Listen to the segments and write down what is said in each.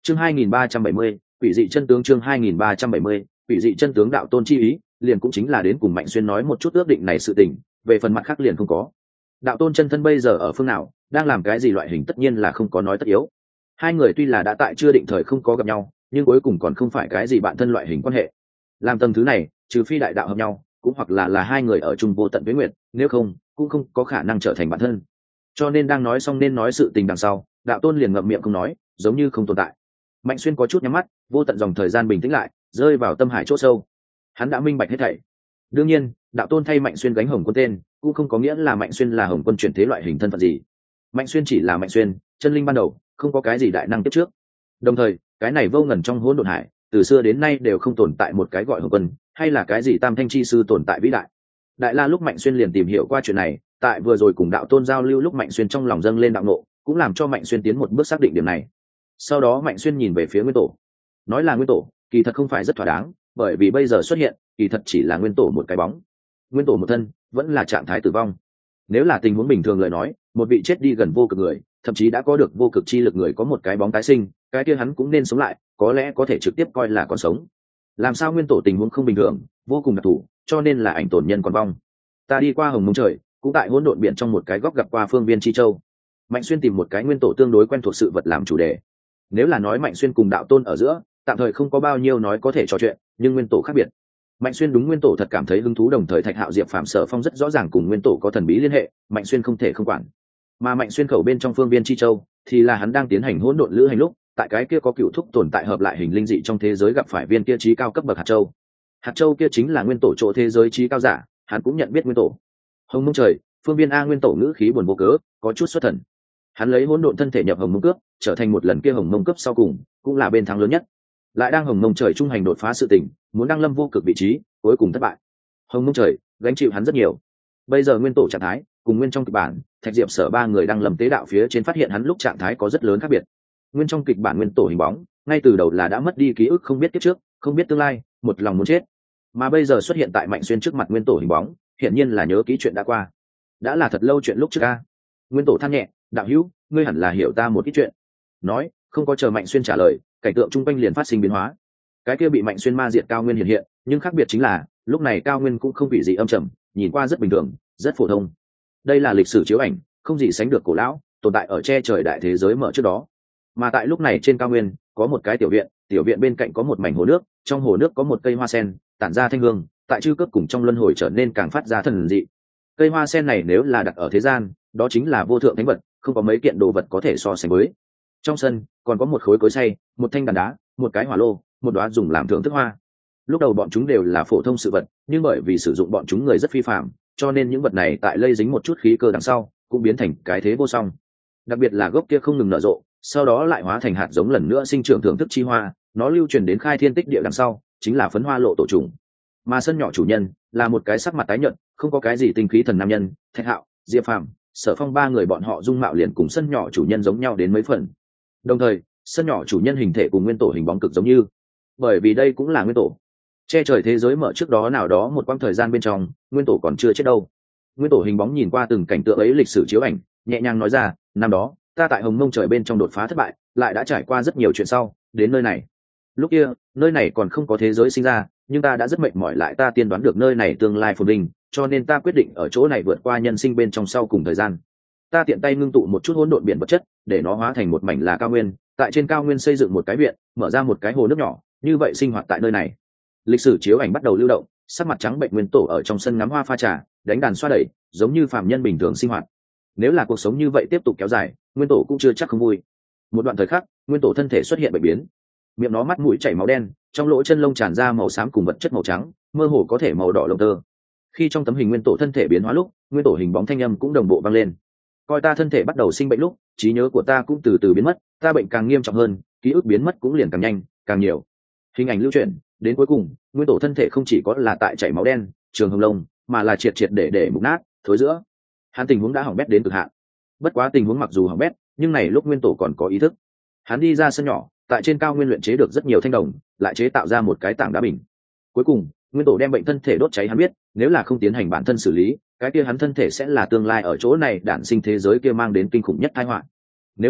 Chương 2370, quỷ dị chân tướng. Chương 2370, quỷ dị chân tướng. Đạo tôn chi ý liền cũng chính là đến cùng Mạnh Xuyên nói một chút ước định này sự tình, về phần mặt khác liền không có. Đạo tôn chân thân bây giờ ở phương nào, đang làm cái gì loại hình tất nhiên là không có nói tất yếu. Hai người tuy là đã tại chưa định thời không có gặp nhau, nhưng cuối cùng còn không phải cái gì bạn thân loại hình quan hệ. Làm tầng thứ này, trừ phi đại đạo hợp nhau, cũng hoặc là hai người ở chung vô tận với nguyệt, nếu không, cũng không có khả năng trở thành bạn thân. Cho nên đang nói xong nên nói sự tình đằng sau, đạo tôn liền ngậm miệng không nói, giống như không tồn tại. Mạnh Xuyên có chút nhắm mắt, vô tận dòng thời gian bình tĩnh lại, rơi vào tâm hải chỗ sâu. Hắn đã minh bạch hết thảy. Đương nhiên, đạo tôn thay Mạnh Xuyên gánh Hồng Quân tên, cũng không có nghĩa là Mạnh Xuyên là Hồng Quân chuyển thế loại hình thân phận gì. Mạnh Xuyên chỉ là Mạnh Xuyên, chân linh ban đầu, không có cái gì đại năng tiếp trước. Đồng thời, cái này vô ngần trong hỗn độn hải, từ xưa đến nay đều không tồn tại một cái gọi Hồng Quân, hay là cái gì Tam Thanh chi sư tồn tại vĩ đại. Đại La lúc Mạnh Xuyên liền tìm hiểu qua chuyện này, tại vừa rồi cùng đạo tôn giao lưu lúc Mạnh Xuyên trong lòng dâng lên đạo ngộ, cũng làm cho Mạnh Xuyên tiến một bước xác định điểm này. Sau đó Mạnh Xuyên nhìn về phía Nguyên Tổ, nói là Nguyên Tổ, kỳ thật không phải rất thỏa đáng, bởi vì bây giờ xuất hiện, kỳ thật chỉ là Nguyên Tổ một cái bóng. Nguyên Tổ một thân, vẫn là trạng thái tử vong. Nếu là tình huống bình thường lời nói, một vị chết đi gần vô cực người, thậm chí đã có được vô cực chi lực người có một cái bóng tái sinh, cái kia hắn cũng nên sống lại, có lẽ có thể trực tiếp coi là còn sống. Làm sao Nguyên Tổ tình huống không bình thường, vô cùng đặc thù, cho nên là ảnh tổn nhân còn vong. Ta đi qua Hồng Mông trời, cũng tại hỗn độn biển trong một cái góc gặp qua Phương Viên Chi Châu. Mạnh Xuyên tìm một cái Nguyên Tổ tương đối quen thuộc sự vật làm chủ đề. Nếu là nói Mạnh Xuyên cùng đạo tôn ở giữa, tạm thời không có bao nhiêu nói có thể trò chuyện, nhưng Nguyên Tổ khác biệt. Mạnh Xuyên đúng Nguyên Tổ thật cảm thấy hứng thú, đồng thời Thạch Hạo, Diệp Phàm, Sở Phong rất rõ ràng cùng Nguyên Tổ có thần bí liên hệ, Mạnh Xuyên không thể không quản. Mà Mạnh Xuyên khẩu bên trong Phương Viên Chi Châu thì là hắn đang tiến hành hỗn độn lữ hành lúc, tại cái kia có cựu thúc tồn tại hợp lại hình linh dị trong thế giới gặp phải viên kia trí cao cấp bậc hạt châu. Hạt châu kia chính là Nguyên Tổ chỗ thế giới trí cao giả, hắn cũng nhận biết Nguyên Tổ. Hồng Mông trời, Phương Viên A. Nguyên Tổ ngữ khí buồn vô cớ, có chút xuất thần. Hắn lấy hỗn độn thân thể nhập Hồng Mông cướp, trở thành một lần kia Hồng Mông cướp sau cùng, cũng là bên thắng lớn nhất. Lại đang Hồng Mông trời trung hành đột phá sự tình, muốn đăng lâm vô cực vị trí, cuối cùng thất bại. Hồng Mông trời gánh chịu hắn rất nhiều. Bây giờ Nguyên Tổ trạng thái cùng nguyên trong kịch bản, Thạch Diệp Sở ba người đang lầm tế đạo phía trên phát hiện hắn lúc trạng thái có rất lớn khác biệt. Nguyên trong kịch bản Nguyên Tổ hình bóng, ngay từ đầu là đã mất đi ký ức, không biết kiếp trước, không biết tương lai, một lòng muốn chết. Mà bây giờ xuất hiện tại Mạnh Xuyên trước mặt Nguyên Tổ hình bóng, hiển nhiên là nhớ kỹ chuyện đã qua. Đã là thật lâu chuyện lúc trước a. Nguyên Tổ than nhẹ, đạo hữu, ngươi hẳn là hiểu ta một ít chuyện. Nói, không có chờ Mạnh Xuyên trả lời, cảnh tượng chung quanh liền phát sinh biến hóa. Cái kia bị Mạnh Xuyên ma diệt cao nguyên hiện hiện, nhưng khác biệt chính là, lúc này cao nguyên cũng không bị gì âm trầm, nhìn qua rất bình thường, rất phổ thông. Đây là lịch sử chiếu ảnh, không gì sánh được cổ lão, tồn tại ở che trời đại thế giới mở trước đó. Mà tại lúc này trên cao nguyên, có một cái tiểu viện bên cạnh có một mảnh hồ nước, trong hồ nước có một cây hoa sen, tản ra thanh hương, tại chư cấp cùng trong luân hồi trở nên càng phát ra thần dị. Cây hoa sen này nếu là đặt ở thế gian, đó chính là vô thượng thánh vật, không có mấy kiện đồ vật có thể so sánh với. Trong sân còn có một khối cối xay, một thanh đàn đá, một cái hỏa lô, một đóa dùng làm thưởng thức hoa. Lúc đầu bọn chúng đều là phổ thông sự vật, nhưng bởi vì sử dụng bọn chúng người rất phi phạm, cho nên những vật này tại lây dính một chút khí cơ đằng sau, cũng biến thành cái thế vô song. Đặc biệt là gốc kia không ngừng nở rộ, sau đó lại hóa thành hạt giống lần nữa sinh trưởng thưởng thức chi hoa, nó lưu truyền đến khai thiên tích địa đằng sau, chính là phấn hoa lộ tổ trùng. Mà sân nhỏ chủ nhân là một cái sắc mặt tái nhợt, không có cái gì tinh khí thần nam nhân, Thạch Hạo, Diệp Phàm, Sở Phong ba người bọn họ dung mạo liền cùng sân nhỏ chủ nhân giống nhau đến mấy phần. Đồng thời, sân nhỏ chủ nhân hình thể cùng Nguyên Tổ hình bóng cực giống như, bởi vì đây cũng là Nguyên Tổ. Che trời thế giới mở trước đó nào đó một quãng thời gian bên trong, Nguyên Tổ còn chưa chết đâu. Nguyên Tổ hình bóng nhìn qua từng cảnh tượng ấy lịch sử chiếu ảnh, nhẹ nhàng nói ra, năm đó ta tại Hồng Mông trời bên trong đột phá thất bại, lại đã trải qua rất nhiều chuyện sau, đến nơi này. Lúc kia, nơi này còn không có thế giới sinh ra, nhưng ta đã rất mệt mỏi, lại ta tiên đoán được nơi này tương lai phồn vinh, cho nên ta quyết định ở chỗ này vượt qua nhân sinh bên trong sau cùng thời gian. Ta tiện tay ngưng tụ một chút hỗn độn biển vật chất, để nó hóa thành một mảnh là cao nguyên, tại trên cao nguyên xây dựng một cái viện, mở ra một cái hồ nước nhỏ, như vậy sinh hoạt tại nơi này. Lịch sử chiếu ảnh bắt đầu lưu động, sắc mặt trắng bệnh Nguyên Tổ ở trong sân ngắm hoa pha trà, đánh đàn xoa đẩy, giống như phàm nhân bình thường sinh hoạt. Nếu là cuộc sống như vậy tiếp tục kéo dài, Nguyên Tổ cũng chưa chắc không vui. Một đoạn thời khắc, Nguyên Tổ thân thể xuất hiện bệnh biến, miệng nó mắt mũi chảy máu đen, trong lỗ chân lông tràn ra màu xám cùng vật chất màu trắng, mơ hồ có thể màu đỏ lông tơ. Khi trong tấm hình Nguyên Tổ thân thể biến hóa lúc, Nguyên Tổ hình bóng thanh âm cũng đồng bộ vang lên. Coi ta thân thể bắt đầu sinh bệnh lúc, trí nhớ của ta cũng từ từ biến mất, ta bệnh càng nghiêm trọng hơn, ký ức biến mất cũng liền càng nhanh, càng nhiều. Hình ảnh lưu chuyển, đến cuối cùng, Nguyên Tổ thân thể không chỉ có là tại chảy máu đen, trường hồng lông, mà là triệt triệt để mục nát, thối rữa. Hắn tình huống đã hỏng bét đến cực hạn. Bất quá tình huống mặc dù hỏng bét, nhưng này lúc Nguyên Tổ còn có ý thức. Hắn đi ra sân nhỏ, tại trên cao nguyên luyện chế được rất nhiều thanh đồng, lại chế tạo ra một cái tảng đá bình. Cuối cùng, Nguyên Tổ đem bệnh thân thể đốt cháy, hắn biết, nếu là không tiến hành bản thân xử lý, cái kia hắn thân thể sẽ là tương lai ở chỗ này đản sinh thế giới kia mang đến kinh khủng nhất tai họa. Nếu như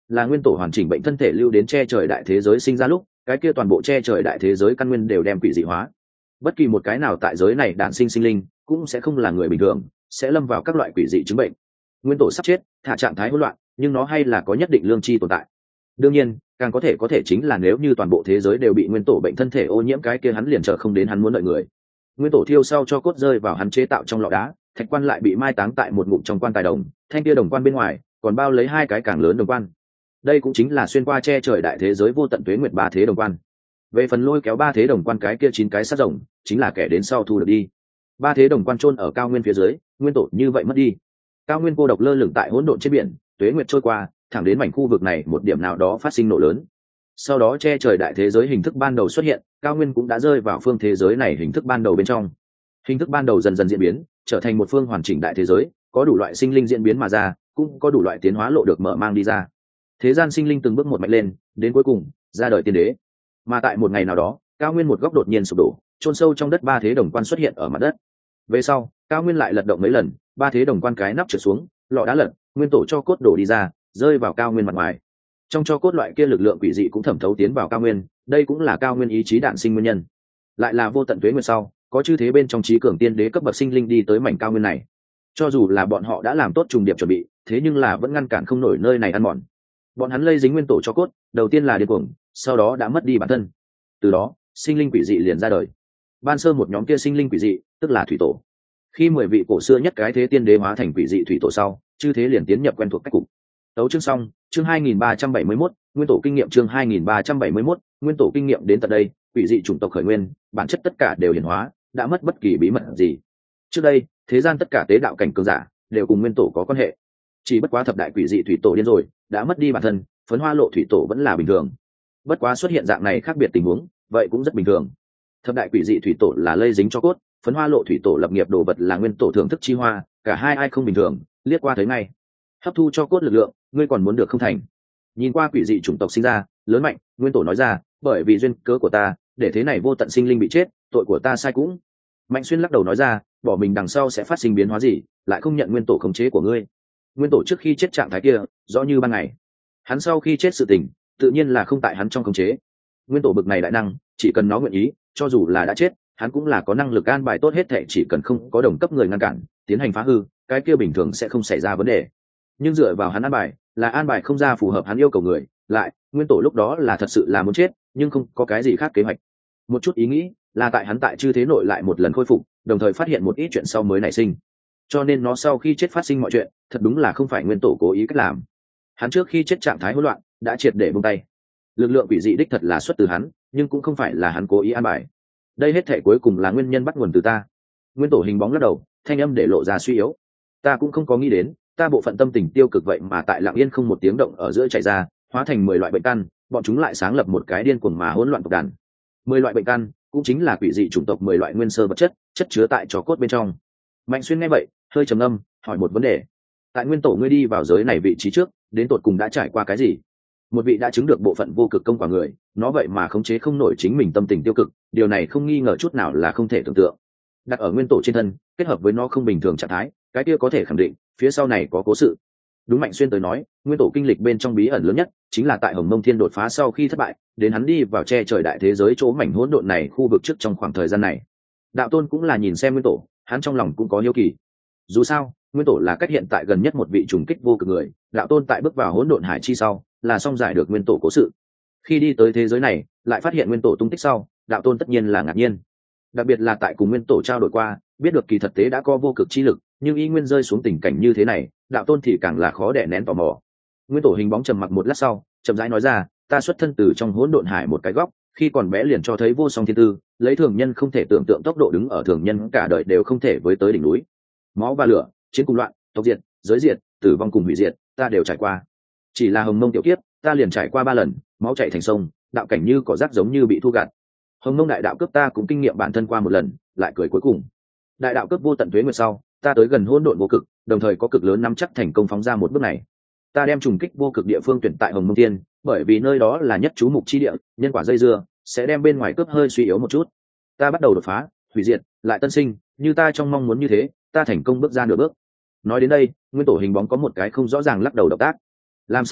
là nguyên tổ hoàn chỉnh bệnh thân thể lưu đến che trời đại thế giới sinh ra lúc, cái kia toàn bộ che trời đại thế giới căn nguyên đều đem quỷ dị hóa. Bất kỳ một cái nào tại giới này đản sinh sinh linh cũng sẽ không là người bình thường, sẽ lâm vào các loại quỷ dị chứng bệnh. Nguyên tổ sắp chết, thả trạng thái hỗn loạn, nhưng nó hay là có nhất định lương tri tồn tại. Đương nhiên, càng có thể chính là nếu như toàn bộ thế giới đều bị nguyên tổ bệnh thân thể ô nhiễm, cái kia hắn liền chờ không đến hắn muốn đợi người. Nguyên tổ thiêu sau cho cốt rơi vào hắn chế tạo trong lọ đá, thạch quan lại bị mai táng tại một ngụm trong quan tài đồng, thanh kia đồng quan bên ngoài còn bao lấy hai cái càng lớn đồng quan. Đây cũng chính là xuyên qua che trời đại thế giới vô tận tuế nguyệt ba thế đồng quan. Về phần lôi kéo ba thế đồng quan cái kia 9 cái sát rồng, chính là kẻ đến sau thu được đi. Ba thế đồng quan chôn ở cao nguyên phía dưới, nguyên tổ như vậy mất đi. Cao nguyên cô độc lơ lửng tại hỗn độn trên biển, tuế nguyệt trôi qua, thẳng đến mảnh khu vực này một điểm nào đó phát sinh nổ lớn. Sau đó che trời đại thế giới hình thức ban đầu xuất hiện, cao nguyên cũng đã rơi vào phương thế giới này hình thức ban đầu bên trong. Hình thức ban đầu dần dần diễn biến, trở thành một phương hoàn chỉnh đại thế giới, có đủ loại sinh linh diễn biến mà ra, cũng có đủ loại tiến hóa lộ được mở mang đi ra. Thế gian sinh linh từng bước một mạnh lên, đến cuối cùng ra đời tiên đế. Mà tại một ngày nào đó, cao nguyên một góc đột nhiên sụp đổ, chôn sâu trong đất ba thế đồng quan xuất hiện ở mặt đất. Về sau, cao nguyên lại lật động mấy lần, ba thế đồng quan cái nắp trượt xuống, lọ đá lật, nguyên tổ cho cốt đổ đi ra, rơi vào cao nguyên mặt ngoài. Trong cho cốt loại kia lực lượng quỷ dị cũng thẩm thấu tiến vào cao nguyên, đây cũng là cao nguyên ý chí đạn sinh nguyên nhân. Lại là vô tận tuế nguyên sau, có chư thế bên trong trí cường tiên đế cấp bậc sinh linh đi tới mảnh cao nguyên này. Cho dù là bọn họ đã làm tốt trùng điệp chuẩn bị, thế nhưng là vẫn ngăn cản không nổi nơi này ăn mòn. Bọn hắn lây dính nguyên tổ cho cốt, đầu tiên là điên cuồng, sau đó đã mất đi bản thân. Từ đó, sinh linh quỷ dị liền ra đời. Ban sơ một nhóm kia sinh linh quỷ dị, tức là thủy tổ. Khi 10 vị cổ xưa nhất cái thế tiên đế hóa thành quỷ dị thủy tổ sau, chư thế liền tiến nhập quen thuộc cách cục. Tấu chương xong, chương 2371, nguyên tổ kinh nghiệm chương 2371, nguyên tổ kinh nghiệm đến tận đây, quỷ dị chủng tộc khởi nguyên, bản chất tất cả đều hiển hóa, đã mất bất kỳ bí mật gì. Trước đây, thế gian tất cả tế đạo cảnh cường giả đều cùng nguyên tổ có quan hệ. Chỉ bất quá thập đại quỷ dị thủy tổ điên rồi, đã mất đi bản thân, phấn hoa lộ thủy tổ vẫn là bình thường. Bất quá xuất hiện dạng này khác biệt tình huống, vậy cũng rất bình thường. Thập đại quỷ dị thủy tổ là lây dính cho cốt, phấn hoa lộ thủy tổ lập nghiệp đồ vật là nguyên tổ thưởng thức chi hoa, cả hai ai không bình thường, liếc qua thấy ngay. Hấp thu cho cốt lực lượng, ngươi còn muốn được không thành? Nhìn qua quỷ dị chủng tộc sinh ra, lớn mạnh, nguyên tổ nói ra, bởi vì duyên cớ của ta, để thế này vô tận sinh linh bị chết, tội của ta sai cũng. Mạnh Xuyên lắc đầu nói ra, bỏ mình đằng sau sẽ phát sinh biến hóa gì, lại không nhận nguyên tổ khống chế của ngươi. Nguyên tổ trước khi chết trạng thái kia, rõ như ban ngày. Hắn sau khi chết sự tình, tự nhiên là không tại hắn trong khống chế. Nguyên tổ bực này đại năng, chỉ cần nó nguyện ý, cho dù là đã chết, hắn cũng là có năng lực an bài tốt hết thảy, chỉ cần không có đồng cấp người ngăn cản, tiến hành phá hư, cái kia bình thường sẽ không xảy ra vấn đề. Nhưng dựa vào hắn an bài, là an bài không ra phù hợp hắn yêu cầu người, lại, nguyên tổ lúc đó là thật sự là muốn chết, nhưng không có cái gì khác kế hoạch. Một chút ý nghĩ, là tại hắn tại chư thế nội lại một lần khôi phục, đồng thời phát hiện một ít chuyện sau mới nảy sinh. Cho nên nó sau khi chết phát sinh mọi chuyện, thật đúng là không phải nguyên tổ cố ý cách làm. Hắn trước khi chết trạng thái hỗn loạn, đã triệt để buông tay. Lực lượng quỷ dị đích thật là xuất từ hắn, nhưng cũng không phải là hắn cố ý an bài. Đây hết thể cuối cùng là nguyên nhân bắt nguồn từ ta. Nguyên tổ hình bóng lắc đầu, thanh âm để lộ ra suy yếu. Ta cũng không có nghĩ đến, ta bộ phận tâm tình tiêu cực vậy mà tại lặng yên không một tiếng động ở giữa chạy ra, hóa thành 10 loại bệnh căn, bọn chúng lại sáng lập một cái điên cuồng mà hỗn loạn tộc đàn. 10 loại bệnh căn cũng chính là quỷ dị chủng tộc 10 loại nguyên sơ vật chất, chất chứa tại trò cốt bên trong. Mạnh Xuyên nghe vậy, hơi trầm ngâm, hỏi một vấn đề. Tại nguyên tổ ngươi đi vào giới này vị trí trước, đến tột cùng đã trải qua cái gì? Một vị đã chứng được bộ phận vô cực công quả người, nó vậy mà khống chế không nổi chính mình tâm tình tiêu cực, điều này không nghi ngờ chút nào là không thể tưởng tượng. Đặt ở nguyên tổ trên thân, kết hợp với nó không bình thường trạng thái, cái kia có thể khẳng định, phía sau này có cố sự. Đúng Mạnh Xuyên tới nói, nguyên tổ kinh lịch bên trong bí ẩn lớn nhất, chính là tại Hồng Mông Thiên đột phá sau khi thất bại, đến hắn đi vào che trời đại thế giới chỗ mảnh hỗn độn này khu vực trước trong khoảng thời gian này. Đạo Tôn cũng là nhìn xem nguyên tổ, hắn trong lòng cũng có hiếu kỳ. Dù sao, nguyên tổ là cách hiện tại gần nhất một vị trùng kích vô cực người, Đạo Tôn tại bước vào hỗn độn hải chi sau, là xong giải được nguyên tổ cố sự. Khi đi tới thế giới này, lại phát hiện nguyên tổ tung tích sau, Đạo Tôn tất nhiên là ngạc nhiên. Đặc biệt là tại cùng nguyên tổ trao đổi qua, biết được kỳ thật tế đã có vô cực chi lực, nhưng y nguyên rơi xuống tình cảnh như thế này, Đạo Tôn thì càng là khó đè nén tò mò. Nguyên tổ hình bóng trầm mặc một lát sau, chậm rãi nói ra, ta xuất thân từ trong hỗn độn hải một cái góc, khi còn bé liền cho thấy vô song thiên tư, lấy thường nhân không thể tưởng tượng tốc độ đứng ở thường nhân cả đời đều không thể với tới đỉnh núi. Máu và lửa, chiến cùng loạn, tộc diệt, giới diệt, tử vong cùng hủy diệt, ta đều trải qua. Chỉ là Hồng Mông tiểu kiếp, ta liền trải qua 3 lần, máu chảy thành sông, đạo cảnh như cỏ rác giống như bị thu gặt. Hồng Mông đại đạo cướp ta cũng kinh nghiệm bản thân qua một lần, lại cười cuối cùng. Đại đạo cướp vô tận tuế nguyệt sau, ta tới gần hỗn độn vô cực, đồng thời có cực lớn nắm chắc thành công phóng ra một bước này. Ta đem trùng kích vô cực địa phương tuyển tại Hồng Mông Thiên, bởi vì nơi đó là nhất chú mục chi địa, nhân quả dây dưa sẽ đem bên ngoài cướp hơi suy yếu một chút. Ta bắt đầu đột phá, hủy diệt, lại tân sinh, như ta trong mong muốn như thế, ta thành công bước ra nửa bước. Nói đến đây, nguyên tổ hình bóng có một cái không rõ ràng lắc đầu động tác. Làm sao,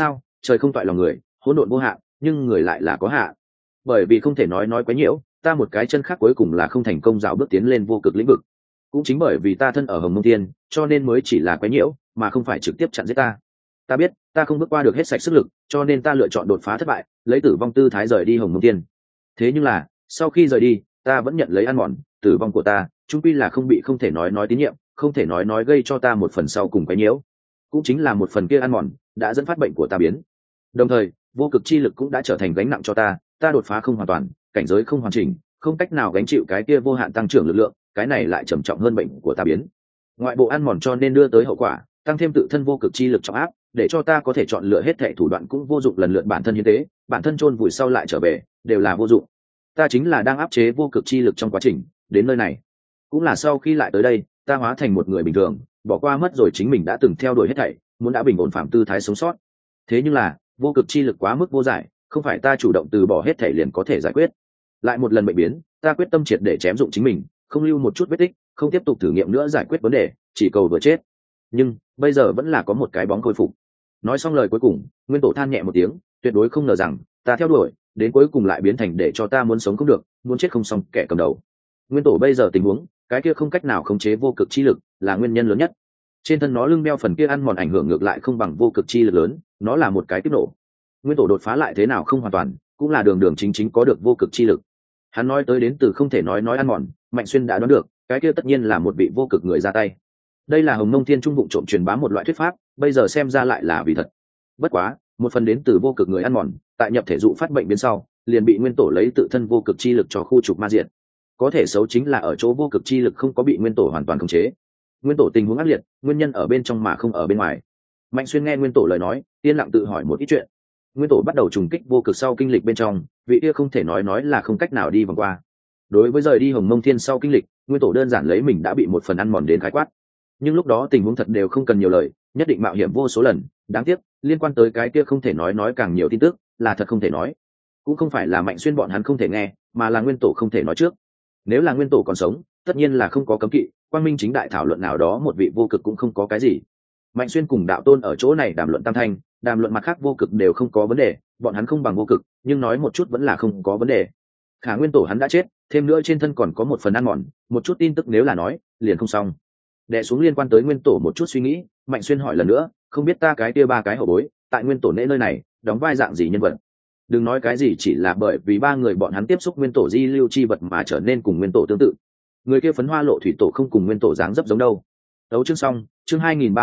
trời không toại lòng người, hỗn độn vô hạn, nhưng người lại là có hạn. Bởi vì không thể nói quá nhiễu, ta một cái chân khác cuối cùng là không thành công dạo bước tiến lên vô cực lĩnh vực. Cũng chính bởi vì ta thân ở Hồng Mông Thiên, cho nên mới chỉ là quá nhiễu, mà không phải trực tiếp chặn giết ta. Ta biết, ta không bước qua được hết sạch sức lực, cho nên ta lựa chọn đột phá thất bại, lấy tử vong tư thái rời đi Hồng Mông Thiên. Thế nhưng là, sau khi rời đi, ta vẫn nhận lấy ăn mòn, tử vong của ta, chung quy là không bị không thể nói tín nhiệm, không thể nói gây cho ta một phần sau cùng cái nhiễu, cũng chính là một phần kia ăn mòn đã dẫn phát bệnh của ta biến. Đồng thời, vô cực chi lực cũng đã trở thành gánh nặng cho ta, ta đột phá không hoàn toàn, cảnh giới không hoàn chỉnh, không cách nào gánh chịu cái kia vô hạn tăng trưởng lực lượng, cái này lại trầm trọng hơn bệnh của ta biến. Ngoại bộ ăn mòn cho nên đưa tới hậu quả, tăng thêm tự thân vô cực chi lực trọng áp, để cho ta có thể chọn lựa hết thảy thủ đoạn cũng vô dụng, lần lượt bản thân hiến tế, bản thân chôn vùi sau lại trở về, đều là vô dụng. Ta chính là đang áp chế vô cực chi lực trong quá trình đến nơi này, cũng là sau khi lại tới đây, ta hóa thành một người bình thường, bỏ qua mất rồi chính mình đã từng theo đuổi hết thảy, muốn đã bình ổn phạm tư thái sống sót. Thế nhưng là vô cực chi lực quá mức vô giải, không phải ta chủ động từ bỏ hết thảy liền có thể giải quyết. Lại một lần bệnh biến, ta quyết tâm triệt để chém dụng chính mình, không lưu một chút vết tích, không tiếp tục thử nghiệm nữa giải quyết vấn đề, chỉ cầu vừa chết. Nhưng bây giờ vẫn là có một cái bóng khôi phục. Nói xong lời cuối cùng, Nguyên Tổ than nhẹ một tiếng, tuyệt đối không ngờ rằng ta theo đuổi đến cuối cùng lại biến thành để cho ta muốn sống không được, muốn chết không xong kẻ cầm đầu. Nguyên Tổ bây giờ tình huống, cái kia không cách nào khống chế vô cực chi lực là nguyên nhân lớn nhất. Trên thân nó lưng đeo phần kia ăn mòn ảnh hưởng ngược lại không bằng vô cực chi lực lớn, nó là một cái tiếp nổ. Nguyên Tổ đột phá lại thế nào không hoàn toàn, cũng là đường chính có được vô cực chi lực. Hắn nói tới đến từ không thể nói ăn mòn, Mạnh Xuyên đã đoán được, cái kia tất nhiên là một vị vô cực người ra tay. Đây là Hồng Mông Thiên Trung vụng trộm truyền bá một loại thuyết pháp, bây giờ xem ra lại là vì thật. Bất quá, một phần đến từ vô cực người ăn mòn, tại nhập thể dụ phát bệnh biến sau, liền bị Nguyên Tổ lấy tự thân vô cực chi lực cho khu trục ma diệt. Có thể xấu chính là ở chỗ vô cực chi lực không có bị Nguyên Tổ hoàn toàn khống chế. Nguyên Tổ tình huống ác liệt, nguyên nhân ở bên trong mà không ở bên ngoài. Mạnh Xuyên nghe Nguyên Tổ lời nói, yên lặng tự hỏi một ít chuyện. Nguyên Tổ bắt đầu trùng kích vô cực sau kinh lịch bên trong, vị kia không thể nói là không cách nào đi vòng qua. Đối với rời đi Hồng Mông Thiên sau kinh lịch, Nguyên Tổ đơn giản lấy mình đã bị một phần ăn mòn đến khái quát. Nhưng lúc đó tình huống thật đều không cần nhiều lời, nhất định mạo hiểm vô số lần. Đáng tiếc, liên quan tới cái kia không thể nói càng nhiều tin tức, là thật không thể nói. Cũng không phải là Mạnh Xuyên bọn hắn không thể nghe, mà là Nguyên Tổ không thể nói trước. Nếu là Nguyên Tổ còn sống, tất nhiên là không có cấm kỵ, quang minh chính đại thảo luận nào đó một vị vô cực cũng không có cái gì. Mạnh Xuyên cùng Đạo Tôn ở chỗ này đàm luận tam thanh, đàm luận mặt khác vô cực đều không có vấn đề, bọn hắn không bằng vô cực, nhưng nói một chút vẫn là không có vấn đề. Khả Nguyên Tổ hắn đã chết, thêm nữa trên thân còn có một phần ăn mòn, một chút tin tức nếu là nói, liền không xong. Đè xuống liên quan tới Nguyên Tổ một chút suy nghĩ, Mạnh Xuyên hỏi lần nữa, không biết ta cái kia ba cái hậu bối, tại Nguyên Tổ nễ nơi này, đóng vai dạng gì nhân vật? Đừng nói cái gì chỉ là bởi vì ba người bọn hắn tiếp xúc Nguyên Tổ di lưu chi vật mà trở nên cùng Nguyên Tổ tương tự. Người kia Phấn Hoa Lộ Thủy Tổ không cùng Nguyên Tổ dáng dấp giống đâu. Đấu chương xong, chương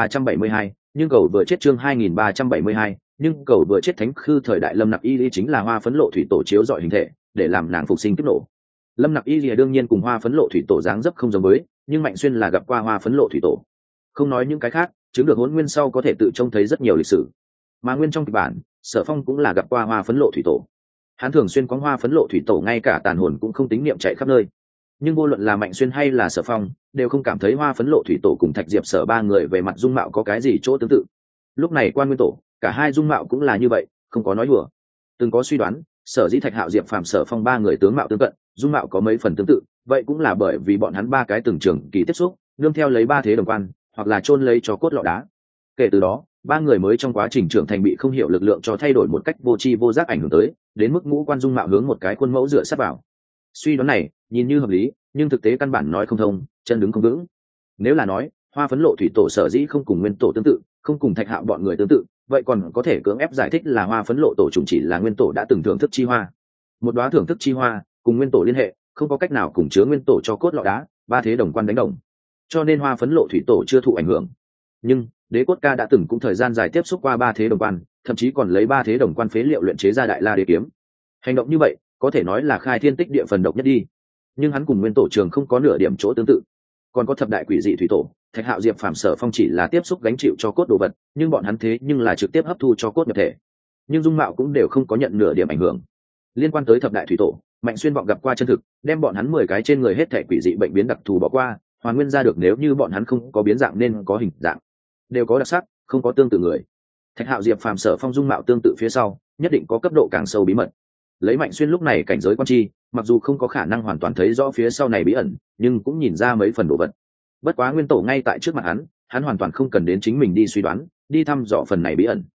2372, nhưng cầu vừa chết chương 2372, nhưng cầu vừa chết Thánh Khư thời đại Lâm Nặc Y Lý chính là Hoa Phấn Lộ Thủy Tổ chiếu dọi hình thể, để làm nàng phục sinh kiếp nổ. Lâm Nặc Y Lý đương nhiên cùng Hoa Phấn Lộ Thủy Tổ dáng dấp không giống với, nhưng Mạnh Xuyên là gặp qua Hoa Phấn Lộ Thủy Tổ. Không nói những cái khác, chứng được Hỗn Nguyên sau có thể tự trông thấy rất nhiều lịch sử. Mà nguyên trong kịch bản, Sở Phong cũng là gặp qua Hoa Phấn Lộ Thủy Tổ. Hắn thường xuyên có Hoa Phấn Lộ Thủy Tổ ngay cả tàn hồn cũng không tính niệm chạy khắp nơi. Nhưng vô luận là Mạnh Xuyên hay là Sở Phong, đều không cảm thấy Hoa Phấn Lộ Thủy Tổ cùng Thạch Diệp Sở ba người về mặt dung mạo có cái gì chỗ tương tự. Lúc này Quan Nguyên Tổ, cả hai dung mạo cũng là như vậy, không có nói đùa. Từng có suy đoán, sở dĩ Thạch Hạo, Diệp Phàm, Sở Phong ba người tướng mạo tương cận, dung mạo có mấy phần tương tự, vậy cũng là bởi vì bọn hắn ba cái từng trường kỳ tiếp xúc, nương theo lấy ba thế đồng quan, hoặc là chôn lấy cho cốt lọ đá. Kể từ đó, ba người mới trong quá trình trưởng thành bị không hiểu lực lượng cho thay đổi một cách vô tri vô giác ảnh hưởng tới, đến mức ngũ quan dung mạo hướng một cái khuôn mẫu dựa sát vào. Suy đoán này nhìn như hợp lý, nhưng thực tế căn bản nói không thông, chân đứng không vững. Nếu là nói Hoa Phấn Lộ Thủy Tổ sở dĩ không cùng Nguyên Tổ tương tự, không cùng Thạch Hạo bọn người tương tự, vậy còn có thể cưỡng ép giải thích là Hoa Phấn Lộ Tổ chủng chỉ là Nguyên Tổ đã từng thưởng thức chi hoa. Một đóa thưởng thức chi hoa cùng Nguyên Tổ liên hệ, không có cách nào cùng chứa Nguyên Tổ cho cốt lọ đá, ba thế đồng quan đánh đồng, cho nên Hoa Phấn Lộ Thủy Tổ chưa thụ ảnh hưởng. Nhưng Đế Cốt Ca đã từng cũng thời gian dài tiếp xúc qua ba thế đồng quan, thậm chí còn lấy ba thế đồng quan phế liệu luyện chế ra Đại La Đế kiếm. Hành động như vậy có thể nói là khai thiên tích địa phần độc nhất đi. Nhưng hắn cùng Nguyên Tổ trường không có nửa điểm chỗ tương tự. Còn có thập đại quỷ dị thủy tổ, Thạch Hạo, Diệp Phàm, Sở Phong chỉ là tiếp xúc gánh chịu cho cốt đồ vật, nhưng bọn hắn thế nhưng là trực tiếp hấp thu cho cốt nhập thể. Nhưng dung mạo cũng đều không có nhận nửa điểm ảnh hưởng. Liên quan tới thập đại thủy tổ, Mạnh Xuyên vọng gặp qua chân thực, đem bọn hắn 10 cái trên người hết thảy quỷ dị bệnh biến đặc thù bỏ qua, hoàn nguyên ra được nếu như bọn hắn không có biến dạng nên có hình dạng, đều có đặc sắc, không có tương tự người. Thạch Hạo, Diệp Phàm, Sở Phong dung mạo tương tự phía sau, nhất định có cấp độ càng sâu bí mật. Lấy Mạnh Xuyên lúc này cảnh giới quan chi, mặc dù không có khả năng hoàn toàn thấy rõ phía sau này bí ẩn, nhưng cũng nhìn ra mấy phần đồ vật. Bất quá Nguyên Tổ ngay tại trước mặt hắn hoàn toàn không cần đến chính mình đi suy đoán, đi thăm dò phần này bí ẩn.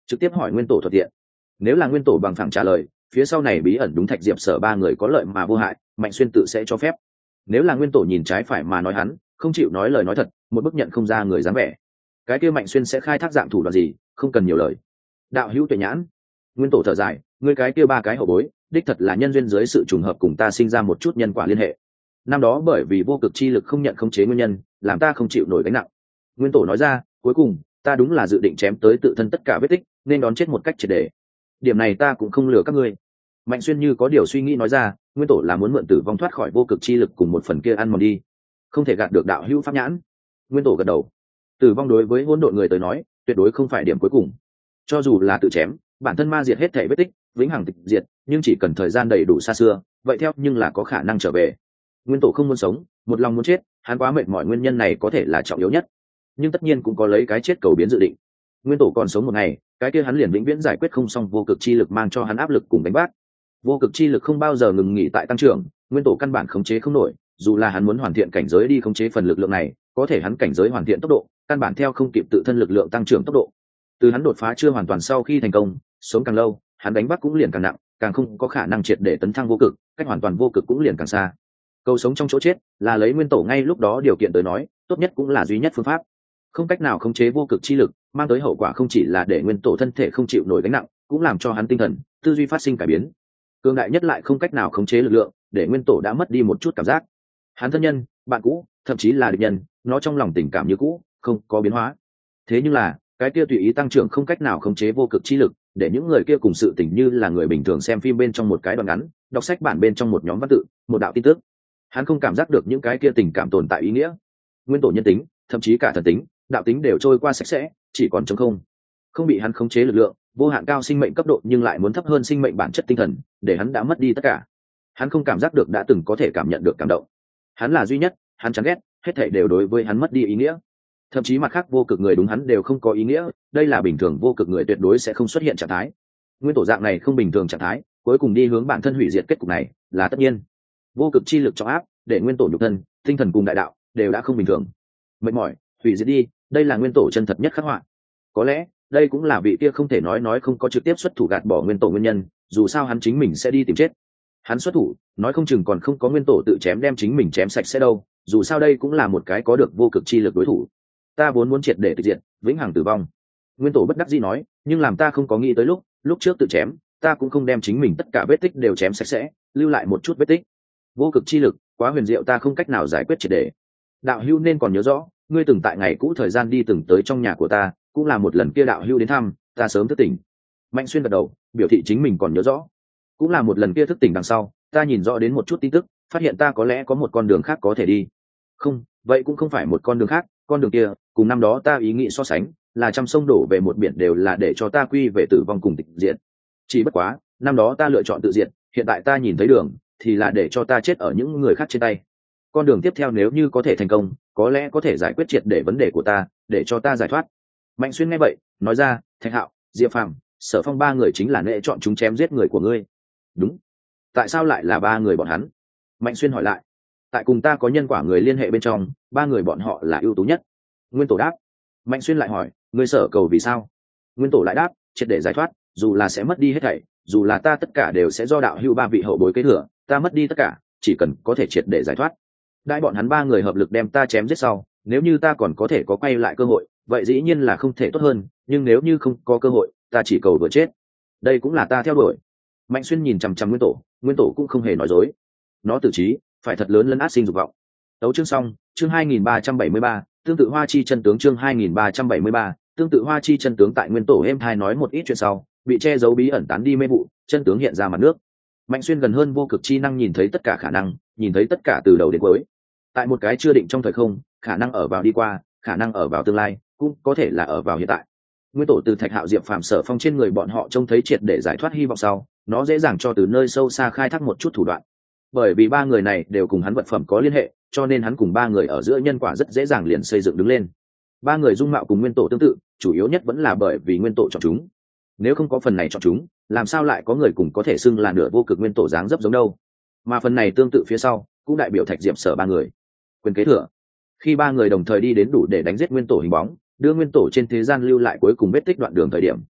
trực tiếp hỏi nguyên tổ thuận tiện. Nếu là nguyên tổ bằng phẳng trả lời, phía sau này bí ẩn đúng Thạch Diệp Sở ba người có lợi mà vô hại, Mạnh Xuyên tự sẽ cho phép. Nếu là nguyên tổ nhìn trái phải mà nói hắn không chịu nói lời nói thật, một bức nhận không ra người dáng vẻ, cái kia Mạnh Xuyên sẽ khai thác dạng thủ đoạn gì, không cần nhiều lời. Đạo hữu tuệ nhãn. Nguyên tổ thở dài, ngươi cái kia ba cái hậu bối đích thật là nhân duyên dưới sự trùng hợp cùng ta sinh ra một chút nhân quả liên hệ. Năm đó bởi vì vô cực chi lực không nhận khống chế nguyên nhân, làm ta không chịu nổi gánh nặng. Nguyên tổ nói ra, cuối cùng ta đúng là dự định chém tới tự thân tất cả vết tích, nên đón chết một cách triệt để. Điểm này ta cũng không lừa các ngươi. Mạnh Xuyên như có điều suy nghĩ nói ra, nguyên tổ là muốn mượn tử vong thoát khỏi vô cực chi lực cùng một phần kia ăn mòn đi, không thể gạt được đạo hữu pháp nhãn. Nguyên tổ gật đầu. Tử vong đối với hỗn độn người tới nói tuyệt đối không phải điểm cuối cùng, cho dù là tự chém bản thân ma diệt hết thể vết tích, vĩnh hằng tịch diệt, nhưng chỉ cần thời gian đầy đủ xa xưa, vậy theo nhưng là có khả năng trở về. Nguyên tổ không muốn sống, một lòng muốn chết, hắn quá mệt mỏi, nguyên nhân này có thể là trọng yếu nhất, nhưng tất nhiên cũng có lấy cái chết cầu biến dự định. Nguyên tổ còn sống một ngày, cái kia hắn liền vĩnh viễn giải quyết không xong vô cực chi lực mang cho hắn áp lực cùng đánh bát. Vô cực chi lực không bao giờ ngừng nghỉ tại tăng trưởng, nguyên tổ căn bản khống chế không nổi, dù là hắn muốn hoàn thiện cảnh giới đi khống chế phần lực lượng này, có thể hắn cảnh giới hoàn thiện tốc độ căn bản theo không kịp tự thân lực lượng tăng trưởng tốc độ. Từ hắn đột phá chưa hoàn toàn sau khi thành công, sống càng lâu, hắn đánh bắt cũng liền càng nặng, càng không có khả năng triệt để tấn thăng vô cực, cách hoàn toàn vô cực cũng liền càng xa. Cầu sống trong chỗ chết là lấy nguyên tổ ngay lúc đó điều kiện tới nói, tốt nhất cũng là duy nhất phương pháp. Không cách nào khống chế vô cực chi lực, mang tới hậu quả không chỉ là để nguyên tổ thân thể không chịu nổi gánh nặng, cũng làm cho hắn tinh thần, tư duy phát sinh cải biến. Cường đại nhất lại không cách nào khống chế lực lượng, để nguyên tổ đã mất đi một chút cảm giác. Hắn thân nhân, bạn cũ, thậm chí là địch nhân, nó trong lòng tình cảm như cũ, không có biến hóa. Thế nhưng là, cái kia tùy ý tăng trưởng không cách nào khống chế vô cực chi lực, để những người kia cùng sự tình như là người bình thường xem phim bên trong một cái đoạn ngắn, đọc sách bản bên trong một nhóm văn tự, một đạo tin tức. Hắn không cảm giác được những cái kia tình cảm tồn tại ý nghĩa. Nguyên tổ nhân tính, thậm chí cả thần tính, đạo tính đều trôi qua sạch sẽ, chỉ còn trống không. Không bị hắn khống chế lực lượng, vô hạn cao sinh mệnh cấp độ nhưng lại muốn thấp hơn sinh mệnh bản chất tinh thần, để hắn đã mất đi tất cả. Hắn không cảm giác được đã từng có thể cảm nhận được cảm động. Hắn là duy nhất, hắn chán ghét, hết thảy đều đối với hắn mất đi ý nghĩa. Thậm chí mặt khác vô cực người đúng hắn đều không có ý nghĩa, đây là bình thường vô cực người tuyệt đối sẽ không xuất hiện trạng thái. Nguyên tổ dạng này không bình thường trạng thái, cuối cùng đi hướng bản thân hủy diệt kết cục này, là tất nhiên. Vô cực chi lực trọng áp, để nguyên tổ nhục thân, tinh thần cùng đại đạo đều đã không bình thường. Mệt mỏi, hủy diệt đi, đây là nguyên tổ chân thật nhất khắc họa. Có lẽ, đây cũng là vị kia không thể nói không có trực tiếp xuất thủ gạt bỏ nguyên tổ nguyên nhân, dù sao hắn chính mình sẽ đi tìm chết. Hắn xuất thủ, nói không chừng còn không có nguyên tổ tự chém đem chính mình chém sạch sẽ đâu, dù sao đây cũng là một cái có được vô cực chi lực đối thủ. Ta vốn muốn triệt để tịch diệt, vĩnh hằng tử vong. Nguyên tổ bất đắc dĩ nói, nhưng làm ta không có nghĩ tới lúc trước tự chém, ta cũng không đem chính mình tất cả vết tích đều chém sạch sẽ, lưu lại một chút vết tích. Vô cực chi lực quá huyền diệu, ta không cách nào giải quyết triệt để. Đạo hữu nên còn nhớ rõ, ngươi từng tại ngày cũ thời gian đi từng tới trong nhà của ta, cũng là một lần kia đạo hữu đến thăm, ta sớm thức tỉnh. Mạnh Xuyên gật đầu, biểu thị chính mình còn nhớ rõ. Cũng là một lần kia thức tỉnh đằng sau, ta nhìn rõ đến một chút tin tức, phát hiện ta có lẽ có một con đường khác có thể đi. Không, vậy cũng không phải một con đường khác, con đường kia cùng năm đó ta ý nghĩ so sánh, là trăm sông đổ về một biển, đều là để cho ta quy về tử vong cùng tịch diệt. Chỉ bất quá, năm đó ta lựa chọn tự diệt, hiện tại ta nhìn thấy đường thì là để cho ta chết ở những người khác trên tay. Con đường tiếp theo nếu như có thể thành công, có lẽ có thể giải quyết triệt để vấn đề của ta, để cho ta giải thoát. Mạnh Xuyên nghe vậy, nói ra, Thạch Hạo, Diệp Phàm, Sở Phong ba người chính là nệ chọn chúng chém giết người của ngươi. Đúng. Tại sao lại là ba người bọn hắn? Mạnh Xuyên hỏi lại. Tại cùng ta có nhân quả người liên hệ bên trong, ba người bọn họ là ưu tú nhất. Nguyên tổ đáp. Mạnh Xuyên lại hỏi, ngươi sở cầu vì sao? Nguyên tổ lại đáp, triệt để giải thoát, dù là sẽ mất đi hết thảy, dù là ta tất cả đều sẽ do đạo hữu ba vị hậu bối kế thừa, ta mất đi tất cả, chỉ cần có thể triệt để giải thoát. Đại bọn hắn ba người hợp lực đem ta chém giết sau, nếu như ta còn có thể có quay lại cơ hội, vậy dĩ nhiên là không thể tốt hơn, nhưng nếu như không có cơ hội, ta chỉ cầu vừa chết. Đây cũng là ta theo đuổi. Mạnh Xuyên nhìn chằm chằm Nguyên tổ cũng không hề nói dối. Nó tự chí, phải thật lớn lấn át sinh dục vọng. Tấu chương xong, chương 2373, tương tự Hoa Chi chân tướng, chương 2373, tương tự Hoa Chi chân tướng. Tại Nguyên tổ êm thai nói một ít chuyện sau, bị che giấu bí ẩn tán đi mê vụ, chân tướng hiện ra mặt nước. Mạnh Xuyên gần hơn vô cực chi năng nhìn thấy tất cả khả năng, nhìn thấy tất cả từ đầu đến cuối. Tại một cái chưa định trong thời không, khả năng ở vào đi qua, khả năng ở vào tương lai, cũng có thể là ở vào hiện tại. Nguyên tổ từ Thạch Hạo, Diệp Phàm, Sở Phong trên người bọn họ trông thấy triệt để giải thoát hy vọng sau, nó dễ dàng cho từ nơi sâu xa khai thác một chút thủ đoạn. Bởi vì ba người này đều cùng hắn vật phẩm có liên hệ, cho nên hắn cùng ba người ở giữa nhân quả rất dễ dàng liền xây dựng đứng lên. Ba người dung mạo cùng Nguyên tổ tương tự, chủ yếu nhất vẫn là bởi vì Nguyên tổ chọn chúng. Nếu không có phần này chọn chúng, làm sao lại có người cùng có thể xưng là nửa vô cực Nguyên tổ dáng dấp giống đâu? Mà phần này tương tự phía sau, cũng đại biểu Thạch Diệp Sở ba người. Quyền kế thừa. Khi ba người đồng thời đi đến đủ để đánh giết Nguyên tổ hình bóng, đưa Nguyên tổ trên thế gian lưu lại cuối cùng vết tích đoạn đường thời điểm,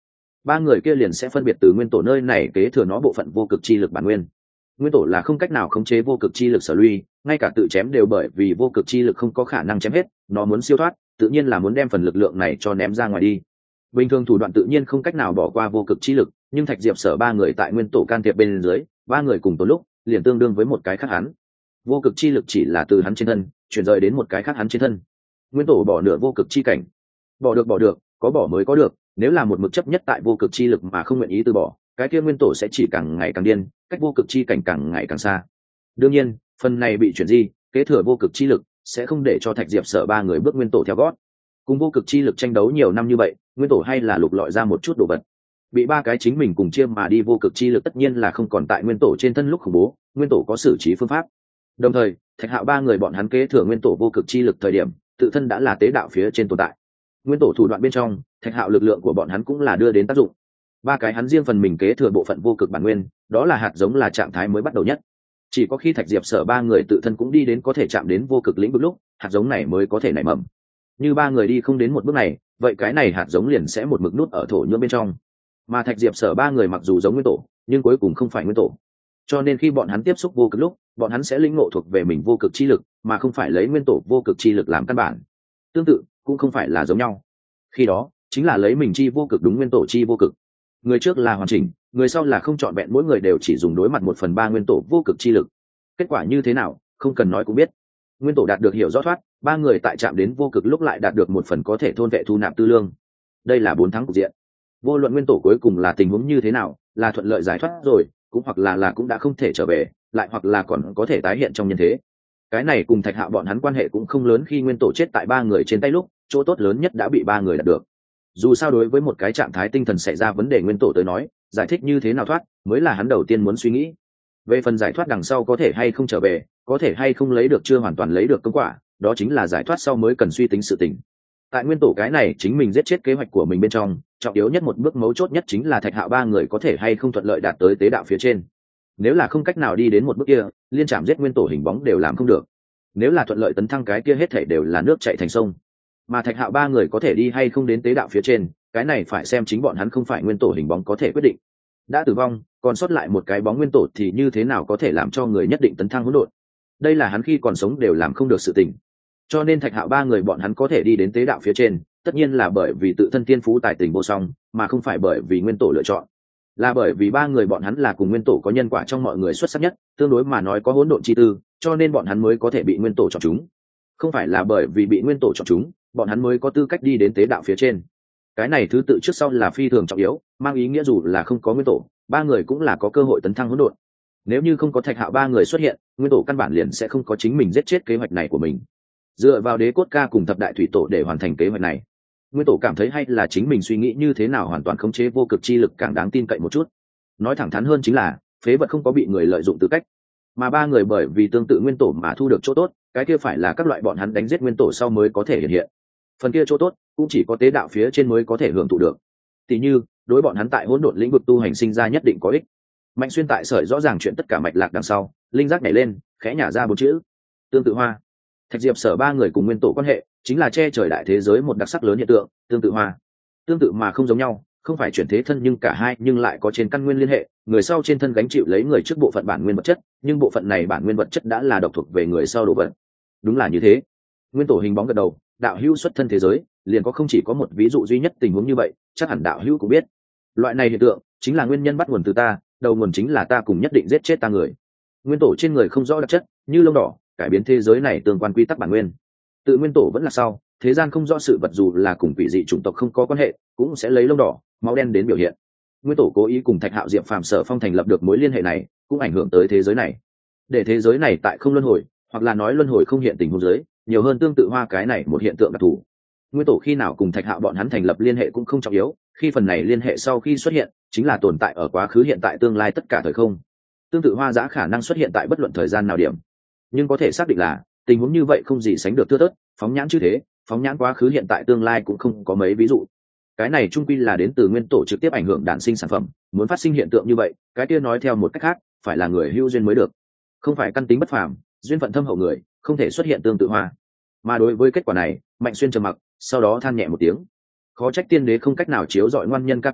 ba người kia liền sẽ phân biệt từ nguyên tổ nơi này kế thừa nó bộ phận vô cực chi lực bản nguyên. Nguyên tổ là không cách nào khống chế vô cực chi lực sở luy, ngay cả tự chém đều bởi vì vô cực chi lực không có khả năng chém hết, nó muốn siêu thoát tự nhiên là muốn đem phần lực lượng này cho ném ra ngoài đi. Bình thường thủ đoạn tự nhiên không cách nào bỏ qua vô cực chi lực, nhưng Thạch Diệp Sở ba người tại nguyên tổ can thiệp bên dưới, ba người cùng tồn lúc liền tương đương với một cái khác hắn. Vô cực chi lực chỉ là từ hắn trên thân chuyển rời đến một cái khác hắn trên thân. Nguyên tổ bỏ nửa vô cực chi cảnh. Bỏ được, có bỏ mới có được, nếu là một mực chấp nhất tại vô cực chi lực mà không nguyện ý từ bỏ, cái kia nguyên tổ sẽ chỉ càng ngày càng điên, cách vô cực chi cảnh càng ngày càng xa. Đương nhiên phần này bị chuyển di kế thừa vô cực chi lực sẽ không để cho Thạch Diệp Sở ba người bước nguyên tổ theo gót. Cùng vô cực chi lực tranh đấu nhiều năm như vậy, nguyên tổ hay là lục lọi ra một chút đồ vật. Bị ba cái chính mình cùng chia mà đi vô cực chi lực tất nhiên là không còn tại nguyên tổ trên thân lúc khủng bố, nguyên tổ có xử trí phương pháp. Đồng thời Thạch Hạo ba người bọn hắn kế thừa nguyên tổ vô cực chi lực thời điểm tự thân đã là tế đạo phía trên tồn tại. Nguyên tổ thủ đoạn bên trong, Thạch Hạo lực lượng của bọn hắn cũng là đưa đến tác dụng. Ba cái hắn riêng phần mình kế thừa bộ phận vô cực bản nguyên, đó là hạt giống, là trạng thái mới bắt đầu nhất. Chỉ có khi Thạch Diệp Sở ba người tự thân cũng đi đến có thể chạm đến vô cực lĩnh vực lúc, hạt giống này mới có thể nảy mầm. Như ba người đi không đến một bước này, vậy cái này hạt giống liền sẽ một mực nút ở thổ nhưỡng bên trong. Mà Thạch Diệp Sở ba người mặc dù giống nguyên tổ, nhưng cuối cùng không phải nguyên tổ. Cho nên khi bọn hắn tiếp xúc vô cực lúc, bọn hắn sẽ lĩnh ngộ thuộc về mình vô cực chi lực, mà không phải lấy nguyên tổ vô cực chi lực làm căn bản. Tương tự, cũng không phải là giống nhau. Khi đó, chính là lấy mình chi vô cực đúng nguyên tổ chi vô cực. Người trước là hoàn chỉnh, người sau là không trọn vẹn, mỗi người đều chỉ dùng đối mặt 1/3 nguyên tổ vô cực chi lực. Kết quả như thế nào, không cần nói cũng biết. Nguyên tổ đạt được hiểu rõ thoát, ba người tại chạm đến vô cực lúc lại đạt được một phần có thể thôn vệ thu nạp tư lương. Đây là 4 thắng cục diện. Vô luận nguyên tổ cuối cùng là tình huống như thế nào, là thuận lợi giải thoát rồi, cũng hoặc là cũng đã không thể trở về, lại hoặc là còn có thể tái hiện trong nhân thế. Cái này cùng Thạch Hạo bọn hắn quan hệ cũng không lớn, khi nguyên tổ chết tại ba người trên tay lúc, chỗ tốt lớn nhất đã bị ba người đạt được. Dù sao đối với một cái trạng thái tinh thần xảy ra vấn đề nguyên tổ tới nói, giải thích như thế nào thoát mới là hắn đầu tiên muốn suy nghĩ. Về phần giải thoát đằng sau có thể hay không trở về, có thể hay không lấy được chưa hoàn toàn lấy được công quả, đó chính là giải thoát sau mới cần suy tính sự tình. Tại nguyên tổ cái này chính mình giết chết kế hoạch của mình bên trong, trọng yếu nhất một bước mấu chốt nhất chính là Thạch Hạo ba người có thể hay không thuận lợi đạt tới tế đạo phía trên. Nếu là không cách nào đi đến một bước kia, liên chạm giết nguyên tổ hình bóng đều làm không được. Nếu là thuận lợi tấn thăng, cái kia hết thảy đều là nước chảy thành sông. Mà Thạch Hạo ba người có thể đi hay không đến tế đạo phía trên, cái này phải xem chính bọn hắn, không phải nguyên tổ hình bóng có thể quyết định. Đã tử vong, còn sót lại một cái bóng nguyên tổ thì như thế nào có thể làm cho người nhất định tấn thăng hỗn độn? Đây là hắn khi còn sống đều làm không được sự tình. Cho nên Thạch Hạo ba người bọn hắn có thể đi đến tế đạo phía trên, tất nhiên là bởi vì tự thân tiên phú tài tình vô song, mà không phải bởi vì nguyên tổ lựa chọn. Là bởi vì ba người bọn hắn là cùng nguyên tổ có nhân quả trong mọi người xuất sắc nhất, tương đối mà nói có hỗn độn chi tư, cho nên bọn hắn mới có thể bị nguyên tổ chọn chúng. Không phải là bởi vì bị nguyên tổ chọn chúng, bọn hắn mới có tư cách đi đến tế đạo phía trên. Cái này thứ tự trước sau là phi thường trọng yếu, mang ý nghĩa dù là không có nguyên tổ, ba người cũng là có cơ hội tấn thăng hỗn độn. Nếu như không có Thạch Hạo ba người xuất hiện, nguyên tổ căn bản liền sẽ không có chính mình giết chết kế hoạch này của mình. Dựa vào đế cốt ca cùng thập đại thủy tổ để hoàn thành kế hoạch này, nguyên tổ cảm thấy hay là chính mình suy nghĩ như thế nào hoàn toàn khống chế vô cực chi lực càng đáng tin cậy một chút. Nói thẳng thắn hơn chính là phế vật không có bị người lợi dụng tư cách, mà ba người bởi vì tương tự nguyên tổ mà thu được chỗ tốt, cái kia phải là các loại bọn hắn đánh giết nguyên tổ sau mới có thể hiện hiện. Phần kia chỗ tốt cũng chỉ có tế đạo phía trên mới có thể hưởng thụ được. Tỷ như đối bọn hắn tại hỗn độn lĩnh vực tu hành sinh ra nhất định có ích. Mạnh Xuyên tại sợi rõ ràng chuyện tất cả mạch lạc đằng sau, linh giác nhảy lên, khẽ nhả ra 4 chữ: tương tự hoa. Thạch Diệp Sở ba người cùng nguyên tổ quan hệ chính là che trời đại thế giới một đặc sắc lớn hiện tượng, tương tự hoa. Tương tự mà không giống nhau, không phải chuyển thế thân nhưng cả hai nhưng lại có trên căn nguyên liên hệ, người sau trên thân gánh chịu lấy người trước bộ phận bản nguyên vật chất, nhưng bộ phận này bản nguyên vật chất đã là độc thuộc về người sau đồ vật. Đúng là như thế. Nguyên tổ hình bóng gật đầu, đạo hữu xuất thân thế giới, liền có không chỉ có một ví dụ duy nhất tình huống như vậy, chắc hẳn đạo hữu cũng biết. Loại này hiện tượng chính là nguyên nhân bắt nguồn từ ta, đầu nguồn chính là ta cùng nhất định giết chết ta người. Nguyên tổ trên người không rõ đặc chất, như lông đỏ, cải biến thế giới này tương quan quy tắc bản nguyên. Tự nguyên tổ vẫn là sau, thế gian không rõ sự vật dù là cùng quỷ dị chủng tộc không có quan hệ, cũng sẽ lấy lông đỏ, máu đen đến biểu hiện. Nguyên tổ cố ý cùng Thạch Hạo, Diệp Phàm, Sở Phong thành lập được mối liên hệ này, cũng ảnh hưởng tới thế giới này. Để thế giới này tại không luân hồi, hoặc là nói luân hồi không hiện tình huống giới, nhiều hơn tương tự hoa cái này một hiện tượng đặc thù. Nguyên tổ khi nào cùng Thạch Hạo bọn hắn thành lập liên hệ cũng không trọng yếu, khi phần này liên hệ sau khi xuất hiện, chính là tồn tại ở quá khứ, hiện tại, tương lai tất cả thời không. Tương tự hoa giã khả năng xuất hiện tại bất luận thời gian nào điểm, nhưng có thể xác định là tình huống như vậy không gì sánh được thưa thớt, phóng nhãn chứ thế, phóng nhãn quá khứ, hiện tại, tương lai cũng không có mấy ví dụ. Cái này trung quy là đến từ nguyên tổ trực tiếp ảnh hưởng đản sinh sản phẩm, muốn phát sinh hiện tượng như vậy, cái kia nói theo một cách khác, phải là người hữu duyên mới được, không phải căn tính bất phàm, duyên phận thâm hậu người không thể xuất hiện tương tự hoa. Mà đối với kết quả này, Mạnh Xuyên trầm mặc, sau đó than nhẹ một tiếng: khó trách tiên đế không cách nào chiếu dọi ngoan nhân ca ca,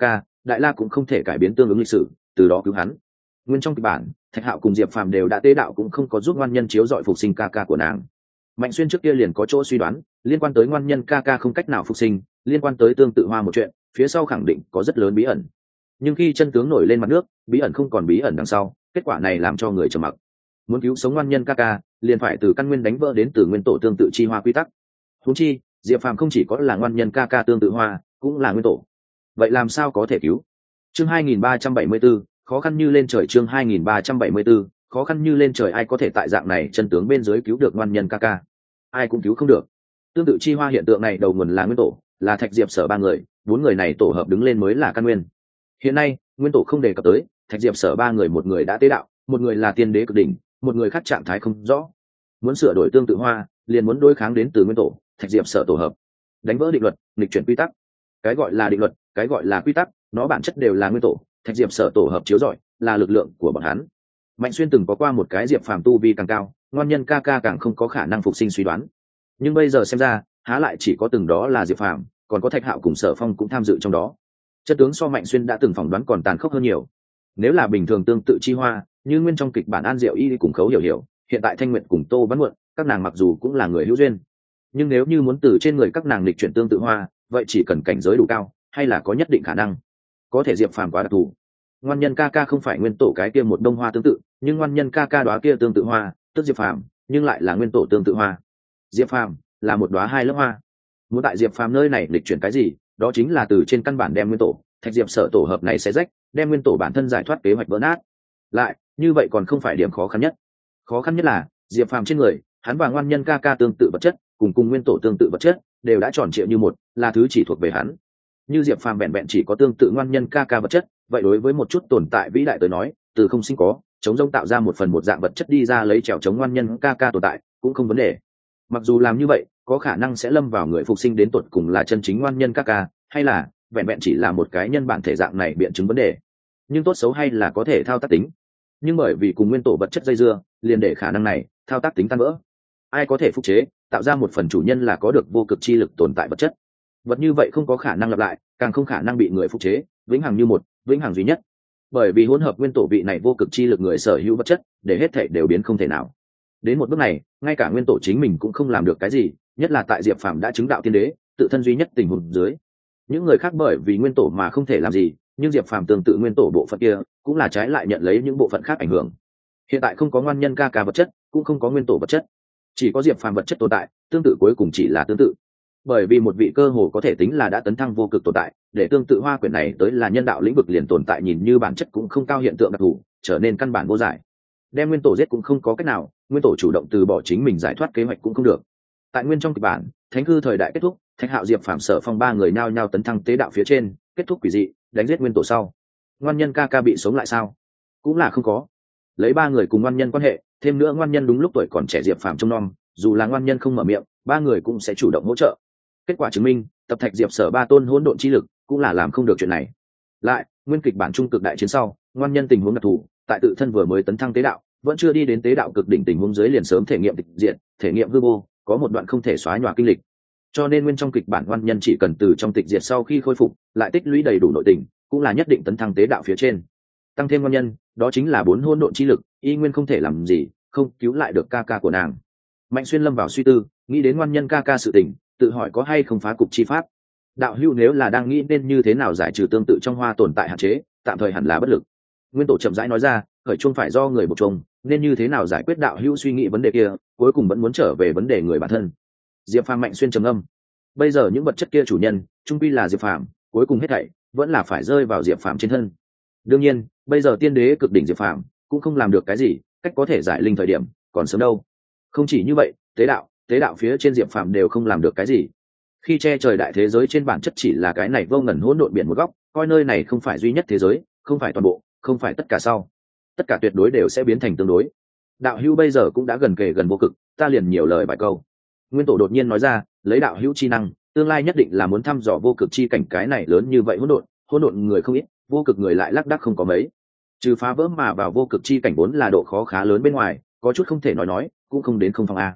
đại la cũng không thể cải biến tương ứng lịch sử, từ đó cứu hắn. Nguyên trong kịch bản, Thạch Hạo cùng Diệp Phàm đều đã tế đạo cũng không có giúp ngoan nhân chiếu dọi phục sinh ca ca của nàng. Mạnh Xuyên trước kia liền có chỗ suy đoán, liên quan tới ngoan nhân ca ca không cách nào phục sinh, liên quan tới tương tự hoa một chuyện, phía sau khẳng định có rất lớn bí ẩn. Nhưng khi chân tướng nổi lên mặt nước, bí ẩn không còn bí ẩn đằng sau, kết quả này làm cho người trầm mặc. Muốn cứu sống ngoan nhân ca ca, liền phải từ căn nguyên đánh vỡ đến từ nguyên tổ tương tự chi hoa quy tắc. Huống chi, Diệp Phàm không chỉ có là ngoan nhân ca ca tương tự hoa, cũng là nguyên tổ. Vậy làm sao có thể cứu? Chương 2374, khó khăn như lên trời. Chương 2374, khó khăn như lên trời. Ai có thể tại dạng này chân tướng bên dưới cứu được ngoan nhân ca ca? Ai cũng cứu không được. Tương tự chi hoa hiện tượng này đầu nguồn là nguyên tổ, là Thạch Diệp Sở ba người, bốn người này tổ hợp đứng lên mới là căn nguyên. Hiện nay, nguyên tổ không đề cập tới, Thạch Diệp Sở ba người, một người đã tế đạo, một người là tiên đế cực đỉnh, một người khác trạng thái không rõ. Muốn sửa đổi tương tự hoa, liền muốn đối kháng đến từ nguyên tổ, Thạch Diệp Sở tổ hợp, đánh vỡ định luật, nghịch chuyển quy tắc. Cái gọi là định luật, cái gọi là quy tắc, nó bản chất đều là nguyên tổ, Thạch Diệp Sở tổ hợp chiếu rọi, là lực lượng của bọn hắn. Mạnh Xuyên từng có qua một cái Diệp Phàm tu vi càng cao, ngoan nhân ca ca càng không có khả năng phục sinh suy đoán. Nhưng bây giờ xem ra, há lại chỉ có từng đó là Diệp Phàm, còn có Thạch Hạo cùng Sở Phong cũng tham dự trong đó. Chất tướng so Mạnh Xuyên đã từng phỏng đoán còn tàn khốc hơn nhiều. Nếu là bình thường tương tự chi hoa, như nguyên trong kịch bản An Diệu Y cùng Khấu Hiểu, hiện tại Thanh Nguyệt cùng Tô Văn Muộn, các nàng mặc dù cũng là người hữu duyên, nhưng nếu như muốn từ trên người các nàng lịch chuyển tương tự hoa, vậy chỉ cần cảnh giới đủ cao, hay là có nhất định khả năng. Có thể Diệp Phàm quá đặc thù. Ngoan nhân ca ca không phải nguyên tổ cái kia một đông hoa tương tự, nhưng ngoan nhân ca ca đóa kia tương tự hoa, tức Diệp Phàm, nhưng lại là nguyên tổ tương tự hoa. Diệp Phàm là một đóa hai lớp hoa. Muốn tại Diệp Phàm nơi này lịch chuyển cái gì, đó chính là từ trên căn bản đem nguyên tổ, Thạch Diệp Sở tổ hợp này sẽ rách, đem nguyên tổ bản thân giải thoát kế hoạch vỡ nát. Lại, như vậy còn không phải điểm khó khăn nhất. Khó khăn nhất là, Diệp Phàm trên người, hắn và ngoan nhân ca ca tương tự vật chất, cùng nguyên tổ tương tự vật chất, đều đã tròn trịa như một, là thứ chỉ thuộc về hắn. Như Diệp Phàm vẹn vẹn chỉ có tương tự ngoan nhân ca ca vật chất, vậy đối với một chút tồn tại vĩ đại tới nói, từ không sinh có, chống rông tạo ra một phần một dạng vật chất đi ra lấy trèo chống ngoan nhân ca ca tồn tại, cũng không vấn đề. Mặc dù làm như vậy, có khả năng sẽ lâm vào người phục sinh đến tột cùng là chân chính ngoan nhân ca ca, hay là vẹn vẹn chỉ là một cái nhân bản thể dạng này biện chứng vấn đề. Nhưng tốt xấu hay là có thể thao tác tính. Nhưng bởi vì cùng nguyên tổ vật chất dây dưa, liền để khả năng này thao tác tính tan vỡ. Ai có thể phục chế, tạo ra một phần chủ nhân là có được vô cực chi lực tồn tại vật chất. Vật như vậy không có khả năng lặp lại, càng không khả năng bị người phục chế, vĩnh hằng như một, vĩnh hằng duy nhất. Bởi vì hỗn hợp nguyên tổ vị này vô cực chi lực người sở hữu vật chất, để hết thảy đều biến không thể nào. Đến một bước này, ngay cả nguyên tổ chính mình cũng không làm được cái gì, nhất là tại Diệp Phàm đã chứng đạo tiên đế, tự thân duy nhất tình huống dưới. Những người khác bởi vì nguyên tổ mà không thể làm gì, nhưng Diệp Phàm tương tự nguyên tổ bộ phận kia, cũng là trái lại nhận lấy những bộ phận khác ảnh hưởng. Hiện tại không có ngoan nhân ca ca vật chất, cũng không có nguyên tổ vật chất, chỉ có Diệp Phàm vật chất tồn tại, tương tự cuối cùng chỉ là tương tự. Bởi vì một vị cơ hồ có thể tính là đã tấn thăng vô cực tồn tại, để tương tự hoa quyển này tới là nhân đạo lĩnh vực liền tồn tại nhìn như bản chất cũng không cao hiện tượng đặc thù, trở nên căn bản vô giải. Đem nguyên tổ giết cũng không có cách nào, nguyên tổ chủ động từ bỏ chính mình giải thoát kế hoạch cũng không được. Tại nguyên trong kịch bản, thánh cư thời đại kết thúc, Thạch Hạo, Diệp Phàm, Sở Phong ba người nhao nhao tấn thăng tế đạo phía trên, kết thúc quỷ dị, đánh giết nguyên tổ sau. Ngoan nhân ca ca bị sống lại sao? Cũng là không có. Lấy ba người cùng ngoan nhân quan hệ, thêm nữa ngoan nhân đúng lúc tuổi còn trẻ Diệp Phàm trông nom, dù là ngoan nhân không mở miệng, ba người cũng sẽ chủ động hỗ trợ. Kết quả chứng minh, tập Thạch Diệp Sở ba tôn hỗn độn chi lực cũng là làm không được chuyện này. Lại, nguyên kịch bản trung cực đại chiến sau, ngoan nhân tình huống đặc thù, tại tự thân vừa mới tấn thăng tế đạo, vẫn chưa đi đến tế đạo cực đỉnh tình huống dưới liền sớm thể nghiệm tịch diện, thể nghiệm hư vô, có một đoạn không thể xóa nhòa kinh lịch. Cho nên nguyên trong kịch bản ngoan nhân chỉ cần từ trong tịch diệt sau khi khôi phục, lại tích lũy đầy đủ nội tình, cũng là nhất định tấn thăng tế đạo phía trên. Tăng thêm ngoan nhân, đó chính là bốn hỗn độn chi lực, y nguyên không thể làm gì, không cứu lại được ca ca của nàng. Mạnh Xuyên lâm vào suy tư, nghĩ đến ngoan nhân ca ca sự tình, tự hỏi có hay không phá cục chi pháp. Đạo hữu nếu là đang nghĩ nên như thế nào giải trừ tương tự trong hoa tồn tại hạn chế, tạm thời hẳn là bất lực. Nguyên tổ chậm rãi nói ra, khởi chuông phải do người buộc chuông, nên như thế nào giải quyết đạo hữu suy nghĩ vấn đề kia, cuối cùng vẫn muốn trở về vấn đề người bản thân. Diệp Phàm. Mạnh Xuyên trầm âm. Bây giờ những vật chất kia chủ nhân, trung quy là Diệp Phàm, cuối cùng hết thảy vẫn là phải rơi vào Diệp Phàm trên thân. Đương nhiên, bây giờ tiên đế cực đỉnh Diệp Phàm cũng không làm được cái gì, cách có thể giải linh thời điểm còn sớm đâu. Không chỉ như vậy, tế đạo phía trên Diệp Phàm đều không làm được cái gì. Khi che trời đại thế giới trên bản chất chỉ là cái này vô ngần hỗn độn biển một góc, coi nơi này không phải duy nhất thế giới, không phải toàn bộ, không phải tất cả sau, tất cả tuyệt đối đều sẽ biến thành tương đối. Đạo hữu bây giờ cũng đã gần kề gần vô cực, ta liền nhiều lời vài câu. Nguyên tổ đột nhiên nói ra, lấy đạo hữu chi năng, tương lai nhất định là muốn thăm dò vô cực chi cảnh, cái này lớn như vậy hỗn độn người không ít, vô cực người lại lác đác không có mấy. Trừ phá vỡ mà vào vô cực chi cảnh vốn là độ khó khá lớn bên ngoài, có chút không thể nói, cũng không đến không phòng a.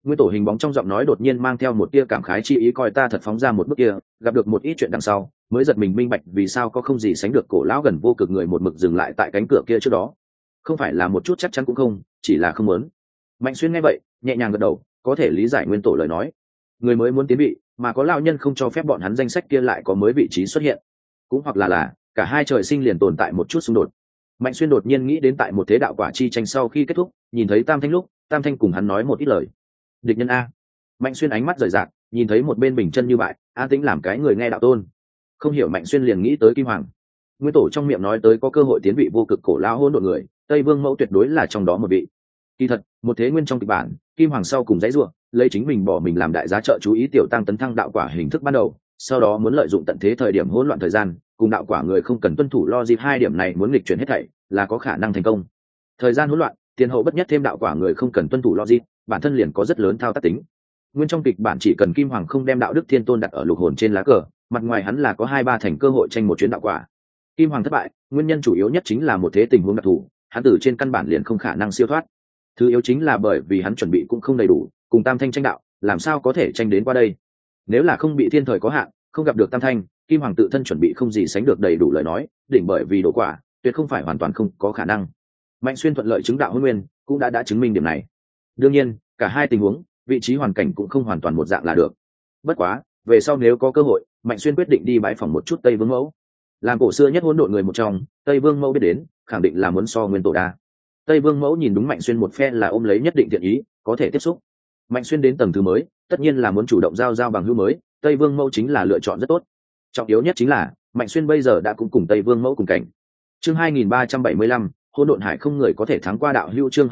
Nguyên tổ hình bóng trong giọng nói đột nhiên mang theo một tia cảm khái chi ý, coi ta thật phóng ra một bước kia, gặp được một ít chuyện đằng sau, mới giật mình minh bạch vì sao có không gì sánh được cổ lão gần vô cực người một mực dừng lại tại cánh cửa kia trước đó. Không phải là một chút chắc chắn cũng không, chỉ là không muốn. Mạnh Xuyên nghe vậy, nhẹ nhàng gật đầu, có thể lý giải Nguyên tổ lời nói. Người mới muốn tiến vị, mà có lão nhân không cho phép bọn hắn danh sách kia lại có mới vị trí xuất hiện, cũng hoặc là cả hai trời sinh liền tồn tại một chút xung đột. Mạnh Xuyên đột nhiên nghĩ đến tại một thế đạo quả chi tranh sau khi kết thúc, nhìn thấy Tam Thanh lúc, Tam Thanh cùng hắn nói một ít lời. Địch nhân a. Mạnh Xuyên ánh mắt rời rạc, nhìn thấy một bên bình chân như vậy, an tĩnh làm cái người nghe đạo tôn. Không hiểu Mạnh Xuyên liền nghĩ tới Kim Hoàng. Nguyên tổ trong miệng nói tới có cơ hội tiến vị vô cực cổ lão hỗn độn người, Tây Vương Mẫu tuyệt đối là trong đó một vị. Kỳ thật, một thế nguyên trong kịch bản, Kim Hoàng sau cùng dãy rủa, lấy chính mình bỏ mình làm đại giá trợ chú ý tiểu tăng tấn thăng đạo quả hình thức ban đầu, sau đó muốn lợi dụng tận thế thời điểm hỗn loạn thời gian, cùng đạo quả người không cần tuân thủ logic hai điểm này muốn nghịch chuyển hết thảy, là có khả năng thành công. Thời gian hỗn loạn, tiền hậu bất nhất thêm đạo quả người không cần tuân thủ logic, bản thân liền có rất lớn thao tác tính. Nguyên trong kịch bản chỉ cần Kim Hoàng không đem đạo đức thiên tôn đặt ở lục hồn trên lá cờ, mặt ngoài hắn là có 2-3 thành cơ hội tranh một chuyến đạo quả. Kim Hoàng thất bại, nguyên nhân chủ yếu nhất chính là một thế tình huống đặc thù, hắn từ trên căn bản liền không khả năng siêu thoát. Thứ yếu chính là bởi vì hắn chuẩn bị cũng không đầy đủ, cùng Tam Thanh tranh đạo, làm sao có thể tranh đến qua đây? Nếu là không bị thiên thời có hạn, không gặp được Tam Thanh, Kim Hoàng tự thân chuẩn bị không gì sánh được đầy đủ lời nói, đỉnh bởi vì độ quả, tuyệt không phải hoàn toàn không có khả năng. Mạnh Xuyên thuận lợi chứng đạo Hôn Nguyên, cũng đã chứng minh điểm này. Đương nhiên, cả hai tình huống, vị trí hoàn cảnh cũng không hoàn toàn một dạng là được. Bất quá, về sau nếu có cơ hội, Mạnh Xuyên quyết định đi bái phỏng một chút Tây Vương Mẫu. Làm cổ xưa nhất hỗn độn người một trong, Tây Vương Mẫu biết đến, khẳng định là muốn so Nguyên tổ đa. Tây Vương Mẫu nhìn đúng Mạnh Xuyên một phe là ôm lấy nhất định thiện ý, có thể tiếp xúc. Mạnh Xuyên đến tầng thứ mới, tất nhiên là muốn chủ động giao bằng hữu mới, Tây Vương Mẫu chính là lựa chọn rất tốt. Trọng yếu nhất chính là, Mạnh Xuyên bây giờ đã cũng cùng Tây Vương Mẫu cùng cảnh. Chương 2375, Hỗn Độn Hải không người có thể thắng qua đạo hữu. Chương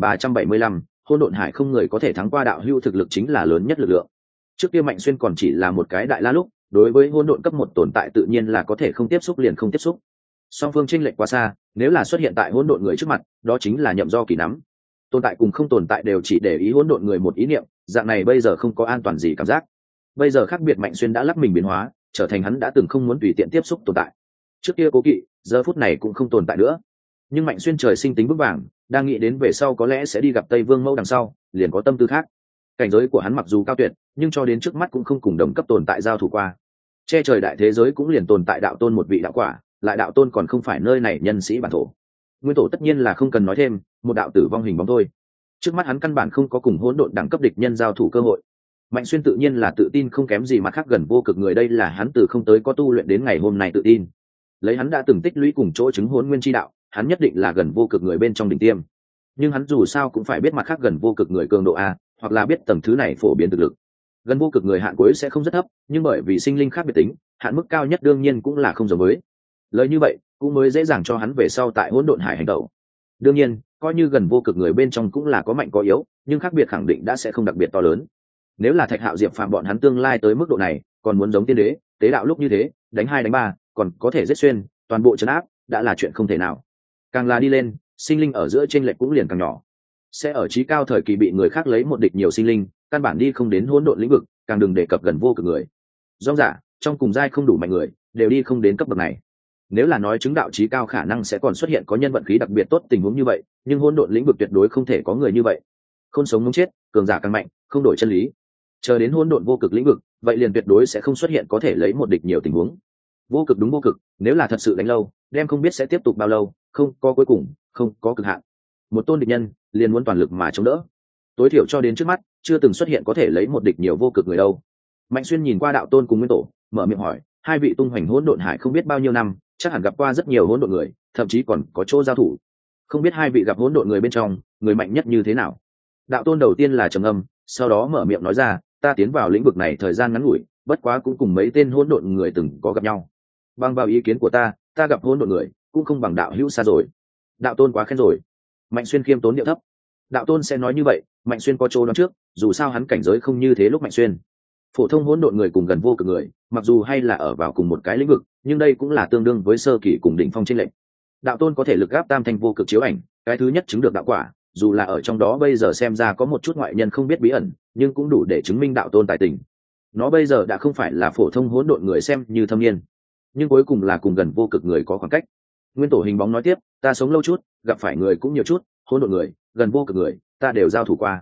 2375, Hỗn Độn Hải không người có thể thắng qua đạo hữu, thực lực chính là lớn nhất lực lượng. Trước kia Mạnh Xuyên còn chỉ là một cái đại la lúc, đối với hỗn độn cấp 1 tồn tại tự nhiên là có thể không tiếp xúc liền không tiếp xúc. Song phương chênh lệch quá xa, nếu là xuất hiện tại hỗn độn người trước mặt, đó chính là nhậm do kỳ nắm. Tồn tại cùng không tồn tại đều chỉ để ý hỗn độn người một ý niệm, dạng này bây giờ không có an toàn gì cảm giác. Bây giờ khác biệt, Mạnh Xuyên đã lắc mình biến hóa, trở thành hắn đã từng không muốn tùy tiện tiếp xúc tồn tại. Trước kia cố kỵ, giờ phút này cũng không tồn tại nữa. Nhưng Mạnh Xuyên trời sinh tính vững vàng, đang nghĩ đến về sau có lẽ sẽ đi gặp Tây Vương Mẫu đằng sau, liền có tâm tư khác. Cảnh giới của hắn mặc dù cao tuyệt, nhưng cho đến trước mắt cũng không cùng đồng cấp tồn tại giao thủ qua. Che trời đại thế giới cũng liền tồn tại đạo tôn một vị đạo quả, lại đạo tôn còn không phải nơi này nhân sĩ bản thổ. Nguyên tổ tất nhiên là không cần nói thêm, một đạo tử vong hình bóng thôi. Trước mắt hắn căn bản không có cùng hỗn độn đẳng cấp địch nhân giao thủ cơ hội. Mạnh Xuyên tự nhiên là tự tin không kém gì mặt khác gần vô cực người, đây là hắn từ không tới có tu luyện đến ngày hôm nay tự tin. Lấy hắn đã từng tích lũy cùng chỗ chứng hỗn nguyên chi đạo, hắn nhất định là gần vô cực người bên trong đỉnh tiêm. Nhưng hắn dù sao cũng phải biết mặt khác gần vô cực người cường độ a, hoặc là biết tầng thứ này phổ biến thực lực. Gần vô cực người hạn cuối sẽ không rất thấp, nhưng bởi vì sinh linh khác biệt tính, hạn mức cao nhất đương nhiên cũng là không giống với. Lời như vậy, cũng mới dễ dàng cho hắn về sau tại hỗn độn hải hành động. Đương nhiên, coi như gần vô cực người bên trong cũng là có mạnh có yếu, nhưng khác biệt khẳng định đã sẽ không đặc biệt to lớn. Nếu là Thạch Hạo Diệp Phàm bọn hắn tương lai tới mức độ này, còn muốn giống tiên đế, tế đạo lúc như thế, đánh 2 đánh 3, còn có thể giết xuyên, toàn bộ trấn áp, đã là chuyện không thể nào. Càng là đi lên, sinh linh ở giữa chênh lệch cũng liền càng nhỏ. Sẽ ở chí cao thời kỳ bị người khác lấy một địch nhiều sinh linh, căn bản đi không đến hỗn độn lĩnh vực, càng đừng đề cập gần vô cực người. Rong rả, trong cùng giai không đủ mạnh người, đều đi không đến cấp bậc này. Nếu là nói chứng đạo chí cao khả năng sẽ còn xuất hiện có nhân vận khí đặc biệt tốt tình huống như vậy, nhưng hỗn độn lĩnh vực tuyệt đối không thể có người như vậy. Không sống muốn chết, cường giả càng mạnh, không đổi chân lý. Chờ đến hỗn độn vô cực lĩnh vực, vậy liền tuyệt đối sẽ không xuất hiện có thể lấy một địch nhiều tình huống. Vô cực đúng vô cực, nếu là thật sự đánh lâu, đem không biết sẽ tiếp tục bao lâu, không có cuối cùng, không có cực hạn. Một tôn địch nhân, liền muốn toàn lực mà chống đỡ. Tối thiểu cho đến trước mắt, chưa từng xuất hiện có thể lấy một địch nhiều vô cực người đâu. Mạnh Xuyên nhìn qua đạo tôn cùng Nguyên tổ, mở miệng hỏi, hai vị tung hoành hỗn độn hải không biết bao nhiêu năm, chắc hẳn gặp qua rất nhiều hỗn độn người, thậm chí còn có chỗ giao thủ. Không biết hai vị gặp hỗn độn người bên trong, người mạnh nhất như thế nào? Đạo tôn đầu tiên là trầm âm, sau đó mở miệng nói ra, ta tiến vào lĩnh vực này thời gian ngắn ngủi, bất quá cũng cùng mấy tên hỗn độn người từng có gặp nhau. Bằng vào ý kiến của ta gặp hỗn độn người cũng không bằng đạo hữu xa rồi. Đạo tôn quá khen rồi. Mạnh Xuyên khiêm tốn điệu thấp. Đạo tôn sẽ nói như vậy, Mạnh Xuyên có chỗ đoán trước, dù sao hắn cảnh giới không như thế lúc Mạnh Xuyên. Phổ thông hỗn độn người cùng gần vô cực người, mặc dù hay là ở vào cùng một cái lĩnh vực, nhưng đây cũng là tương đương với sơ kỳ cùng đỉnh phong chênh lệch. Đạo tôn có thể lực gáp tam thanh vô cực chiếu ảnh, cái thứ nhất chứng được đạo quả, dù là ở trong đó bây giờ xem ra có một chút ngoại nhân không biết bí ẩn, nhưng cũng đủ để chứng minh đạo tôn tài tình. Nó bây giờ đã không phải là phổ thông hỗn độn người xem như thâm niên, nhưng cuối cùng là cùng gần vô cực người có khoảng cách. Nguyên tổ hình bóng nói tiếp, ta sống lâu chút, gặp phải người cũng nhiều chút, hỗn độn người, gần vô cực người, ta đều giao thủ qua.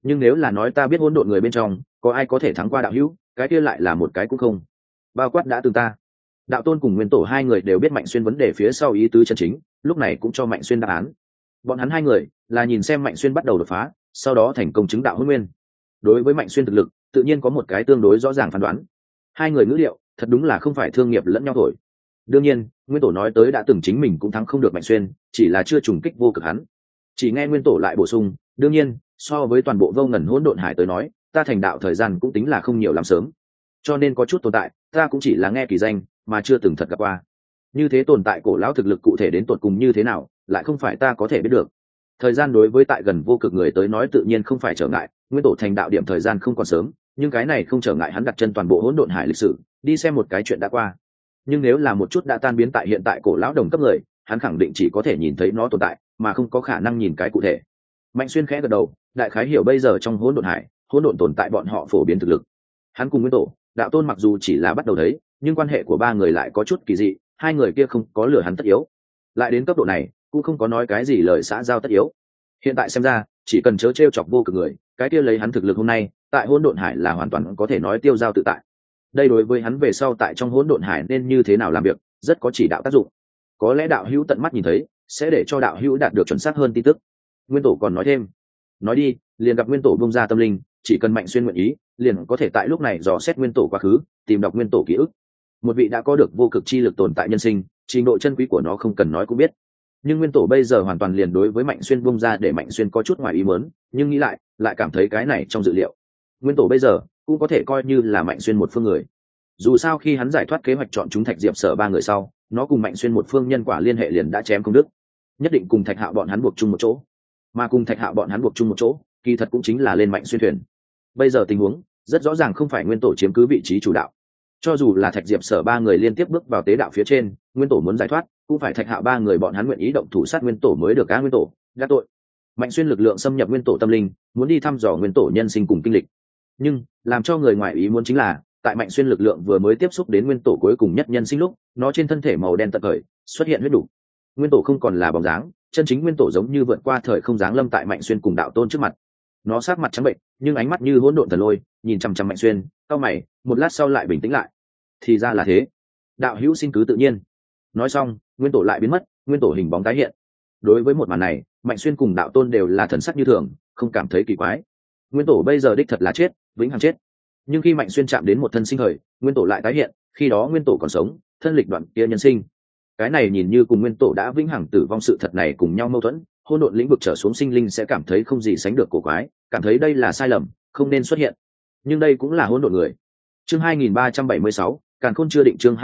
nhưng nếu là nói ta biết hỗn độn người bên trong có ai có thể thắng qua đạo hữu, cái kia lại là một cái cũng không, bao quát đã từng ta. Đạo tôn cùng nguyên tổ hai người đều biết Mạnh Xuyên vấn đề phía sau ý tứ chân chính, lúc này cũng cho Mạnh Xuyên đáp án. Bọn hắn hai người là nhìn xem Mạnh Xuyên bắt đầu đột phá, sau đó thành công chứng đạo hôn nguyên. Đối với Mạnh Xuyên thực lực tự nhiên có một cái tương đối rõ ràng phán đoán. Hai người ngữ liệu thật đúng là không phải thương nghiệp lẫn nhau thổi. Đương nhiên nguyên tổ nói tới đã từng chính mình cũng thắng không được Mạnh Xuyên, chỉ là chưa trùng kích vô cực hắn. Chỉ nghe nguyên tổ lại bổ sung, đương nhiên so với toàn bộ vô ngần hỗn độn hải tới nói, ta thành đạo thời gian cũng tính là không nhiều lắm sớm, cho nên có chút tồn tại ta cũng chỉ là nghe kỳ danh mà chưa từng thật gặp qua. Như thế tồn tại cổ lão thực lực cụ thể đến tột cùng như thế nào lại không phải ta có thể biết được. Thời gian đối với tại gần vô cực người tới nói tự nhiên không phải trở ngại, nguyên tổ thành đạo điểm thời gian không còn sớm, nhưng cái này không trở ngại hắn đặt chân toàn bộ hỗn độn hải lịch sử, đi xem một cái chuyện đã qua. Nhưng nếu là một chút đã tan biến tại hiện tại cổ lão đồng cấp người, hắn khẳng định chỉ có thể nhìn thấy nó tồn tại mà không có khả năng nhìn cái cụ thể. Mạnh Xuyên khẽ gật đầu, đại khái hiểu bây giờ trong hỗn độn hải hỗn độn tồn tại bọn họ phổ biến thực lực. Hắn cùng nguyên tổ đạo tôn mặc dù chỉ là bắt đầu thấy, nhưng quan hệ của ba người lại có chút kỳ dị, hai người kia không có lừa hắn tất yếu, lại đến cấp độ này cũng không có nói cái gì lời xã giao tất yếu. Hiện tại xem ra chỉ cần chớ trêu chọc vô cực người, cái kia lấy hắn thực lực hôm nay tại hỗn độn hải là hoàn toàn có thể nói tiêu giao tự tại. Đây đối với hắn về sau tại trong hỗn độn hải nên như thế nào làm việc rất có chỉ đạo tác dụng. Có lẽ đạo hữu tận mắt nhìn thấy sẽ để cho đạo hữu đạt được chuẩn xác hơn tin tức. Nguyên tổ còn nói thêm, nói đi liền gặp nguyên tổ bung ra tâm linh, chỉ cần Mạnh Xuyên nguyện ý liền có thể tại lúc này dò xét nguyên tổ quá khứ, tìm đọc nguyên tổ ký ức. Một vị đã có được vô cực chi lực tồn tại nhân sinh, trình độ chân quý của nó không cần nói cũng biết. Nhưng nguyên tổ bây giờ hoàn toàn liền đối với Mạnh Xuyên bung ra để Mạnh Xuyên có chút ngoài ý muốn, nhưng nghĩ lại cảm thấy cái này trong dự liệu. Nguyên tổ bây giờ cũng có thể coi như là Mạnh Xuyên một phương người. Dù sao khi hắn giải thoát kế hoạch chọn chúng Thạch Diệp Sở ba người sau, nó cùng Mạnh Xuyên một phương nhân quả liên hệ liền đã chém công đức, nhất định cùng Thạch Hạo bọn hắn buộc chung một chỗ. Mà cùng Thạch Hạo bọn hắn buộc chung một chỗ, kỳ thật cũng chính là lên Mạnh Xuyên thuyền. Bây giờ tình huống rất rõ ràng không phải nguyên tổ chiếm cứ vị trí chủ đạo. Cho dù là Thạch Diệp Sở ba người liên tiếp bước vào tế đạo phía trên, nguyên tổ muốn giải thoát cũng phải Thạch Hạo ba người bọn hắn nguyện ý động thủ sát nguyên tổ mới được. Cá nguyên tổ gác tội, Mạnh Xuyên lực lượng xâm nhập nguyên tổ tâm linh, muốn đi thăm dò nguyên tổ nhân sinh cùng kinh lịch. Nhưng làm cho người ngoài ý muốn chính là, tại Mạnh Xuyên lực lượng vừa mới tiếp xúc đến nguyên tổ cuối cùng nhất nhân sinh lúc, nó trên thân thể màu đen tận khởi xuất hiện huyết đủ. Nguyên tổ không còn là bóng dáng, chân chính nguyên tổ giống như vượt qua thời không giáng lâm tại Mạnh Xuyên cùng đạo tôn trước mặt. Nó sát mặt trắng bệnh, nhưng ánh mắt như hỗn độn thần lôi, nhìn chằm chằm Mạnh Xuyên, cau mày, một lát sau lại bình tĩnh lại. Thì ra là thế, đạo hữu xin cứ tự nhiên. Nói xong, nguyên tổ lại biến mất, nguyên tổ hình bóng tái hiện. Đối với một màn này, Mạnh Xuyên cùng đạo tôn đều là thần sắc như thường, không cảm thấy kỳ quái. Nguyên tổ bây giờ đích thật là chết, vĩnh hằng chết. Nhưng khi Mạnh Xuyên chạm đến một thân sinh thời, nguyên tổ lại tái hiện, khi đó nguyên tổ còn sống, thân lịch đoạn kia nhân sinh. Cái này nhìn như cùng nguyên tổ đã vĩnh hằng tử vong sự thật này cùng nhau mâu thuẫn, hỗn độn lĩnh vực trở xuống sinh linh sẽ cảm thấy không gì sánh được cổ quái, cảm thấy đây là sai lầm, không nên xuất hiện. Nhưng đây cũng là hỗn độn người. Chương 2376, Càn Khôn chưa định. Chương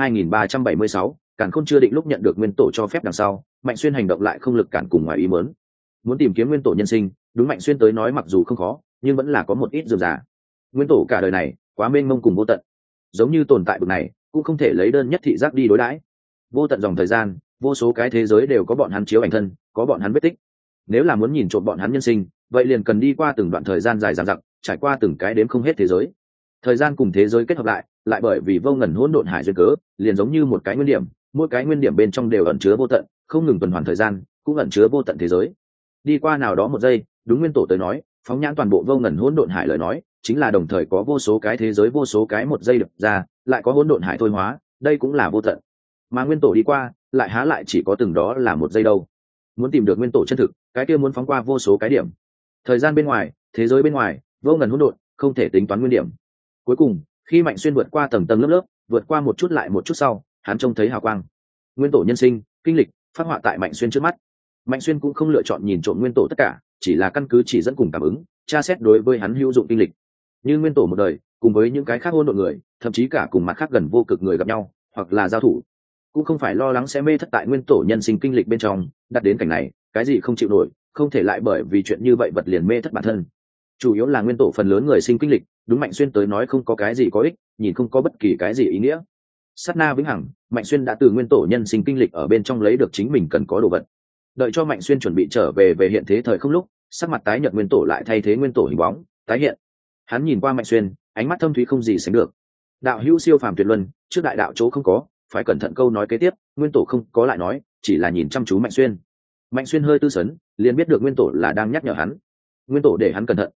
2376, Càn Khôn chưa định. Lúc nhận được nguyên tổ cho phép đằng sau, Mạnh Xuyên hành động lại không lực cản cùng ngoài ý muốn tìm kiếm nguyên tổ nhân sinh, đúng Mạnh Xuyên tới nói mặc dù không khó, nhưng vẫn là có một ít dườm già. Nguyên tổ cả đời này quá mênh mông cùng vô tận, giống như tồn tại bực này cũng không thể lấy đơn nhất thị giác đi đối đãi. Vô tận dòng thời gian, vô số cái thế giới đều có bọn hắn chiếu ảnh thân, có bọn hắn vết tích. Nếu là muốn nhìn trộm bọn hắn nhân sinh, vậy liền cần đi qua từng đoạn thời gian dài dằng dặc, trải qua từng cái đếm không hết thế giới. Thời gian cùng thế giới kết hợp lại bởi vì vô ngần hỗn độn hải duyên cớ, liền giống như một cái nguyên điểm, mỗi cái nguyên điểm bên trong đều ẩn chứa vô tận, không ngừng tuần hoàn thời gian, cũng ẩn chứa vô tận thế giới. Đi qua nào đó một giây, đúng nguyên tổ tới nói, phóng nhãn toàn bộ vô ngần hỗn độn hải lời nói, chính là đồng thời có vô số cái thế giới, vô số cái một giây đập ra, lại có hỗn độn hải thôi hóa, đây cũng là vô tận. Mà nguyên tổ đi qua, lại há lại chỉ có từng đó là một giây đâu. Muốn tìm được nguyên tổ chân thực, cái kia muốn phóng qua vô số cái điểm. Thời gian bên ngoài, thế giới bên ngoài, vô ngần hỗn độn, không thể tính toán nguyên điểm. Cuối cùng, khi Mạnh Xuyên vượt qua tầng tầng lớp lớp, vượt qua một chút lại một chút sau, hắn trông thấy hào quang. Nguyên tổ nhân sinh, kinh lịch, phát họa tại Mạnh Xuyên trước mắt. Mạnh Xuyên cũng không lựa chọn nhìn trộm nguyên tổ tất cả, chỉ là căn cứ chỉ dẫn cùng cảm ứng, tra xét đối với hắn hữu dụng kinh lịch. Như nguyên tổ một đời, cùng với những cái khác hỗn độn người, thậm chí cả cùng mặt khác gần vô cực người gặp nhau, hoặc là giao thủ, cũng không phải lo lắng sẽ mê thất tại nguyên tổ nhân sinh kinh lịch bên trong. Đặt đến cảnh này, cái gì không chịu nổi, không thể lại bởi vì chuyện như vậy vật liền mê thất bản thân. Chủ yếu là nguyên tổ phần lớn người sinh kinh lịch, đúng Mạnh Xuyên tới nói không có cái gì có ích, nhìn không có bất kỳ cái gì ý nghĩa. Sát na vĩnh hằng, Mạnh Xuyên đã từ nguyên tổ nhân sinh kinh lịch ở bên trong lấy được chính mình cần có đồ vật. Đợi cho Mạnh Xuyên chuẩn bị trở về hiện thế thời không lúc, sắc mặt tái nhợt nguyên tổ lại thay thế nguyên tổ hình bóng tái hiện. Hắn nhìn qua Mạnh Xuyên, ánh mắt thâm thúy không gì sánh được. Đạo hữu siêu phàm tuyệt luân, trước đại đạo chỗ không có, phải cẩn thận. Câu nói kế tiếp, nguyên tổ không có lại nói, chỉ là nhìn chăm chú Mạnh Xuyên. Mạnh Xuyên hơi tư sấn, liền biết được nguyên tổ là đang nhắc nhở hắn. Nguyên tổ để hắn cẩn thận,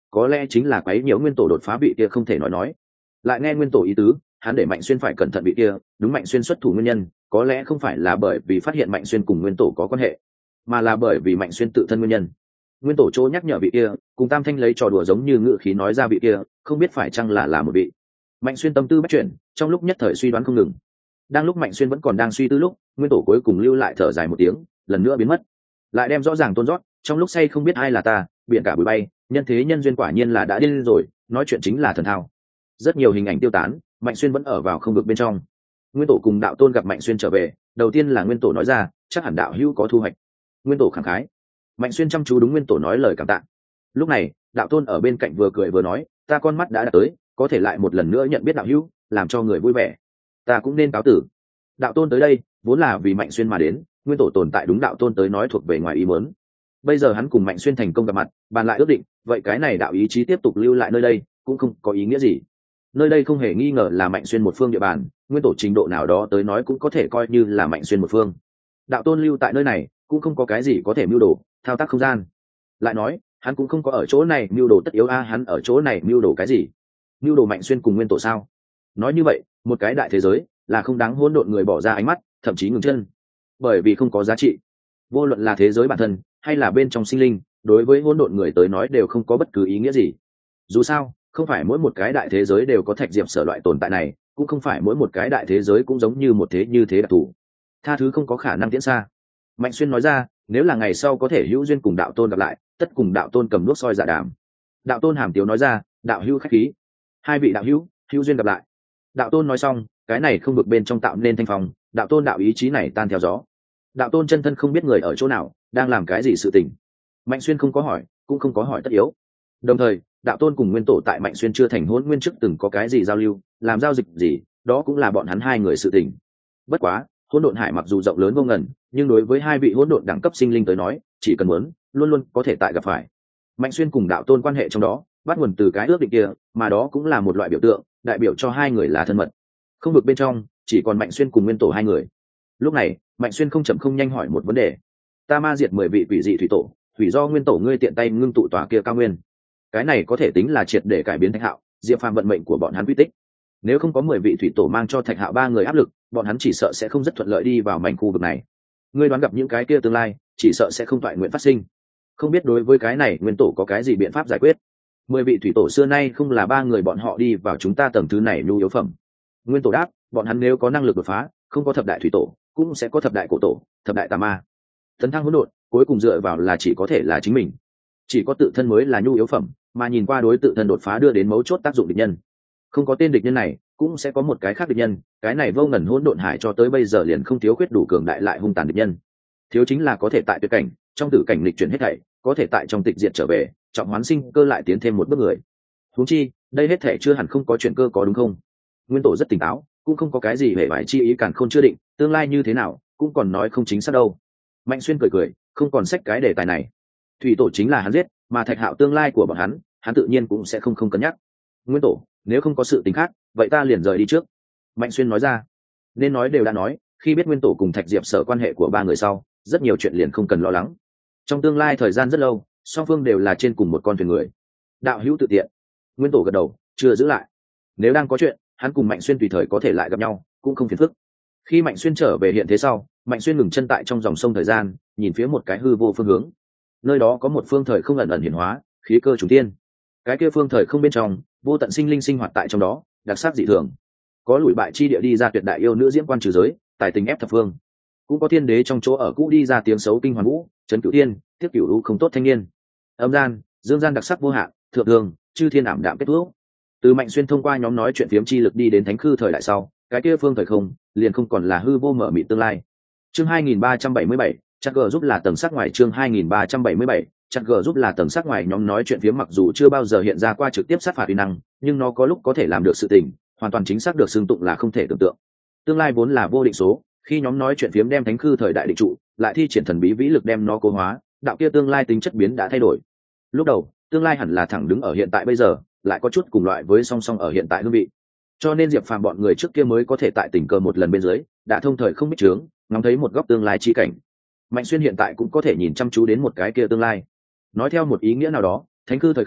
có lẽ chính là quấy nhiễu nguyên tổ đột phá vị kia không thể nói. Lại nghe nguyên tổ ý tứ, hắn để Mạnh Xuyên phải cẩn thận vị kia, đúng Mạnh Xuyên xuất thủ nguyên nhân, có lẽ không phải là bởi vì phát hiện Mạnh Xuyên cùng nguyên tổ có quan hệ, mà là bởi vì Mạnh Xuyên tự thân nguyên nhân. Nguyên tổ chỗ nhắc nhở vị kia, cùng Tam Thanh lấy trò đùa giống như ngữ khí nói ra vị kia, không biết phải chăng là một vị. Mạnh Xuyên tâm tư bắt chuyển, trong lúc nhất thời suy đoán không ngừng. Đang lúc Mạnh Xuyên vẫn còn đang suy tư lúc, nguyên tổ cuối cùng lưu lại thở dài một tiếng, lần nữa biến mất. Lại đem rõ ràng tôn rót, trong lúc say không biết ai là ta, biển cả bụi bay, nhân thế nhân duyên quả nhiên là đã điên rồi, nói chuyện chính là thần thao. Rất nhiều hình ảnh tiêu tán, Mạnh Xuyên vẫn ở vào không được bên trong. Nguyên tổ cùng đạo tôn gặp Mạnh Xuyên trở về, đầu tiên là nguyên tổ nói ra, chắc hẳn đạo hữu có thu hoạch. Nguyên tổ khẳng khái. Mạnh Xuyên chăm chú đúng nguyên tổ nói lời cảm tạ. Lúc này, đạo tôn ở bên cạnh vừa cười vừa nói, ta con mắt đã đạt tới, có thể lại một lần nữa nhận biết đạo hữu, làm cho người vui vẻ. Ta cũng nên cáo tử. Đạo tôn tới đây vốn là vì Mạnh Xuyên mà đến, nguyên tổ tồn tại đúng đạo tôn tới nói thuộc về ngoài ý muốn. Bây giờ hắn cùng Mạnh Xuyên thành công gặp mặt, bàn lại ước định, vậy cái này đạo ý chí tiếp tục lưu lại nơi đây cũng không có ý nghĩa gì. Nơi đây không hề nghi ngờ là Mạnh Xuyên một phương địa bàn, nguyên tổ trình độ nào đó tới nói cũng có thể coi như là Mạnh Xuyên một phương. Đạo tôn lưu tại nơi này cũng không có cái gì có thể mưu đồ, thao tác không gian. Lại nói, hắn cũng không có ở chỗ này mưu đồ tất yếu hắn ở chỗ này mưu đồ cái gì? Mưu đồ Mạnh Xuyên cùng nguyên tổ sao? Nói như vậy, một cái đại thế giới là không đáng hỗn độn người bỏ ra ánh mắt, thậm chí ngừng chân, bởi vì không có giá trị. Vô luận là thế giới bản thân hay là bên trong sinh linh, đối với hỗn độn người tới nói đều không có bất cứ ý nghĩa gì. Dù sao, không phải mỗi một cái đại thế giới đều có thạch diệp sở loại tồn tại này, cũng không phải mỗi một cái đại thế giới cũng giống như một thế như thế đặc thù. Tha thứ không có khả năng tiến xa. Mạnh Xuyên nói ra, nếu là ngày sau có thể hữu duyên cùng đạo tôn gặp lại, tất cùng đạo tôn cầm đuốc soi dạ đàm. Đạo tôn hàm tiếu nói ra, đạo hữu khách khí. Hai vị đạo hữu, hữu duyên gặp lại. Đạo tôn nói xong, cái này không được bên trong tạo nên thanh phong, đạo tôn đạo ý chí này tan theo gió. Đạo tôn chân thân không biết người ở chỗ nào, đang làm cái gì sự tình. Mạnh Xuyên không có hỏi, cũng không có hỏi tất yếu. Đồng thời, đạo tôn cùng nguyên tổ tại Mạnh Xuyên chưa thành hỗn nguyên trước từng có cái gì giao lưu, làm giao dịch gì, đó cũng là bọn hắn hai người sự tình. Bất quá, hỗn độn hải mặc dù rộng lớn vô ngần, nhưng đối với hai vị hỗn độn đẳng cấp sinh linh tới nói, chỉ cần muốn, luôn luôn có thể tại gặp phải. Mạnh Xuyên cùng đạo tôn quan hệ trong đó, bắt nguồn từ cái ước định kia, mà đó cũng là một loại biểu tượng, đại biểu cho hai người là thân mật. Không được bên trong, chỉ còn Mạnh Xuyên cùng nguyên tổ hai người. Lúc này, Mạnh Xuyên không chậm không nhanh hỏi một vấn đề. Ta ma diệt 10 vị quỷ dị thủy tổ, thủy do nguyên tổ ngươi tiện tay ngưng tụ tòa kia cao nguyên. Cái này có thể tính là triệt để cải biến Thạch Hạo, Diệp Phàm vận mệnh của bọn hắn quy tích. Nếu không có 10 vị thủy tổ mang cho Thạch Hạo ba người áp lực, bọn hắn chỉ sợ sẽ không rất thuận lợi đi vào mảnh khu vực này. Ngươi đoán gặp những cái kia tương lai, chỉ sợ sẽ không toại nguyện phát sinh. Không biết đối với cái này nguyên tổ có cái gì biện pháp giải quyết. 10 vị thủy tổ xưa nay không là ba người bọn họ đi vào chúng ta tầng thứ này nhu yếu phẩm. Nguyên tổ đáp, bọn hắn nếu có năng lực đột phá, không có thập đại thủy tổ, cũng sẽ có thập đại cổ tổ, thập đại tà ma. Tấn thăng hỗn độn, cuối cùng dựa vào là chỉ có thể là chính mình. Chỉ có tự thân mới là nhu yếu phẩm, mà nhìn qua đối tự thân đột phá đưa đến mấu chốt tác dụng địch nhân. Không có tên địch nhân này, cũng sẽ có một cái khác địch nhân, cái này vô ngần hỗn độn hải cho tới bây giờ liền không thiếu khuyết đủ cường đại lại hung tàn địch nhân. Thiếu chính là có thể tại tuyệt cảnh, trong tử cảnh lịch chuyển hết thảy, có thể tại trong tịch diệt trở về, trọng hoán sinh cơ lại tiến thêm một bước người. Huống chi, đây hết thảy chưa hẳn không có chuyện cơ có đúng không? Nguyên tổ rất tỉnh táo, cũng không có cái gì hề bại chi ý càn khôn chưa định, tương lai như thế nào, cũng còn nói không chính xác đâu. Mạnh Xuyên cười cười, không còn xách cái đề tài này. Thủy tổ chính là hắn giết, mà Thạch Hạo tương lai của bọn hắn tự nhiên cũng sẽ không cân nhắc. Nguyên tổ, nếu không có sự tình khác, vậy ta liền rời đi trước. Mạnh Xuyên nói ra. Nên nói đều đã nói, khi biết nguyên tổ cùng Thạch Diệp Sở quan hệ của ba người sau, rất nhiều chuyện liền không cần lo lắng. Trong tương lai thời gian rất lâu, song phương đều là trên cùng một con thuyền người. Đạo hữu tự tiện. Nguyên tổ gật đầu, chưa giữ lại. Nếu đang có chuyện, hắn cùng Mạnh Xuyên tùy thời có thể lại gặp nhau, cũng không phiền phức. Khi Mạnh Xuyên trở về hiện thế sau, Mạnh Xuyên ngừng chân tại trong dòng sông thời gian, nhìn phía một cái hư vô phương hướng. Nơi đó có một phương thời không ẩn ẩn hiển hóa, khí cơ trùng tiên. Cái kia phương thời không bên trong, vô tận sinh linh sinh hoạt tại trong đó, đặc sắc dị thường. Có lùi bại chi địa đi ra tuyệt đại yêu nữ diễm quan trừ giới, tài tình ép thập phương. Cũng có thiên đế trong chỗ ở cũ đi ra tiếng xấu kinh hoàn vũ, trấn cửu tiên, tiếp cửu lũ không tốt thanh niên. Âm gian, dương gian đặc sắc vô hạn, thượng thường, chư thiên ảm đạm kết thúc. Từ Mạnh Xuyên thông qua nhóm nói chuyện phiếm chi lực đi đến thánh khư thời đại sau, cái kia phương thời không liền không còn là hư vô mở mịt tương lai. Chương 2377, chắc g giúp là tầng sắc ngoài. Chương 2377, chắc g giúp là tầng sắc ngoài. Nhóm nói chuyện phiếm mặc dù chưa bao giờ hiện ra qua trực tiếp sát phạt uy năng, nhưng nó có lúc có thể làm được sự tình, hoàn toàn chính xác được xưng tụng là không thể tưởng tượng. Tương lai vốn là vô định số, khi nhóm nói chuyện phiếm đem thánh khư thời đại định trụ, lại thi triển thần bí vĩ lực đem nó cố hóa, đạo kia tương lai tính chất biến đã thay đổi. Lúc đầu, tương lai hẳn là thẳng đứng ở hiện tại bây giờ, lại có chút cùng loại với song song ở hiện tại hương vị. Cho nên Diệp Phàm bọn người trước kia mới có thể tại tình cờ một lần bên dưới, đã thông thời không biết chướng, ngắm thấy một góc tương lai chi cảnh. Mạnh Xuyên hiện tại cũng có thể nhìn chăm chú đến một cái kia tương lai. Nói theo một ý nghĩa nào đó, thánh cư thời không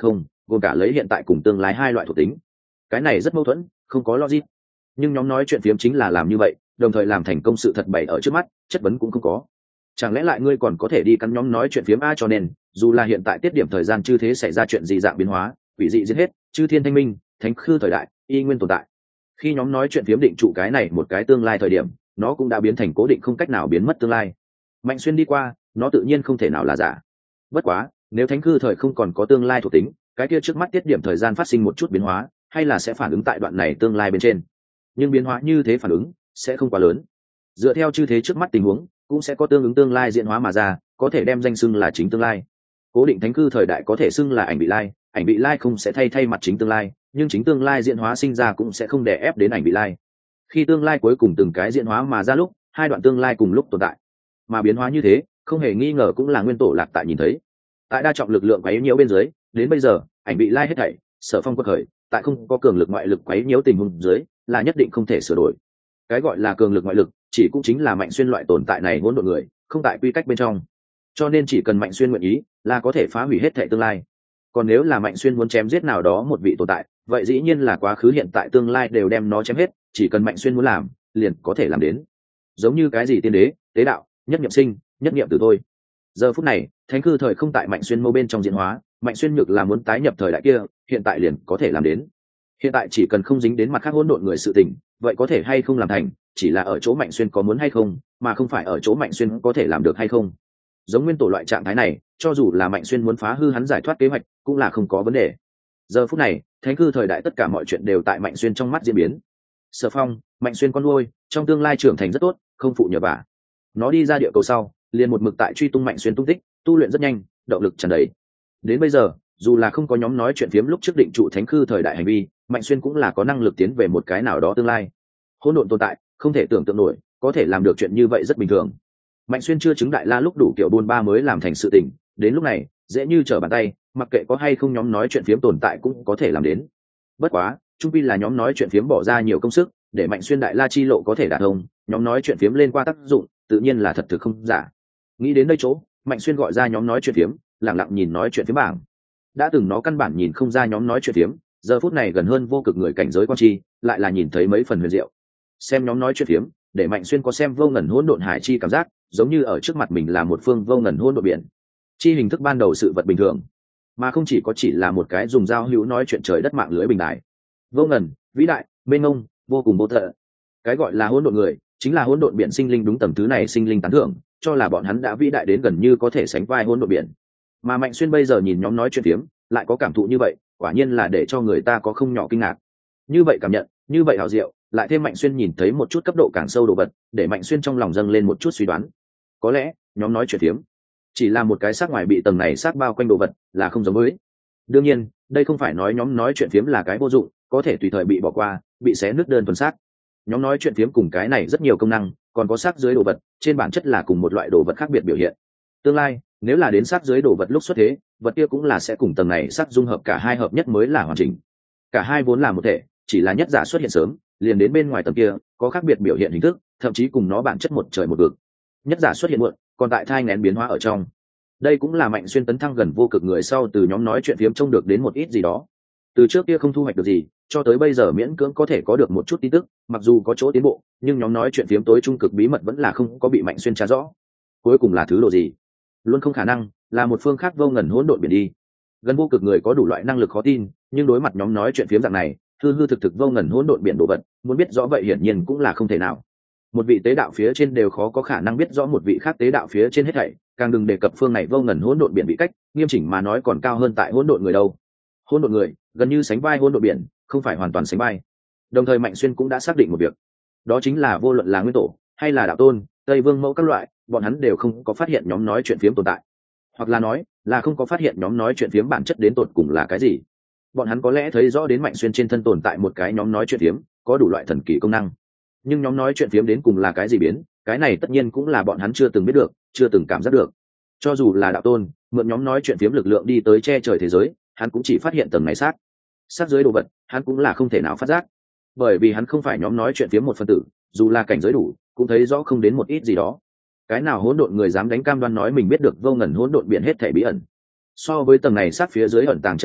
gồm cả lấy hiện tại cùng tương lai hai loại thuộc tính. Cái này rất mâu thuẫn, không có logic. Nhưng nhóm nói chuyện phiếm chính là làm như vậy, đồng thời làm thành công sự thật bày ở trước mắt, chất vấn cũng không có. Chẳng lẽ lại ngươi còn có thể đi cắn nhóm nói chuyện phiếm a? Cho nên dù là hiện tại tiết điểm thời gian chư thế xảy ra chuyện gì dạng biến hóa, quỷ dị giết hết, chư thiên thanh minh, thánh khư thời đại y nguyên tồn tại. Khi nhóm nói chuyện phiếm định trụ cái này một cái tương lai thời điểm, nó cũng đã biến thành cố định, không cách nào biến mất tương lai. Mạnh xuyên đi qua, nó tự nhiên không thể nào là giả. Bất quá nếu thánh khư thời không còn có tương lai thuộc tính, cái kia trước mắt tiết điểm thời gian phát sinh một chút biến hóa, hay là sẽ phản ứng tại đoạn này tương lai bên trên. Nhưng biến hóa như thế phản ứng sẽ không quá lớn. Dựa theo chư thế trước mắt tình huống, cũng sẽ có tương ứng tương lai diễn hóa mà ra, có thể đem danh xưng là chính tương lai. Cố định thánh cư thời đại có thể xưng là ảnh bị lai không sẽ thay mặt chính tương lai, nhưng chính tương lai diễn hóa sinh ra cũng sẽ không đè ép đến ảnh bị lai. Khi tương lai cuối cùng từng cái diễn hóa mà ra lúc, hai đoạn tương lai cùng lúc tồn tại, mà biến hóa như thế không hề nghi ngờ cũng là nguyên tổ lạc tại nhìn thấy. Tại đa trọng lực lượng quấy nhiễu bên dưới, đến bây giờ ảnh bị lai hết thảy sở phong quật khởi, tại không có cường lực ngoại lực quấy nhiễu tình huống dưới là nhất định không thể sửa đổi. Cái gọi là cường lực ngoại lực chỉ cũng chính là Mạnh Xuyên loại tồn tại này hỗn độn người, không tại quy cách bên trong. Cho nên chỉ cần Mạnh Xuyên nguyện ý là có thể phá hủy hết thảy tương lai. Còn nếu là Mạnh Xuyên muốn chém giết nào đó một vị tồn tại, vậy dĩ nhiên là quá khứ hiện tại tương lai đều đem nó chém hết, chỉ cần Mạnh Xuyên muốn làm liền có thể làm đến. Giống như cái gì tiên đế, tế đạo, nhất niệm sinh, nhất niệm tử thôi. Giờ phút này thánh cư thời không tại Mạnh Xuyên mâu bên trong diễn hóa, Mạnh Xuyên nhược là muốn tái nhập thời đại kia, hiện tại liền có thể làm đến. Hiện tại chỉ cần không dính đến mặt khác hỗn độn người sự tình, vậy có thể hay không làm thành, chỉ là ở chỗ Mạnh Xuyên có muốn hay không, mà không phải ở chỗ Mạnh Xuyên có thể làm được hay không. Giống nguyên tổ loại trạng thái này, cho dù là Mạnh Xuyên muốn phá hư hắn giải thoát kế hoạch, cũng là không có vấn đề. Giờ phút này thánh cư thời đại tất cả mọi chuyện đều tại Mạnh Xuyên trong mắt diễn biến. Sở Phong, Mạnh Xuyên con nuôi, trong tương lai trưởng thành rất tốt, không phụ nhờ vả. Nó đi ra địa cầu sau, liền một mực tại truy tung Mạnh Xuyên tung tích, tu luyện rất nhanh, động lực tràn đầy. Đến bây giờ, dù là không có nhóm nói chuyện phiếm lúc trước định trụ thánh cư thời đại hành vi, Mạnh Xuyên cũng là có năng lực tiến về một cái nào đó tương lai. Hỗn độn tồn tại, không thể tưởng tượng nổi, có thể làm được chuyện như vậy rất bình thường. Mạnh Xuyên chưa chứng đại la lúc đủ kiểu buôn ba mới làm thành sự tình, đến lúc này dễ như trở bàn tay, mặc kệ có hay không nhóm nói chuyện phiếm tồn tại cũng có thể làm đến. Bất quá trung pi là nhóm nói chuyện phiếm bỏ ra nhiều công sức để Mạnh Xuyên đại la chi lộ có thể đạt thông, nhóm nói chuyện phiếm lên qua tác dụng tự nhiên là thật thực không giả. Nghĩ đến đây chỗ, Mạnh Xuyên gọi ra nhóm nói chuyện phiếm, lặng lặng nhìn nói chuyện phiếm bảng. Đã từng nó căn bản nhìn không ra nhóm nói chuyện phiếm, giờ phút này gần hơn vô cực người cảnh giới quan chi lại là nhìn thấy mấy phần huyền diệu. Xem nhóm nói chuyện phiếm để Mạnh Xuyên có xem vô ngần hỗn độn hải chi cảm giác, giống như ở trước mặt mình là một phương vô ngần hỗn độn biển chi, hình thức ban đầu sự vật bình thường, mà không chỉ là một cái dùng giao hữu nói chuyện trời đất mạng lưới bình đại. Vô ngần, vĩ đại, mênh mông, vô cùng vô tận. Cái gọi là hỗn độn người chính là hỗn độn biển sinh linh, đúng tầm thứ này sinh linh tán thưởng, cho là bọn hắn đã vĩ đại đến gần như có thể sánh vai hỗn độn biển. Mà Mạnh Xuyên bây giờ nhìn nhóm nói chuyện phiếm lại có cảm thụ như vậy, quả nhiên là để cho người ta có không nhỏ kinh ngạc. Như vậy cảm nhận, như vậy hảo diệu, lại thêm Mạnh Xuyên nhìn thấy một chút cấp độ càng sâu đồ vật, để Mạnh Xuyên trong lòng dâng lên một chút suy đoán. Có lẽ nhóm nói chuyện phiếm chỉ là một cái xác ngoài bị tầng này xác bao quanh đồ vật, là không giống với. Đương nhiên đây không phải nói nhóm nói chuyện phiếm là cái vô dụng, có thể tùy thời bị bỏ qua, bị xé nứt đơn thuần xác. Nhóm nói chuyện phiếm cùng cái này rất nhiều công năng, còn có xác dưới đồ vật trên bản chất là cùng một loại đồ vật khác biệt biểu hiện. Tương lai nếu là đến xác dưới đồ vật lúc xuất thế, vật kia cũng là sẽ cùng tầng này xác dung hợp, cả hai hợp nhất mới là hoàn chỉnh. Cả hai vốn là một thể, chỉ là nhất giả xuất hiện sớm liền đến bên ngoài tầng kia có khác biệt biểu hiện hình thức, thậm chí cùng nó bản chất một trời một vực. Nhất giả xuất hiện muộn, còn tại thai nghén biến hóa ở trong. Đây cũng là Mạnh Xuyên tấn thăng gần vô cực người sau từ nhóm nói chuyện phiếm trông được đến một ít gì đó. Từ trước kia không thu hoạch được gì, cho tới bây giờ miễn cưỡng có thể có được một chút tin tức, mặc dù có chỗ tiến bộ, nhưng nhóm nói chuyện phiếm tối trung cực bí mật vẫn là không có bị Mạnh Xuyên tra rõ. Cuối cùng là thứ độ gì? Luôn không khả năng là một phương khác vô ngần hỗn độn biển đi. Gần vô cực người có đủ loại năng lực khó tin, nhưng đối mặt nhóm nói chuyện phiếm dạng này hư hư thực thực vô ngần hỗn độn biển đồ vật, muốn biết rõ vậy hiển nhiên cũng là không thể nào. Một vị tế đạo phía trên đều khó có khả năng biết rõ một vị khác tế đạo phía trên hết thảy, càng đừng đề cập phương này vô ngần hỗn độn biển bị cách, nghiêm chỉnh mà nói còn cao hơn tại hỗn độn người đâu. Hỗn độn người gần như sánh vai hỗn độn biển, không phải hoàn toàn sánh vai. Đồng thời Mạnh Xuyên cũng đã xác định một việc, đó chính là vô luận là nguyên tổ hay là đạo tôn, Tây Vương mẫu các loại, bọn hắn đều không có phát hiện nhóm nói chuyện phiếm tồn tại, hoặc là nói là không có phát hiện nhóm nói chuyện phiếm bản chất đến tột cùng là cái gì. Bọn hắn có lẽ thấy rõ đến Mạnh Xuyên trên thân tồn tại một cái nhóm nói chuyện phiếm có đủ loại thần kỳ công năng, nhưng nhóm nói chuyện phiếm đến cùng là cái gì biến, cái này tất nhiên cũng là bọn hắn chưa từng biết được, chưa từng cảm giác được. Cho dù là đạo tôn mượn nhóm nói chuyện phiếm lực lượng đi tới che trời thế giới, hắn cũng chỉ phát hiện tầng này sát dưới đồ vật, hắn cũng là không thể nào phát giác, bởi vì hắn không phải nhóm nói chuyện phiếm một phân tử, dù là cảnh giới đủ cũng thấy rõ không đến một ít gì đó. Cái nào hỗn độn người dám đánh cam đoan nói mình biết được vô ngần hỗn độn biển hết thảy bí ẩn? So với tầng này sát phía dưới ẩn tàng chân tướng,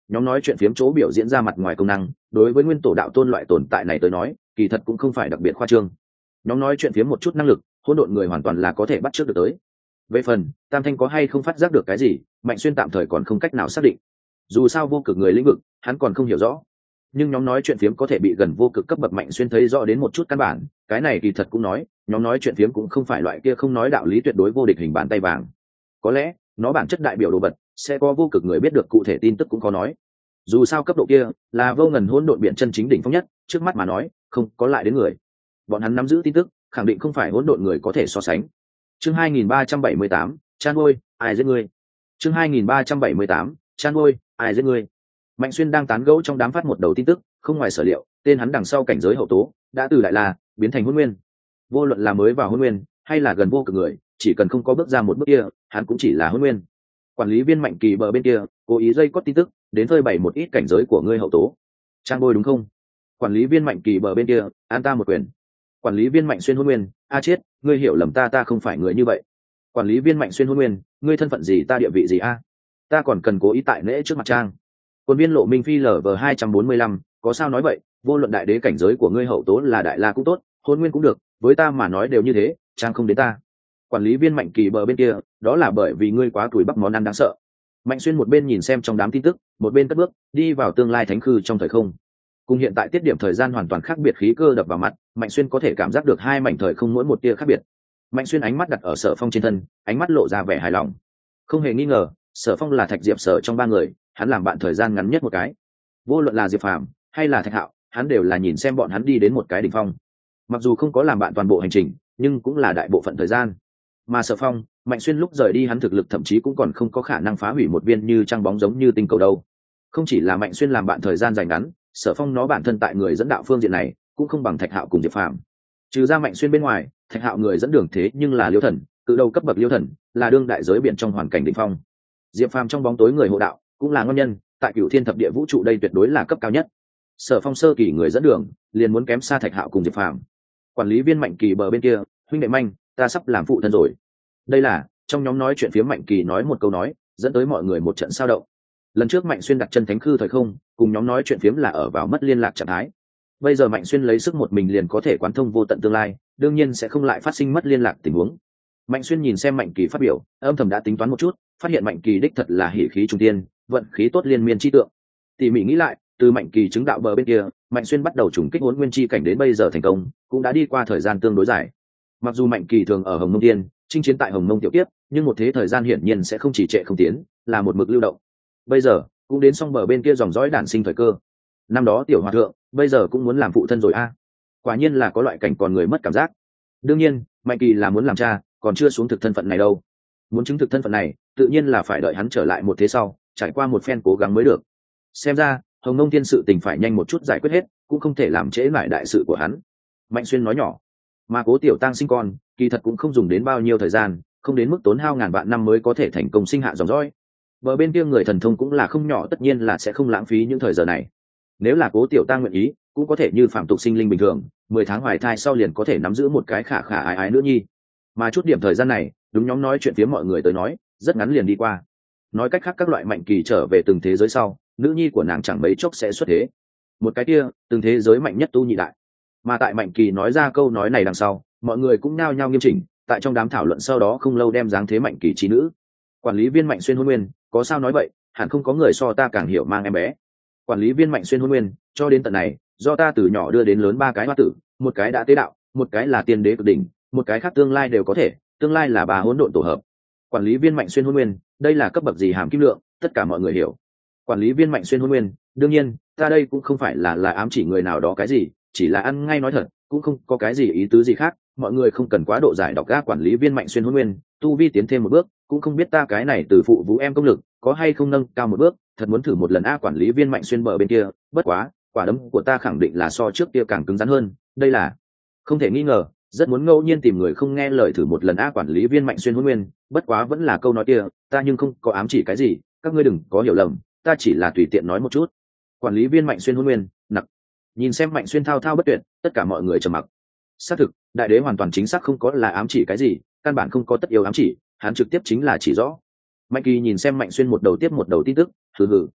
nhóm nói chuyện phiếm chỗ biểu diễn ra mặt ngoài công năng đối với nguyên tổ đạo tôn loại tồn tại này tới nói kỳ thật cũng không phải đặc biệt khoa trương. Nhóm nói chuyện phiếm một chút năng lực hỗn độn người hoàn toàn là có thể bắt trước được tới. Về phần tam thanh có hay không phát giác được cái gì, Mạnh Xuyên tạm thời còn không cách nào xác định. Dù sao vô cực người lĩnh vực hắn còn không hiểu rõ, nhưng nhóm nói chuyện phiếm có thể bị gần vô cực cấp bậc Mạnh Xuyên thấy rõ đến một chút căn bản. Cái này kỳ thật cũng nói nhóm nói chuyện phiếm cũng không phải loại kia không nói đạo lý tuyệt đối vô địch hình bàn tay vàng. Có lẽ nó bản chất đại biểu đồ vật sẽ có vô cực người biết được cụ thể tin tức cũng có nói. Dù sao cấp độ kia là vô ngần hỗn độn biển chân chính đỉnh phong nhất, trước mắt mà nói không có lại đến người, bọn hắn nắm giữ tin tức khẳng định không phải hỗn độn người có thể so sánh. Chương 2378, chan ôi ai giết ngươi. Chương 2378, chan ôi ai giết ngươi. Mạnh Xuyên đang tán gẫu trong đám phát một đầu tin tức, không ngoài sở liệu tên hắn đằng sau cảnh giới hậu tố đã từ đại la biến thành hôn nguyên. Vô luận là mới vào hôn nguyên hay là gần vô cực người, chỉ cần không có bước ra một bước kia hắn cũng chỉ là hôn nguyên. Quản lý viên Mạnh Kỳ bờ bên kia cố ý dây cót tin tức đến phơi bày một ít cảnh giới của ngươi hậu tố. Trang bôi đúng không? Quản lý viên Mạnh Kỳ bờ bên kia an ta một quyền. Quản lý viên Mạnh Xuyên hôn nguyên, a chết, ngươi hiểu lầm ta không phải người như vậy. Quản lý viên Mạnh Xuyên hôn nguyên, ngươi thân phận gì, ta địa vị gì a? Ta còn cần cố ý tại nễ trước mặt trang. Quân viên Lộ Minh Phi LV 245, có sao nói vậy, vô luận đại đế cảnh giới của ngươi hậu tố là đại la cũng tốt, hôn nguyên cũng được, với ta mà nói đều như thế, trang không đến ta. Quản lý viên Mạnh Kỳ bờ bên kia, đó là bởi vì ngươi quá tuổi bắp món ăn đáng sợ. Mạnh Xuyên một bên nhìn xem trong đám tin tức, một bên cất bước đi vào tương lai thánh khư trong thời không. Cùng hiện tại tiết điểm thời gian hoàn toàn khác biệt khí cơ đập vào mặt, Mạnh Xuyên có thể cảm giác được hai mảnh thời không mỗi một tia khác biệt. Mạnh Xuyên ánh mắt đặt ở Sở Phong trên thân, ánh mắt lộ ra vẻ hài lòng. Không hề nghi ngờ, Sở Phong là Thạch Diệp Sở trong ba người, hắn làm bạn thời gian ngắn nhất một cái. Vô luận là Diệp Phàm hay là Thạch Hạo, hắn đều là nhìn xem bọn hắn đi đến một cái đỉnh phong. Mặc dù không có làm bạn toàn bộ hành trình, nhưng cũng là đại bộ phận thời gian. Mà Sở Phong, Mạnh Xuyên lúc rời đi hắn thực lực thậm chí cũng còn không có khả năng phá hủy một viên như trăng bóng giống như tinh cầu đâu. Không chỉ là Mạnh Xuyên làm bạn thời gian dài ngắn, Sở Phong nó bản thân tại người dẫn đạo phương diện này cũng không bằng Thạch Hạo cùng Diệp Phàm. Trừ ra Mạnh Xuyên bên ngoài, Thạch Hạo người dẫn đường thế nhưng là Liêu Thần, cự đầu cấp bậc Liêu Thần, là đương đại giới biển trong hoàn cảnh đỉnh phong. Diệp Phàm trong bóng tối người hộ đạo, cũng là ngon nhân, tại Cửu Thiên thập địa vũ trụ đây tuyệt đối là cấp cao nhất. Sở Phong sơ kỳ người dẫn đường, liền muốn kém xa Thạch Hạo cùng Diệp Phàm. Quản lý viên Mạnh Kỳ bờ bên kia, huynh đệ Manh, ta sắp làm phụ thân rồi. Đây là trong nhóm nói chuyện phía Mạnh Kỳ nói một câu nói, dẫn tới mọi người một trận sao động. Lần trước Mạnh Xuyên đặt chân thánh khư thời không, cùng nhóm nói chuyện phiếm là ở vào mất liên lạc trạng thái. Bây giờ Mạnh Xuyên lấy sức một mình liền có thể quán thông vô tận tương lai, đương nhiên sẽ không lại phát sinh mất liên lạc tình huống. Mạnh Xuyên nhìn xem Mạnh Kỳ phát biểu, âm thầm đã tính toán một chút, phát hiện Mạnh Kỳ đích thật là hỉ khí trung tiên, vận khí tốt liên miên chi tượng. Tỉ mỉ nghĩ lại, từ Mạnh Kỳ chứng đạo bờ bên kia, Mạnh Xuyên bắt đầu trùng kích Hỗn Nguyên chi cảnh đến bây giờ thành công, cũng đã đi qua thời gian tương đối dài. Mặc dù Mạnh Kỳ thường ở Hồng Mông Tiên, chinh chiến tại Hồng Mông tiểu kiếp, nhưng một thế thời gian hiển nhiên sẽ không chỉ trệ không tiến, là một mực lưu động. Bây giờ cũng đến xong bờ bên kia dòng dõi đản sinh thời cơ. Năm đó tiểu hòa thượng, bây giờ cũng muốn làm phụ thân rồi a. Quả nhiên là có loại cảnh còn người mất cảm giác. Đương nhiên, Mạnh Kỳ là muốn làm cha, còn chưa xuống thực thân phận này đâu. Muốn chứng thực thân phận này, tự nhiên là phải đợi hắn trở lại một thế sau, trải qua một phen cố gắng mới được. Xem ra, Hồng Nông Thiên sự tình phải nhanh một chút giải quyết hết, cũng không thể làm trễ lại đại sự của hắn. Mạnh Xuyên nói nhỏ. Mà Cố Tiểu Tăng sinh con, kỳ thật cũng không dùng đến bao nhiêu thời gian, không đến mức tốn hao ngàn vạn năm mới có thể thành công sinh hạ dòng dõi. Bờ bên kia người thần thông cũng là không nhỏ, tất nhiên là sẽ không lãng phí những thời giờ này. Nếu là Cố Tiểu Tăng nguyện ý, cũng có thể như phạm tục sinh linh bình thường, 10 tháng hoài thai sau liền có thể nắm giữ một cái khả khả ái ái nữ nhi. Mà chút điểm thời gian này, đúng nhóm nói chuyện phía mọi người tới nói, rất ngắn liền đi qua. Nói cách khác, các loại Mạnh Kỳ trở về từng thế giới sau, nữ nhi của nàng chẳng mấy chốc sẽ xuất thế. Một cái kia, từng thế giới mạnh nhất tu nhị đại. Mà tại Mạnh Kỳ nói ra câu nói này đằng sau, mọi người cũng nao nhao nghiêm chỉnh, tại trong đám thảo luận sau đó không lâu đem dáng thế Mạnh Kỳ trí nữ. Quản lý viên Mạnh Xuyên hôn nguyên, có sao nói vậy, hẳn không có người so ta càng hiểu mang em bé. Quản lý viên Mạnh Xuyên hôn nguyên, cho đến tận này, do ta từ nhỏ đưa đến lớn 3 cái hoa tử, một cái đã tế đạo, một cái là tiên đế cực đỉnh, một cái khác tương lai đều có thể, tương lai là bà hỗn độn tổ hợp. Quản lý viên Mạnh Xuyên hôn nguyên, đây là cấp bậc gì hàm kim lượng, tất cả mọi người hiểu. Quản lý viên Mạnh Xuyên hôn nguyên, đương nhiên, ta đây cũng không phải là ám chỉ người nào đó cái gì, chỉ là ăn ngay nói thật, cũng không có cái gì ý tứ gì khác, mọi người không cần quá độ giải độc. Quản lý viên Mạnh Xuyên hôn nguyên, tu vi tiến thêm một bước, cũng không biết ta cái này từ phụ vũ em công lực có hay không nâng cao một bước, thật muốn thử một lần. Quản lý viên Mạnh Xuyên bờ bên kia, bất quá, quả đấm của ta khẳng định là so trước kia càng cứng rắn hơn, đây là không thể nghi ngờ, rất muốn ngẫu nhiên tìm người không nghe lời thử một lần. Quản lý viên Mạnh Xuyên hôn nguyên, bất quá vẫn là câu nói kia, ta nhưng không có ám chỉ cái gì, các ngươi đừng có hiểu lầm, ta chỉ là tùy tiện nói một chút. Quản lý viên Mạnh Xuyên hôn nguyên, nặc. Nhìn xem Mạnh Xuyên thao thao bất tuyệt, tất cả mọi người trầm mặc. Xác thực, đại đế hoàn toàn chính xác không có là ám chỉ cái gì, căn bản không có tất yếu ám chỉ, hắn trực tiếp chính là chỉ rõ. Mạnh Kỳ nhìn xem Mạnh Xuyên một đầu tiếp một đầu tin tức, hừ hừ.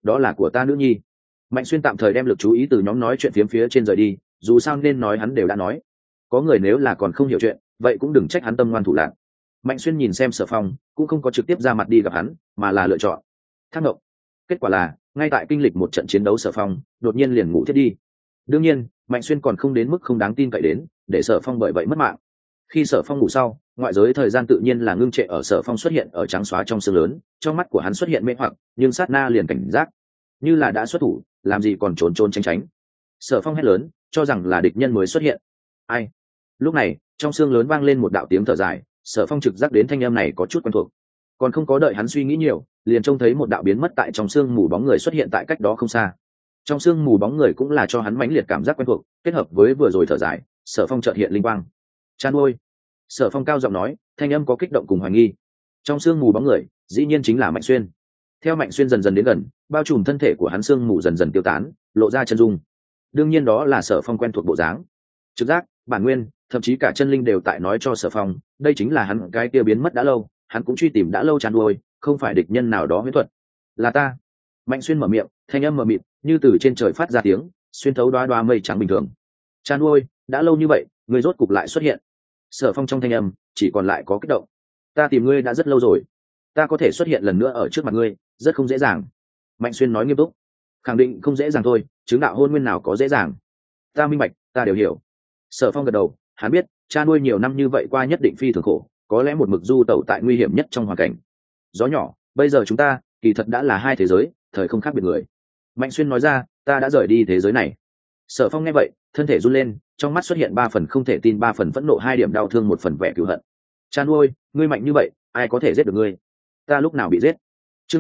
đó là của ta nữ nhi. Mạnh Xuyên tạm thời đem lực chú ý từ nhóm nói chuyện phiếm phía trên rời đi, dù sao nên nói hắn đều đã nói, có người nếu là còn không hiểu chuyện vậy cũng đừng trách hắn tâm ngoan thủ lạc. Mạnh Xuyên nhìn xem Sở Phong cũng không có trực tiếp ra mặt đi gặp hắn, mà là lựa chọn thác ngộng. Kết quả là ngay tại kinh lịch một trận chiến đấu, Sở Phong đột nhiên liền ngủ thiết đi. Đương nhiên Mạnh Xuyên còn không đến mức không đáng tin cậy đến để Sở Phong bởi vậy mất mạng. Khi Sở Phong ngủ sau, ngoại giới thời gian tự nhiên là ngưng trệ ở Sở Phong xuất hiện ở trắng xóa trong xương lớn, trong mắt của hắn xuất hiện mê hoặc, nhưng sát na liền cảnh giác, như là đã xuất thủ, làm gì còn trốn trốn tránh tránh. Sở Phong hét lớn, cho rằng là địch nhân mới xuất hiện. Ai? Lúc này trong xương lớn vang lên một đạo tiếng thở dài. Sở Phong trực giác đến thanh âm này có chút quen thuộc, còn không có đợi hắn suy nghĩ nhiều, liền trông thấy một đạo biến mất tại trong xương mù bóng người xuất hiện tại cách đó không xa. Trong xương mù bóng người cũng là cho hắn mãnh liệt cảm giác quen thuộc, kết hợp với vừa rồi thở dài, Sở Phong chợt hiện linh quang. Chan ôi! Sở Phong cao giọng nói, thanh âm có kích động cùng hoài nghi. Trong xương mù bóng người dĩ nhiên chính là Mạnh Xuyên. Theo Mạnh Xuyên dần dần đến gần, bao trùm thân thể của hắn xương mù dần dần tiêu tán, lộ ra chân dung. Đương nhiên đó là Sở Phong quen thuộc bộ dáng. Trực giác, bản nguyên, thậm chí cả chân linh đều tại nói cho Sở Phong, đây chính là hắn cái kia biến mất đã lâu, hắn cũng truy tìm đã lâu Chan ôi, không phải địch nhân nào đó huyễn thuật, là ta. Mạnh Xuyên mở miệng, thanh âm mờ mịt, như từ trên trời phát ra tiếng, xuyên thấu đoá đoá mây trắng bình thường. Chan ôi, đã lâu như vậy, người rốt cục lại xuất hiện. Sở Phong trong thanh âm chỉ còn lại có kích động. Ta tìm ngươi đã rất lâu rồi, ta có thể xuất hiện lần nữa ở trước mặt ngươi rất không dễ dàng. Mạnh Xuyên nói nghiêm túc. Khẳng định không dễ dàng thôi, chứng đạo hôn nguyên nào có dễ dàng. Ta minh bạch, ta đều hiểu. Sở Phong gật đầu, hắn biết cha nuôi nhiều năm như vậy qua nhất định phi thường khổ, có lẽ một mực du tẩu tại nguy hiểm nhất trong hoàn cảnh. Gió nhỏ, bây giờ chúng ta kỳ thật đã là hai thế giới, thời không khác biệt người. Mạnh Xuyên nói ra, ta đã rời đi thế giới này. Sở Phong nghe vậy, thân thể run lên, trong mắt xuất hiện 3 phần không thể tin, 3 phần phẫn nộ, 2 điểm đau thương, 1 phần vẻ cừu hận. Cha nuôi, ngươi mạnh như vậy, ai có thể giết được ngươi? Ta lúc nào bị giết? Chương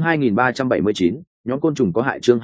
2379, nhóm côn trùng có hại. Chương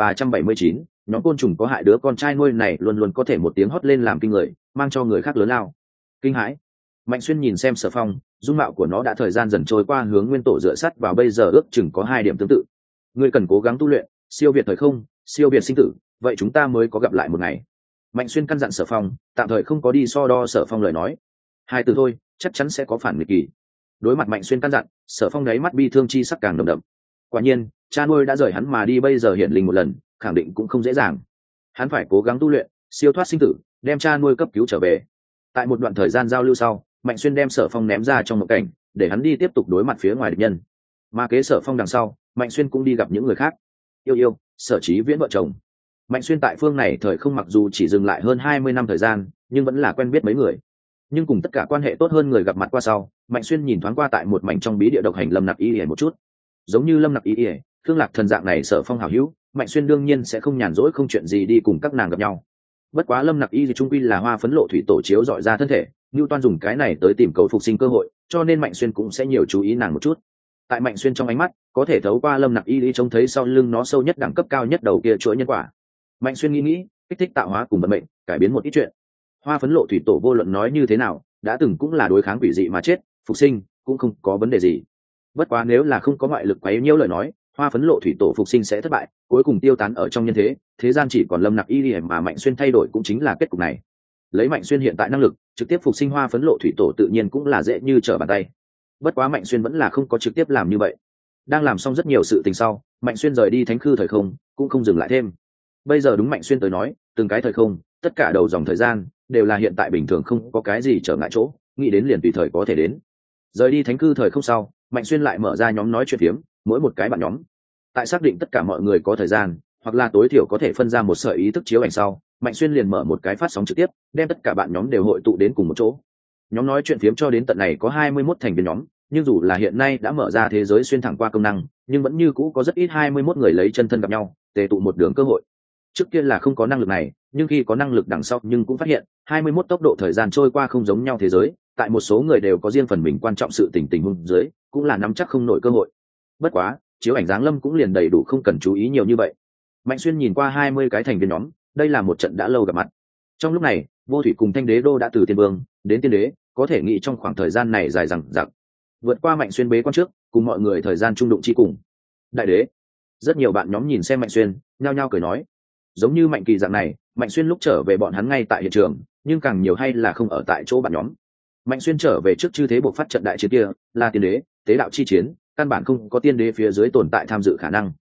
2379, nhóm côn trùng có hại. Đứa con trai nuôi này luôn luôn có thể một tiếng hót lên làm kinh người, mang cho người khác lớn lao kinh hãi. Mạnh Xuyên nhìn xem Sở Phong, dung mạo của nó đã thời gian dần trôi qua hướng nguyên tổ dựa sát vào, bây giờ ước chừng có 2 điểm tương tự. Ngươi cần cố gắng tu luyện, siêu việt thời không, siêu việt sinh tử, vậy chúng ta mới có gặp lại một ngày. Mạnh Xuyên căn dặn Sở Phong, tạm thời không có đi so đo Sở Phong lời nói. 2 từ thôi, chắc chắn sẽ có phản nghịch kỳ. Đối mặt Mạnh Xuyên căn dặn, Sở Phong đáy mắt bi thương chi sắc càng đậm đậm. Quả nhiên cha nuôi đã rời hắn mà đi, bây giờ hiện linh một lần khẳng định cũng không dễ dàng. Hắn phải cố gắng tu luyện, siêu thoát sinh tử, đem cha nuôi cấp cứu trở về. Tại một đoạn thời gian giao lưu sau, Mạnh Xuyên đem Sở Phong ném ra trong một cảnh, để hắn đi tiếp tục đối mặt phía ngoài địch nhân. Mà kế Sở Phong đằng sau, Mạnh Xuyên cũng đi gặp những người khác. Yêu Yêu, Sở Chí Viễn vợ chồng. Mạnh Xuyên tại phương này thời không mặc dù chỉ dừng lại hơn 20 năm thời gian, nhưng vẫn là quen biết mấy người. Nhưng cùng tất cả quan hệ tốt hơn người gặp mặt qua sau, Mạnh Xuyên nhìn thoáng qua tại một mảnh trong bí địa độc hành Lâm Nặc Y một chút. Giống như Lâm Nặc Y, Thương Lạc Thần dạng này Sở Phong hảo hữu, Mạnh Xuyên đương nhiên sẽ không nhàn rỗi không chuyện gì đi cùng các nàng gặp nhau. Bất quá Lâm Nặc Y thì trung quy là hoa phấn lộ thủy tổ chiếu dọi ra thân thể, Nưu Toan dùng cái này tới tìm cầu phục sinh cơ hội, cho nên Mạnh Xuyên cũng sẽ nhiều chú ý nàng một chút. Tại Mạnh Xuyên trong ánh mắt, có thể thấu qua Lâm Nặc Y đi trông thấy sau lưng nó sâu nhất đẳng cấp cao nhất đầu kia chuỗi nhân quả. Mạnh Xuyên nghĩ, kích thích tạo hóa cùng vận mệnh, cải biến một ít chuyện. Hoa phấn lộ thủy tổ vô luận nói như thế nào, đã từng cũng là đối kháng quỷ dị mà chết, phục sinh cũng không có vấn đề gì. Bất quá nếu là không có ngoại lực quấy nhiễu lời nói, hoa phấn lộ thủy tổ phục sinh sẽ thất bại, cuối cùng tiêu tán ở trong nhân thế, thế gian chỉ còn Lâm Nặc Y mà Mạnh Xuyên thay đổi cũng chính là kết cục này. Lấy Mạnh Xuyên hiện tại năng lực, trực tiếp phục sinh hoa phấn lộ thủy tổ tự nhiên cũng là dễ như trở bàn tay. Bất quá Mạnh Xuyên vẫn là không có trực tiếp làm như vậy. Đang làm xong rất nhiều sự tình sau, Mạnh Xuyên rời đi thánh khư thời không, cũng không dừng lại thêm. Bây giờ đúng Mạnh Xuyên tới nói, từng cái thời không, tất cả đầu dòng thời gian đều là hiện tại bình thường, không có cái gì trở ngại chỗ, nghĩ đến liền tùy thời có thể đến. Rời đi thánh cư thời không sau, Mạnh Xuyên lại mở ra nhóm nói chuyện phiếm, mỗi một cái bạn nhóm, tại xác định tất cả mọi người có thời gian hoặc là tối thiểu có thể phân ra một sợi ý thức chiếu ảnh sau, Mạnh Xuyên liền mở một cái phát sóng trực tiếp, đem tất cả bạn nhóm đều hội tụ đến cùng một chỗ. Nhóm nói chuyện phiếm cho đến tận này có 21 thành viên nhóm, nhưng dù là hiện nay đã mở ra thế giới xuyên thẳng qua công năng, nhưng vẫn như cũ có rất ít 21 người lấy chân thân gặp nhau, tề tụ một đường cơ hội. Trước kia là không có năng lực này, nhưng khi có năng lực đằng sau nhưng cũng phát hiện 21 tốc độ thời gian trôi qua không giống nhau thế giới, tại một số người đều có riêng phần mình quan trọng sự tình huống dưới, cũng là nắm chắc không nổi cơ hội. Bất quá, chiếu ảnh giáng lâm cũng liền đầy đủ, không cần chú ý nhiều như vậy. Mạnh Xuyên nhìn qua 20 cái thành viên nhóm, đây là một trận đã lâu gặp mặt. Trong lúc này, Vô Thủy cùng Thanh Đế Đô đã từ tiên vương đến tiên đế, có thể nghĩ trong khoảng thời gian này dài dằng dặc. Vượt qua Mạnh Xuyên bế quan trước, cùng mọi người thời gian trung đụng chi cùng. Đại đế. Rất nhiều bạn nhóm nhìn xem Mạnh Xuyên, nhao nhao cười nói. Giống như Mạnh Kỳ dạng này, Mạnh Xuyên lúc trở về bọn hắn ngay tại hiện trường, nhưng càng nhiều hay là không ở tại chỗ bạn nhóm. Mạnh Xuyên trở về trước chư thế buộc phát trận đại chiến kia, là tiên đế, tế đạo chi chiến, căn bản không có tiên đế phía dưới tồn tại tham dự khả năng.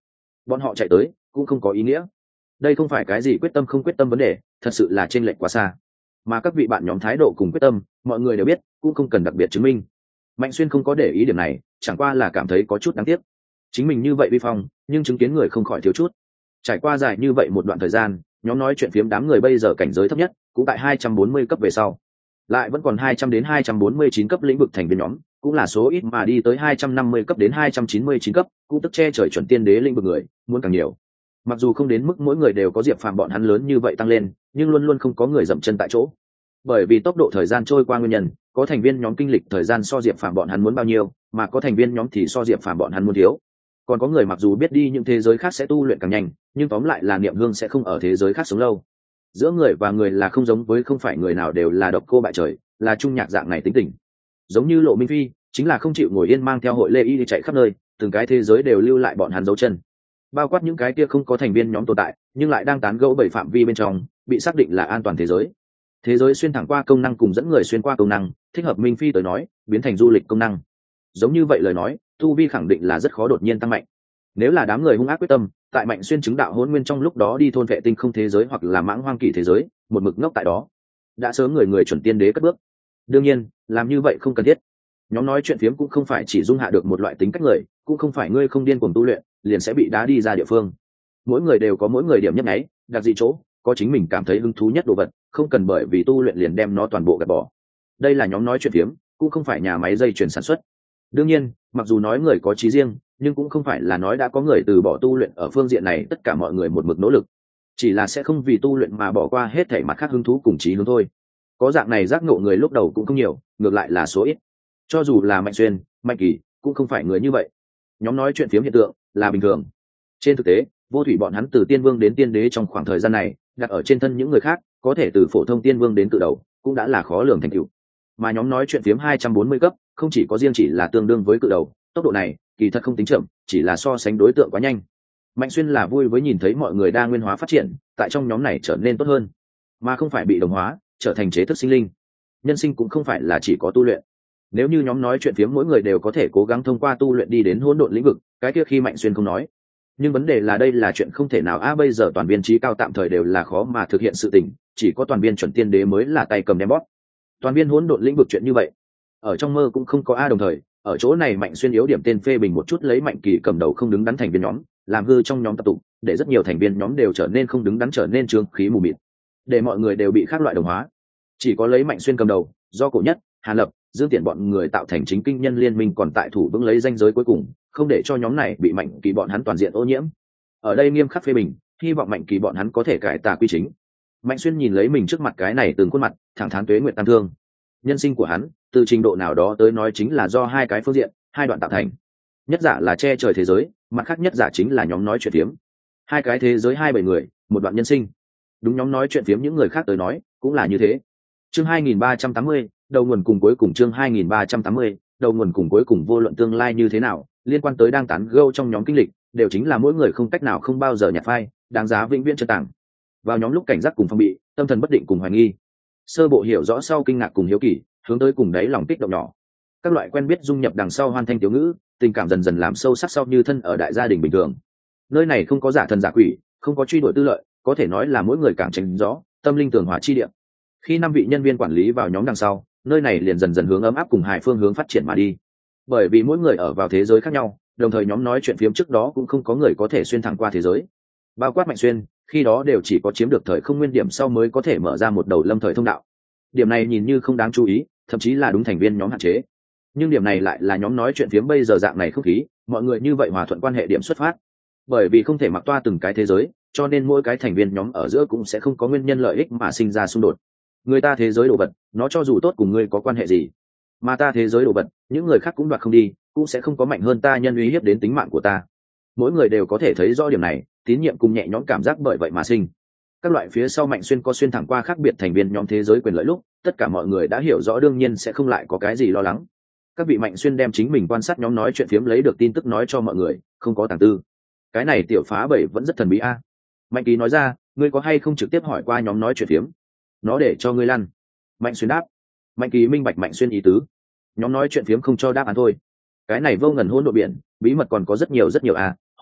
bọn họ chạy tới cũng không có ý nghĩa. Đây không phải cái gì quyết tâm không quyết tâm vấn đề, thật sự là chênh lệch quá xa. Mà các vị bạn nhóm thái độ cùng quyết tâm mọi người đều biết, cũng không cần đặc biệt chứng minh. Mạnh Xuyên không có để ý điểm này, chẳng qua là cảm thấy có chút đáng tiếc. Chính mình như vậy vi phong, nhưng chứng kiến người không khỏi thiếu chút. Trải qua dài như vậy một đoạn thời gian, nhóm nói chuyện phiếm đám người bây giờ cảnh giới thấp nhất cũng tại 240 cấp về sau, lại vẫn còn 200 đến 249 cấp lĩnh vực thành viên nhóm, cũng là số ít mà đi tới 250 cấp đến 299 cấp, cũng tức che trời chuẩn tiên đế lĩnh vực người muốn càng nhiều. Mặc dù không đến mức mỗi người đều có Diệp Phàm bọn hắn lớn như vậy tăng lên, nhưng luôn luôn không có người dậm chân tại chỗ. Bởi vì tốc độ thời gian trôi qua nguyên nhân, có thành viên nhóm kinh lịch thời gian so Diệp Phàm bọn hắn muốn bao nhiêu, mà có thành viên nhóm thì so Diệp Phàm bọn hắn muốn thiếu. Còn có người mặc dù biết đi những thế giới khác sẽ tu luyện càng nhanh, nhưng tóm lại là niệm hương sẽ không ở thế giới khác sống lâu. Giữa người và người là không giống với, không phải người nào đều là độc cô bại trời, là trung nhạc dạng này tính tình. Giống như Lộ Minh Phi, chính là không chịu ngồi yên mang theo hội Lê Y đi chạy khắp nơi, từng cái thế giới đều lưu lại bọn hắn dấu chân. Bao quát những cái kia không có thành viên nhóm tồn tại, nhưng lại đang tán gẫu bảy phạm vi bên trong, bị xác định là an toàn thế giới. Thế giới xuyên thẳng qua công năng cùng dẫn người xuyên qua công năng, thích hợp Minh Phi tới nói, biến thành du lịch công năng. Giống như vậy lời nói, tu vi khẳng định là rất khó đột nhiên tăng mạnh. Nếu là đám người hung ác quyết tâm, tại Mạnh Xuyên chứng đạo hôn nguyên trong lúc đó đi thôn vệ tinh không thế giới hoặc là mãng hoang kỳ thế giới, một mực ngốc tại đó, đã sớm người chuẩn tiên đế cất bước. Đương nhiên, làm như vậy không cần thiết. Nhóm nói chuyện phiếm cũng không phải chỉ dung hạ được một loại tính cách người, cũng không phải ngươi không điên cuồng tu luyện liền sẽ bị đá đi ra địa phương. Mỗi người đều có mỗi người điểm nhấp nháy, đặc dị chỗ, có chính mình cảm thấy hứng thú nhất đồ vật, không cần bởi vì tu luyện liền đem nó toàn bộ gạt bỏ. Đây là nhóm nói chuyện phiếm, cũng không phải nhà máy dây chuyển sản xuất. Đương nhiên, mặc dù nói người có trí riêng, nhưng cũng không phải là nói đã có người từ bỏ tu luyện ở phương diện này tất cả mọi người một mực nỗ lực, chỉ là sẽ không vì tu luyện mà bỏ qua hết thảy mặt khác hứng thú cùng trí hướng thôi. Có dạng này giác ngộ người lúc đầu cũng không nhiều, ngược lại là số ít. Cho dù là Mạnh Xuyên, Mạnh Kỳ cũng không phải người như vậy. Nhóm nói chuyện phiếm hiện tượng là bình thường. Trên thực tế, Vô Thủy bọn hắn từ tiên vương đến tiên đế trong khoảng thời gian này, đặt ở trên thân những người khác, có thể từ phổ thông tiên vương đến cự đầu, cũng đã là khó lường thành tựu. Mà nhóm nói chuyện phiếm 240 cấp, không chỉ có riêng chỉ là tương đương với cự đầu, tốc độ này kỳ thật không tính chậm, chỉ là so sánh đối tượng quá nhanh. Mạnh Xuyên là vui với nhìn thấy mọi người đa nguyên hóa phát triển, tại trong nhóm này trở nên tốt hơn, mà không phải bị đồng hóa, trở thành chế thức sinh linh. Nhân sinh cũng không phải là chỉ có tu luyện. Nếu như nhóm nói chuyện phiếm mỗi người đều có thể cố gắng thông qua tu luyện đi đến hỗn độn lĩnh vực, cái kia khi Mạnh Xuyên không nói. Nhưng vấn đề là đây là chuyện không thể nào bây giờ toàn viên trí cao tạm thời đều là khó mà thực hiện sự tình, chỉ có toàn viên chuẩn tiên đế mới là tay cầm đem bóp. Toàn viên hỗn độn lĩnh vực chuyện như vậy, ở trong mơ cũng không có đồng thời, ở chỗ này Mạnh Xuyên yếu điểm tên phê bình một chút lấy Mạnh Kỳ cầm đầu không đứng đắn thành viên nhóm, làm hư trong nhóm tập tụ, để rất nhiều thành viên nhóm đều trở nên không đứng đắn, trở nên trương khí mù mịt, để mọi người đều bị khác loại đồng hóa. Chỉ có lấy Mạnh Xuyên cầm đầu, do Cổ Nhất, Hàn Lập, Dương Tiện bọn người tạo thành chính kinh nhân liên minh còn tại thủ vững lấy danh giới cuối cùng, không để cho nhóm này bị Mạnh Kỳ bọn hắn toàn diện ô nhiễm. Ở đây nghiêm khắc phê bình, hy vọng Mạnh Kỳ bọn hắn có thể cải tà quy chính. Mạnh Xuyên nhìn lấy mình trước mặt cái này từng khuôn mặt, thẳng thắn tuế nguyện tam thương. Nhân sinh của hắn, từ trình độ nào đó tới nói chính là do hai cái phương diện, hai đoạn tạo thành. Nhất giả là che trời thế giới, mặt khác nhất giả chính là nhóm nói chuyện phiếm. Hai cái thế giới hai bảy người, một đoạn nhân sinh. Đúng nhóm nói chuyện phiếm những người khác tới nói, cũng là như thế. Chương 2380, đầu nguồn cùng cuối cùng chương 2380, đầu nguồn cùng cuối cùng vô luận tương lai như thế nào, liên quan tới đang tán gẫu trong nhóm kinh lịch, đều chính là mỗi người không cách nào không bao giờ nhặt phai, đáng giá vĩnh viễn chân tàng. Vào nhóm lúc cảnh giác cùng phong bị, tâm thần bất định cùng hoài nghi. Sơ bộ hiểu rõ sau kinh ngạc cùng hiếu kỳ, hướng tới cùng đáy lòng kích động nhỏ. Các loại quen biết dung nhập đằng sau hoan thanh tiểu ngữ, tình cảm dần dần làm sâu sắc sau như thân ở đại gia đình bình thường. Nơi này không có giả thần giả quỷ, không có truy đuổi tư lợi, có thể nói là mỗi người càng tránh rõ, tâm linh tường hòa chi địa. Khi 5 vị nhân viên quản lý vào nhóm đằng sau, nơi này liền dần dần hướng ấm áp cùng hài phương hướng phát triển mà đi. Bởi vì mỗi người ở vào thế giới khác nhau, đồng thời nhóm nói chuyện phiếm trước đó cũng không có người có thể xuyên thẳng qua thế giới. Bao quát Mạnh Xuyên, khi đó đều chỉ có chiếm được thời không nguyên điểm sau mới có thể mở ra một đầu lâm thời thông đạo. Điểm này nhìn như không đáng chú ý, thậm chí là đúng thành viên nhóm hạn chế. Nhưng điểm này lại là nhóm nói chuyện phiếm bây giờ dạng này không khí, mọi người như vậy hòa thuận quan hệ điểm xuất phát. Bởi vì không thể mặc toa từng cái thế giới, cho nên mỗi cái thành viên nhóm ở giữa cũng sẽ không có nguyên nhân lợi ích mà sinh ra xung đột. Người ta thế giới đồ vật, nó cho dù tốt cùng ngươi có quan hệ gì, mà ta thế giới đồ vật, những người khác cũng đoạt không đi, cũng sẽ không có mạnh hơn ta nhân uy hiếp đến tính mạng của ta. Mỗi người đều có thể thấy rõ điểm này, tín nhiệm cùng nhẹ nhõm cảm giác bởi vậy mà sinh. Các loại phía sau Mạnh Xuyên có xuyên thẳng qua khác biệt thành viên nhóm thế giới quyền lợi lúc, tất cả mọi người đã hiểu rõ, đương nhiên sẽ không lại có cái gì lo lắng. Các vị Mạnh Xuyên đem chính mình quan sát nhóm nói chuyện phiếm lấy được tin tức nói cho mọi người, không có tàng tư. Cái này tiểu phá bbảy vẫn rất thần bí a. Mạnh Kỳ nói ra, ngươi có hay không trực tiếp hỏi qua nhóm nói chuyện phiếm? Nó để cho ngươi lăn. Mạnh Xuyên đáp. Mạnh Kỳ minh bạch Mạnh Xuyên ý tứ. Nhóm nói chuyện phiếm không cho đáp án thôi. Cái này vô ngần hỗn độn biển, bí mật còn có rất nhiều a,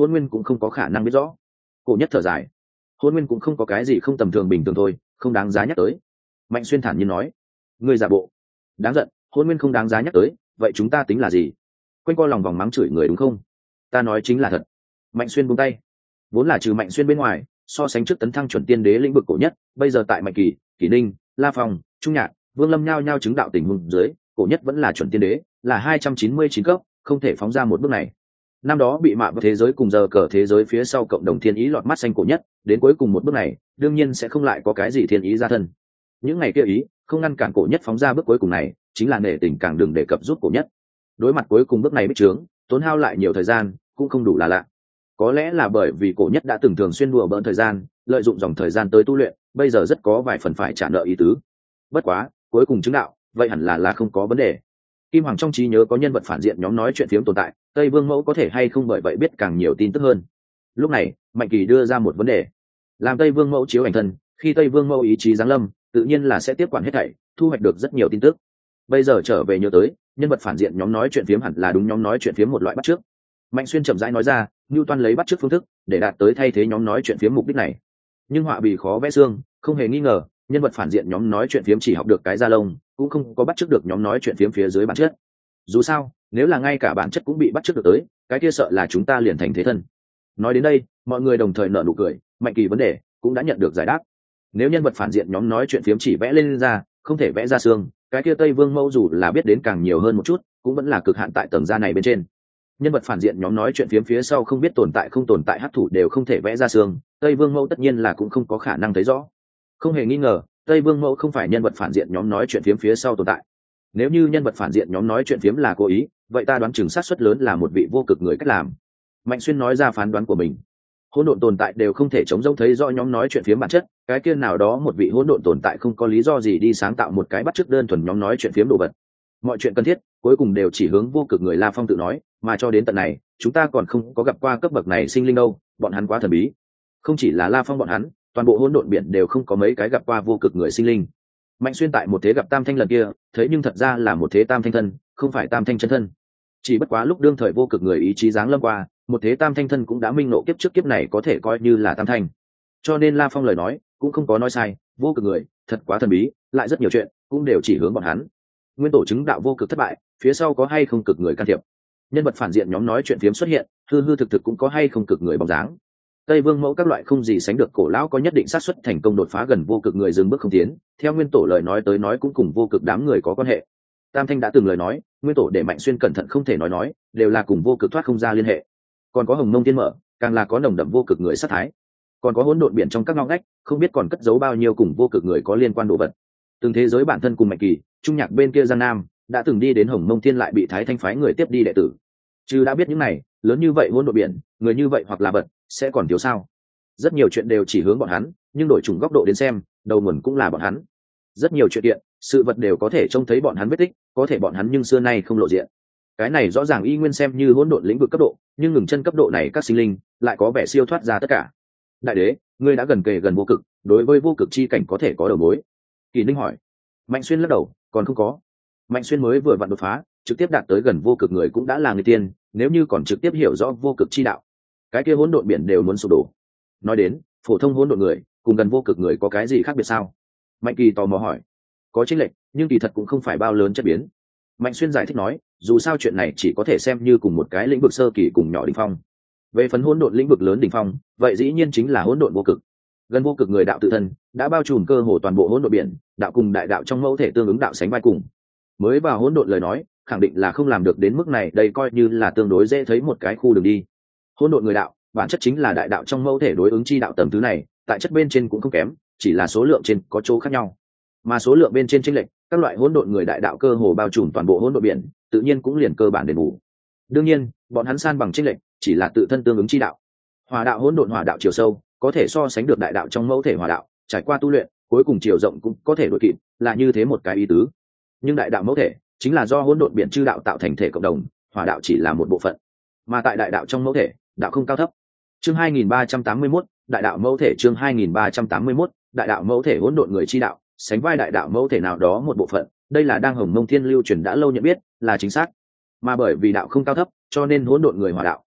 Hôn Nguyên cũng không có khả năng biết rõ. Cổ Nhất thở dài, Hôn Nguyên cũng không có cái gì không tầm thường bình thường thôi, không đáng giá nhắc tới. Mạnh Xuyên thản nhiên nói. Ngươi giả bộ. Đáng giận, Hôn Nguyên không đáng giá nhắc tới, vậy chúng ta tính là gì? Quanh co lòng vòng mắng chửi người đúng không? Ta nói chính là thật. Mạnh Xuyên buông tay. Vốn là trừ Mạnh Xuyên bên ngoài, so sánh trước tấn thăng chuẩn tiên đế lĩnh vực Cổ Nhất, bây giờ tại Mạnh Kỳ, Kỷ Ninh, La Phong, Trung Nhạc, Vương Lâm nhao nhao chứng đạo tình huống dưới, Cổ Nhất vẫn là chuẩn tiên đế, là 299 cấp, không thể phóng ra một bước này. Năm đó bị mạ vào thế giới cùng giờ cờ thế giới phía sau cộng đồng thiên ý lọt mắt xanh Cổ Nhất, đến cuối cùng một bước này, đương nhiên sẽ không lại có cái gì thiên ý ra thân. Những ngày kia ý, không ngăn cản Cổ Nhất phóng ra bước cuối cùng này, chính là nể tình càng đừng đề cập giúp Cổ Nhất. Đối mặt cuối cùng bước này bích trướng, tốn hao lại nhiều thời gian, cũng không đủ là lạ. Có lẽ là bởi vì Cổ Nhất đã từng thường xuyên đùa bỡn thời gian, lợi dụng dòng thời gian tới tu luyện, bây giờ rất có vài phần phải trả nợ ý tứ. Bất quá, cuối cùng chứng đạo, vậy hẳn là không có vấn đề. Kim Hoàng trong trí nhớ có nhân vật phản diện nhóm nói chuyện phiếm tồn tại, Tây Vương Mẫu có thể hay không bởi vậy biết càng nhiều tin tức hơn. Lúc này, Mạnh Kỳ đưa ra một vấn đề. Làm Tây Vương Mẫu chiếu ảnh thân, khi Tây Vương Mẫu ý chí giáng lâm, tự nhiên là sẽ tiếp quản hết thảy, thu hoạch được rất nhiều tin tức. Bây giờ trở về nhớ tới, nhân vật phản diện nhóm nói chuyện phiếm hẳn là đúng nhóm nói chuyện phiếm một loại bắt chước. Mạnh Xuyên chậm rãi nói ra, Newton lấy bắt chước phương thức để đạt tới thay thế nhóm nói chuyện phiếm mục đích này. Nhưng họa bì khó vẽ xương, không hề nghi ngờ, nhân vật phản diện nhóm nói chuyện phiếm chỉ học được cái da lông, cũng không có bắt chước được nhóm nói chuyện phiếm phía dưới bản chất. Dù sao, nếu là ngay cả bản chất cũng bị bắt chước được tới, cái kia sợ là chúng ta liền thành thế thân. Nói đến đây, mọi người đồng thời nở nụ cười, Mạnh Kỳ vấn đề cũng đã nhận được giải đáp. Nếu nhân vật phản diện nhóm nói chuyện phiếm chỉ vẽ lên ra, không thể vẽ ra xương, cái kia Tây Vương Mẫu dù là biết đến càng nhiều hơn một chút, cũng vẫn là cực hạn tại tầng da này bên trên. Nhân vật phản diện nhóm nói chuyện phiếm phía sau không biết tồn tại không tồn tại hắc thủ đều không thể vẽ ra xương, Tây Vương Mẫu tất nhiên là cũng không có khả năng thấy rõ. Không hề nghi ngờ, Tây Vương Mẫu không phải nhân vật phản diện nhóm nói chuyện phiếm phía sau tồn tại. Nếu như nhân vật phản diện nhóm nói chuyện phiếm là cố ý, vậy ta đoán chừng xác suất lớn là một vị vô cực người cách làm. Mạnh Xuyên nói ra phán đoán của mình. Hỗn độn tồn tại đều không thể chống rỗng thấy rõ nhóm nói chuyện phiếm bản chất, cái kia nào đó một vị hỗn độn tồn tại không có lý do gì đi sáng tạo một cái bắt chước đơn thuần nhóm nói chuyện phiếm đồ vật. Mọi chuyện cần thiết cuối cùng đều chỉ hướng vô cực người La Phong tự nói, mà cho đến tận này chúng ta còn không có gặp qua cấp bậc này sinh linh đâu, bọn hắn quá thần bí. Không chỉ là La Phong bọn hắn, toàn bộ hỗn độn biển đều không có mấy cái gặp qua vô cực người sinh linh. Mạnh Xuyên tại một thế gặp tam thanh lần kia thấy, nhưng thật ra là một thế tam thanh thân, không phải tam thanh chân thân. Chỉ bất quá lúc đương thời vô cực người ý chí giáng lâm qua, một thế tam thanh thân cũng đã minh nộ kiếp trước kiếp này có thể coi như là tam thanh. Cho nên La Phong lời nói cũng không có nói sai, vô cực người thật quá thần bí, lại rất nhiều chuyện cũng đều chỉ hướng bọn hắn. Nguyên tổ chứng đạo vô cực thất bại, phía sau có hay không cực người can thiệp? Nhân vật phản diện nhóm nói chuyện phiếm xuất hiện, hư hư thực thực cũng có hay không cực người bóng dáng? Tây Vương Mẫu các loại không gì sánh được cổ lão có nhất định xác suất thành công đột phá gần vô cực người dừng bước không tiến, theo nguyên tổ lời nói tới nói cũng cùng vô cực đám người có quan hệ. Tam thanh đã từng lời nói, nguyên tổ để Mạnh Xuyên cẩn thận không thể nói, đều là cùng vô cực thoát không ra liên hệ. Còn có Hồng Mông Tiên Mở, càng là có nồng đậm vô cực người sát thái. Còn có hỗn độn biển trong các ngóc ngách, không biết còn cất giấu bao nhiêu cùng vô cực người có liên quan đồ vật. Từng thế giới bản thân cùng Mạnh Kỳ, Trung Nhạc bên kia Giang Nam, đã từng đi đến Hồng Mông Thiên lại bị Thái Thanh phái người tiếp đi đệ tử. Chứ đã biết những này, lớn như vậy hỗn độn biển, người như vậy hoặc là bật, sẽ còn thiếu sao? Rất nhiều chuyện đều chỉ hướng bọn hắn, nhưng đổi chủng góc độ đến xem, đầu nguồn cũng là bọn hắn. Rất nhiều chuyện kiện, sự vật đều có thể trông thấy bọn hắn vết tích, có thể bọn hắn nhưng xưa nay không lộ diện. Cái này rõ ràng y nguyên xem như hỗn độn lĩnh vực cấp độ, nhưng ngừng chân cấp độ này các sinh linh lại có vẻ siêu thoát ra tất cả. Đại đế, ngươi đã gần kề gần vô cực, đối với vô cực chi cảnh có thể có đầu mối. Kỳ Ninh hỏi. Mạnh Xuyên lắc đầu, còn không có. Mạnh Xuyên mới vừa vặn đột phá, trực tiếp đạt tới gần vô cực người cũng đã là người tiên, nếu như còn trực tiếp hiểu rõ vô cực chi đạo, cái kia hỗn độn biển đều muốn sụp đổ. Nói đến, phổ thông hỗn độn người cùng gần vô cực người có cái gì khác biệt sao? Mạnh Kỳ tò mò hỏi. Có chênh lệch, nhưng kỳ thật cũng không phải bao lớn chất biến. Mạnh Xuyên giải thích nói, dù sao chuyện này chỉ có thể xem như cùng một cái lĩnh vực sơ kỳ cùng nhỏ đỉnh phong. Về phần hỗn độn lĩnh vực lớn đỉnh phong, vậy dĩ nhiên chính là hỗn độn vô cực. Gần vô cực người đạo tự thân đã bao trùm cơ hồ toàn bộ hỗn độn biển, đạo cùng đại đạo trong mẫu thể tương ứng đạo sánh vai cùng. Mới vào hỗn độn lời nói, khẳng định là không làm được đến mức này, đây coi như là tương đối dễ thấy một cái khu đường đi. Hỗn độn người đạo, bản chất chính là đại đạo trong mẫu thể đối ứng chi đạo tầm thứ này, tại chất bên trên cũng không kém, chỉ là số lượng trên có chỗ khác nhau. Mà số lượng bên trên chênh lệch, các loại hỗn độn người đại đạo cơ hồ bao trùm toàn bộ hỗn độn biển, tự nhiên cũng liền cơ bản đền bù. Đương nhiên, bọn hắn san bằng chênh lệch, chỉ là tự thân tương ứng chi đạo. Hỏa đạo hỗn độn hỏa đạo chiều sâu, có thể so sánh được đại đạo trong mẫu thể hỏa đạo, trải qua tu luyện, cuối cùng chiều rộng cũng có thể đuổi kịp, là như thế một cái ý tứ. Nhưng đại đạo mẫu thể chính là do hỗn độn biển chư đạo tạo thành thể cộng đồng, hỏa đạo chỉ là một bộ phận. Mà tại đại đạo trong mẫu thể, đạo không cao thấp. Chương 2381, đại đạo mẫu thể, chương 2381, đại đạo mẫu thể hỗn độn người chi đạo, sánh vai đại đạo mẫu thể nào đó một bộ phận, đây là đang Hồng Mông Thiên lưu truyền đã lâu nhận biết, là chính xác. Mà bởi vì đạo không cao thấp, cho nên hỗn độn người hỏa đạo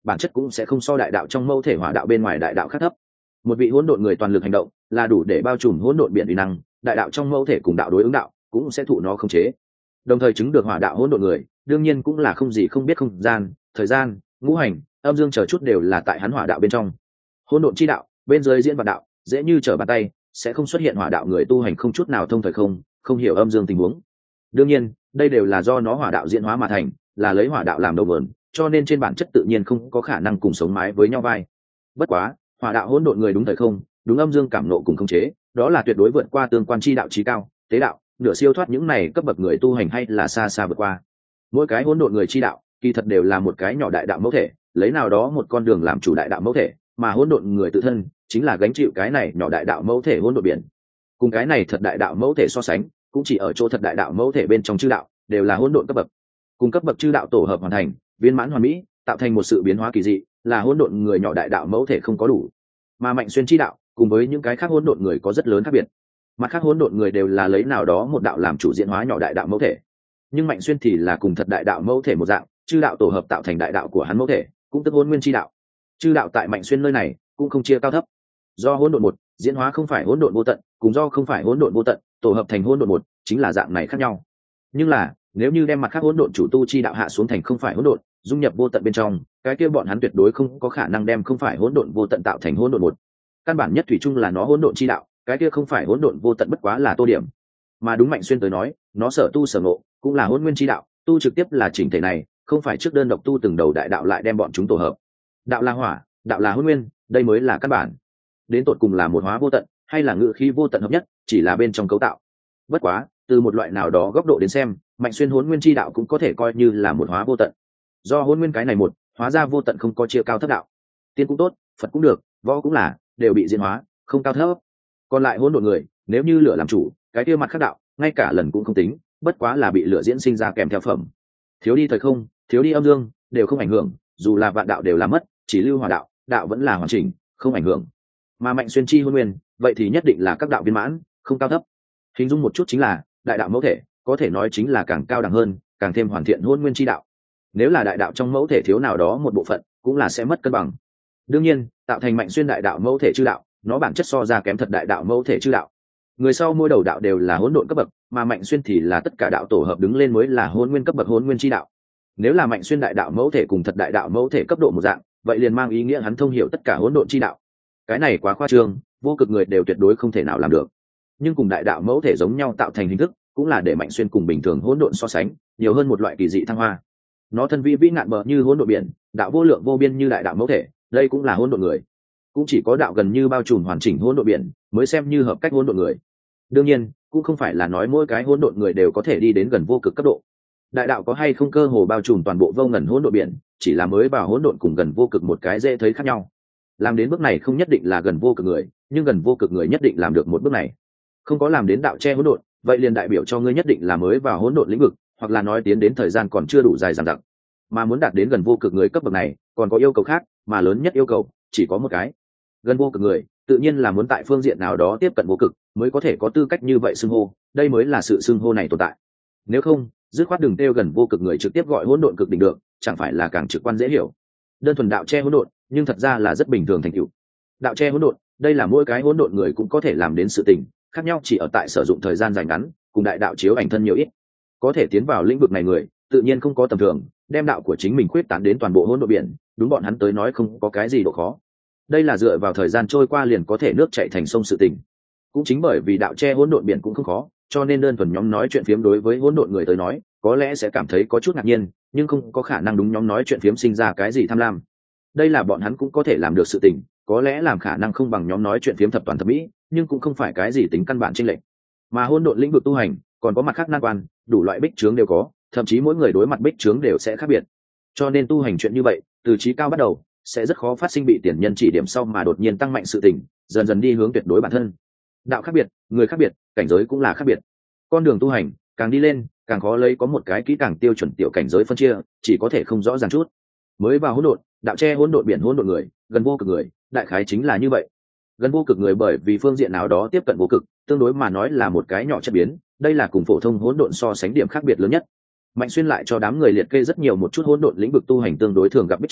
bản chất cũng sẽ không so đại đạo trong mẫu thể hỏa đạo bên ngoài đại đạo khác thấp. Một vị hỗn độn người toàn lực hành động là đủ để bao trùm hỗn độn biển uy năng, đại đạo trong mẫu thể cùng đạo đối ứng đạo cũng sẽ thụ nó khống chế. Đồng thời chứng được hỏa đạo hỗn độn người đương nhiên cũng là không gì không biết không gian, thời gian, ngũ hành, âm dương chờ chút đều là tại hắn hỏa đạo bên trong. Hỗn độn chi đạo bên dưới diễn vạn đạo dễ như trở bàn tay, sẽ không xuất hiện hỏa đạo người tu hành không chút nào thông thời không hiểu âm dương tình huống. Đương nhiên đây đều là do nó hỏa đạo diễn hóa mà thành, là lấy hỏa đạo làm đầu vườn, cho nên trên bản chất tự nhiên không có khả năng cùng sống mái với nhau vai. Bất quá hỏa đạo hỗn độn người đúng thời không, đúng âm dương cảm nộ cùng khống chế, đó là tuyệt đối vượt qua tương quan chi đạo trí cao, tế đạo, nửa siêu thoát những này cấp bậc người tu hành hay là xa xa vượt qua. Mỗi cái hỗn độn người chi đạo kỳ thật đều là một cái nhỏ đại đạo mẫu thể, lấy nào đó một con đường làm chủ đại đạo mẫu thể, mà hỗn độn người tự thân chính là gánh chịu cái này nhỏ đại đạo mẫu thể hỗn độn biển. Cùng cái này thật đại đạo mẫu thể so sánh, cũng chỉ ở chỗ thật đại đạo mẫu thể bên trong chư đạo đều là hỗn độn cấp bậc. Cùng cấp bậc chư đạo tổ hợp hoàn thành, viên mãn hoàn mỹ, tạo thành một sự biến hóa kỳ dị, là hỗn độn người nhỏ đại đạo mẫu thể không có đủ. Mà Mạnh Xuyên chi đạo cùng với những cái khác hỗn độn người có rất lớn khác biệt. Mặt khác hỗn độn người đều là lấy nào đó một đạo làm chủ diễn hóa nhỏ đại đạo mẫu thể, nhưng Mạnh Xuyên thì là cùng thật đại đạo mẫu thể một dạng, chư đạo tổ hợp tạo thành đại đạo của hắn mẫu thể, cũng tức hỗn nguyên chi đạo. Chư đạo tại Mạnh Xuyên nơi này cũng không chia cao thấp. Do hỗn độn một diễn hóa không phải hỗn độn vô tận, cùng do không phải hỗn độn vô tận tổ hợp thành hỗn độn một, chính là dạng này khác nhau. Nhưng là nếu như đem mặt khác hỗn độn chủ tu chi đạo hạ xuống thành không phải hỗn độn, dung nhập vô tận bên trong, cái kia bọn hắn tuyệt đối không có khả năng đem không phải hỗn độn vô tận tạo thành hỗn độn một. Căn bản nhất thủy chung là nó hỗn độn chi đạo, cái kia không phải hỗn độn vô tận bất quá là tô điểm. Mà đúng Mạnh Xuyên tới nói, nó sở tu sở ngộ cũng là hỗn nguyên chi đạo, tu trực tiếp là chỉnh thể này, không phải trước đơn độc tu từng đầu đại đạo lại đem bọn chúng tổ hợp. Đạo là hỏa, đạo là hỗn nguyên, đây mới là căn bản. Đến tột cùng là một hóa vô tận hay là ngự khí vô tận hợp nhất, chỉ là bên trong cấu tạo. Bất quá từ một loại nào đó góc độ đến xem, Mạnh Xuyên hỗn nguyên chi đạo cũng có thể coi như là một hóa vô tận. Do hỗn nguyên cái này một hóa ra vô tận, không có chia cao thấp đạo. Tiên cũng tốt, Phật cũng được, võ cũng là, đều bị diễn hóa, không cao thấp. Còn lại hỗn độn người, nếu như lửa làm chủ, cái kia mặt khác đạo ngay cả lần cũng không tính, bất quá là bị lửa diễn sinh ra kèm theo phẩm. Thiếu đi thời không, thiếu đi âm dương, đều không ảnh hưởng, dù là vạn đạo đều là mất, chỉ lưu hỏa đạo, đạo vẫn là hoàn chỉnh, không ảnh hưởng. Mà Mạnh Xuyên chi hỗn nguyên, vậy thì nhất định là các đạo viên mãn, không cao thấp. Hình dung một chút chính là đại đạo mẫu thể, có thể nói chính là càng cao đẳng hơn, càng thêm hoàn thiện hỗn nguyên chi đạo. Nếu là đại đạo trong mẫu thể thiếu nào đó một bộ phận, cũng là sẽ mất cân bằng. Đương nhiên tạo thành Mạnh Xuyên đại đạo mẫu thể chư đạo, nó bản chất so ra kém thật đại đạo mẫu thể chư đạo. Người sau mỗi đầu đạo đều là hỗn độn cấp bậc, mà Mạnh Xuyên thì là tất cả đạo tổ hợp đứng lên mới là hỗn nguyên cấp bậc hỗn nguyên chi đạo. Nếu là Mạnh Xuyên đại đạo mẫu thể cùng thật đại đạo mẫu thể cấp độ một dạng, vậy liền mang ý nghĩa hắn thông hiểu tất cả hỗn độn chi đạo. Cái này quá khoa trương, vô cực người đều tuyệt đối không thể nào làm được. Nhưng cùng đại đạo mẫu thể giống nhau tạo thành hình thức, cũng là để Mạnh Xuyên cùng bình thường hỗn độn so sánh, nhiều hơn một loại kỳ dị thăng hoa. Nó thân vi vĩ ngạn bờ như hỗn độn biển, đạo vô lượng vô biên như đại đạo mẫu thể, đây cũng là hỗn độn người. Cũng chỉ có đạo gần như bao trùm hoàn chỉnh hỗn độn biển mới xem như hợp cách hỗn độn người. Đương nhiên cũng không phải là nói mỗi cái hỗn độn người đều có thể đi đến gần vô cực cấp độ. Đại đạo có hay không cơ hồ bao trùm toàn bộ vô ngần hỗn độn biển, chỉ là mới vào hỗn độn cùng gần vô cực một cái dễ thấy khác nhau. Làm đến bước này không nhất định là gần vô cực người, nhưng gần vô cực người nhất định làm được một bước này. Không có làm đến đạo che hỗn độn, vậy liền đại biểu cho ngươi nhất định là mới vào hỗn độn lĩnh vực, hoặc là nói tiến đến thời gian còn chưa đủ dài dằng dặc. Mà muốn đạt đến gần vô cực người cấp bậc này, còn có yêu cầu khác, mà lớn nhất yêu cầu chỉ có một cái. Gần vô cực người, tự nhiên là muốn tại phương diện nào đó tiếp cận vô cực, mới có thể có tư cách như vậy xưng hô, đây mới là sự xưng hô này tồn tại. Nếu không, dứt khoát đừng kêu gần vô cực người trực tiếp gọi hỗn độn cực đỉnh được, chẳng phải là càng trực quan dễ hiểu. Đơn thuần đạo che hỗn độn, nhưng thật ra là rất bình thường thành tựu. Đạo che hỗn độn, đây là mỗi cái hỗn độn người cũng có thể làm đến sự tình, khác nhau chỉ ở tại sử dụng thời gian dài ngắn, cùng đại đạo chiếu ảnh thân nhiều ít. Có thể tiến vào lĩnh vực này người, tự nhiên không có tầm thường, đem đạo của chính mình khuyết tán đến toàn bộ hỗn độn biển, đúng bọn hắn tới nói không có cái gì độ khó. Đây là dựa vào thời gian trôi qua liền có thể nước chảy thành sông sự tình. Cũng chính bởi vì đạo che hỗn độn biển cũng không khó, cho nên đơn thuần nhóm nói chuyện phiếm đối với hỗn độn người tới nói, có lẽ sẽ cảm thấy có chút ngạc nhiên, nhưng không có khả năng đúng nhóm nói chuyện phiếm sinh ra cái gì tham lam. Đây là bọn hắn cũng có thể làm được sự tình, có lẽ làm khả năng không bằng nhóm nói chuyện phiếm thập toàn thập mỹ, nhưng cũng không phải cái gì tính căn bản chênh lệch. Mà hỗn độn lĩnh vực tu hành, còn có mặt khác nan quan, đủ loại bích chướng đều có, thậm chí mỗi người đối mặt bích chướng đều sẽ khác biệt. Cho nên tu hành chuyện như vậy, từ trí cao bắt đầu, sẽ rất khó phát sinh bị tiền nhân chỉ điểm sau mà đột nhiên tăng mạnh sự tình, dần dần đi hướng tuyệt đối bản thân. Đạo khác biệt, người khác biệt, cảnh giới cũng là khác biệt. Con đường tu hành càng đi lên, càng khó lấy có một cái kỹ càng tiêu chuẩn tiểu cảnh giới phân chia, chỉ có thể không rõ ràng chút. Mới vào hỗn độn, đạo che hỗn độn biển hỗn độn người, gần vô cực người, đại khái chính là như vậy. Gần vô cực người bởi vì phương diện nào đó tiếp cận vô cực, tương đối mà nói là một cái nhỏ chất biến, đây là cùng phổ thông hỗn độn so sánh điểm khác biệt lớn nhất. Mạnh Xuyên lại cho đám người liệt kê rất nhiều một chút hỗn độn lĩnh vực tu hành tương đối thường gặp bích chướng,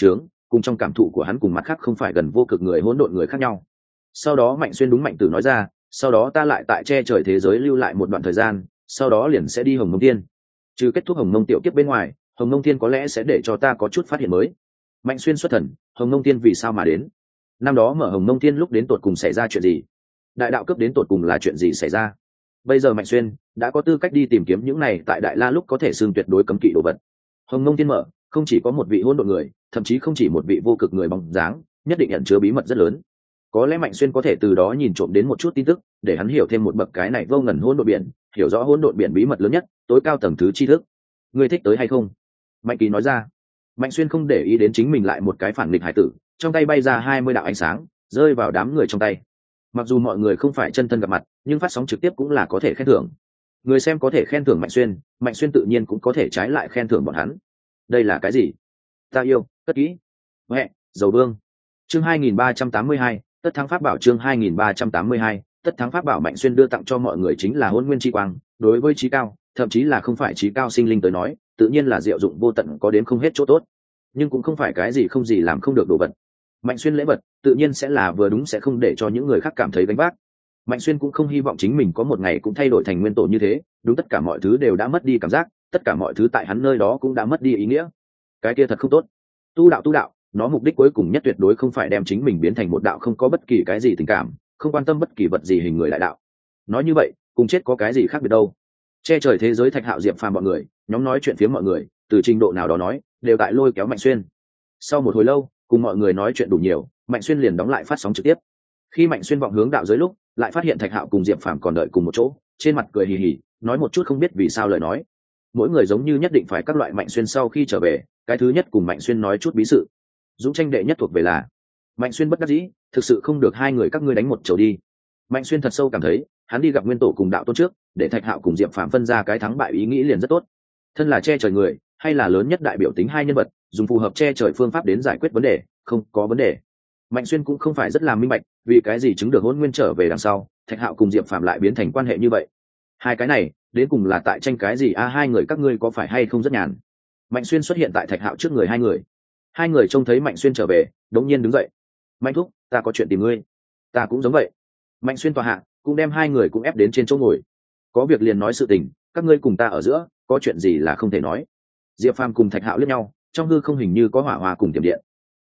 cùng trong cảm thụ của hắn cùng mặt khác không phải gần vô cực người hỗn độn người khác nhau. Sau đó Mạnh Xuyên đúng Mạnh Tử nói ra, sau đó ta lại tại che trời thế giới lưu lại một đoạn thời gian, sau đó liền sẽ đi Hồng Mông Thiên. Trừ kết thúc Hồng Mông tiểu kiếp bên ngoài, Hồng Mông Thiên có lẽ sẽ để cho ta có chút phát hiện mới. Mạnh Xuyên xuất thần, Hồng Mông Thiên vì sao mà đến? Năm đó mở Hồng Mông Thiên lúc đến tột cùng xảy ra chuyện gì? Đại đạo cấp đến tột cùng là chuyện gì xảy ra? Bây giờ Mạnh Xuyên đã có tư cách đi tìm kiếm những này tại Đại La lúc có thể xưng tuyệt đối cấm kỵ đồ vật. Hồng Mông Thiên mở, không chỉ có một vị hỗn độn người, thậm chí không chỉ một vị vô cực người bóng dáng, nhất định ẩn chứa bí mật rất lớn. Có lẽ Mạnh Xuyên có thể từ đó nhìn trộm đến một chút tin tức, để hắn hiểu thêm một bậc cái này vô ngần hỗn độn biển, hiểu rõ hỗn độn biển bí mật lớn nhất, tối cao tầng thứ tri thức. Ngươi thích tới hay không? Mạnh Kỳ nói ra. Mạnh Xuyên không để ý đến chính mình lại một cái phản nghịch hải tử, trong tay bay ra 20 đạo ánh sáng, rơi vào đám người trong tay. Mặc dù mọi người không phải chân thân gặp mặt, nhưng phát sóng trực tiếp cũng là có thể khen thưởng. Người xem có thể khen thưởng Mạnh Xuyên tự nhiên cũng có thể trái lại khen thưởng bọn hắn. Đây là cái gì? Ta yêu, cất kỹ. Huệ, dầu vương. Chương 2382, tất thắng pháp bảo. Chương 2382, tất thắng pháp bảo. Mạnh Xuyên đưa tặng cho mọi người chính là hôn nguyên chi quang, đối với trí cao, thậm chí là không phải trí cao sinh linh tới nói, tự nhiên là diệu dụng vô tận, có đến không hết chỗ tốt, nhưng cũng không phải cái gì không gì làm không được đồ vật. Mạnh Xuyên lễ vật tự nhiên sẽ là vừa đúng, sẽ không để cho những người khác cảm thấy gánh vác. Mạnh Xuyên cũng không hy vọng chính mình có một ngày cũng thay đổi thành nguyên tổ như thế, đúng tất cả mọi thứ đều đã mất đi cảm giác, tất cả mọi thứ tại hắn nơi đó cũng đã mất đi ý nghĩa. Cái kia thật không tốt. Tu đạo, nó mục đích cuối cùng nhất tuyệt đối không phải đem chính mình biến thành một đạo không có bất kỳ cái gì tình cảm, không quan tâm bất kỳ vật gì hình người đại đạo. Nói như vậy, cùng chết có cái gì khác biệt đâu. Che trời thế giới Thạch Hạo, Diệp Phàm bọn người, nhóm nói chuyện phía mọi người, từ trình độ nào đó nói, đều tại lôi kéo Mạnh Xuyên. Sau một hồi lâu, cùng mọi người nói chuyện đủ nhiều, Mạnh Xuyên liền đóng lại phát sóng trực tiếp. Khi Mạnh Xuyên vọng hướng đạo giới lúc, lại phát hiện Thạch Hạo cùng Diệp Phàm còn đợi cùng một chỗ, trên mặt cười hì hì, nói một chút không biết vì sao lời nói. Mỗi người giống như nhất định phải các loại Mạnh Xuyên sau khi trở về, cái thứ nhất cùng Mạnh Xuyên nói chút bí sự. Dũng tranh đệ nhất thuộc về là Mạnh Xuyên bất đắc dĩ, thực sự không được hai người các ngươi đánh một chầu đi. Mạnh Xuyên thật sâu cảm thấy, hắn đi gặp nguyên tổ cùng đạo tôn trước, để Thạch Hạo cùng Diệp Phàm phân ra cái thắng bại ý nghĩ liền rất tốt. Thân là che trời người, hay là lớn nhất đại biểu tính hai nhân vật, dùng phù hợp che trời phương pháp đến giải quyết vấn đề, không có vấn đề. Mạnh Xuyên cũng không phải rất là minh bạch, vì cái gì chứng được hôn nguyên trở về đằng sau, Thạch Hạo cùng Diệp Phàm lại biến thành quan hệ như vậy. Hai cái này, đến cùng là tại tranh cái gì? Hai người các ngươi có phải hay không rất nhàn? Mạnh Xuyên xuất hiện tại Thạch Hạo trước người hai người. Hai người trông thấy Mạnh Xuyên trở về, đống nhiên đứng dậy. Mạnh thúc, ta có chuyện tìm ngươi. Ta cũng giống vậy. Mạnh Xuyên tòa hạ, cũng đem hai người cũng ép đến trên chỗ ngồi. Có việc liền nói sự tình, các ngươi cùng ta ở giữa, có chuyện gì là không thể nói. Diệp Phàm cùng Thạch Hạo liếc nhau, trong hư không hình như có hỏa hoa cùng tiềm điện.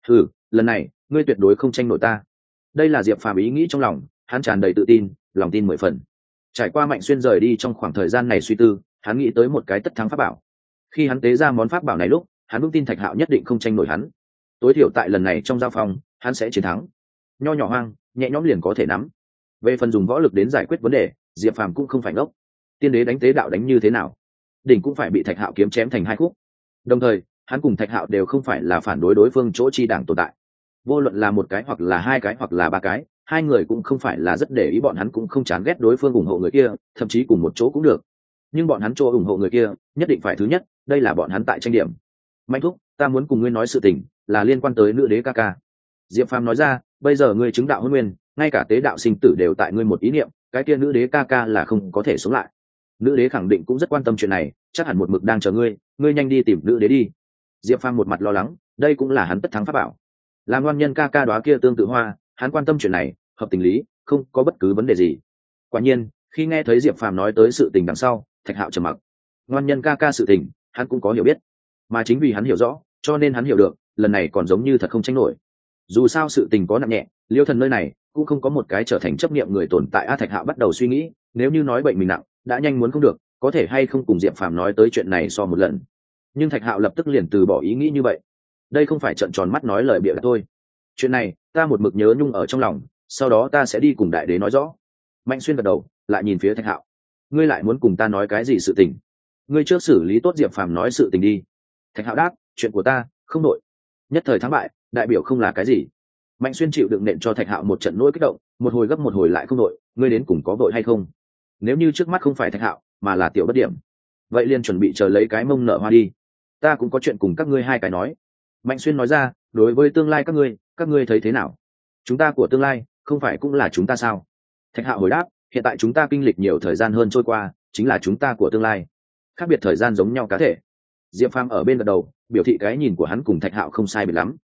Lần này ngươi tuyệt đối không tranh nổi ta. Đây là Diệp Phàm ý nghĩ trong lòng, hắn tràn đầy tự tin, lòng tin 10 phần. Trải qua Mạnh Xuyên rời đi trong khoảng thời gian này suy tư, hắn nghĩ tới một cái tất thắng pháp bảo. Khi hắn tế ra món pháp bảo này lúc, hắn vững tin Thạch Hạo nhất định không tranh nổi hắn. Tối thiểu tại lần này trong giao phong, hắn sẽ chiến thắng. Nho nhỏ hoang, nhẹ nhõm liền có thể nắm. Về phần dùng võ lực đến giải quyết vấn đề, Diệp Phàm cũng không phải ngốc. Tiên đế đánh tế đạo đánh như thế nào, đỉnh cũng phải bị Thạch Hạo kiếm chém thành hai khúc. Đồng thời, hắn cùng Thạch Hạo đều không phải là phản đối đối phương chỗ chi đảng tồn tại. Vô luận là một cái hoặc là hai cái hoặc là ba cái, hai người cũng không phải là rất để ý, bọn hắn cũng không chán ghét đối phương ủng hộ người kia, thậm chí cùng một chỗ cũng được. Nhưng bọn hắn chỗ ủng hộ người kia, nhất định phải thứ nhất, đây là bọn hắn tại tranh điểm. Mạnh thúc, ta muốn cùng ngươi nói sự tình, là liên quan tới nữ đế ca ca. Diệp Phàm nói ra, bây giờ ngươi chứng đạo hôn nguyên, ngay cả tế đạo sinh tử đều tại ngươi một ý niệm, cái kia nữ đế ca ca là không có thể sống lại. Nữ đế khẳng định cũng rất quan tâm chuyện này, chắc hẳn một mực đang chờ ngươi, ngươi nhanh đi tìm nữ đế đi. Diệp Phàm một mặt lo lắng, đây cũng là hắn tất thắng pháp bảo. Làm ngoan nhân ca ca đóa kia tương tự hoa, hắn quan tâm chuyện này, hợp tình lý, không có bất cứ vấn đề gì. Quả nhiên, khi nghe thấy Diệp Phàm nói tới sự tình đằng sau, Thạch Hạo trầm mặc. Ngoan nhân ca ca sự tình, hắn cũng có hiểu biết, mà chính vì hắn hiểu rõ, cho nên hắn hiểu được, lần này còn giống như thật không tranh nổi. Dù sao sự tình có nặng nhẹ, Liêu Thần nơi này cũng không có một cái trở thành chấp niệm người tồn tại. Thạch Hạo bắt đầu suy nghĩ, nếu như nói bệnh mình nặng, đã nhanh muốn không được, có thể hay không cùng Diệp Phàm nói tới chuyện này so một lần. Nhưng Thạch Hạo lập tức liền từ bỏ ý nghĩ như vậy. Đây không phải trợn tròn mắt nói lời bịa thôi. Chuyện này ta một mực nhớ nhung ở trong lòng, sau đó ta sẽ đi cùng đại đế nói rõ. Mạnh Xuyên gật đầu, lại nhìn phía Thạch Hạo. Ngươi lại muốn cùng ta nói cái gì sự tình? Ngươi trước xử lý tốt Diệp Phàm nói sự tình đi. Thạch Hạo đáp, chuyện của ta không nội. Nhất thời thắng bại, đại biểu không là cái gì. Mạnh Xuyên chịu đựng nện cho Thạch Hạo một trận nỗi kích động, một hồi gấp một hồi lại không nội. Ngươi đến cùng có vội hay không? Nếu như trước mắt không phải Thạch Hạo, mà là Tiểu Bất Điểm, vậy liền chuẩn bị chờ lấy cái mông nở hoa đi. Ta cũng có chuyện cùng các ngươi hai cái nói. Mạnh Xuyên nói ra, đối với tương lai các ngươi thấy thế nào? Chúng ta của tương lai, không phải cũng là chúng ta sao? Thạch Hạo hồi đáp, hiện tại chúng ta kinh lịch nhiều thời gian hơn trôi qua, chính là chúng ta của tương lai. Khác biệt thời gian giống nhau cá thể. Diệp Phàm ở bên gật đầu, biểu thị cái nhìn của hắn cùng Thạch Hạo không sai biệt lắm.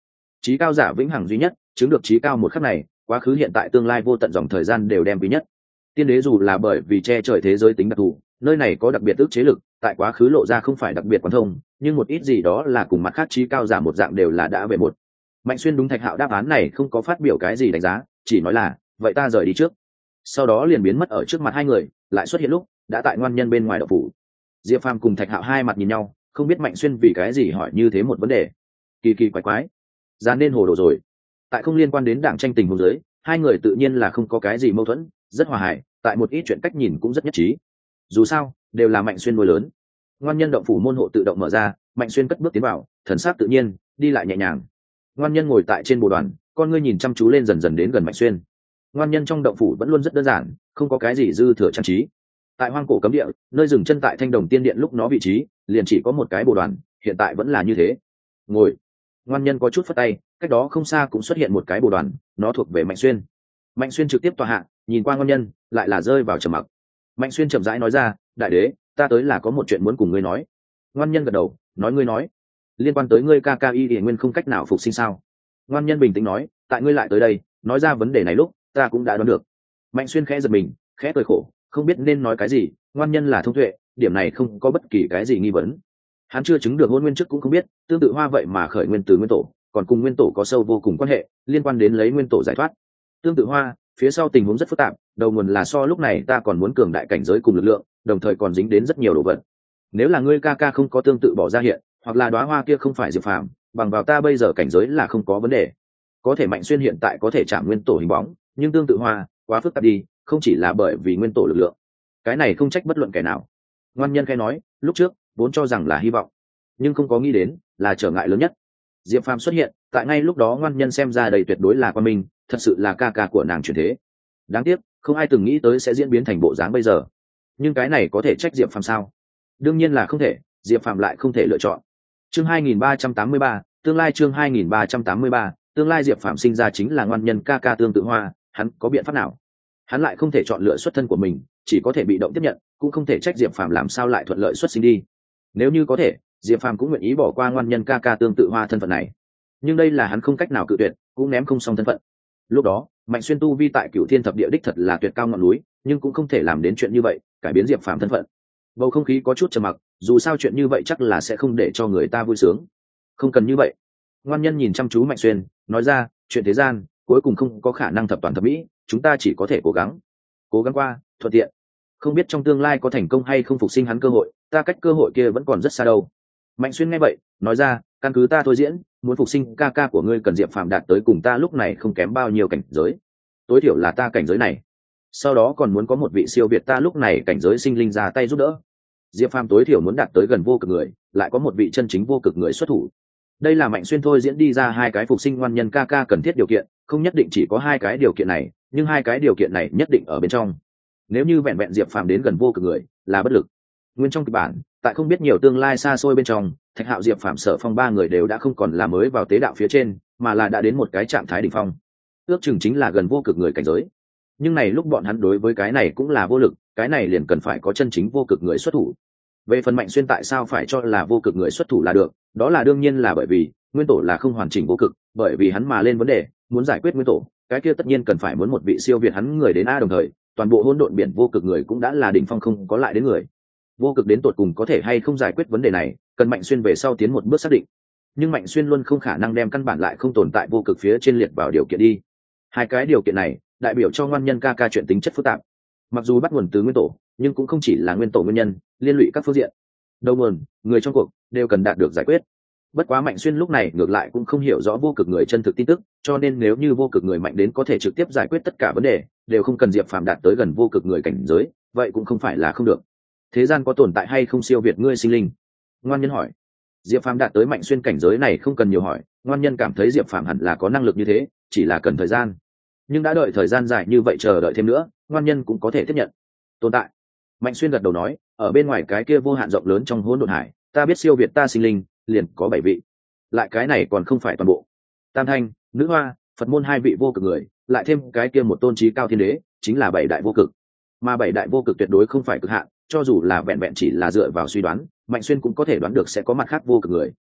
Trí cao giả vĩnh hằng duy nhất, chứng được trí cao một khắc này, quá khứ hiện tại tương lai vô tận dòng thời gian đều đem quý nhất. Tiên đế dù là bởi vì che trời thế giới tính đặc thù, nơi này có đặc biệt ức chế lực, tại quá khứ lộ ra không phải đặc biệt quan thông, nhưng một ít gì đó là cùng mặt khác trí cao giả một dạng đều là đã về một. Mạnh Xuyên đúng Thạch Hạo đáp án này không có phát biểu cái gì đánh giá, chỉ nói là vậy ta rời đi trước. Sau đó liền biến mất ở trước mặt hai người, lại xuất hiện lúc đã tại ngoan nhân bên ngoài đậu phủ. Diệp Phàm cùng Thạch Hạo hai mặt nhìn nhau, không biết Mạnh Xuyên vì cái gì hỏi như thế một vấn đề kỳ kỳ quái quái, ra nên hồ đồ rồi. Tại không liên quan đến đảng tranh tình huống dưới, hai người tự nhiên là không có cái gì mâu thuẫn, rất hòa hài, tại một ít chuyện cách nhìn cũng rất nhất trí. Dù sao đều là Mạnh Xuyên nuôi lớn. Ngoan nhân động phủ môn hộ tự động mở ra, Mạnh Xuyên cất bước tiến vào, thần sắc tự nhiên, đi lại nhẹ nhàng. Ngoan nhân ngồi tại trên bồ đoàn, con ngươi nhìn chăm chú lên, dần dần đến gần Mạnh Xuyên. Ngoan nhân trong động phủ vẫn luôn rất đơn giản, không có cái gì dư thừa trang trí. Tại hoang cổ cấm địa, nơi dừng chân tại Thanh Đồng Tiên Điện lúc nó vị trí liền chỉ có một cái bồ đoàn, hiện tại vẫn là như thế. Ngồi. Ngoan nhân có chút phất tay, cách đó không xa cũng xuất hiện một cái bồ đoàn, nó thuộc về Mạnh Xuyên. Mạnh Xuyên trực tiếp tọa hạ, nhìn qua ngoan nhân, lại là rơi vào trầm mặc. Mạnh Xuyên chậm rãi nói ra, đại đế, ta tới là có một chuyện muốn cùng ngươi nói. Ngoan nhân gật đầu, nói ngươi nói. Liên quan tới ngươi ca ca y hiển nguyên không cách nào phục sinh sao? Ngoan nhân bình tĩnh nói, tại ngươi lại tới đây nói ra vấn đề này lúc ta cũng đã đoán được. Mạnh Xuyên khẽ giật mình, khẽ cười khổ, không biết nên nói cái gì. Ngoan nhân là thông tuệ, điểm này không có bất kỳ cái gì nghi vấn. Hắn chưa chứng được hôn nguyên trước cũng không biết, tương tự hoa vậy mà khởi nguyên từ nguyên tổ, còn cùng nguyên tổ có sâu vô cùng quan hệ, liên quan đến lấy nguyên tổ giải thoát. Tương tự hoa phía sau tình huống rất phức tạp, đầu nguồn là so lúc này ta còn muốn cường đại cảnh giới cùng lực lượng, đồng thời còn dính đến rất nhiều đồ vật. Nếu là ngươi ca ca không có tương tự bỏ ra hiện, hoặc là đóa hoa kia không phải Diệp Phàm, bằng vào ta bây giờ cảnh giới là không có vấn đề. Có thể Mạnh Xuyên hiện tại có thể chạm nguyên tổ hình bóng, nhưng tương tự hoa quá phức tạp đi, không chỉ là bởi vì nguyên tổ lực lượng, cái này không trách bất luận kẻ nào. Ngoan nhân khai nói, lúc trước vốn cho rằng là hy vọng, nhưng không có nghĩ đến là trở ngại lớn nhất. Diệp Phàm xuất hiện tại ngay lúc đó, ngoan nhân xem ra đầy tuyệt đối là quan minh, thật sự là ca ca của nàng chuyển thế. Đáng tiếc không ai từng nghĩ tới sẽ diễn biến thành bộ dáng bây giờ. Nhưng cái này có thể trách Diệp Phàm sao? Đương nhiên là không thể. Diệp Phàm lại không thể lựa chọn. Chương 2383, tương lai. Chương 2383, tương lai. Diệp Phàm sinh ra chính là ngoan nhân ca ca tương tự hoa, hắn có biện pháp nào? Hắn lại không thể chọn lựa xuất thân của mình, chỉ có thể bị động tiếp nhận, cũng không thể trách Diệp Phàm làm sao lại thuận lợi xuất sinh đi. Nếu như có thể, Diệp Phàm cũng nguyện ý bỏ qua ngoan nhân ca ca tương tự hoa thân phận này, nhưng đây là hắn không cách nào cự tuyệt, cũng ném không xong thân phận. Lúc đó Mạnh Xuyên tu vi tại Cửu Thiên Thập Địa đích thật là tuyệt cao ngọn núi, nhưng cũng không thể làm đến chuyện như vậy, cải biến Diệp Phàm thân phận. Bầu không khí có chút trầm mặc, dù sao chuyện như vậy chắc là sẽ không để cho người ta vui sướng. Không cần như vậy. Ngoan nhân nhìn chăm chú Mạnh Xuyên, nói ra, chuyện thế gian cuối cùng không có khả năng thập toàn thập mỹ, chúng ta chỉ có thể cố gắng qua, thuận tiện. Không biết trong tương lai có thành công hay không phục sinh hắn cơ hội, ta cách cơ hội kia vẫn còn rất xa đâu. Mạnh Xuyên nghe vậy, nói ra, căn cứ ta thôi diễn, muốn phục sinh ca ca của ngươi cần Diệp Phàm đạt tới cùng ta lúc này không kém bao nhiêu cảnh giới, tối thiểu là ta cảnh giới này. Sau đó còn muốn có một vị siêu việt ta lúc này cảnh giới sinh linh ra tay giúp đỡ. Diệp Phàm tối thiểu muốn đạt tới gần vô cực người, lại có một vị chân chính vô cực người xuất thủ. Đây là Mạnh Xuyên thôi diễn đi ra hai cái phục sinh ngoan nhân ca ca cần thiết điều kiện, không nhất định chỉ có hai cái điều kiện này, nhưng hai cái điều kiện này nhất định ở bên trong. Nếu như vẹn vẹn Diệp Phàm đến gần vô cực người là bất lực. Nguyên trong kịch bản, tại không biết nhiều tương lai xa xôi bên trong, Thạch Hạo, Diệp Phàm, Sở Phong ba người đều đã không còn là mới vào tế đạo phía trên, mà là đã đến một cái trạng thái đỉnh phong, ước chừng chính là gần vô cực người cảnh giới. Nhưng này lúc bọn hắn đối với cái này cũng là vô lực, cái này liền cần phải có chân chính vô cực người xuất thủ. Về phần Mạnh Xuyên tại sao phải cho là vô cực người xuất thủ là được, đó là đương nhiên là bởi vì nguyên tổ là không hoàn chỉnh vô cực, bởi vì hắn mà lên vấn đề, muốn giải quyết nguyên tổ, cái kia tất nhiên cần phải muốn một vị siêu việt hắn người đến a, đồng thời toàn bộ hỗn độn biển vô cực người cũng đã là đỉnh phong, không có lại đến người vô cực đến tột cùng có thể hay không giải quyết vấn đề này, cần Mạnh Xuyên về sau tiến một bước xác định. Nhưng Mạnh Xuyên luôn không khả năng đem căn bản lại không tồn tại vô cực phía trên liệt vào điều kiện đi. Hai cái điều kiện này đại biểu cho ngoan nhân ca ca chuyện tính chất phức tạp, mặc dù bắt nguồn từ nguyên tổ, nhưng cũng không chỉ là nguyên tổ nguyên nhân, liên lụy các phương diện, đầu nguồn người trong cuộc đều cần đạt được giải quyết. Bất quá Mạnh Xuyên lúc này ngược lại cũng không hiểu rõ vô cực người chân thực tin tức, cho nên nếu như vô cực người mạnh đến có thể trực tiếp giải quyết tất cả vấn đề, đều không cần Diệp Phàm đạt tới gần vô cực người cảnh giới, vậy cũng không phải là không được. Thế gian có tồn tại hay không siêu việt ngươi sinh linh? Ngoan nhân hỏi. Diệp Phàm đạt tới Mạnh Xuyên cảnh giới này không cần nhiều hỏi, ngoan nhân cảm thấy Diệp Phàm hẳn là có năng lực như thế, chỉ là cần thời gian. Nhưng đã đợi thời gian dài như vậy, chờ đợi thêm nữa, ngoan nhân cũng có thể tiếp nhận. Tồn tại. Mạnh Xuyên gật đầu nói, ở bên ngoài cái kia vô hạn rộng lớn trong hỗn độn hải, ta biết siêu việt ta sinh linh liền có 7 vị, lại cái này còn không phải toàn bộ. Tam Thanh, Nữ Hoa, Phật môn 2 vị vô cực người, lại thêm cái kia một tôn trí cao thiên đế, chính là 7 đại vô cực. Mà 7 đại vô cực tuyệt đối không phải cực hạn, cho dù là vẹn vẹn chỉ là dựa vào suy đoán, Mạnh Xuyên cũng có thể đoán được sẽ có mặt khác vô cực người.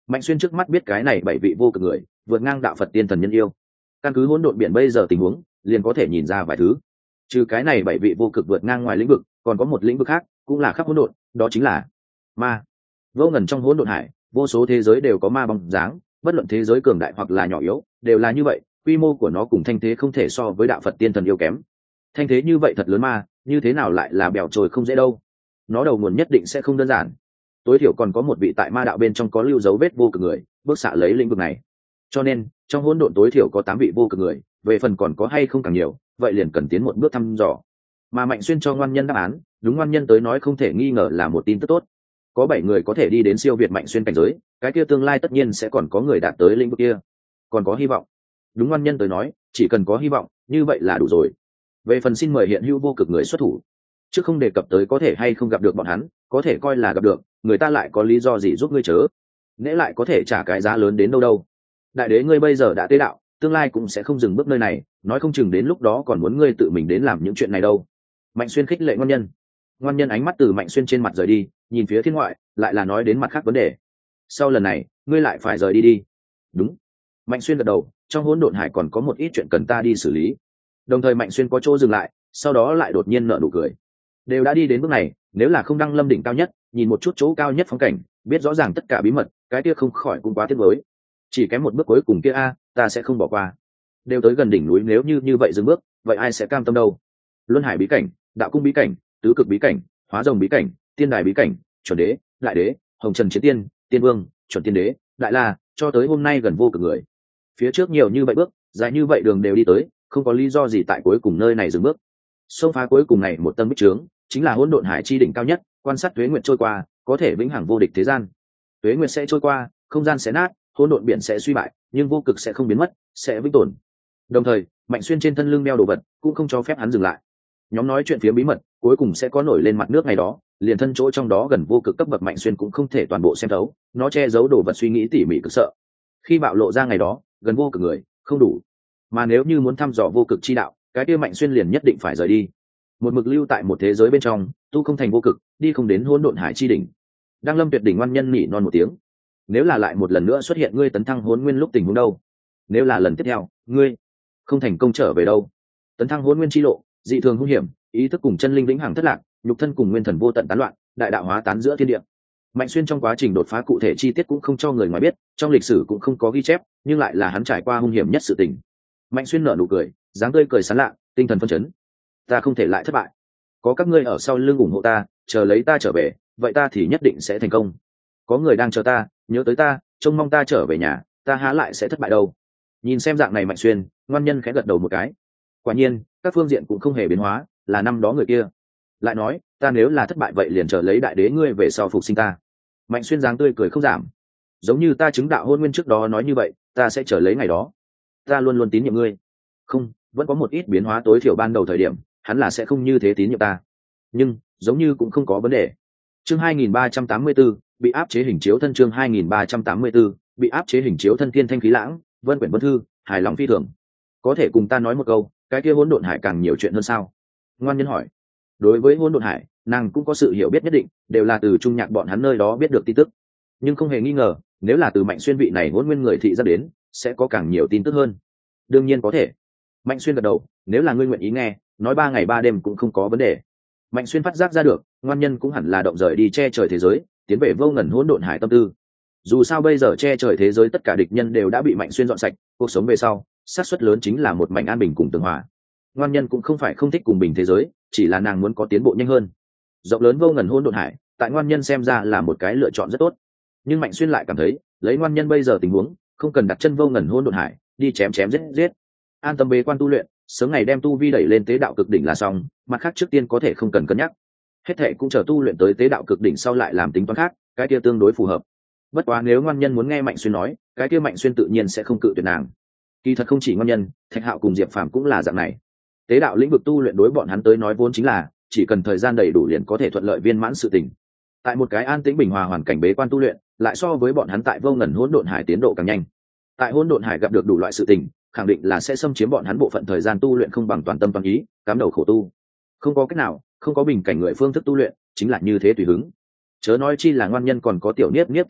Mạnh Xuyên trước mắt biết cái này 7 vị vô cực người vượt ngang đạo Phật tiên thần nhân yêu, căn cứ hỗn độn biển bây giờ tình huống liền có thể nhìn ra vài thứ. Trừ cái này 7 vị vô cực vượt ngang ngoài lĩnh vực, còn có một lĩnh vực khác cũng là khắp hỗn độn, đó chính là ma. Vô ngần trong hỗn độn hải, vô số thế giới đều có ma bóng dáng, bất luận thế giới cường đại hoặc là nhỏ yếu đều là như vậy, quy mô của nó cùng thanh thế không thể so với đạo Phật tiên thần yêu kém. Thanh thế như vậy thật lớn ma, như thế nào lại là bèo trồi không dễ đâu. Nó đầu nguồn nhất định sẽ không đơn giản. Tối thiểu còn có một vị tại ma đạo bên trong có lưu dấu vết vô cực người bước xạ lấy lĩnh vực này, cho nên trong hỗn độn tối thiểu có 8 vị vô cực người, về phần còn có hay không càng nhiều vậy liền cần tiến một bước thăm dò. Mà Mạnh Xuyên cho Ngoan Nhân đáp án, đúng Ngoan Nhân tới nói không thể nghi ngờ là một tin tức tốt. Có 7 người có thể đi đến siêu việt Mạnh Xuyên cảnh giới, cái kia tương lai tất nhiên sẽ còn có người đạt tới lĩnh vực kia, còn có hy vọng. Đúng Ngoan Nhân tới nói, chỉ cần có hy vọng như vậy là đủ rồi. Về phần xin mời hiện hữu vô cực người xuất thủ, chứ không đề cập tới có thể hay không gặp được bọn hắn, có thể coi là gặp được, người ta lại có lý do gì giúp ngươi chớ, nễ lại có thể trả cái giá lớn đến đâu đâu. Đại đế ngươi bây giờ đã tế đạo, tương lai cũng sẽ không dừng bước nơi này, nói không chừng đến lúc đó còn muốn ngươi tự mình đến làm những chuyện này đâu. Mạnh Xuyên khích lệ Ngoan Nhân. Ngoan Nhân ánh mắt từ Mạnh Xuyên trên mặt rời đi, nhìn phía thiên ngoại, lại là nói đến mặt khác vấn đề. Sau lần này ngươi lại phải rời đi đi. Đúng. Mạnh Xuyên gật đầu, trong hỗn độn hải còn có một ít chuyện cần ta đi xử lý. Đồng thời Mạnh Xuyên có chỗ dừng lại, sau đó lại đột nhiên nở nụ cười. Đều đã đi đến bước này, nếu là không đăng lâm đỉnh cao nhất, nhìn một chút chỗ cao nhất phong cảnh, biết rõ ràng tất cả bí mật, cái kia không khỏi cũng quá tiếc nuối. Chỉ kém một bước cuối cùng kia a, ta sẽ không bỏ qua. Đều tới gần đỉnh núi, nếu như vậy dừng bước, vậy ai sẽ cam tâm đâu. Luân hải bí cảnh, đạo cung bí cảnh, tứ cực bí cảnh, hóa rồng bí cảnh, tiên đài bí cảnh, chuẩn đế, đại đế, hồng trần chiến tiên, tiên vương, chuẩn tiên đế, đại la, cho tới hôm nay gần vô cực người. Phía trước nhiều như vậy bước, dài như vậy đường đều đi tới, không có lý do gì tại cuối cùng nơi này dừng bước. Xông phá cuối cùng này một tầng bích trướng, chính là hỗn độn hải chi đỉnh cao nhất, quan sát tuế nguyệt trôi qua, có thể vĩnh hằng vô địch thế gian. Tuế nguyệt sẽ trôi qua, không gian sẽ nát, hỗn độn biển sẽ suy bại, nhưng vô cực sẽ không biến mất, sẽ vĩnh tồn. Đồng thời, Mạnh Xuyên trên thân lưng đeo đồ vật cũng không cho phép hắn dừng lại. Nhóm nói chuyện phía bí mật, cuối cùng sẽ có nổi lên mặt nước ngày đó, liền thân chỗ trong đó gần vô cực cấp bậc Mạnh Xuyên cũng không thể toàn bộ xem thấu, nó che giấu đồ vật suy nghĩ tỉ mỉ cực sợ. Khi bạo lộ ra ngày đó, gần vô cực người không đủ, mà nếu như muốn thăm dò vô cực chi đạo, cái kia Mạnh Xuyên liền nhất định phải rời đi, một mực lưu tại một thế giới bên trong, tu không thành vô cực, đi không đến hỗn độn hải chi đỉnh. Đang lâm tuyệt đỉnh Ngoan Nhân nhỉ non một tiếng. Nếu là lại một lần nữa xuất hiện ngươi tấn thăng hỗn nguyên lúc tình huống đâu? Nếu là lần tiếp theo ngươi không thành công trở về đâu? Tấn thăng hỗn nguyên chi lộ dị thường hung hiểm, ý thức cùng chân linh vĩnh hằng thất lạc, nhục thân cùng nguyên thần vô tận tán loạn, đại đạo hóa tán giữa thiên địa. Mạnh Xuyên trong quá trình đột phá cụ thể chi tiết cũng không cho người ngoài biết, trong lịch sử cũng không có ghi chép, nhưng lại là hắn trải qua hung hiểm nhất sự tình. Mạnh Xuyên nở nụ cười, dáng tươi cười sán lạ, tinh thần phấn chấn. Ta không thể lại thất bại, có các ngươi ở sau lưng ủng hộ ta, chờ lấy ta trở về, vậy ta thì nhất định sẽ thành công. Có người đang chờ ta, nhớ tới ta, trông mong ta trở về nhà, ta há lại sẽ thất bại đâu. Nhìn xem dạng này Mạnh Xuyên, Ngoan Nhân khẽ gật đầu một cái. Quả nhiên các phương diện cũng không hề biến hóa, là năm đó người kia. Lại nói, ta nếu là thất bại vậy liền chờ lấy đại đế ngươi về sau phục sinh ta. Mạnh Xuyên dáng tươi cười không giảm, giống như ta chứng đạo hôn nguyên trước đó nói như vậy, ta sẽ chờ lấy ngày đó. Ta luôn luôn tín nhiệm ngươi. Không, vẫn có một ít biến hóa, tối thiểu ban đầu thời điểm hắn là sẽ không như thế tín nhiệm ta, nhưng giống như cũng không có vấn đề. Chương 2384, bị áp chế hình chiếu thân. Chương 2384, bị áp chế hình chiếu thân. Thiên thanh khí lãng, vân quyển vân thư, hài lòng phi thường. Có thể cùng ta nói một câu, cái kia hỗn độn hải càng nhiều chuyện hơn sao? Ngoan Nhân hỏi. Đối với hỗn độn hải, nàng cũng có sự hiểu biết nhất định, đều là từ Trung Nhạc bọn hắn nơi đó biết được tin tức, nhưng không hề nghi ngờ, nếu là từ Mạnh Xuyên vị này hỗn nguyên người thị ra đến, sẽ có càng nhiều tin tức hơn. Đương nhiên có thể. Mạnh Xuyên gật đầu, nếu là ngươi nguyện ý nghe, nói 3 ngày 3 đêm cũng không có vấn đề. Mạnh Xuyên phát giác ra được, Ngoan Nhân cũng hẳn là động rời đi che trời thế giới, tiến về vô ngần hỗn độn hải tâm tư. Dù sao bây giờ che trời thế giới tất cả địch nhân đều đã bị Mạnh Xuyên dọn sạch, cuộc sống về sau xác suất lớn chính là một mảnh an bình cùng tường hòa. Ngoan Nhân cũng không phải không thích cùng bình thế giới, chỉ là nàng muốn có tiến bộ nhanh hơn. Rộng lớn vô ngần hỗn độn hải, tại Ngoan Nhân xem ra là một cái lựa chọn rất tốt, nhưng Mạnh Xuyên lại cảm thấy, lấy Ngoan Nhân bây giờ tình huống, không cần đặt chân vô ngần hỗn độn hải, đi chém chém giết giết, an tâm bế quan tu luyện, sớm ngày đem tu vi đẩy lên tế đạo cực đỉnh là xong. Mặt khác trước tiên có thể không cần cân nhắc, hết thệ cũng chờ tu luyện tới tế đạo cực đỉnh sau lại làm tính toán khác, cái kia tương đối phù hợp. Bất quá nếu Ngoan Nhân muốn nghe Mạnh Xuyên nói, cái kia Mạnh Xuyên tự nhiên sẽ không cự tuyệt nàng. Kỳ thật không chỉ Ngoan Nhân, Thạch Hạo cùng Diệp Phàm cũng là dạng này. Tế đạo lĩnh vực tu luyện đối bọn hắn tới nói vốn chính là chỉ cần thời gian đầy đủ liền có thể thuận lợi viên mãn sự tình. Tại một cái an tĩnh bình hòa hoàn cảnh bế quan tu luyện, lại so với bọn hắn tại vô ngần hỗn độn hải tiến độ càng nhanh. Tại hỗn độn hải gặp được đủ loại sự tình, khẳng định là sẽ xâm chiếm bọn hắn bộ phận thời gian tu luyện không bằng toàn tâm toàn ý, cắm đầu khổ tu. Không có cách nào, không có bình cảnh người phương thức tu luyện, chính là như thế tùy hứng. Chớ nói chi là Ngoan Nhân còn có tiểu niếp niếp tăng phúc,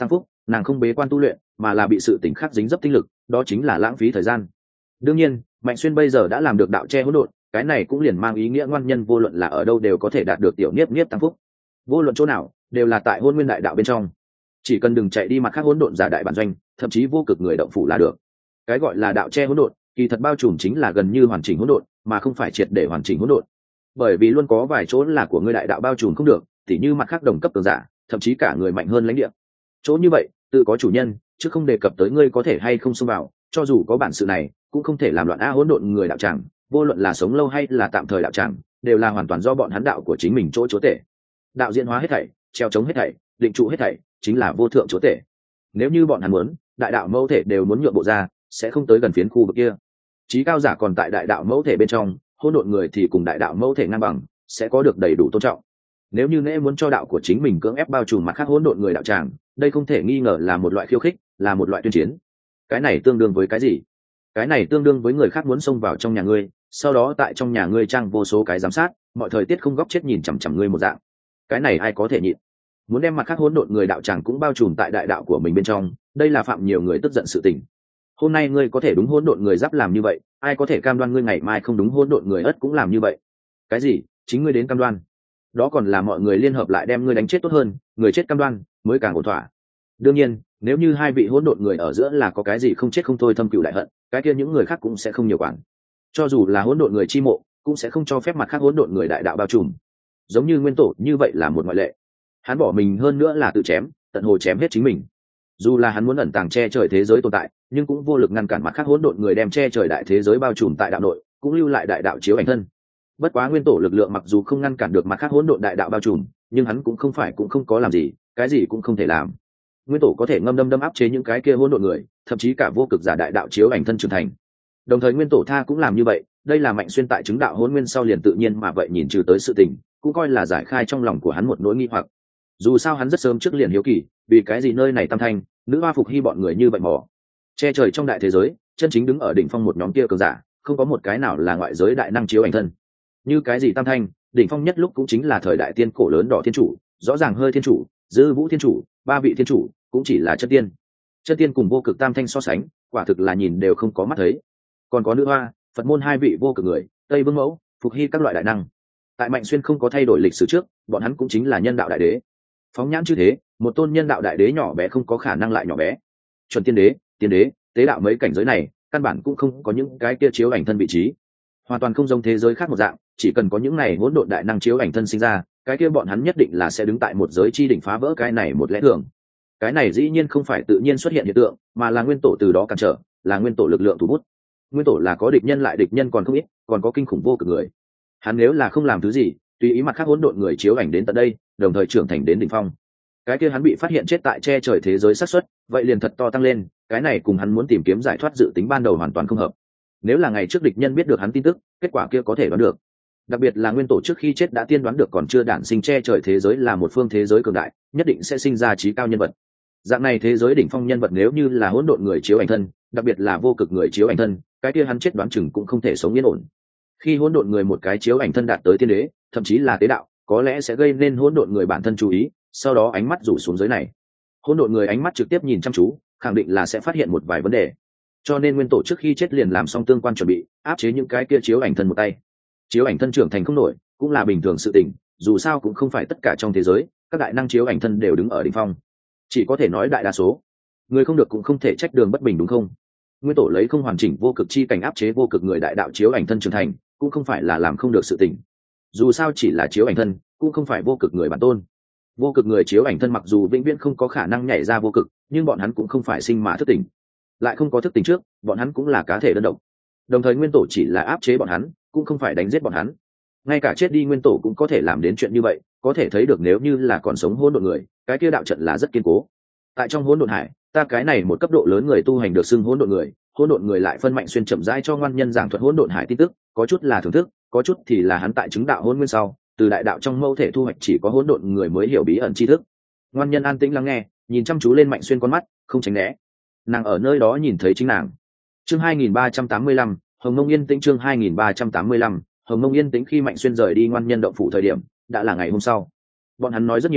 nàng không bế quan tu luyện mà là bị sự tỉnh khắc dính dấp tinh lực, đó chính là lãng phí thời gian. Đương nhiên Mạnh Xuyên bây giờ đã làm được đạo che hỗn độn, cái này cũng liền mang ý nghĩa ngoan nhân vô luận là ở đâu đều có thể đạt được tiểu niếp niếp tăng phúc, vô luận chỗ nào đều là tại hôn nguyên đại đạo bên trong. Chỉ cần đừng chạy đi mặt khác hỗn độn giả đại bản doanh, thậm chí vô cực người động phủ là được. Cái gọi là đạo che hỗn độn kỳ thật bao trùm chính là gần như hoàn chỉnh hỗn độn, mà không phải triệt để hoàn chỉnh hỗn độn. Bởi vì luôn có vài chỗ là của ngươi đại đạo bao trùm không được, tỉ như mặt khác đồng cấp cường giả, thậm chí cả người mạnh hơn lãnh địa. Chỗ như vậy tự có chủ nhân, chứ không đề cập tới ngươi có thể hay không xông vào, cho dù có bản sự này cũng không thể làm loạn hỗn độn người đạo tràng, vô luận là sống lâu hay là tạm thời đạo tràng, đều là hoàn toàn do bọn hắn đạo của chính mình chỗ chúa tể. Đạo diễn hóa hết thảy, treo chống hết thảy, định trụ hết thảy, chính là vô thượng chúa tể. Nếu như bọn hắn muốn, đại đạo mẫu thể đều muốn nhượng bộ ra, sẽ không tới gần phiến khu vực kia. Chí cao giả còn tại đại đạo mẫu thể bên trong, hỗn độn người thì cùng đại đạo mẫu thể ngang bằng, sẽ có được đầy đủ tôn trọng. Nếu như nễ muốn cho đạo của chính mình cưỡng ép bao trùm mặt khác hỗn độn người đạo tràng, đây không thể nghi ngờ là một loại khiêu khích, là một loại tuyên chiến. Cái này tương đương với cái gì? Cái này tương đương với người khác muốn xông vào trong nhà ngươi, sau đó tại trong nhà ngươi trang vô số cái giám sát, mọi thời tiết không góc chết nhìn chằm chằm ngươi một dạng. Cái này ai có thể nhịn? Muốn đem mặt khác hỗn độn người đạo tràng cũng bao trùm tại đại đạo của mình bên trong, đây là phạm nhiều người tức giận sự tình. Hôm nay ngươi có thể đúng hỗn độn người giáp làm như vậy, ai có thể cam đoan ngươi ngày mai không đúng hỗn độn người ất cũng làm như vậy? Cái gì? Chính ngươi đến cam đoan? Đó còn là mọi người liên hợp lại đem ngươi đánh chết tốt hơn, người chết cam đoan mới càng ổn thỏa. Đương nhiên nếu như hai vị hỗn độn người ở giữa là có cái gì không chết không thôi thâm cừu đại hận, cái kia những người khác cũng sẽ không nhiều quản. Cho dù là hỗn độn người chi mộ cũng sẽ không cho phép mặt khác hỗn độn người đại đạo bao trùm. Giống như nguyên tổ như vậy là một ngoại lệ, hắn bỏ mình hơn nữa là tự chém, tận hồ chém hết chính mình. Dù là hắn muốn ẩn tàng che trời thế giới tồn tại, nhưng cũng vô lực ngăn cản mặt khác hỗn độn người đem che trời đại thế giới bao trùm tại đạo nội, cũng lưu lại đại đạo chiếu ảnh thân. Bất quá nguyên tổ lực lượng mặc dù không ngăn cản được mặt khác hỗn độn đại đạo bao trùm, nhưng hắn cũng không có làm gì, cái gì cũng không thể làm. Nguyên tổ có thể ngâm đâm áp chế những cái kia hỗn độn người, thậm chí cả vô cực giả đại đạo chiếu ảnh thân trưởng thành. Đồng thời nguyên tổ tha cũng làm như vậy, đây là Mạnh Xuyên tại chứng đạo hỗn nguyên sau liền tự nhiên mà vậy nhìn trừ tới sự tình, cũng coi là giải khai trong lòng của hắn một nỗi nghi hoặc. Dù sao hắn rất sớm trước liền hiếu kỳ, vì cái gì nơi này tam thanh, nữ hoa phục hy bọn người như vậy mò che trời trong đại thế giới, chân chính đứng ở đỉnh phong một nhóm kia cường giả, không có một cái nào là ngoại giới đại năng chiếu ảnh thân. Như cái gì tam thanh, đỉnh phong nhất lúc cũng chính là thời đại tiên cổ lớn đỏ thiên chủ, rõ ràng hơi thiên chủ, dư vũ thiên chủ, ba vị thiên chủ cũng chỉ là chân tiên. Chân tiên cùng vô cực tam thanh so sánh, quả thực là nhìn đều không có mắt thấy. Còn có nữ hoa, Phật môn hai vị vô cực người, Tây Vương mẫu, phục hy các loại đại năng. Tại Mạnh Xuyên không có thay đổi lịch sử trước, bọn hắn cũng chính là nhân đạo đại đế. Phóng nhãn như thế, một tôn nhân đạo đại đế nhỏ bé không có khả năng lại nhỏ bé. Chuẩn tiên đế, tiên đế, tế đạo mấy cảnh giới này, căn bản cũng không có những cái kia chiếu ảnh thân vị trí, hoàn toàn không giống thế giới khác một dạng. Chỉ cần có những này hỗn độn đại năng chiếu ảnh thân sinh ra, cái kia bọn hắn nhất định là sẽ đứng tại một giới chi đỉnh phá vỡ cái này một lẽ thường. Cái này dĩ nhiên không phải tự nhiên xuất hiện hiện tượng, mà là nguyên tổ từ đó cản trở, là nguyên tổ lực lượng thủ bút. Nguyên tổ là có địch nhân, lại địch nhân còn không ít, còn có kinh khủng vô cực người. Hắn nếu là không làm thứ gì, tùy ý mặt khác hỗn độn người chiếu ảnh đến tận đây, đồng thời trưởng thành đến đỉnh phong, cái kia hắn bị phát hiện chết tại che trời thế giới xác suất vậy liền thật to tăng lên. Cái này cùng hắn muốn tìm kiếm giải thoát dự tính ban đầu hoàn toàn không hợp. Nếu là ngày trước địch nhân biết được hắn tin tức, kết quả kia có thể đoán được. Đặc biệt là nguyên tổ trước khi chết đã tiên đoán được còn chưa đản sinh che trời thế giới là một phương thế giới cường đại, nhất định sẽ sinh ra trí cao nhân vật. Dạng này thế giới đỉnh phong nhân vật nếu như là hỗn độn người chiếu ảnh thân, đặc biệt là vô cực người chiếu ảnh thân, cái kia hắn chết đoán chừng cũng không thể sống yên ổn. Khi hỗn độn người một cái chiếu ảnh thân đạt tới tiên đế, thậm chí là tế đạo, có lẽ sẽ gây nên hỗn độn người bản thân chú ý, sau đó ánh mắt rủ xuống giới này. Hỗn độn người ánh mắt trực tiếp nhìn chăm chú, khẳng định là sẽ phát hiện một vài vấn đề. Cho nên nguyên tổ trước khi chết liền làm xong tương quan chuẩn bị, áp chế những cái kia chiếu ảnh thân một tay. Chiếu ảnh thân trưởng thành không nổi, cũng là bình thường sự tình, dù sao cũng không phải tất cả trong thế giới các đại năng chiếu ảnh thân đều đứng ở đỉnh phong, chỉ có thể nói đại đa số. Người không được cũng không thể trách đường bất bình, đúng không? Nguyên tổ lấy không hoàn chỉnh vô cực chi cảnh áp chế vô cực người đại đạo chiếu ảnh thân trưởng thành, cũng không phải là làm không được sự tình. Dù sao chỉ là chiếu ảnh thân, cũng không phải vô cực người bản tôn. Vô cực người chiếu ảnh thân mặc dù vĩnh viễn không có khả năng nhảy ra vô cực, nhưng bọn hắn cũng không phải sinh mà thức tỉnh, lại không có thức tỉnh trước, bọn hắn cũng là cá thể đơn độc. Đồng thời nguyên tổ chỉ là áp chế bọn hắn, cũng không phải đánh giết bọn hắn. Ngay cả chết đi nguyên tổ cũng có thể làm đến chuyện như vậy, có thể thấy được nếu như là còn sống hỗn độn người, cái kia đạo trận là rất kiên cố. Tại trong hỗn độn hải, ta cái này một cấp độ lớn người tu hành được xưng hỗn độn người lại phân Mạnh Xuyên chậm rãi cho ngoan nhân giảng thuật hỗn độn hải tin tức, có chút là thưởng thức, có chút thì là hắn tại chứng đạo hỗn nguyên sau, từ đại đạo trong mâu thể thu hoạch chỉ có hỗn độn người mới hiểu bí ẩn tri thức. Ngoan nhân an tĩnh lắng nghe, nhìn chăm chú lên Mạnh Xuyên con mắt, không tránh né. Nàng ở nơi đó nhìn thấy chính nàng. Chương 2385, Hồng Mông Yên Tĩnh. Chương 2385, Hồng Mông Yên Tĩnh. Khi Mạnh Xuyên rời đi ngoan nhân động phủ thời điểm, đã là ngày hôm sau. Bọn hắn nói rất nhiều,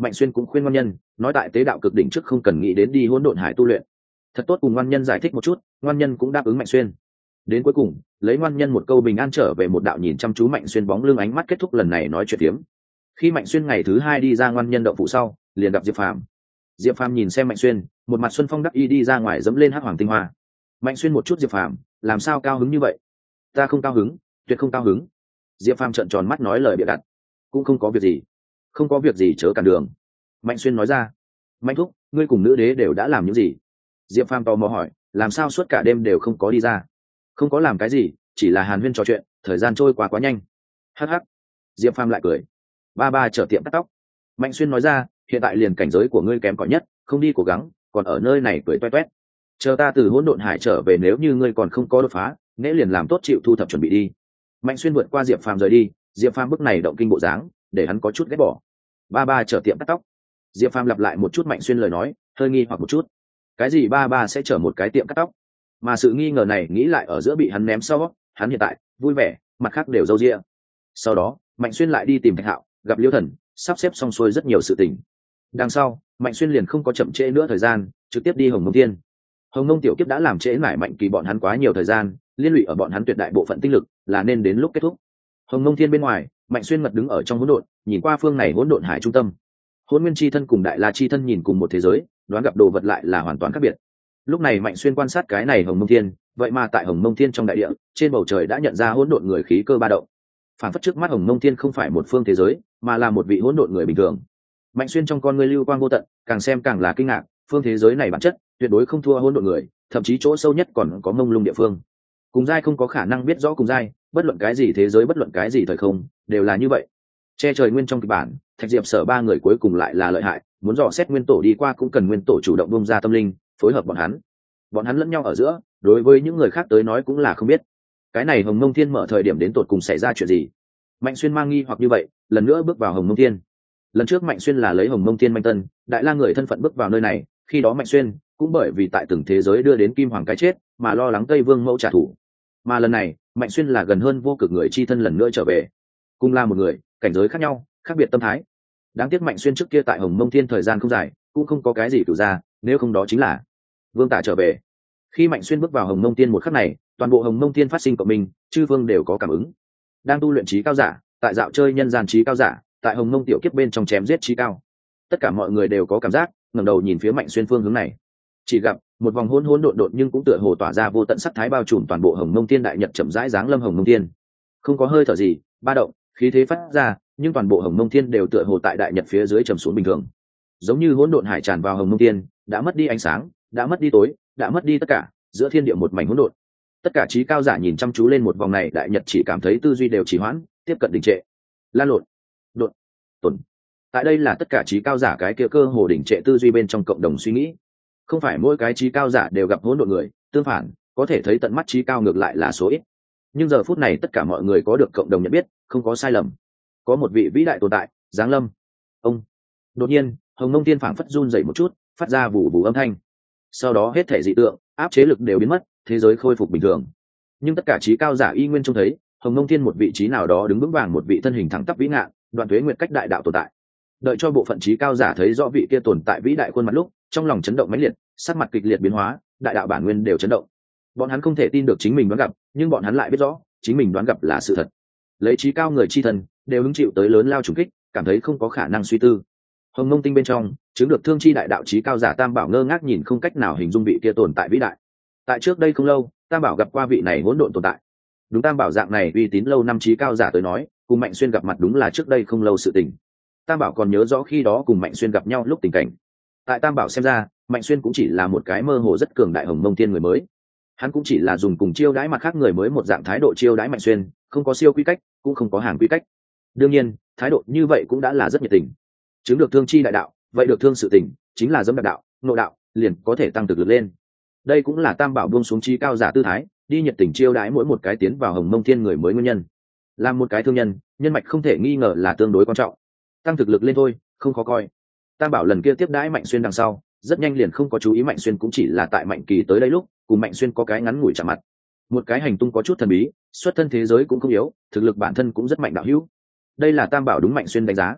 Mạnh Xuyên cũng khuyên ngoan nhân nói tại tế đạo cực đỉnh trước không cần nghĩ đến đi hỗn độn hải tu luyện. Thật tốt cùng ngoan nhân giải thích một chút, ngoan nhân cũng đáp ứng Mạnh Xuyên. Đến cuối cùng lấy ngoan nhân một câu bình an trở về một đạo nhìn chăm chú Mạnh Xuyên bóng lưng ánh mắt kết thúc lần này nói chuyện tiếm. Khi Mạnh Xuyên ngày thứ hai đi ra ngoan nhân động phủ sau liền gặp Diệp Phàm. Diệp Phàm nhìn xem Mạnh Xuyên, một mặt xuân phong đắc y đi ra ngoài dẫm lên hắc hoàng tinh hoa. Mạnh Xuyên một chút Diệp Phàm, làm sao cao hứng như vậy? Ta không cao hứng, tuyệt không cao hứng. Diệp Phàm trợn tròn mắt nói lời bịa đặt. Cũng không có việc gì, không có việc gì chớ cản đường. Mạnh Xuyên nói ra. Mạnh thúc, ngươi cùng nữ đế đều đã làm những gì? Diệp Phàm tò mò hỏi, làm sao suốt cả đêm đều không có đi ra? Không có làm cái gì, chỉ là hàn huyên trò chuyện, thời gian trôi qua quá nhanh. Hắc hắc. Diệp Phàm lại cười. Ba ba chở tiệm cắt tóc. Mạnh Xuyên nói ra, hiện tại liền cảnh giới của ngươi kém cỏi nhất, không đi cố gắng, còn ở nơi này cười toe toét. Chờ ta từ hỗn độn hải trở về, nếu như ngươi còn không có đột phá, nễ liền làm tốt chịu thu thập chuẩn bị đi. Mạnh Xuyên vượt qua Diệp Phàm rời đi. Diệp Phàm bức này động kinh bộ dáng, để hắn có chút ghét bỏ. Ba ba chở tiệm cắt tóc. Diệp Phàm lặp lại một chút Mạnh Xuyên lời nói, hơi nghi hoặc một chút. Cái gì ba ba sẽ chở một cái tiệm cắt tóc? Mà sự nghi ngờ này nghĩ lại ở giữa bị hắn ném sau, hắn hiện tại vui vẻ, mặt khác đều râu ria. Sau đó Mạnh Xuyên lại đi tìm Thạch Hạo, gặp Liêu Thần, sắp xếp xong xuôi rất nhiều sự tình. Đằng sau Mạnh Xuyên liền không có chậm trễ nữa thời gian, trực tiếp đi Hồng Mông Thiên. Hồng Mông tiểu kiếp đã làm trễ mãi Mạnh Kỳ bọn hắn quá nhiều thời gian, liên lụy ở bọn hắn tuyệt đại bộ phận tinh lực, là nên đến lúc kết thúc. Hồng Mông Thiên bên ngoài, Mạnh Xuyên ngật đứng ở trong hỗn độn, nhìn qua phương này hỗn độn hải trung tâm. Hỗn Nguyên chi thân cùng Đại La chi thân nhìn cùng một thế giới, đoán gặp đồ vật lại là hoàn toàn khác biệt. Lúc này Mạnh Xuyên quan sát cái này Hồng Mông Thiên, vậy mà tại Hồng Mông Thiên trong đại địa, trên bầu trời đã nhận ra hỗn độn người khí cơ ba động. Phản phất trước mắt Hồng Mông Thiên không phải một phương thế giới, mà là một vị hỗn độn người bình thường. Mạnh Xuyên trong con ngươi lưu quang vô tận, càng xem càng là kinh ngạc, phương thế giới này bản chất tuyệt đối không thua hỗn độn người, thậm chí chỗ sâu nhất còn có mông lung địa phương. Cùng giai không có khả năng biết rõ cùng giai, bất luận cái gì thế giới, bất luận cái gì thời không, đều là như vậy. Che trời nguyên trong kịch bản, Thạch Diệp Sở ba người cuối cùng lại là lợi hại, muốn dò xét nguyên tổ đi qua cũng cần nguyên tổ chủ động bung ra tâm linh, phối hợp bọn hắn. Bọn hắn lẫn nhau ở giữa, đối với những người khác tới nói cũng là không biết. Cái này Hồng Mông Thiên mở thời điểm đến tột cùng xảy ra chuyện gì? Mạnh Xuyên mang nghi hoặc như vậy, lần nữa bước vào Hồng Mông Thiên. Lần trước Mạnh Xuyên là lấy Hồng Mông Thiên Mạnh Tân, Đại La người thân phận bước vào nơi này, khi đó Mạnh Xuyên cũng bởi vì tại từng thế giới đưa đến Kim Hoàng cái chết, mà lo lắng Tây Vương Mẫu trả thù. Mà lần này, Mạnh Xuyên là gần hơn vô cực người chi thân lần nữa trở về, cùng là một người, cảnh giới khác nhau, khác biệt tâm thái. Đáng tiếc Mạnh Xuyên trước kia tại Hồng Mông Thiên thời gian không dài, cũng không có cái gì cử ra, nếu không đó chính là Vương Tả trở về. Khi Mạnh Xuyên bước vào Hồng Mông Thiên một khắc này, toàn bộ Hồng Mông Thiên phát sinh cộng minh, chư vương đều có cảm ứng. Đang tu luyện trí cao giả, tại dạo chơi nhân gian trí cao giả, tại Hồng Mông tiểu kiếp bên trong chém giết trí cao. Tất cả mọi người đều có cảm giác, ngẩng đầu nhìn phía Mạnh Xuyên phương hướng này. Chỉ gặp một vòng hỗn hỗn độn độn nhưng cũng tựa hồ tỏa ra vô tận sắc thái bao trùm toàn bộ Hồng Mông Thiên đại nhật chậm rãi giáng lâm Hồng Mông Thiên. Không có hơi thở gì, ba động, khí thế phát ra, nhưng toàn bộ Hồng Mông Thiên đều tựa hồ tại đại nhật phía dưới trầm xuống bình thường. Giống như hỗn độn hải tràn vào Hồng Mông Thiên, đã mất đi ánh sáng, đã mất đi tối, đã mất đi tất cả, giữa thiên địa một mảnh hỗn độn. Tất cả trí cao giả nhìn chăm chú lên một vòng này đại nhật chỉ cảm thấy tư duy đều trì hoãn, tiếp cận đình trệ. Lan lộn, độn, tổn. Tại đây là tất cả trí cao giả cái kia cơ hồ đỉnh trệ tư duy bên trong cộng đồng suy nghĩ. Không phải mỗi cái trí cao giả đều gặp hỗn độn người, tương phản, có thể thấy tận mắt trí cao ngược lại là số ít. Nhưng giờ phút này tất cả mọi người có được cộng đồng nhận biết, không có sai lầm. Có một vị vĩ đại tồn tại, giáng lâm. Ông. Đột nhiên, Hồng Mông Thiên phảng phất run rẩy một chút, phát ra vụ vụ âm thanh. Sau đó hết thể dị tượng, áp chế lực đều biến mất, thế giới khôi phục bình thường. Nhưng tất cả trí cao giả y nguyên trông thấy Hồng Mông Thiên một vị trí nào đó đứng vững vàng, một vị thân hình thẳng tắp vĩ ngạn, đoạn tuế nguyệt cách đại đạo tồn tại. Đợi cho bộ phận trí cao giả thấy rõ vị kia tồn tại vĩ đại khuôn mặt lúc, trong lòng chấn động mãnh liệt, sắc mặt kịch liệt biến hóa, đại đạo bản nguyên đều chấn động. Bọn hắn không thể tin được chính mình đoán gặp, nhưng bọn hắn lại biết rõ chính mình đoán gặp là sự thật. Lấy trí cao người chi thần đều hứng chịu tới lớn lao trùng kích, cảm thấy không có khả năng suy tư. Hồng Mông Tinh bên trong chứng được thương chi đại đạo trí cao giả Tam Bảo ngơ ngác nhìn, không cách nào hình dung vị kia tồn tại vĩ đại. Tại trước đây không lâu, Tam Bảo gặp qua vị này hỗn độn tồn tại. Đúng, Tam Bảo dạng này uy tín lâu năm trí cao giả tới nói, cùng Mạnh Xuyên gặp mặt đúng là trước đây không lâu sự tình. Tam Bảo còn nhớ rõ khi đó cùng Mạnh Xuyên gặp nhau lúc tình cảnh. Tại Tam Bảo xem ra, Mạnh Xuyên cũng chỉ là một cái mơ hồ rất cường đại Hồng Mông Thiên người mới. Hắn cũng chỉ là dùng cùng chiêu đãi mặt khác người mới một dạng thái độ chiêu đãi Mạnh Xuyên, không có siêu quy cách, cũng không có hàng quy cách. Đương nhiên, thái độ như vậy cũng đã là rất nhiệt tình. Chứng được thương chi đại đạo, vậy được thương sự tình, chính là dẫm đạp đạo, nội đạo, liền có thể tăng thực lực lên. Đây cũng là Tam Bảo buông xuống trí cao giả tư thái, đi nhiệt tình chiêu đãi mỗi một cái tiến vào Hồng Mông Thiên người mới nguyên nhân. Làm một cái thương nhân, nhân mạch không thể nghi ngờ là tương đối quan trọng. Tăng thực lực lên thôi, không khó coi. Tam Bảo lần kia tiếp đãi Mạnh Xuyên đằng sau, rất nhanh liền không có chú ý Mạnh Xuyên, cũng chỉ là tại Mạnh Kỳ tới đây lúc, cùng Mạnh Xuyên có cái ngắn ngủi chạm mặt. Một cái hành tung có chút thần bí, xuất thân thế giới cũng không yếu, thực lực bản thân cũng rất mạnh đạo hữu. Đây là Tam Bảo đúng Mạnh Xuyên đánh giá.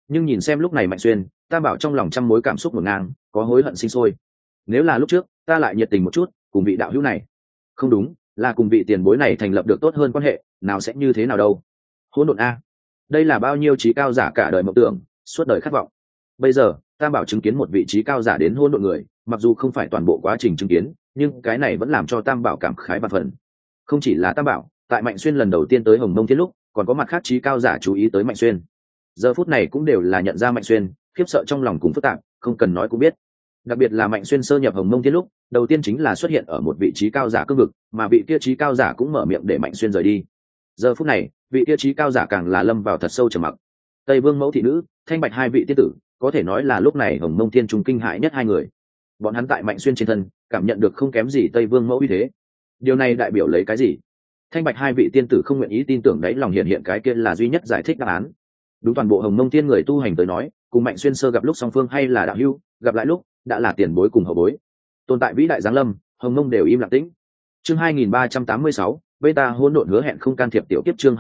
Nhưng nhìn xem lúc này Mạnh Xuyên, Tam Bảo trong lòng trăm mối cảm xúc ngổn ngang, có hối hận sinh sôi. Nếu là lúc trước, ta lại nhiệt tình một chút, cùng vị đạo hữu này. Không đúng, là cùng vị tiền bối này thành lập được tốt hơn quan hệ, nào sẽ như thế nào đâu. Hỗn độn a, đây là bao nhiêu trí cao giả cả đời mộng tưởng, suốt đời khát vọng. Bây giờ, Tam Bảo chứng kiến một vị trí cao giả đến hỗn độn người, mặc dù không phải toàn bộ quá trình chứng kiến, nhưng cái này vẫn làm cho Tam Bảo cảm khái và phần. Không chỉ là Tam Bảo, tại Mạnh Xuyên lần đầu tiên tới Hồng Mông Thiên lúc, còn có mặt khác trí cao giả chú ý tới Mạnh Xuyên. Giờ phút này cũng đều là nhận ra Mạnh Xuyên, khiếp sợ trong lòng cũng phức tạp, không cần nói cũng biết. Đặc biệt là Mạnh Xuyên sơ nhập Hồng Mông Thiên lúc, đầu tiên chính là xuất hiện ở một vị trí cao giả cương vực, mà vị kia trí cao giả cũng mở miệng để Mạnh Xuyên rời đi. Giờ phút này, vị kia trí cao giả càng là lâm vào thật sâu trầm mặc. Tây Vương Mẫu thị nữ, Thanh Bạch hai vị tiên tử, có thể nói là lúc này Hồng Mông Thiên trung kinh hại nhất hai người. Bọn hắn tại Mạnh Xuyên trên thân, cảm nhận được không kém gì Tây Vương Mẫu uy thế. Điều này đại biểu lấy cái gì? Thanh Bạch hai vị tiên tử không nguyện ý tin tưởng đấy lòng hiện cái kia là duy nhất giải thích đáp án. Đúng toàn bộ Hồng Mông Thiên người tu hành tới nói, cùng Mạnh Xuyên sơ gặp lúc song phương hay là đạo hữu, gặp lại lúc đã là tiền bối cùng hậu bối. Tồn tại vĩ đại giáng lâm, Hồng Mông đều im lặng tĩnh. Chương 2386, Beta hôn độn hứa hẹn không can thiệp tiểu kiếp. Chương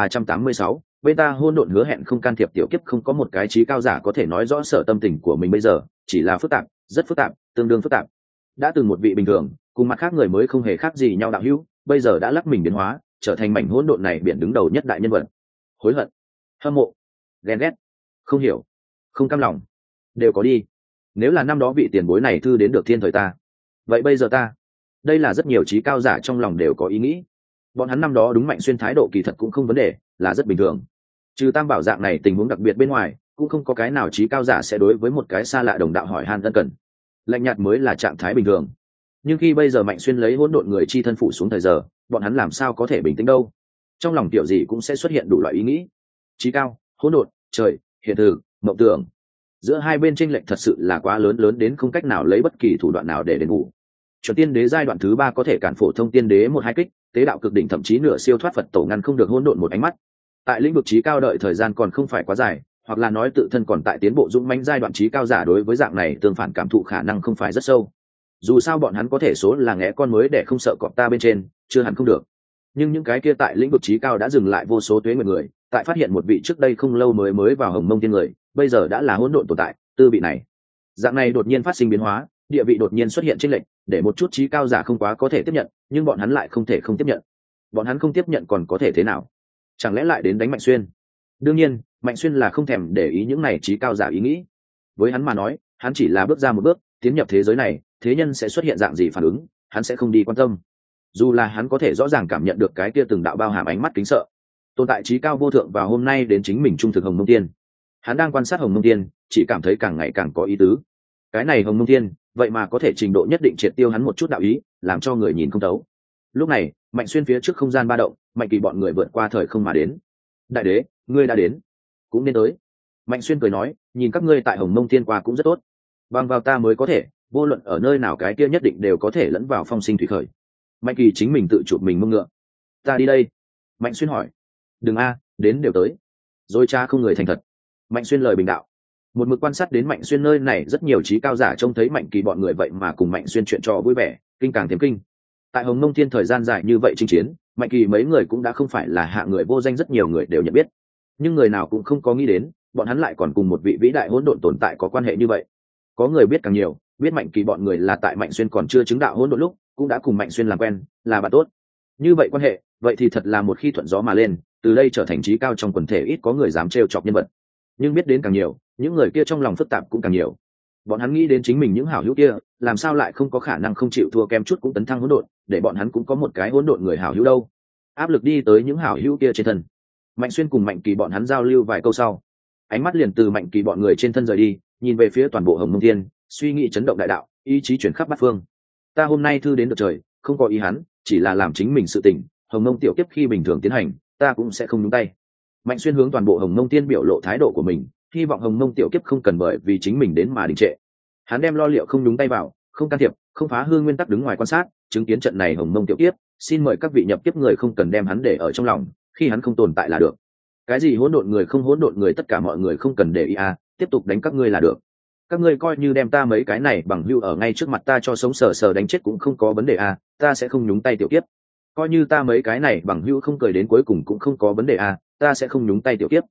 2386, Beta hôn độn hứa hẹn không can thiệp tiểu kiếp. Không có một cái trí cao giả có thể nói rõ sở tâm tình của mình bây giờ, chỉ là phức tạp, rất phức tạp, tương đương phức tạp. Đã từng một vị bình thường, cùng mặt khác người mới không hề khác gì nhau đạo hữu, bây giờ đã lắc mình biến hóa, trở thành mảnh hỗn độn này biển đứng đầu nhất đại nhân vật. Hối hận, hâm mộ, ghen ghét, không hiểu, không cam lòng, đều có đi. Nếu là năm đó vị tiền bối này thư đến được thiên thời ta, vậy bây giờ ta, đây là rất nhiều trí cao giả trong lòng đều có ý nghĩ. Bọn hắn năm đó đúng Mạnh Xuyên thái độ kỳ thật cũng không vấn đề, là rất bình thường. Trừ Tam Bảo dạng này tình huống đặc biệt bên ngoài, cũng không có cái nào trí cao giả sẽ đối với một cái xa lạ đồng đạo hỏi han ân cần. Lạnh nhạt mới là trạng thái bình thường. Nhưng khi bây giờ Mạnh Xuyên lấy hỗn độn người chi thân phụ xuống thời giờ, bọn hắn làm sao có thể bình tĩnh đâu? Trong lòng tiểu gì cũng sẽ xuất hiện đủ loại ý nghĩ. Trí cao, hỗn độn, trời, hiện thực, mộng tưởng. Giữa hai bên chênh lệch thật sự là quá lớn đến không cách nào lấy bất kỳ thủ đoạn nào để đền bù. Chuẩn tiên đế giai đoạn thứ 3 có thể cản phổ thông tiên đế một hai kích, tế đạo cực đỉnh thậm chí nửa siêu thoát Phật tổ ngăn không được hỗn độn một ánh mắt. Tại lĩnh vực trí cao đợi thời gian còn không phải quá dài, hoặc là nói tự thân còn tại tiến bộ dũng mãnh giai đoạn trí cao giả đối với dạng này tương phản cảm thụ khả năng không phải rất sâu. Dù sao bọn hắn có thể số là ngẽ con mới để không sợ cọp ta bên trên, chưa hẳn không được. Nhưng những cái kia tại lĩnh vực trí cao đã dừng lại vô số tuế nguyệt người, tại phát hiện một vị trước đây không lâu mới vào Hồng Mông Thiên người, bây giờ đã là hỗn độn tồn tại, tư vị này. Dạng này đột nhiên phát sinh biến hóa, địa vị đột nhiên xuất hiện chênh lệch, để một chút trí cao giả không quá có thể tiếp nhận, nhưng bọn hắn lại không thể không tiếp nhận. Bọn hắn không tiếp nhận còn có thể thế nào? Chẳng lẽ lại đến đánh Mạnh Xuyên? Đương nhiên, Mạnh Xuyên là không thèm để ý những này trí cao giả ý nghĩ. Với hắn mà nói, hắn chỉ là bước ra một bước, tiến nhập thế giới này, thế nhân sẽ xuất hiện dạng gì phản ứng, hắn sẽ không đi quan tâm. Dù là hắn có thể rõ ràng cảm nhận được cái kia từng đạo bao hàm ánh mắt kính sợ, tồn tại trí cao vô thượng và hôm nay đến chính mình trung thực Hồng Mông Tiên. Hắn đang quan sát Hồng Mông Tiên, chỉ cảm thấy càng ngày càng có ý tứ. Cái này Hồng Mông Tiên, vậy mà có thể trình độ nhất định triệt tiêu hắn một chút đạo ý, làm cho người nhìn không thấu. Lúc này, Mạnh Xuyên phía trước không gian ba động, Mạnh Kỳ bọn người vượt qua thời không mà đến. Đại đế, ngươi đã đến, cũng nên tới. Mạnh Xuyên cười nói, nhìn các ngươi tại Hồng Mông Thiên qua cũng rất tốt, bằng vào ta mới có thể, vô luận ở nơi nào cái kia nhất định đều có thể lẫn vào phong sinh thủy khởi. Mạnh Kỳ chính mình tự chụp mình mông ngựa. Ta đi đây. Mạnh Xuyên hỏi. Đừng a, đến đều tới. Rồi cha không người thành thật. Mạnh Xuyên lời bình đạo. Một mực quan sát đến Mạnh Xuyên nơi này rất nhiều trí cao giả trông thấy Mạnh Kỳ bọn người vậy mà cùng Mạnh Xuyên chuyện trò vui vẻ, kinh càng thêm kinh. Tại Hồng Mông Thiên thời gian dài như vậy chinh chiến, Mạnh Kỳ mấy người cũng đã không phải là hạ người vô danh, rất nhiều người đều nhận biết. Nhưng người nào cũng không có nghĩ đến, bọn hắn lại còn cùng một vị vĩ đại hỗn độn tồn tại có quan hệ như vậy. Có người biết càng nhiều, biết Mạnh Kỳ bọn người là tại Mạnh Xuyên còn chưa chứng đạo hỗn độn lúc, cũng đã cùng Mạnh Xuyên làm quen, là bạn tốt. Như vậy quan hệ, vậy thì thật là một khi thuận gió mà lên, từ đây trở thành trí cao trong quần thể, ít có người dám trêu chọc nhân vật. Nhưng biết đến càng nhiều, những người kia trong lòng phức tạp cũng càng nhiều. Bọn hắn nghĩ đến chính mình những hảo hữu kia, làm sao lại không có khả năng không chịu thua kém chút cũng tấn thăng hỗn độn, để bọn hắn cũng có một cái hỗn độn người hảo hữu đâu. Áp lực đi tới những hảo hữu kia trên thân. Mạnh Xuyên cùng Mạnh Kỳ bọn hắn giao lưu vài câu sau, ánh mắt liền từ Mạnh Kỳ bọn người trên thân rời đi, nhìn về phía toàn bộ Hồng Mông Thiên, suy nghĩ chấn động đại đạo, ý chí chuyển khắp bát phương. Ta hôm nay thư đến được trời, không có ý hắn, chỉ là làm chính mình sự tình. Hồng Mông tiểu kiếp khi bình thường tiến hành, ta cũng sẽ không nhúng tay. Mạnh Xuyên hướng toàn bộ Hồng Mông Thiên biểu lộ thái độ của mình, hy vọng Hồng Mông tiểu kiếp không cần bởi vì chính mình đến mà đình trệ. Hắn đem lo liệu không nhúng tay vào, không can thiệp, không phá hư nguyên tắc, đứng ngoài quan sát, chứng kiến trận này Hồng Mông tiểu kiếp. Xin mời các vị nhập kiếp người không cần đem hắn để ở trong lòng, khi hắn không tồn tại là được. Cái gì hỗn độn người không hỗn độn người, tất cả mọi người không cần để ý à, tiếp tục đánh các ngươi là được. Các ngươi coi như đem ta mấy cái này bằng hưu ở ngay trước mặt ta cho sống sờ sờ đánh chết cũng không có vấn đề à, ta sẽ không nhúng tay tiểu kiếp. Coi như ta mấy cái này bằng hưu không cười đến cuối cùng cũng không có vấn đề à, ta sẽ không nhúng tay tiểu kiếp.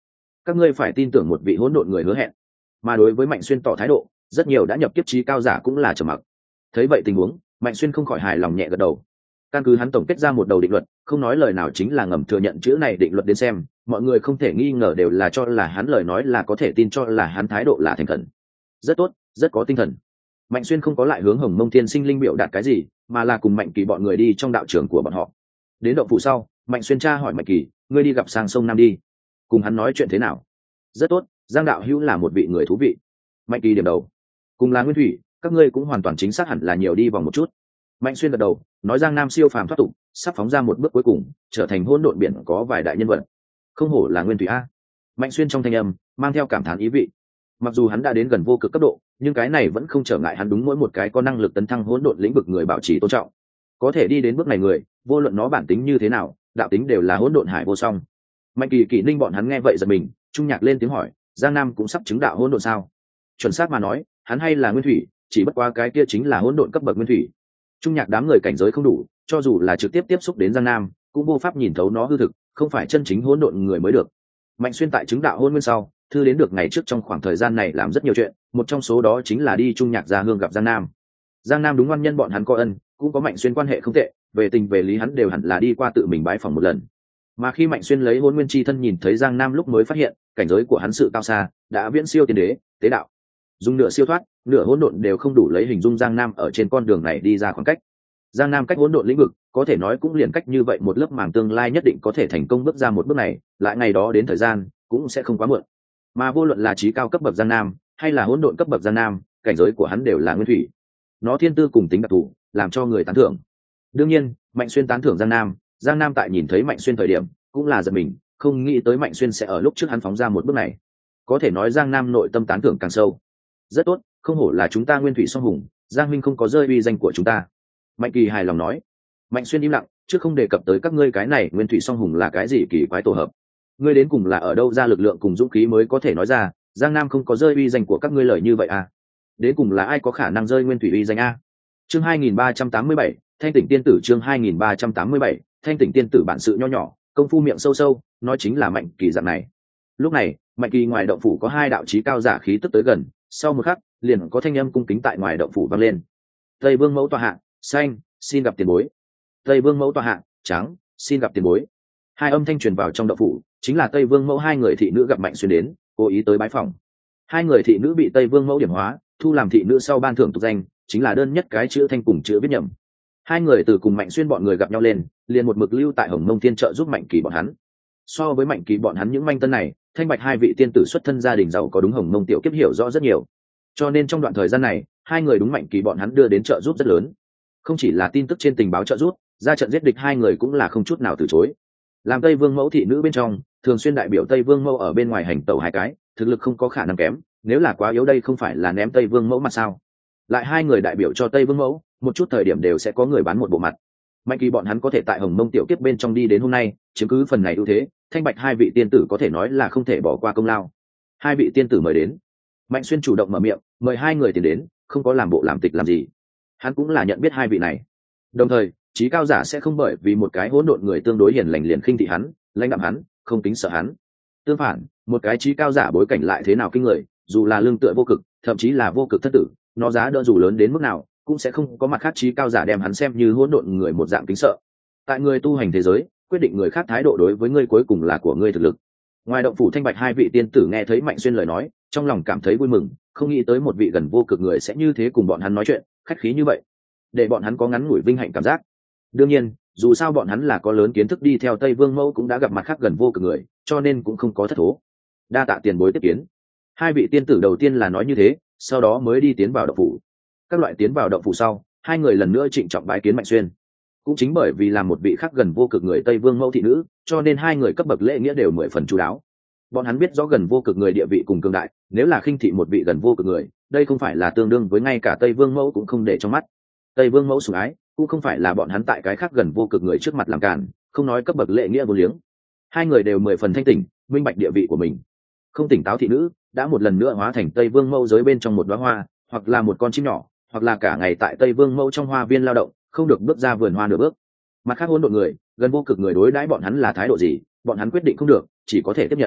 các ngươi phải tin tưởng một vị hỗn độn người hứa hẹn. Mà đối với Mạnh Xuyên tỏ thái độ, rất nhiều đã nhập kiếp trí cao giả cũng là trầm mặc. Thấy vậy tình huống, Mạnh Xuyên không khỏi hài lòng nhẹ gật đầu. Căn cứ hắn tổng kết ra một đầu định luật, không nói lời nào chính là ngầm thừa nhận chữ này định luật đến xem, mọi người không thể nghi ngờ đều là cho là hắn lời nói là có thể tin, cho là hắn thái độ là thành khẩn. Rất tốt, rất có tinh thần. Mạnh Xuyên không có lại hướng Hồng Mông Thiên Sinh Linh biểu đạt cái gì, mà là cùng Mạnh Kỳ bọn người đi trong đạo trường của bọn họ. Đến động phủ sau, Mạnh Xuyên tra hỏi Mạnh Kỳ, ngươi đi gặp sang sông Nam đi, cùng hắn nói chuyện thế nào? Rất tốt, Giang đạo hữu là một vị người thú vị. Mạnh Kỳ điểm đầu. Cùng là nguyên thủy, các ngươi cũng hoàn toàn chính xác hẳn là nhiều đi vòng một chút. Mạnh Xuyên gật đầu, nói Giang Nam siêu phàm thoát tục, sắp phóng ra một bước cuối cùng, trở thành hỗn độn biển có vài đại nhân vật. Không hổ là nguyên thủy a. Mạnh Xuyên trong thanh âm mang theo cảm thán ý vị. Mặc dù hắn đã đến gần vô cực cấp độ, nhưng cái này vẫn không trở ngại hắn đúng mỗi một cái có năng lực tấn thăng hỗn độn lĩnh vực người bảo trì tôn trọng. Có thể đi đến bước này người, vô luận nó bản tính như thế nào, đạo tính đều là hỗn độn hải vô song. Mạnh Kỳ, Kỷ Ninh bọn hắn nghe vậy giật mình, Trung Nhạc lên tiếng hỏi, Giang Nam cũng sắp chứng đạo hỗn độn sao? Chuẩn xác mà nói, hắn hay là nguyên thủy, chỉ bất quá cái kia chính là hỗn độn cấp bậc nguyên thủy. Trung Nhạc đám người cảnh giới không đủ, cho dù là trực tiếp tiếp xúc đến Giang Nam, cũng vô pháp nhìn thấu nó hư thực, không phải chân chính hỗn độn người mới được. Mạnh Xuyên tại chứng đạo hôn nguyên sau, thư đến được ngày trước trong khoảng thời gian này làm rất nhiều chuyện, một trong số đó chính là đi Trung Nhạc ra hương gặp Giang Nam. Giang Nam đúng ngoan nhân bọn hắn có ân, cũng có Mạnh Xuyên quan hệ không tệ, về tình về lý hắn đều hẳn là đi qua tự mình bái phỏng một lần. Mà khi Mạnh Xuyên lấy hôn nguyên chi thân nhìn thấy Giang Nam lúc mới phát hiện, cảnh giới của hắn sự cao xa, đã viễn siêu tiên đế, tế đạo. Dùng nửa siêu thoát, nửa hỗn độn đều không đủ lấy hình dung Giang Nam ở trên con đường này đi ra khoảng cách. Giang Nam cách hỗn độn lĩnh vực, có thể nói cũng liền cách như vậy một lớp màng tương lai nhất định có thể thành công bước ra một bước này, lại ngày đó đến thời gian cũng sẽ không quá muộn. Mà vô luận là trí cao cấp bậc Giang Nam, hay là hỗn độn cấp bậc Giang Nam, cảnh giới của hắn đều là nguyên thủy. Nó thiên tư cùng tính đặc thù, làm cho người tán thưởng. Đương nhiên, Mạnh Xuyên tán thưởng Giang Nam, Giang Nam tại nhìn thấy Mạnh Xuyên thời điểm, cũng là giật mình, không nghĩ tới Mạnh Xuyên sẽ ở lúc trước hắn phóng ra một bước này. Có thể nói Giang Nam nội tâm tán thưởng càng sâu. Rất tốt, không hổ là chúng ta nguyên thủy song hùng, Giang huynh không có rơi uy danh của chúng ta. Mạnh Kỳ hài lòng nói. Mạnh Xuyên im lặng, trước không đề cập tới các ngươi cái này nguyên thủy song hùng là cái gì kỳ quái tổ hợp. Ngươi đến cùng là ở đâu ra lực lượng cùng dũng khí mới có thể nói ra Giang Nam không có rơi uy danh của các ngươi lời như vậy à? Đến cùng là ai có khả năng rơi nguyên thủy uy danh a? Chương 2387, Thanh Tỉnh Tiên Tử. Chương 2387, Thanh Tỉnh Tiên Tử. Bản sự nho nhỏ, công phu miệng sâu sâu, nói chính là Mạnh Kỳ dạng này. Lúc này, Mạnh Kỳ ngoài động phủ có hai đạo chí cao giả khí tức tới gần, sau một khắc, liền có thanh âm cung kính tại ngoài động phủ vang lên. Tây Vương mẫu tọa hạ, xanh, xin gặp tiền bối. Tây Vương mẫu tọa hạ, trắng, xin gặp tiền bối. Hai âm thanh truyền vào trong động phủ, chính là Tây Vương mẫu hai người thị nữ gặp Mạnh Xuyên đến, cố ý tới bái phỏng. Hai người thị nữ bị Tây Vương mẫu điểm hóa, thu làm thị nữ sau ban thưởng tục danh, chính là đơn nhất cái chữ thanh cùng chữ viết nhầm. Hai người từ cùng Mạnh Xuyên bọn người gặp nhau lên, liền một mực lưu tại Hồng Mông Thiên trợ giúp Mạnh Kỳ bọn hắn. So với Mạnh Kỳ bọn hắn những manh tân này, Thanh Bạch hai vị tiên tử xuất thân gia đình giàu có đúng Hồng Mông tiểu kiếp hiểu rõ rất nhiều. Cho nên trong đoạn thời gian này, hai người đúng Mạnh Kỳ bọn hắn đưa đến trợ giúp rất lớn. Không chỉ là tin tức trên tình báo trợ giúp, ra trận giết địch hai người cũng là không chút nào từ chối. Làm Tây Vương mẫu thị nữ bên trong, thường xuyên đại biểu Tây Vương mẫu ở bên ngoài hành tẩu hai cái, thực lực không có khả năng kém, nếu là quá yếu đây không phải là ném Tây Vương mẫu mặt sao? Lại hai người đại biểu cho Tây Vương mẫu, một chút thời điểm đều sẽ có người bán một bộ mặt. Mạnh Kỳ bọn hắn có thể tại Hồng Mông tiểu kiếp bên trong đi đến hôm nay, chiếm cứ phần này ưu thế, Thanh Bạch hai vị tiên tử có thể nói là không thể bỏ qua công lao. Hai vị tiên tử mời đến. Mạnh Xuyên chủ động mở miệng, mời hai người tiền đến, không có làm bộ làm tịch làm gì. Hắn cũng là nhận biết hai vị này. Đồng thời, trí cao giả sẽ không bởi vì một cái hỗn độn người tương đối hiền lành liền khinh thị hắn, lãnh đạm hắn, không kính sợ hắn. Tương phản, một cái trí cao giả bối cảnh lại thế nào kinh người, dù là lương tựa vô cực, thậm chí là vô cực thất tử, nó giá đỡ dù lớn đến mức nào, cũng sẽ không có mặt khác trí cao giả đem hắn xem như hỗn độn người một dạng kính sợ. Tại người tu hành thế giới, quyết định người khác thái độ đối với ngươi cuối cùng là của ngươi thực lực. Ngoài động phủ Thanh Bạch hai vị tiên tử nghe thấy Mạnh Xuyên lời nói, trong lòng cảm thấy vui mừng, không nghĩ tới một vị gần vô cực người sẽ như thế cùng bọn hắn nói chuyện, khách khí như vậy, để bọn hắn có ngắn ngủi vinh hạnh cảm giác. Đương nhiên, dù sao bọn hắn là có lớn kiến thức đi theo Tây Vương mẫu cũng đã gặp mặt khác gần vô cực người, cho nên cũng không có thất thố. Đa tạ tiền bối tiếp kiến. Hai vị tiên tử đầu tiên là nói như thế, sau đó mới đi tiến vào động phủ. Các loại tiến vào động phủ sau, hai người lần nữa trịnh trọng bái kiến Mạnh Xuyên. Cũng chính bởi vì là một vị khác gần vô cực người Tây Vương mẫu thị nữ, cho nên hai người cấp bậc lễ nghĩa đều 10 phần chu đáo. Bọn hắn biết rõ gần vô cực người địa vị cùng cường đại, nếu là khinh thị một vị gần vô cực người, đây không phải là tương đương với ngay cả Tây Vương mẫu cũng không để trong mắt. Tây Vương mẫu sủng ái, cũng không phải là bọn hắn tại cái khác gần vô cực người trước mặt làm cản, không nói cấp bậc lễ nghĩa vô liếng. Hai người đều 10 phần thanh tỉnh, minh bạch địa vị của mình. Không tỉnh táo thị nữ đã một lần nữa hóa thành Tây Vương mẫu giới bên trong một đóa hoa, hoặc là một con chim nhỏ, hoặc là cả ngày tại Tây Vương mẫu trong hoa viên lao động, không được bước ra vườn hoa nửa bước. Mặt khác hỗn độn người, gần vô cực người đối đãi bọn hắn là thái độ gì, bọn hắn quyết định không được, chỉ có thể tiếp nhận.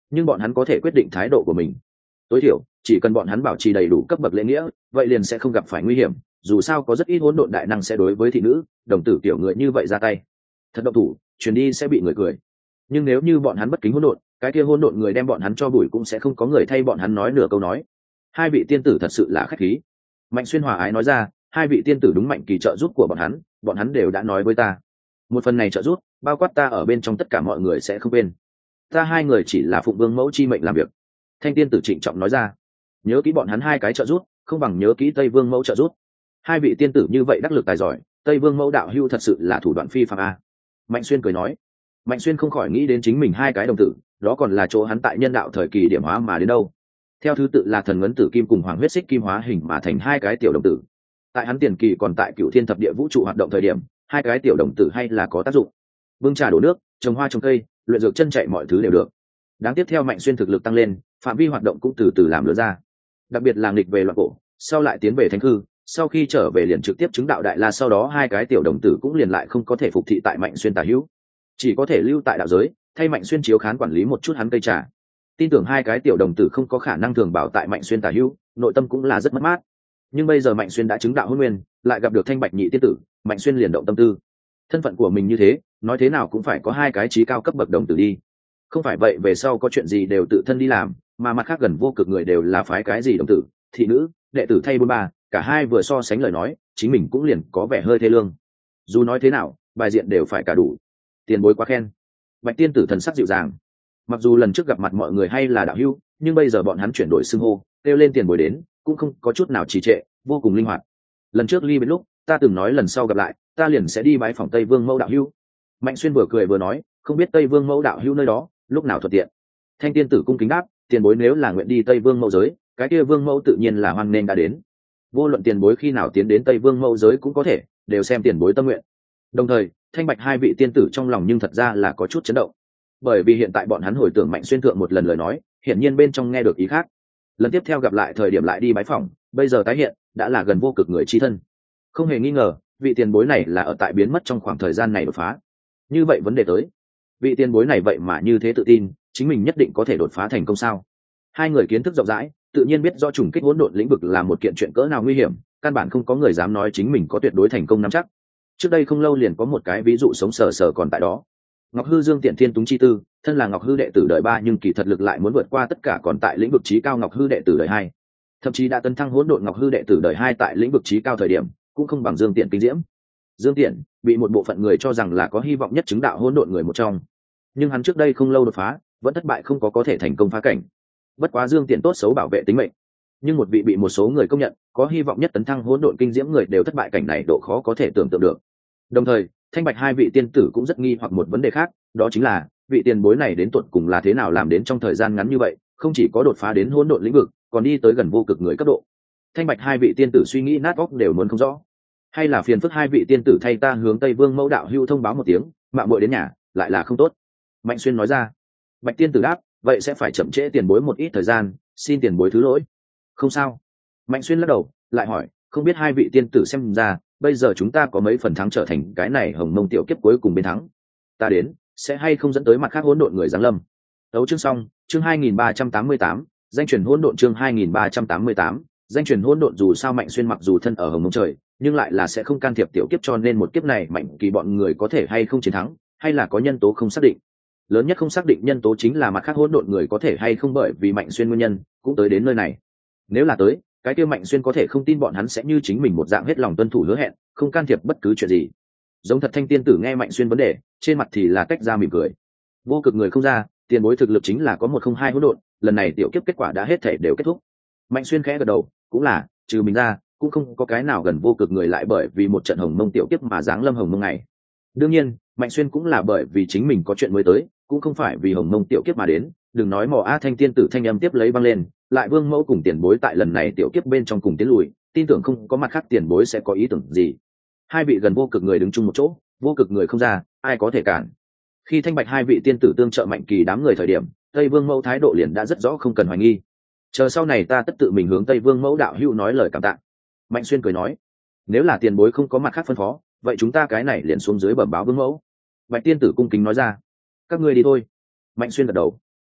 nhưng bọn hắn có thể quyết định thái độ của mình. Tối thiểu chỉ cần bọn hắn bảo trì đầy đủ cấp bậc lễ nghĩa, vậy liền sẽ không gặp phải nguy hiểm. Dù sao có rất ít hỗn độn đại năng sẽ đối với thị nữ đồng tử kiểu người như vậy ra tay. Thật động thủ truyền đi sẽ bị người cười, nhưng nếu như bọn hắn bất kính hỗn độn, cái kia hỗn độn người đem bọn hắn cho bụi cũng sẽ không có người thay bọn hắn nói nửa câu nói. Hai vị tiên tử thật sự là khách khí. Mạnh Xuyên hòa ái nói ra, hai vị tiên tử đúng Mạnh Kỳ trợ giúp của bọn hắn đều đã nói với ta. Một phần này trợ giúp, bao quát ta ở bên trong tất cả mọi người sẽ không quên. Ta hai người chỉ là phụng vương mẫu chi mệnh làm việc. Thanh tiên tử trịnh trọng nói ra, nhớ kỹ bọn hắn hai cái trợ giúp, không bằng nhớ kỹ Tây Vương mẫu trợ giúp. Hai vị tiên tử như vậy đắc lực tài giỏi, Tây Vương mẫu đạo hưu thật sự là thủ đoạn phi phàm a. Mạnh Xuyên cười nói. Mạnh Xuyên không khỏi nghĩ đến chính mình hai cái đồng tử, đó còn là chỗ hắn tại nhân đạo thời kỳ điểm hóa mà đến đâu. Theo thứ tự là thần ngấn tử kim cùng hoàng huyết xích kim hóa hình mà thành hai cái tiểu đồng tử. Tại hắn tiền kỳ còn tại Cửu Thiên thập địa vũ trụ hoạt động thời điểm, hai cái tiểu đồng tử hay là có tác dụng. Bưng trà đổ nước, trồng hoa trồng cây, luyện dược chân chạy mọi thứ đều được. Đáng tiếp theo Mạnh Xuyên thực lực tăng lên, phạm vi hoạt động cũng từ từ làm lớn ra. Đặc biệt là nghịch về loạn cổ, sau lại tiến về thánh hư, sau khi trở về liền trực tiếp chứng đạo đại la, sau đó hai cái tiểu đồng tử cũng liền lại không có thể phục thị tại Mạnh Xuyên tả hữu, chỉ có thể lưu tại đạo giới, thay Mạnh Xuyên chiếu khán quản lý một chút hắn cây trà. Tin tưởng hai cái tiểu đồng tử không có khả năng thường bảo tại Mạnh Xuyên tả hữu, nội tâm cũng là rất mất mát. Nhưng bây giờ Mạnh Xuyên đã chứng đạo hôn nguyên, lại gặp được Thanh Bạch nhị tiên tử, Mạnh Xuyên liền động tâm tư. Thân phận của mình như thế, nói thế nào cũng phải có hai cái trí cao cấp bậc đồng tử đi. Không phải vậy về sau có chuyện gì đều tự thân đi làm, mà mặt khác gần vô cực người đều là phái cái gì đồng tử, thị nữ, đệ tử thay 43, cả hai vừa so sánh lời nói, chính mình cũng liền có vẻ hơi thê lương. Dù nói thế nào, bài diện đều phải cả đủ. Tiền bối quá khen. Bạch tiên tử thần sắc dịu dàng. Mặc dù lần trước gặp mặt mọi người hay là đạo hữu, nhưng bây giờ bọn hắn chuyển đổi xưng hô, kêu lên tiền bối đến, cũng không có chút nào trì trệ, vô cùng linh hoạt. Lần trước ly biệt lúc, ta từng nói lần sau gặp lại, ta liền sẽ đi bái phòng Tây Vương mẫu đạo hữu. Mạnh Xuyên vừa cười vừa nói, không biết Tây Vương mẫu đạo hữu nơi đó, lúc nào thuận tiện. Thanh tiên tử cung kính đáp, tiền bối nếu là nguyện đi Tây Vương mẫu giới, cái kia Vương mẫu tự nhiên là hoan nghênh đã đến. Vô luận tiền bối khi nào tiến đến Tây Vương mẫu giới cũng có thể, đều xem tiền bối tâm nguyện. Đồng thời, Thanh Bạch hai vị tiên tử trong lòng nhưng thật ra là có chút chấn động, bởi vì hiện tại bọn hắn hồi tưởng Mạnh Xuyên thượng một lần lời nói, hiển nhiên bên trong nghe được ý khác. Lần tiếp theo gặp lại thời điểm lại đi bái phỏng, bây giờ tái hiện đã là gần vô cực người chi thân. Không hề nghi ngờ, vị tiền bối này là ở tại biến mất trong khoảng thời gian này đột phá. Như vậy vấn đề tới, vị tiền bối này vậy mà như thế tự tin, chính mình nhất định có thể đột phá thành công sao? Hai người kiến thức rộng rãi, tự nhiên biết do trùng kích hỗn độn lĩnh vực là một kiện chuyện cỡ nào nguy hiểm, căn bản không có người dám nói chính mình có tuyệt đối thành công nắm chắc. Trước đây không lâu liền có một cái ví dụ sống sờ sờ còn tại đó. Ngọc Hư Dương Tiện Thiên Túng chi tư, thân là Ngọc Hư đệ tử đời 3 nhưng kỳ thật lực lại muốn vượt qua tất cả còn tại lĩnh vực chí cao Ngọc Hư đệ tử đời 2. Thậm chí đã tấn thăng hỗn độn Ngọc Hư đệ tử đời 2 tại lĩnh vực chí cao thời điểm, cũng không bằng Dương Tiện kinh diễm. Dương Tiện bị một bộ phận người cho rằng là có hy vọng nhất chứng đạo hỗn độn người một trong, nhưng hắn trước đây không lâu đột phá, vẫn thất bại không có thể thành công phá cảnh. Bất quá Dương Tiện tốt xấu bảo vệ tính mệnh, nhưng một vị bị một số người công nhận có hy vọng nhất tấn thăng hỗn độn kinh diễm người đều thất bại, cảnh này độ khó có thể tưởng tượng được. Đồng thời, Thanh Bạch hai vị tiên tử cũng rất nghi hoặc một vấn đề khác, đó chính là vị tiền bối này đến tuột cùng là thế nào làm đến trong thời gian ngắn như vậy, không chỉ có đột phá đến hỗn độn lĩnh vực, còn đi tới gần vô cực người cấp độ. Thanh Bạch hai vị tiên tử suy nghĩ nát óc đều muốn không rõ. Hay là phiền phức hai vị tiên tử thay ta hướng Tây Vương mẫu đạo hưu thông báo một tiếng, mạo muội đến nhà lại là không tốt. Mạnh Xuyên nói ra. Bạch tiên tử đáp, vậy sẽ phải chậm trễ tiền bối một ít thời gian, xin tiền bối thứ lỗi. Không sao. Mạnh Xuyên lắc đầu, lại hỏi, không biết hai vị tiên tử xem ra, bây giờ chúng ta có mấy phần thắng trở thành cái này hồng mông tiểu kiếp cuối cùng bên thắng. Ta đến, sẽ hay không dẫn tới mặt khác hỗn độn người giáng lâm. Đấu chương xong, chương 2388, danh truyền hỗn độn chương 2388, danh truyền hỗn độn. Dù sao Mạnh Xuyên mặc dù thân ở hồng mông trời, nhưng lại là sẽ không can thiệp tiểu kiếp, cho nên một kiếp này Mạnh Kỳ bọn người có thể hay không chiến thắng, hay là có nhân tố không xác định. Lớn nhất không xác định nhân tố chính là mặt khác hỗn độn người có thể hay không bởi vì Mạnh Xuyên nguyên nhân cũng tới đến nơi này. Nếu là tới, cái kia Mạnh Xuyên có thể không tin bọn hắn sẽ như chính mình một dạng hết lòng tuân thủ hứa hẹn, không can thiệp bất cứ chuyện gì. Giống thật Thanh tiên tử nghe Mạnh Xuyên vấn đề, trên mặt thì là tách ra mỉm cười. Vô cực người không ra, tiền bối thực lực chính là có 102 hỗn độn, lần này tiểu kiếp kết quả đã hết thể đều kết thúc. Mạnh Xuyên khẽ gật đầu, cũng là, trừ mình ra, cũng không có cái nào gần vô cực người lại bởi vì một trận hồng mông tiểu kiếp mà giáng lâm hồng mông này. Đương nhiên, Mạnh Xuyên cũng là bởi vì chính mình có chuyện mới tới, cũng không phải vì hồng mông tiểu kiếp mà đến. Đừng nói mò a Thanh tiên tử thanh âm tiếp lấy băng lên, lại Vương mẫu cùng tiền bối tại lần này tiểu kiếp bên trong cùng tiến lùi, tin tưởng không có mặt khác tiền bối sẽ có ý tưởng gì. Hai vị gần vô cực người đứng chung một chỗ, vô cực người không ra, ai có thể cản. Khi Thanh Bạch hai vị tiên tử tương trợ Mạnh Kỳ đám người thời điểm, Tây Vương mẫu thái độ liền đã rất rõ, không cần hoài nghi. Chờ sau này ta tất tự mình hướng Tây Vương mẫu đạo hữu nói lời cảm tạ. Mạnh Xuyên cười nói, nếu là tiền bối không có mặt khác phân phó, vậy chúng ta cái này liền xuống dưới bẩm báo Vương mẫu. Bạch tiên tử cung kính nói ra, các ngươi đi thôi. Mạnh Xuyên gật đầu.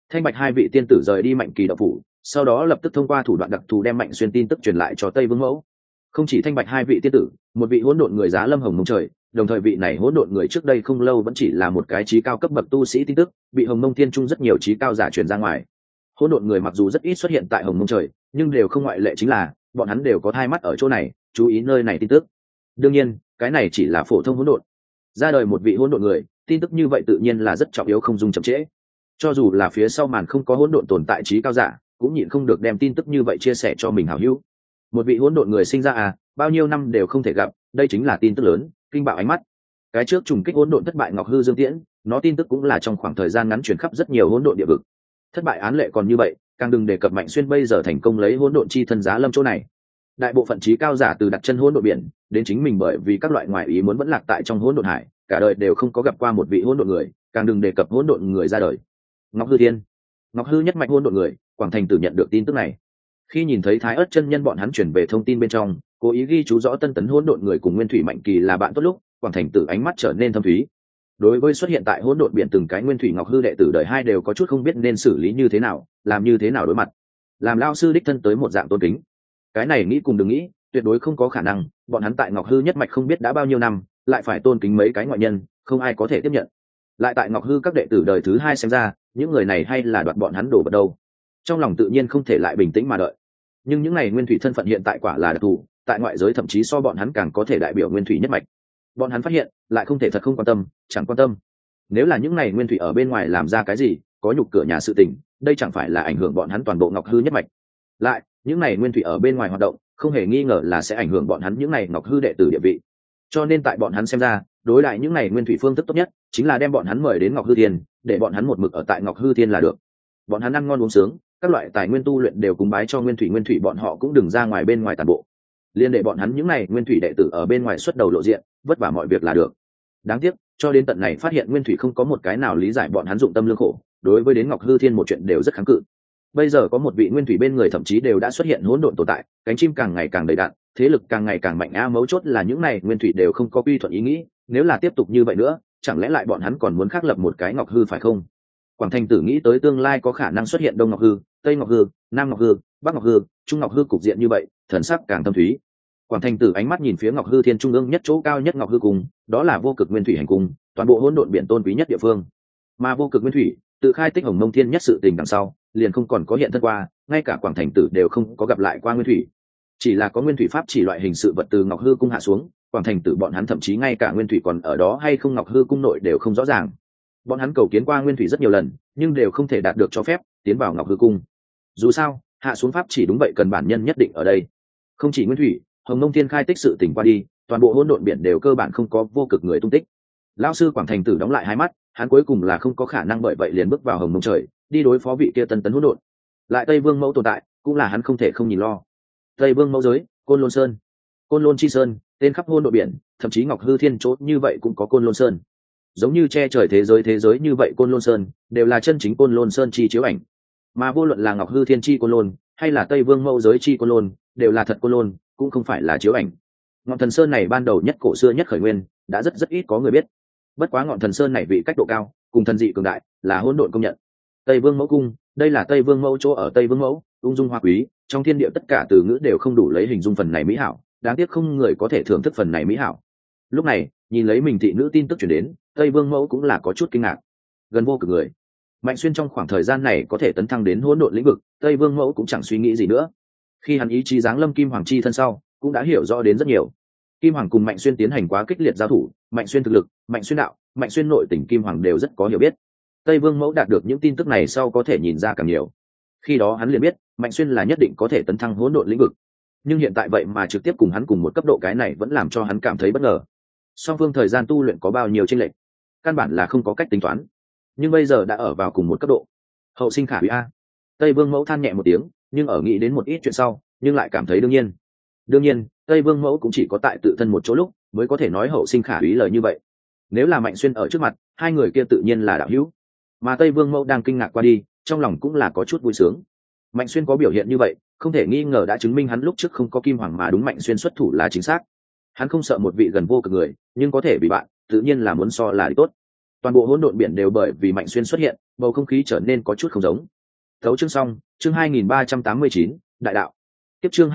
Thanh Bạch hai vị tiên tử rời đi Mạnh Kỳ đạo phủ, sau đó lập tức thông qua thủ đoạn đặc thù đem Mạnh Xuyên tin tức truyền lại cho Tây Vương Mẫu. Không chỉ Thanh Bạch hai vị tiên tử, một vị hỗn độn người Giá Lâm Hồng Mông Trời, đồng thời vị này hỗn độn người trước đây không lâu vẫn chỉ là một cái trí cao cấp bậc tu sĩ tin tức, bị Hồng Mông Thiên Trung rất nhiều trí cao giả truyền ra ngoài. Hỗn độn người mặc dù rất ít xuất hiện tại Hồng Mông Trời, nhưng đều không ngoại lệ chính là bọn hắn đều có thai mắt ở chỗ này, chú ý nơi này tin tức. Đương nhiên, cái này chỉ là phổ thông hỗn độn. Ra đời một vị hỗn độn người, tin tức như vậy tự nhiên là rất trọng yếu không dung chậm trễ. Cho dù là phía sau màn không có hỗn độn tồn tại trí cao giả, cũng nhịn không được đem tin tức như vậy chia sẻ cho mình hảo hữu. Một vị hỗn độn người sinh ra bao nhiêu năm đều không thể gặp, đây chính là tin tức lớn, kinh bạo ánh mắt. Cái trước trùng kích hỗn độn thất bại Ngọc Hư Dương Tiễn, nó tin tức cũng là trong khoảng thời gian ngắn truyền khắp rất nhiều hỗn độn địa vực. Thất bại án lệ còn như vậy, càng đừng đề cập Mạnh Xuyên bây giờ thành công lấy hỗn độn chi thân Giá Lâm chỗ này. Đại bộ phận trí cao giả từ đặt chân hỗn độn biển đến chính mình bởi vì các loại ngoại ý muốn vẫn lạc tại trong hỗn độn hải, cả đời đều không có gặp qua một vị hỗn độn người, càng đừng đề cập hỗn độn người ra đời. Ngọc Hư Thiên, Ngọc Hư nhất mạch hỗn độn người, Quảng Thành Tử nhận được tin tức này. Khi nhìn thấy Thái Ức chân nhân bọn hắn chuyển về thông tin bên trong, cố ý ghi chú rõ Tân Tấn hỗn độn người cùng Nguyên Thủy Mạnh Kỳ là bạn tốt lúc, Quảng Thành Tử ánh mắt trở nên thâm thúy. Đối với xuất hiện tại hỗn độn biển từng cái Nguyên Thủy Ngọc Hư đệ tử đời hai đều có chút không biết nên xử lý như thế nào, làm như thế nào đối mặt. Làm lão sư đích thân tới một dạng tôn kính. Cái này nghĩ cùng đừng nghĩ, tuyệt đối không có khả năng, bọn hắn tại Ngọc Hư nhất mạch không biết đã bao nhiêu năm, lại phải tôn kính mấy cái ngoại nhân, không ai có thể tiếp nhận. Lại tại Ngọc Hư các đệ tử đời thứ hai xem ra, những người này hay là đoạt bọn hắn đồ vật đâu. Trong lòng tự nhiên không thể lại bình tĩnh mà đợi. Nhưng những này Nguyên Thủy thân phận hiện tại quả là đặc thù, tại ngoại giới thậm chí so bọn hắn càng có thể đại biểu Nguyên Thủy nhất mạch. Bọn hắn phát hiện, lại không thể thật không quan tâm, chẳng quan tâm. Nếu là những này Nguyên Thủy ở bên ngoài làm ra cái gì, có nhục cửa nhà sự tình, đây chẳng phải là ảnh hưởng bọn hắn toàn bộ Ngọc Hư nhất mạch. Lại, những này Nguyên Thủy ở bên ngoài hoạt động, không hề nghi ngờ là sẽ ảnh hưởng bọn hắn những này Ngọc Hư đệ tử địa vị. Cho nên tại bọn hắn xem ra, đối lại những này Nguyên Thủy phương thức tốt nhất chính là đem bọn hắn mời đến Ngọc Hư Thiên, để bọn hắn một mực ở tại Ngọc Hư Thiên là được. Bọn hắn ăn ngon uống sướng, các loại tài nguyên tu luyện đều cúng bái cho Nguyên Thủy bọn họ cũng đừng ra ngoài bên ngoài toàn bộ. Liên để bọn hắn những này Nguyên Thủy đệ tử ở bên ngoài xuất đầu lộ diện, vất vả mọi việc là được. Đáng tiếc, cho đến tận này phát hiện Nguyên Thủy không có một cái nào lý giải bọn hắn dụng tâm lương khổ, đối với đến Ngọc Hư Thiên một chuyện đều rất kháng cự. Bây giờ có một vị Nguyên Thủy bên người thậm chí đều đã xuất hiện hỗn độn tồn tại, cánh chim càng ngày càng đầy đặn, thế lực càng ngày càng mạnh mấu chốt là những này Nguyên Thủy đều không có quy thuận ý nghĩ, nếu là tiếp tục như vậy nữa, chẳng lẽ lại bọn hắn còn muốn khắc lập một cái Ngọc Hư phải không? Quảng Thành Tử nghĩ tới tương lai có khả năng xuất hiện Đông Ngọc Hư, Tây Ngọc Hư, Nam Ngọc Hư, Bắc Ngọc Hư, Trung Ngọc Hư cục diện như vậy, thần sắc càng thâm thúy. Quảng Thành Tử ánh mắt nhìn phía Ngọc Hư Thiên trung ương nhất chỗ cao nhất Ngọc Hư cung, đó là vô cực Nguyên Thủy hành cung, toàn bộ hỗn độn biển tôn quý nhất địa phương. Mà vô cực Nguyên Thủy, tự khai tích Hồng Mông Thiên nhất sự tình đằng sau, liền không còn có hiện thân qua, ngay cả Quảng Thành Tử đều không có gặp lại qua Nguyên Thủy. Chỉ là có Nguyên Thủy pháp chỉ loại hình sự vật từ Ngọc Hư cung hạ xuống, Quảng Thành Tử bọn hắn thậm chí ngay cả Nguyên Thủy còn ở đó hay không Ngọc Hư cung nội đều không rõ ràng. Bọn hắn cầu kiến qua Nguyên Thủy rất nhiều lần, nhưng đều không thể đạt được cho phép tiến vào Ngọc Hư cung. Dù sao, hạ xuống pháp chỉ đúng vậy cần bản nhân nhất định ở đây. Không chỉ Nguyên Thủy, Hồng Mông Thiên khai tích sự tình qua đi, toàn bộ hỗn độn biển đều cơ bản không có vô cực người tung tích. Lão sư Quảng Thành Tử đóng lại hai mắt, hắn cuối cùng là không có khả năng bởi vậy liền bước vào Hồng Mông trời, đi đối phó vị kia Tân Tấn hỗn độn. Lại Tây Vương Mẫu tồn tại, cũng là hắn không thể không nhìn lo. Tây Vương Mẫu giới, Côn Lôn Sơn, Côn Lôn Chi Sơn, tên khắp hỗn độn biển, thậm chí Ngọc Hư Thiên chốt như vậy cũng có Côn Lôn Sơn. Giống như che trời thế giới như vậy Côn Lôn Sơn, đều là chân chính Côn Lôn Sơn chi chiếu ảnh. Mà vô luận là Ngọc Hư Thiên chi Côn Lôn, hay là Tây Vương Mẫu giới chi Côn Lôn, đều là thật Côn Lôn, cũng không phải là chiếu ảnh. Ngọn Thần Sơn này ban đầu nhất cổ xưa nhất khởi nguyên, đã rất ít có người biết. Bất quá ngọn Thần Sơn này vị cách độ cao, cùng thần dị cường đại, là hỗn độn công nhận. Tây Vương Mẫu cung, đây là Tây Vương Mẫu chỗ ở Tây Vương Mẫu, ung dung hoa quý, trong thiên địa tất cả từ ngữ đều không đủ lấy hình dung phần này mỹ hảo, đáng tiếc không người có thể thưởng thức phần này mỹ hảo. Lúc này, nhìn lấy mình thị nữ tin tức truyền đến, Tây Vương Mẫu cũng là có chút kinh ngạc. Gần vô cực người, Mạnh Xuyên trong khoảng thời gian này có thể tấn thăng đến hỗn độn lĩnh vực, Tây Vương Mẫu cũng chẳng suy nghĩ gì nữa. Khi hắn ý chí giáng lâm Kim Hoàng chi thân sau, cũng đã hiểu rõ đến rất nhiều. Kim Hoàng cùng Mạnh Xuyên tiến hành quá kích liệt giao thủ, Mạnh Xuyên thực lực, Mạnh Xuyên đạo, Mạnh Xuyên nội tình Kim Hoàng đều rất có hiểu biết. Tây Vương Mẫu đạt được những tin tức này sau có thể nhìn ra càng nhiều. Khi đó hắn liền biết, Mạnh Xuyên là nhất định có thể tấn thăng hỗn độn lĩnh vực. Nhưng hiện tại vậy mà trực tiếp cùng hắn cùng một cấp độ, cái này vẫn làm cho hắn cảm thấy bất ngờ. Song phương thời gian tu luyện có bao nhiêu chênh lệch, căn bản là không có cách tính toán. Nhưng bây giờ đã ở vào cùng một cấp độ. Hậu sinh khả hủy a. Tây Vương Mẫu than nhẹ một tiếng, nhưng ở nghĩ đến một ít chuyện sau, nhưng lại cảm thấy đương nhiên. Đương nhiên, Tây Vương Mẫu cũng chỉ có tại tự thân một chỗ lúc mới có thể nói hậu sinh khả hủy lời như vậy. Nếu là Mạnh Xuyên ở trước mặt, hai người kia tự nhiên là đạo hữu. Mà Tây Vương Mẫu đang kinh ngạc qua đi, trong lòng cũng là có chút vui sướng. Mạnh Xuyên có biểu hiện như vậy, không thể nghi ngờ đã chứng minh hắn lúc trước không có Kim Hoàng mà đúng Mạnh Xuyên xuất thủ là chính xác. Hắn không sợ một vị gần vô cực người, nhưng có thể bị bạn, tự nhiên là muốn so là tốt. toàn bộ hỗn độn biển đều bởi vì Mạnh Xuyên xuất hiện, bầu không khí trở nên có chút không giống. Thấu chương xong, chương 2389, đại đạo. Tiếp chương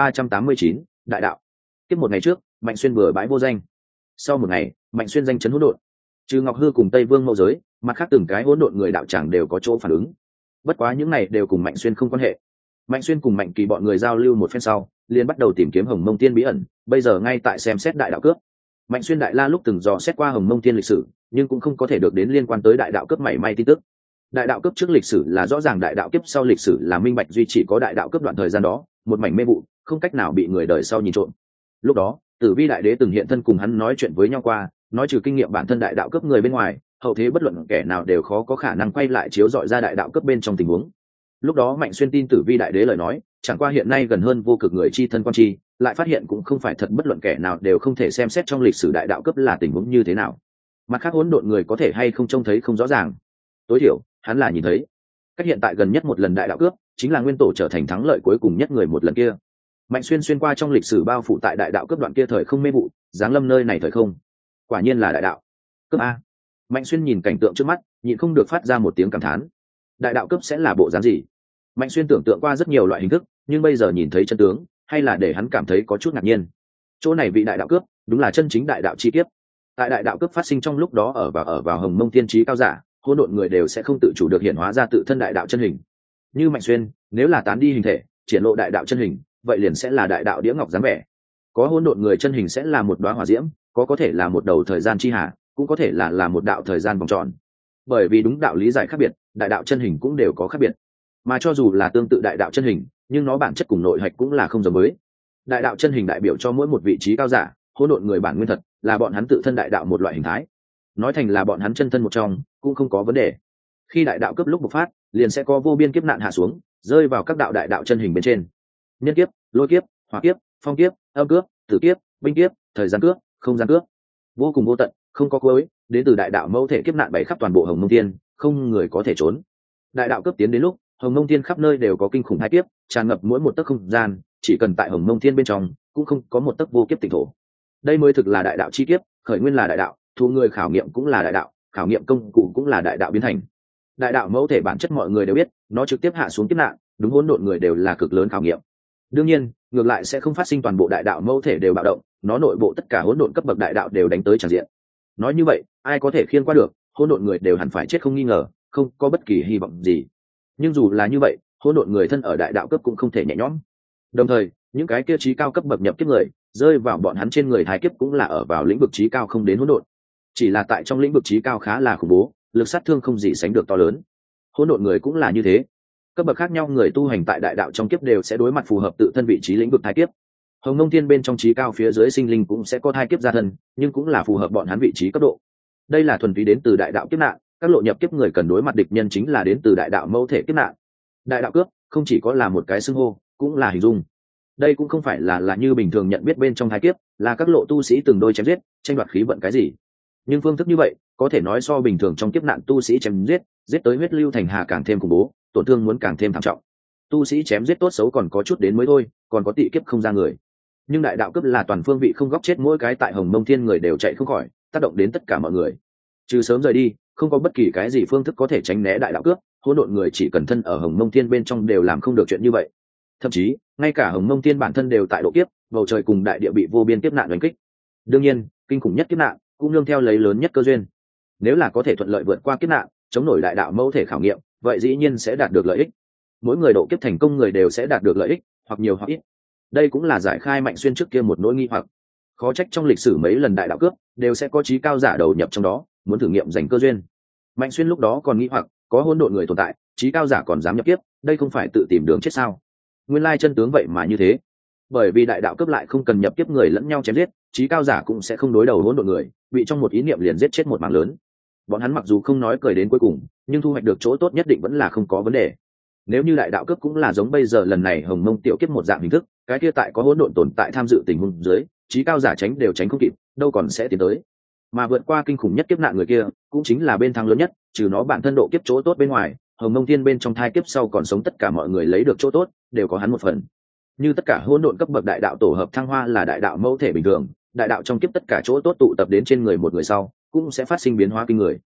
2389, đại đạo. Tiếp một ngày trước, Mạnh Xuyên bừa bãi vô danh. Sau một ngày, Mạnh Xuyên danh chấn hỗn độn. Trừ Ngọc Hư cùng Tây Vương Mâu Giới, mặt khác từng cái hỗn độn người đạo tràng đều có chỗ phản ứng. Bất quá những này đều cùng Mạnh Xuyên không quan hệ. Mạnh Xuyên cùng Mạnh Kỳ bọn người giao lưu một phen sau, liền bắt đầu tìm kiếm Hồng Mông Tiên bí ẩn, bây giờ ngay tại xem xét đại đạo cướp. Mạnh Xuyên đại la lúc từng dò xét qua Hồng Mông Tiên lịch sử, nhưng cũng không có thể được đến liên quan tới đại đạo cướp mảy may tin tức. Đại đạo cướp trước lịch sử là rõ ràng, đại đạo kiếp sau lịch sử là minh bạch, duy chỉ có đại đạo cướp đoạn thời gian đó, một mảnh mê vụ, không cách nào bị người đời sau nhìn trộm. Lúc đó, Tử Vi đại đế từng hiện thân cùng hắn nói chuyện với nhau qua, nói trừ kinh nghiệm bản thân đại đạo cướp người bên ngoài, hậu thế bất luận kẻ nào đều khó có khả năng quay lại chiếu dọi ra đại đạo cướp bên trong tình huống. Lúc đó Mạnh Xuyên tin Tử Vi đại đế lời nói, chẳng qua hiện nay gần hơn vô cực người chi thân quan chi, lại phát hiện cũng không phải thật, bất luận kẻ nào đều không thể xem xét trong lịch sử đại đạo cướp là tình huống như thế nào. Mặt khác hỗn độn người có thể hay không trông thấy không rõ ràng, tối thiểu hắn là nhìn thấy. Cách hiện tại gần nhất một lần đại đạo cướp, chính là nguyên tổ trở thành thắng lợi cuối cùng nhất người một lần kia. Mạnh Xuyên xuyên qua trong lịch sử bao phủ tại đại đạo cướp đoạn kia thời không mê vụ, giáng lâm nơi này thời không, quả nhiên là đại đạo cướp a. Mạnh Xuyên nhìn cảnh tượng trước mắt, nhịn không được phát ra một tiếng cảm thán. Đại đạo cướp sẽ là bộ dáng gì? Mạnh Xuyên tưởng tượng qua rất nhiều loại hình thức, nhưng bây giờ nhìn thấy chân tướng, hay là để hắn cảm thấy có chút ngạc nhiên. Chỗ này vị đại đạo cướp, đúng là chân chính đại đạo chi kiếp. Tại đại đạo cướp phát sinh trong lúc đó, ở vào Hồng Mông Tiên trí cao giả, hỗn độn người đều sẽ không tự chủ được hiện hóa ra tự thân đại đạo chân hình. Như Mạnh Xuyên, nếu là tán đi hình thể, triển lộ đại đạo chân hình, vậy liền sẽ là đại đạo đĩa ngọc dáng vẻ. Có hỗn độn người chân hình sẽ là một đóa hỏa diễm, có thể là một đầu thời gian chi hà, cũng có thể là một đạo thời gian vòng tròn. Bởi vì đúng đạo lý giải khác biệt, đại đạo chân hình cũng đều có khác biệt. Mà cho dù là tương tự đại đạo chân hình, nhưng nó bản chất cùng nội hạch cũng là không giống với. Đại đạo chân hình đại biểu cho mỗi một vị trí cao giả, hỗn độn người bản nguyên thật là bọn hắn tự thân đại đạo một loại hình thái. Nói thành là bọn hắn chân thân một trong, cũng không có vấn đề. Khi đại đạo cấp lúc bộc phát, liền sẽ có vô biên kiếp nạn hạ xuống, rơi vào các đạo đại đạo chân hình bên trên. Nhân kiếp, lôi kiếp, hỏa kiếp, phong kiếp, âm cướp, tử kiếp, binh kiếp, thời gian cướp, không gian cướp, vô cùng vô tận, không có cuối, đến từ đại đạo mẫu thể kiếp nạn bày khắp toàn bộ Hồng Mông Tiên, không người có thể trốn. Đại đạo cấp tiến đến lúc, Hồng Mông Tiên khắp nơi đều có kinh khủng hai kiếp, tràn ngập mỗi một tấc không gian, chỉ cần tại Hồng Mông Tiên bên trong, cũng không có một tấc vô kiếp tịnh thổ. Đây mới thực là đại đạo chi kiếp, khởi nguyên là đại đạo, thu người khảo nghiệm cũng là đại đạo, khảo nghiệm công cụ cũng là đại đạo biến thành. Đại đạo mẫu thể bản chất mọi người đều biết, nó trực tiếp hạ xuống kiếp nạn, đúng hỗn độn người đều là cực lớn khảo nghiệm. Đương nhiên, ngược lại sẽ không phát sinh toàn bộ đại đạo mẫu thể đều bạo động, nó nội bộ tất cả hỗn độn cấp bậc đại đạo đều đánh tới tràn diện. Nói như vậy, ai có thể khiên qua được, hỗn độn người đều hẳn phải chết không nghi ngờ, không có bất kỳ hy vọng gì. Nhưng dù là như vậy, hỗn độn người thân ở đại đạo cấp cũng không thể nhẹ nhõm. Đồng thời, những cái kia trí cao cấp bậc nhập kiếp người, rơi vào bọn hắn trên người thái kiếp cũng là ở vào lĩnh vực trí cao không đến hỗn độn. Chỉ là tại trong lĩnh vực trí cao khá là khủng bố, lực sát thương không gì sánh được to lớn. Hỗn độn người cũng là như thế. Cấp bậc khác nhau người tu hành tại đại đạo trong kiếp đều sẽ đối mặt phù hợp tự thân vị trí lĩnh vực thái kiếp. Hồng Mông Thiên bên trong trí cao phía dưới sinh linh cũng sẽ có thai kiếp gia thân, nhưng cũng là phù hợp bọn hắn vị trí cấp độ. Đây là thuần túy đến từ đại đạo kiếp nạn, các lộ nhập kiếp người cần đối mặt địch nhân chính là đến từ đại đạo mẫu thể kiếp nạn. Đại đạo cướp không chỉ có là một cái xưng hô, cũng là hình dung. Đây cũng không phải là như bình thường nhận biết bên trong thai kiếp, là các lộ tu sĩ từng đôi chém giết, tranh đoạt khí vận cái gì. Nhưng phương thức như vậy, có thể nói so bình thường trong kiếp nạn tu sĩ chém giết tới huyết lưu thành hà càng thêm khủng bố, tổn thương muốn càng thêm thảm trọng. Tu sĩ chém giết tốt xấu còn có chút đến mới thôi, còn có tị kiếp không ra người. Nhưng đại đạo cướp là toàn phương vị không góc chết, mỗi cái tại Hồng Mông Thiên người đều chạy không khỏi, tác động đến tất cả mọi người. Trừ sớm rời đi, không có bất kỳ cái gì phương thức có thể tránh né đại đạo cướp, hỗn độn người chỉ cần thân ở Hồng Mông Thiên bên trong đều làm không được chuyện như vậy. Thậm chí, ngay cả Hồng Mông Thiên bản thân đều tại độ kiếp, bầu trời cùng đại địa bị vô biên kiếp nạn đánh kích. Đương nhiên, kinh khủng nhất kiếp nạn cũng nương theo lấy lớn nhất cơ duyên. Nếu là có thể thuận lợi vượt qua kiếp nạn, chống nổi đại đạo mẫu thể khảo nghiệm, vậy dĩ nhiên sẽ đạt được lợi ích. Mỗi người độ kiếp thành công người đều sẽ đạt được lợi ích, hoặc nhiều hoặc ít. Đây cũng là giải khai Mạnh Xuyên trước kia một nỗi nghi hoặc. Khó trách trong lịch sử mấy lần đại đạo cướp đều sẽ có trí cao giả đầu nhập trong đó, muốn thử nghiệm giành cơ duyên. Mạnh Xuyên lúc đó còn nghi hoặc, có hỗn độn người tồn tại, trí cao giả còn dám nhập kiếp, đây không phải tự tìm đường chết sao? Nguyên lai chân tướng vậy mà như thế. Bởi vì đại đạo cướp lại không cần nhập kiếp người lẫn nhau chém giết, trí cao giả cũng sẽ không đối đầu hỗn độn người, bị trong một ý niệm liền giết chết một mảng lớn. Bọn hắn mặc dù không nói cười đến cuối cùng, nhưng thu hoạch được chỗ tốt nhất định vẫn là không có vấn đề. Nếu như đại đạo cướp cũng là giống bây giờ lần này Hồng Mông tiểu kiếp một dạng hình thức, cái kia tại có hỗn độn tồn tại tham dự tình huống dưới, trí cao giả tránh đều tránh không kịp, đâu còn sẽ tiến tới. Mà vượt qua kinh khủng nhất kiếp nạn người kia, cũng chính là bên thắng lớn nhất, trừ nó bản thân độ kiếp chỗ tốt bên ngoài, Hồng Mông Thiên bên trong thai kiếp sau còn sống tất cả mọi người lấy được chỗ tốt, đều có hắn một phần. Như tất cả hỗn độn cấp bậc đại đạo tổ hợp thăng hoa là đại đạo mẫu thể bình thường, đại đạo trong kiếp tất cả chỗ tốt tụ tập đến trên người một người sau, cũng sẽ phát sinh biến hóa kinh người.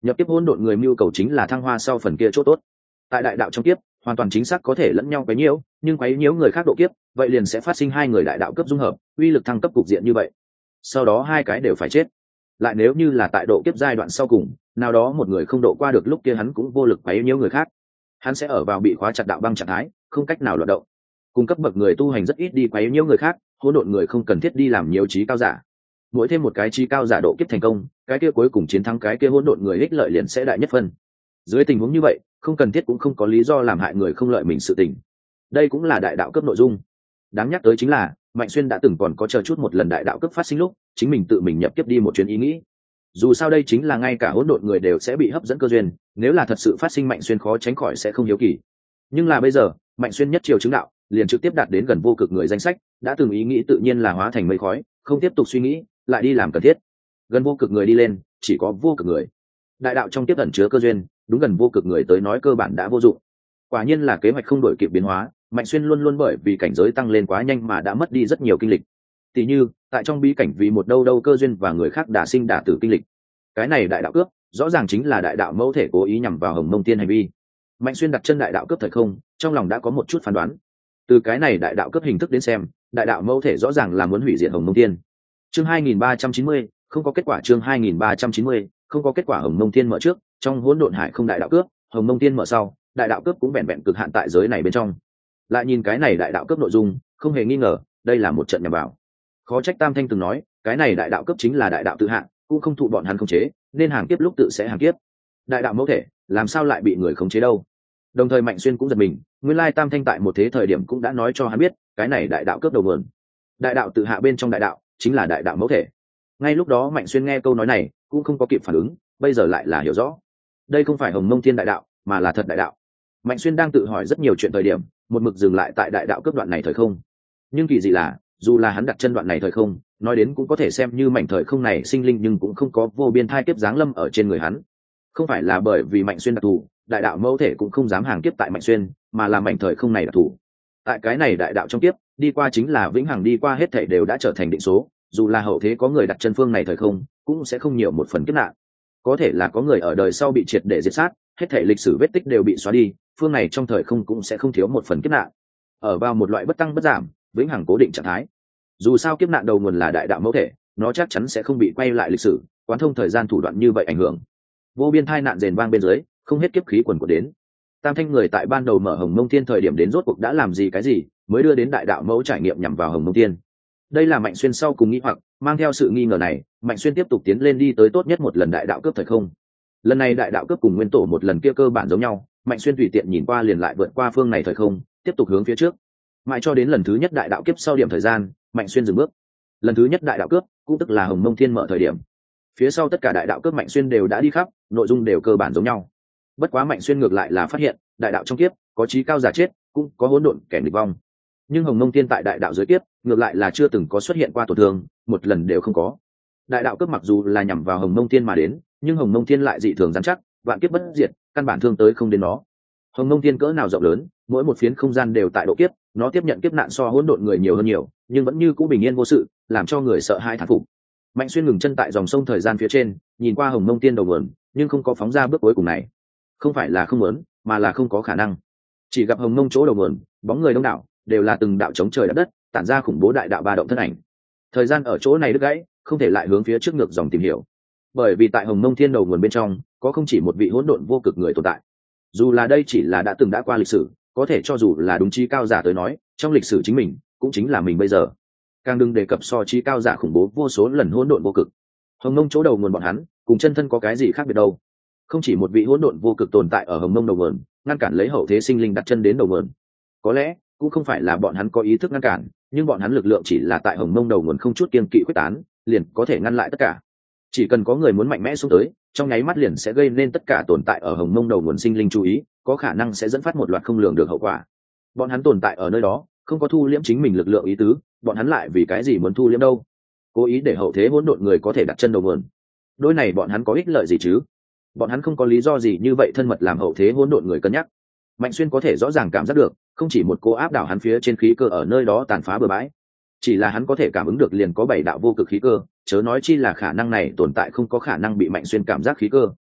nhập kiếp hỗn độn người mưu cầu chính là thăng hoa sau phần kia chỗ tốt. Tại đại đạo trong kiếp hoàn toàn chính xác có thể lẫn nhau quấy nhiễu, nhưng quấy nhiễu người khác độ kiếp vậy liền sẽ phát sinh hai người đại đạo cấp dung hợp, uy lực thăng cấp cục diện như vậy, sau đó hai cái đều phải chết. Lại nếu như là tại độ kiếp giai đoạn sau cùng, nào đó một người không độ qua được, lúc kia hắn cũng vô lực quấy nhiễu người khác, hắn sẽ ở vào bị khóa chặt đạo băng trạng thái, không cách nào loạt động. Cung cấp bậc người tu hành rất ít đi quấy nhiễu người khác, hỗn độn người không cần thiết đi làm nhiều trí cao giả. Mỗi thêm một cái trí cao giả độ kiếp thành công, cái kia cuối cùng chiến thắng cái kia hỗn độn người ích lợi liền sẽ đại nhất phân. Dưới tình huống như vậy, không cần thiết cũng không có lý do làm hại người không lợi mình sự tình. Đây cũng là đại đạo cấp nội dung. Đáng nhắc tới chính là Mạnh Xuyên đã từng còn có chờ chút một lần đại đạo cấp phát sinh lúc chính mình tự mình nhập kiếp đi một chuyến ý nghĩ. Dù sao đây chính là ngay cả hỗn độn người đều sẽ bị hấp dẫn cơ duyên, nếu là thật sự phát sinh, Mạnh Xuyên khó tránh khỏi sẽ không hiếu kỳ. Nhưng là bây giờ Mạnh Xuyên nhất triều chứng đạo, liền trực tiếp đạt đến gần vô cực người danh sách, đã từng ý nghĩ tự nhiên là hóa thành mây khói, không tiếp tục suy nghĩ, lại đi làm cần thiết. Gần vô cực người đi lên, chỉ có vô cực người. Đại đạo trong tiếp ẩn chứa cơ duyên, đúng gần vô cực người tới nói cơ bản đã vô dụng. Quả nhiên là kế hoạch không đổi kịp biến hóa, Mạnh Xuyên luôn luôn bởi vì cảnh giới tăng lên quá nhanh mà đã mất đi rất nhiều kinh lịch. Tỷ như tại trong bí cảnh vì một đâu cơ duyên và người khác đả sinh đả tử kinh lịch. Cái này đại đạo cướp rõ ràng chính là đại đạo mẫu thể cố ý nhằm vào Hồng Mông Tiên hành vi. Mạnh Xuyên đặt chân đại đạo cướp thời không, trong lòng đã có một chút phán đoán. Từ cái này đại đạo cướp hình thức đến xem, đại đạo mẫu thể rõ ràng là muốn hủy diệt Hồng Mông Tiên. Chương 2390, không có kết quả. Chương 2390, không có kết quả. Hồng Mông Tiên mở trước, trong hỗn độn hải không đại đạo cướp, Hồng Mông Tiên mở sau, đại đạo cướp cũng vẹn vẹn cực hạn tại giới này bên trong. Lại nhìn cái này đại đạo cướp nội dung, không hề nghi ngờ đây là một trận nhằm vào. Khó trách Tam Thanh từng nói cái này đại đạo cướp chính là đại đạo tự hạn, cũng không thụ bọn hắn khống chế, nên hàng kiếp lúc tự sẽ hàng kiếp. Đại đạo mẫu thể làm sao lại bị người khống chế đâu? Đồng thời Mạnh Xuyên cũng giật mình, nguyên lai Tam Thanh tại một thế thời điểm cũng đã nói cho hắn biết cái này đại đạo cướp đầu nguồn. Đại đạo tự hạ bên trong đại đạo chính là đại đạo mẫu thể. Ngay lúc đó Mạnh Xuyên nghe câu nói này cũng không có kịp phản ứng, bây giờ lại là hiểu rõ, đây không phải Hồng Mông Thiên đại đạo mà là thật đại đạo. Mạnh Xuyên đang tự hỏi rất nhiều chuyện thời điểm, một mực dừng lại tại đại đạo cấp đoạn này thời không. Nhưng kỳ dị là, dù là hắn đặt chân đoạn này thời không, nói đến cũng có thể xem như mảnh thời không này sinh linh, nhưng cũng không có vô biên thai kiếp giáng lâm ở trên người hắn. Không phải là bởi vì Mạnh Xuyên đặc thù, đại đạo mẫu thể cũng không dám hàng kiếp tại Mạnh Xuyên, mà là mảnh thời không này đặc thù. Tại cái này đại đạo trong kiếp, đi qua chính là vĩnh hằng, đi qua hết thảy đều đã trở thành định số, dù là hậu thế có người đặt chân phương này thời không, cũng sẽ không nhiều một phần kiếp nạn. Có thể là có người ở đời sau bị triệt để diệt sát, hết thảy lịch sử vết tích đều bị xóa đi, phương này trong thời không cũng sẽ không thiếu một phần kiếp nạn. Ở vào một loại bất tăng bất giảm, vĩnh hằng cố định trạng thái. Dù sao kiếp nạn đầu nguồn là đại đạo mẫu thể, nó chắc chắn sẽ không bị quay lại lịch sử, quán thông thời gian thủ đoạn như vậy ảnh hưởng. Vô biên thai nạn rền vang bên dưới, không hết kiếp khí quần của đến. Tam Thanh người tại ban đầu mở Hồng Mông Thiên thời điểm đến rốt cuộc đã làm gì cái gì, mới đưa đến đại đạo mẫu trải nghiệm nhằm vào Hồng Mông Thiên. Đây là Mạnh Xuyên sau cùng nghi hoặc, mang theo sự nghi ngờ này, Mạnh Xuyên tiếp tục tiến lên đi tới tốt nhất một lần đại đạo cướp thời không. Lần này đại đạo cướp cùng nguyên tổ một lần kia cơ bản giống nhau, Mạnh Xuyên tùy tiện nhìn qua liền lại vượt qua phương này thời không, tiếp tục hướng phía trước. Mãi cho đến lần thứ nhất đại đạo kiếp sau điểm thời gian, Mạnh Xuyên dừng bước. Lần thứ nhất đại đạo cướp, cũng tức là Hồng Mông Thiên mở thời điểm. Phía sau tất cả đại đạo cướp Mạnh Xuyên đều đã đi khắp, nội dung đều cơ bản giống nhau. Bất quá Mạnh Xuyên ngược lại là phát hiện, đại đạo trong kiếp, có chí cao giả chết, cũng có hỗn độn kẻ nghịch vong. Nhưng Hồng Mông Thiên tại đại đạo dưới kiếp, ngược lại là chưa từng có xuất hiện qua tổn thương, một lần đều không có. Đại đạo cướp mặc dù là nhằm vào Hồng Mông Thiên mà đến, nhưng Hồng Mông Thiên lại dị thường rắn chắc, vạn kiếp bất diệt, căn bản thương tới không đến nó. Hồng Mông Thiên cỡ nào rộng lớn, mỗi một phiến không gian đều tại độ kiếp, nó tiếp nhận kiếp nạn so hỗn độn người nhiều hơn nhiều, nhưng vẫn như cũ bình yên vô sự, làm cho người sợ hãi thán phục. Mạnh Xuyên ngừng chân tại dòng sông thời gian phía trên, nhìn qua Hồng Mông Thiên đầu nguồn, nhưng không có phóng ra bước cuối cùng này. Không phải là không muốn, mà là không có khả năng. Chỉ gặp Hồng Mông chỗ đầu nguồn, bóng người đông đảo, đều là từng đạo chống trời đất đất, tản ra khủng bố đại đạo ba động thân ảnh. Thời gian ở chỗ này đứt gãy, không thể lại hướng phía trước ngược dòng tìm hiểu. Bởi vì tại Hồng Mông Thiên đầu nguồn bên trong, có không chỉ một vị hỗn độn vô cực người tồn tại. Dù là đây chỉ là đã từng đã qua lịch sử, có thể cho dù là đúng chí cao giả tới nói, trong lịch sử chính mình, cũng chính là mình bây giờ. Càng đừng đề cập so chí cao giả khủng bố vô số lần hỗn độn vô cực. Hồng Mông chỗ đầu nguồn bọn hắn, cùng chân thân có cái gì khác biệt đâu? Không chỉ một vị hỗn độn vô cực tồn tại ở Hồng Mông đầu nguồn, ngăn cản lấy hậu thế sinh linh đặt chân đến đầu nguồn. Có lẽ cũng không phải là bọn hắn có ý thức ngăn cản, nhưng bọn hắn lực lượng chỉ là tại Hồng Mông đầu nguồn không chút kiêng kỵ quyết tán, liền có thể ngăn lại tất cả. Chỉ cần có người muốn mạnh mẽ xuống tới, trong nháy mắt liền sẽ gây nên tất cả tồn tại ở Hồng Mông đầu nguồn sinh linh chú ý, có khả năng sẽ dẫn phát một loạt không lường được hậu quả. Bọn hắn tồn tại ở nơi đó, không có thu liễm chính mình lực lượng ý tứ, bọn hắn lại vì cái gì muốn thu liễm đâu? Cố ý để hậu thế hỗn độn người có thể đặt chân đầu nguồn. Đôi này bọn hắn có ích lợi gì chứ? Bọn hắn không có lý do gì như vậy thân mật làm hậu thế hỗn độn người cân nhắc. Mạnh Xuyên có thể rõ ràng cảm giác được, không chỉ một cô áp đảo hắn phía trên khí cơ ở nơi đó tàn phá bừa bãi, chỉ là hắn có thể cảm ứng được liền có 7 đạo vô cực khí cơ, chớ nói chi là khả năng này tồn tại không có khả năng bị Mạnh Xuyên cảm giác khí cơ.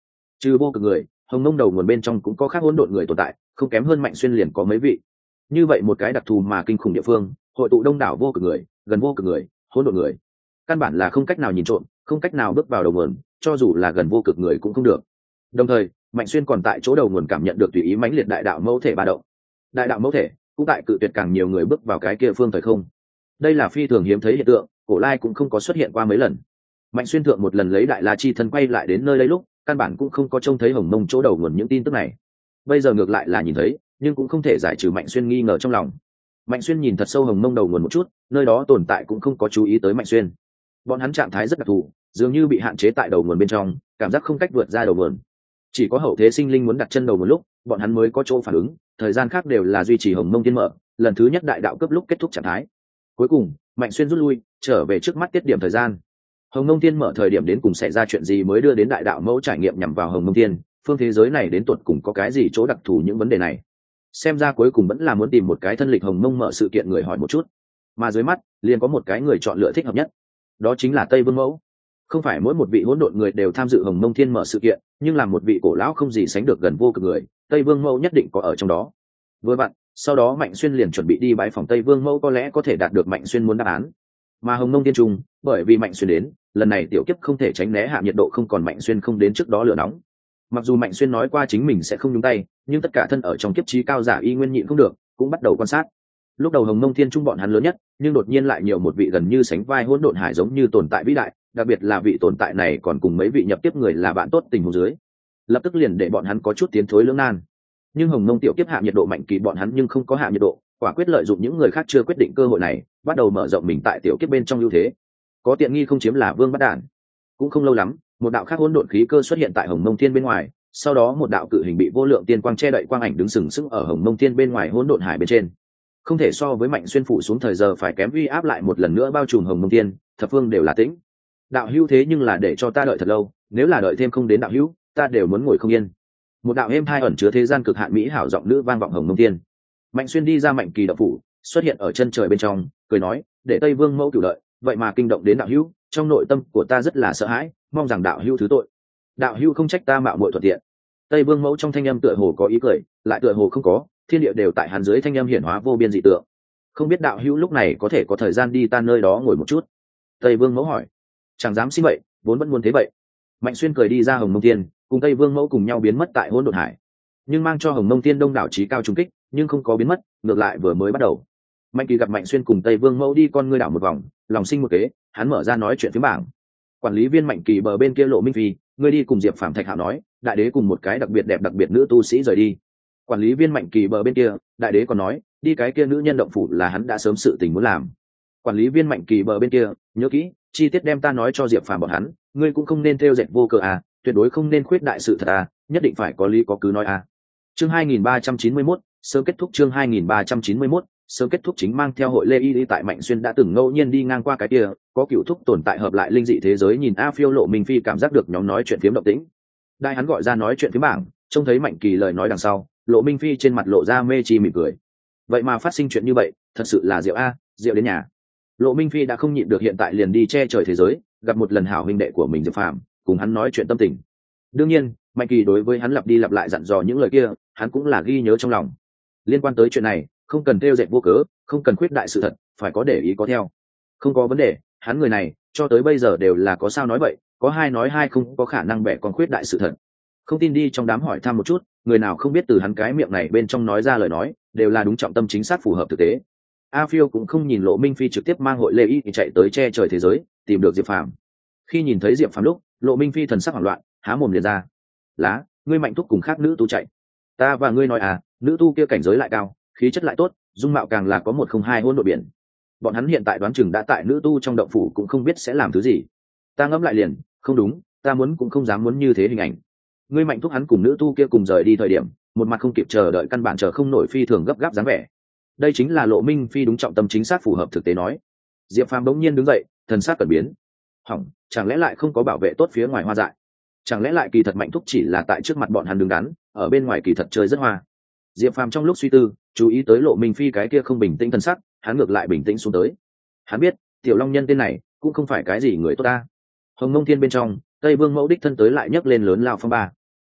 Trừ vô cực người, hồng mông đầu nguồn bên trong cũng có khác hỗn độn người tồn tại, không kém hơn Mạnh Xuyên liền có mấy vị. Như vậy một cái đặc thù mà kinh khủng địa phương, hội tụ đông đảo vô cực người, gần vô cực người, hỗn độn người, căn bản là không cách nào nhìn trộm, không cách nào bước vào đầu nguồn, cho dù là gần vô cực người cũng không được. Đồng thời, Mạnh Xuyên còn tại chỗ đầu nguồn cảm nhận được tùy ý mãnh liệt đại đạo mẫu thể ba động. Đại đạo mẫu thể cũng tại cự tuyệt càng nhiều người bước vào cái kia phương thời không. Đây là phi thường hiếm thấy hiện tượng, cổ lai cũng không có xuất hiện qua mấy lần. Mạnh Xuyên thượng một lần lấy đại la chi thân quay lại đến nơi đây lúc, căn bản cũng không có trông thấy hồng mông chỗ đầu nguồn những tin tức này. Bây giờ ngược lại là nhìn thấy, nhưng cũng không thể giải trừ Mạnh Xuyên nghi ngờ trong lòng. Mạnh Xuyên nhìn thật sâu hồng mông đầu nguồn một chút, nơi đó tồn tại cũng không có chú ý tới Mạnh Xuyên. Bọn hắn trạng thái rất đặc thù, dường như bị hạn chế tại đầu nguồn bên trong, cảm giác không cách vượt ra đầu nguồn. Chỉ có hậu thế sinh linh muốn đặt chân đầu nguồn lúc, bọn hắn mới có chỗ phản ứng, thời gian khác đều là duy trì hồng mông thiên mở, lần thứ nhất đại đạo cấp lúc kết thúc trạng thái. Cuối cùng, Mạnh Xuyên rút lui, trở về trước mắt tiết điểm thời gian. Hồng mông thiên mở thời điểm đến cùng xảy ra chuyện gì mới đưa đến đại đạo mẫu trải nghiệm nhằm vào hồng mông thiên, phương thế giới này đến tuột cùng có cái gì chỗ đặc thù những vấn đề này. Xem ra cuối cùng vẫn là muốn tìm một cái thân lịch hồng mông mở sự kiện người hỏi một chút, mà dưới mắt liền có một cái người chọn lựa thích hợp nhất, đó chính là Tây Vương Mẫu. Không phải mỗi một vị hỗn độn người đều tham dự hồng mông thiên mở sự kiện, nhưng là một vị cổ lão không gì sánh được gần vô cực người, Tây Vương Mẫu nhất định có ở trong đó. Vừa vặn, sau đó Mạnh Xuyên liền chuẩn bị đi bái phòng Tây Vương Mẫu, có lẽ có thể đạt được Mạnh Xuyên muốn đáp án. Mà hồng mông thiên trung, bởi vì Mạnh Xuyên đến, lần này tiểu kiếp không thể tránh né hạ nhiệt độ không còn Mạnh Xuyên không đến trước đó lửa nóng. Mặc dù Mạnh Xuyên nói qua chính mình sẽ không nhúng tay, nhưng tất cả thân ở trong kiếp trí cao giả y nguyên nhịn không được, cũng bắt đầu quan sát. Lúc đầu hồng mông thiên trung bọn hắn lớn nhất, nhưng đột nhiên lại nhiều một vị gần như sánh vai hỗn độn hải giống như tồn tại vĩ đại, đặc biệt là vị tồn tại này còn cùng mấy vị nhập tiếp người là bạn tốt tình huống dưới, lập tức liền để bọn hắn có chút tiến thối lưỡng nan. Nhưng hồng mông tiểu kiếp hạ nhiệt độ mạnh kỳ bọn hắn nhưng không có hạ nhiệt độ, quả quyết lợi dụng những người khác chưa quyết định cơ hội này, bắt đầu mở rộng mình tại tiểu kiếp bên trong ưu thế. Có tiện nghi không chiếm là vương bắt đản. Cũng không lâu lắm, một đạo khác hỗn độn khí cơ xuất hiện tại hồng mông thiên bên ngoài, sau đó một đạo cự hình bị vô lượng tiên quang che đậy quang ảnh đứng sừng sững ở hồng mông thiên bên ngoài hỗn độn hải bên trên, không thể so với Mạnh Xuyên phủ xuống thời giờ phải kém, uy áp lại một lần nữa bao trùm hồng mông thiên, thập phương đều là tĩnh. Đạo hữu thế nhưng là để cho ta đợi thật lâu, nếu là đợi thêm không đến đạo hữu, ta đều muốn ngồi không yên. Một đạo êm thai ẩn chứa thế gian cực hạn mỹ hảo giọng nữ vang vọng hồng mông thiên. Mạnh Xuyên đi ra Mạnh Kỳ đạo phủ, xuất hiện ở chân trời bên trong, cười nói, để Tây Vương Mẫu cửu đợi, vậy mà kinh động đến đạo hữu, trong nội tâm của ta rất là sợ hãi, mong rằng đạo hữu thứ tội. Đạo hữu không trách ta mạo muội thuận tiện. Tây Vương Mẫu trong thanh âm tựa hồ có ý cười, lại tựa hồ không có, thiên địa đều tại hắn dưới thanh âm hiển hóa vô biên dị tượng. Không biết đạo hữu lúc này có thể có thời gian đi ta nơi đó ngồi một chút. Tây Vương Mẫu hỏi. Chẳng dám xin vậy, vốn vẫn muốn thế vậy. Mạnh Xuyên cười đi ra hồng mông thiên, cùng Tây Vương Mẫu cùng nhau biến mất tại hỗn độn hải, nhưng mang cho hồng mông thiên đông đảo trí cao trung kích, nhưng không có biến mất, ngược lại vừa mới bắt đầu. Mạnh Kỳ gặp Mạnh Xuyên cùng Tây Vương Mẫu đi con ngươi đảo một vòng, lòng sinh một kế, hắn mở ra nói chuyện phía bảng. Quản lý viên Mạnh Kỳ bờ bên kia Lộ Minh Phi, ngươi đi cùng Diệp Phạm Thạch Hạo nói, đại đế cùng một cái đặc biệt đẹp đặc biệt nữ tu sĩ rời đi. Quản lý viên Mạnh Kỳ bờ bên kia, đại đế còn nói, đi cái kia nữ nhân động phủ là hắn đã sớm sự tình muốn làm. Quản lý viên Mạnh Kỳ bờ bên kia, nhớ kỹ, chi tiết đem ta nói cho Diệp Phàm bọn hắn, ngươi cũng không nên theo dệt vô cớ à, tuyệt đối không nên khuyết đại sự thật à, nhất định phải có lý có cứ nói à. Chương 2391, sớm kết thúc. Chương 2391, sớm kết thúc. Chính mang theo hội Lê Y tại Mạnh Xuyên đã từng ngẫu nhiên đi ngang qua cái kia, có cựu thúc tồn tại hợp lại linh dị thế giới, nhìn A Phiêu Lộ Minh Phi cảm giác được nhóm nói chuyện phiếm động tĩnh. Đại hắn gọi ra nói chuyện phiếm bảng, trông thấy Mạnh Kỳ lời nói đằng sau, Lộ Minh Phi trên mặt lộ ra mê chi mỉm cười. Vậy mà phát sinh chuyện như vậy, thật sự là diệu a, diệu đến nhà. Lộ Minh Phi đã không nhịn được, hiện tại liền đi che trời thế giới, gặp một lần hảo huynh đệ của mình Diệp Phàm, cùng hắn nói chuyện tâm tình. Đương nhiên, Mạnh Kỳ đối với hắn lặp đi lặp lại dặn dò những lời kia, hắn cũng là ghi nhớ trong lòng. Liên quan tới chuyện này, không cần theo dệt vô cớ, không cần khuyết đại sự thật, phải có để ý có theo. Không có vấn đề, hắn người này, cho tới bây giờ đều là có sao nói vậy, có hai nói hai, không có khả năng bẻ con khuyết đại sự thật. Không tin đi trong đám hỏi thăm một chút, người nào không biết từ hắn cái miệng này bên trong nói ra lời nói, đều là đúng trọng tâm chính xác phù hợp thực tế. A Phiêu cũng không nhìn Lộ Minh Phi trực tiếp mang hội Lê Y thì chạy tới che trời thế giới, tìm được Diệp Phàm. Khi nhìn thấy Diệp Phàm lúc, Lộ Minh Phi thần sắc hoảng loạn, há mồm liền ra: "Lá, ngươi Mạnh thúc cùng khác nữ tu chạy. Ta và ngươi nói à, nữ tu kia cảnh giới lại cao, khí chất lại tốt, dung mạo càng là có 102 hôn đội biển. Bọn hắn hiện tại đoán chừng đã tại nữ tu trong động phủ, cũng không biết sẽ làm thứ gì." Ta ngẫm lại liền, không đúng, ta muốn cũng không dám muốn như thế hình ảnh. Ngươi Mạnh thúc hắn cùng nữ tu kia cùng rời đi thời điểm, một mặt không kịp chờ đợi, căn bản chờ không nổi, phi thường gấp gáp dáng vẻ. Đây chính là Lộ Minh Phi đúng trọng tâm chính xác phù hợp thực tế nói. Diệp Phàm bỗng nhiên đứng dậy, thần sắc cẩn biến. Hỏng, chẳng lẽ lại không có bảo vệ tốt phía ngoài hoa dại? Chẳng lẽ lại kỳ thật Mạnh thúc chỉ là tại trước mặt bọn hắn đứng đắn, ở bên ngoài kỳ thật chơi rất hoa? Diệp Phàm trong lúc suy tư, chú ý tới Lộ Minh Phi cái kia không bình tĩnh thần sắc, hắn ngược lại bình tĩnh xuống tới. Hắn biết, Tiểu Long Nhân tên này cũng không phải cái gì người tốt ta. Hồng Mông Thiên bên trong, Tây Vương Mẫu đích thân tới lại nhấc lên lớn lao phong ba.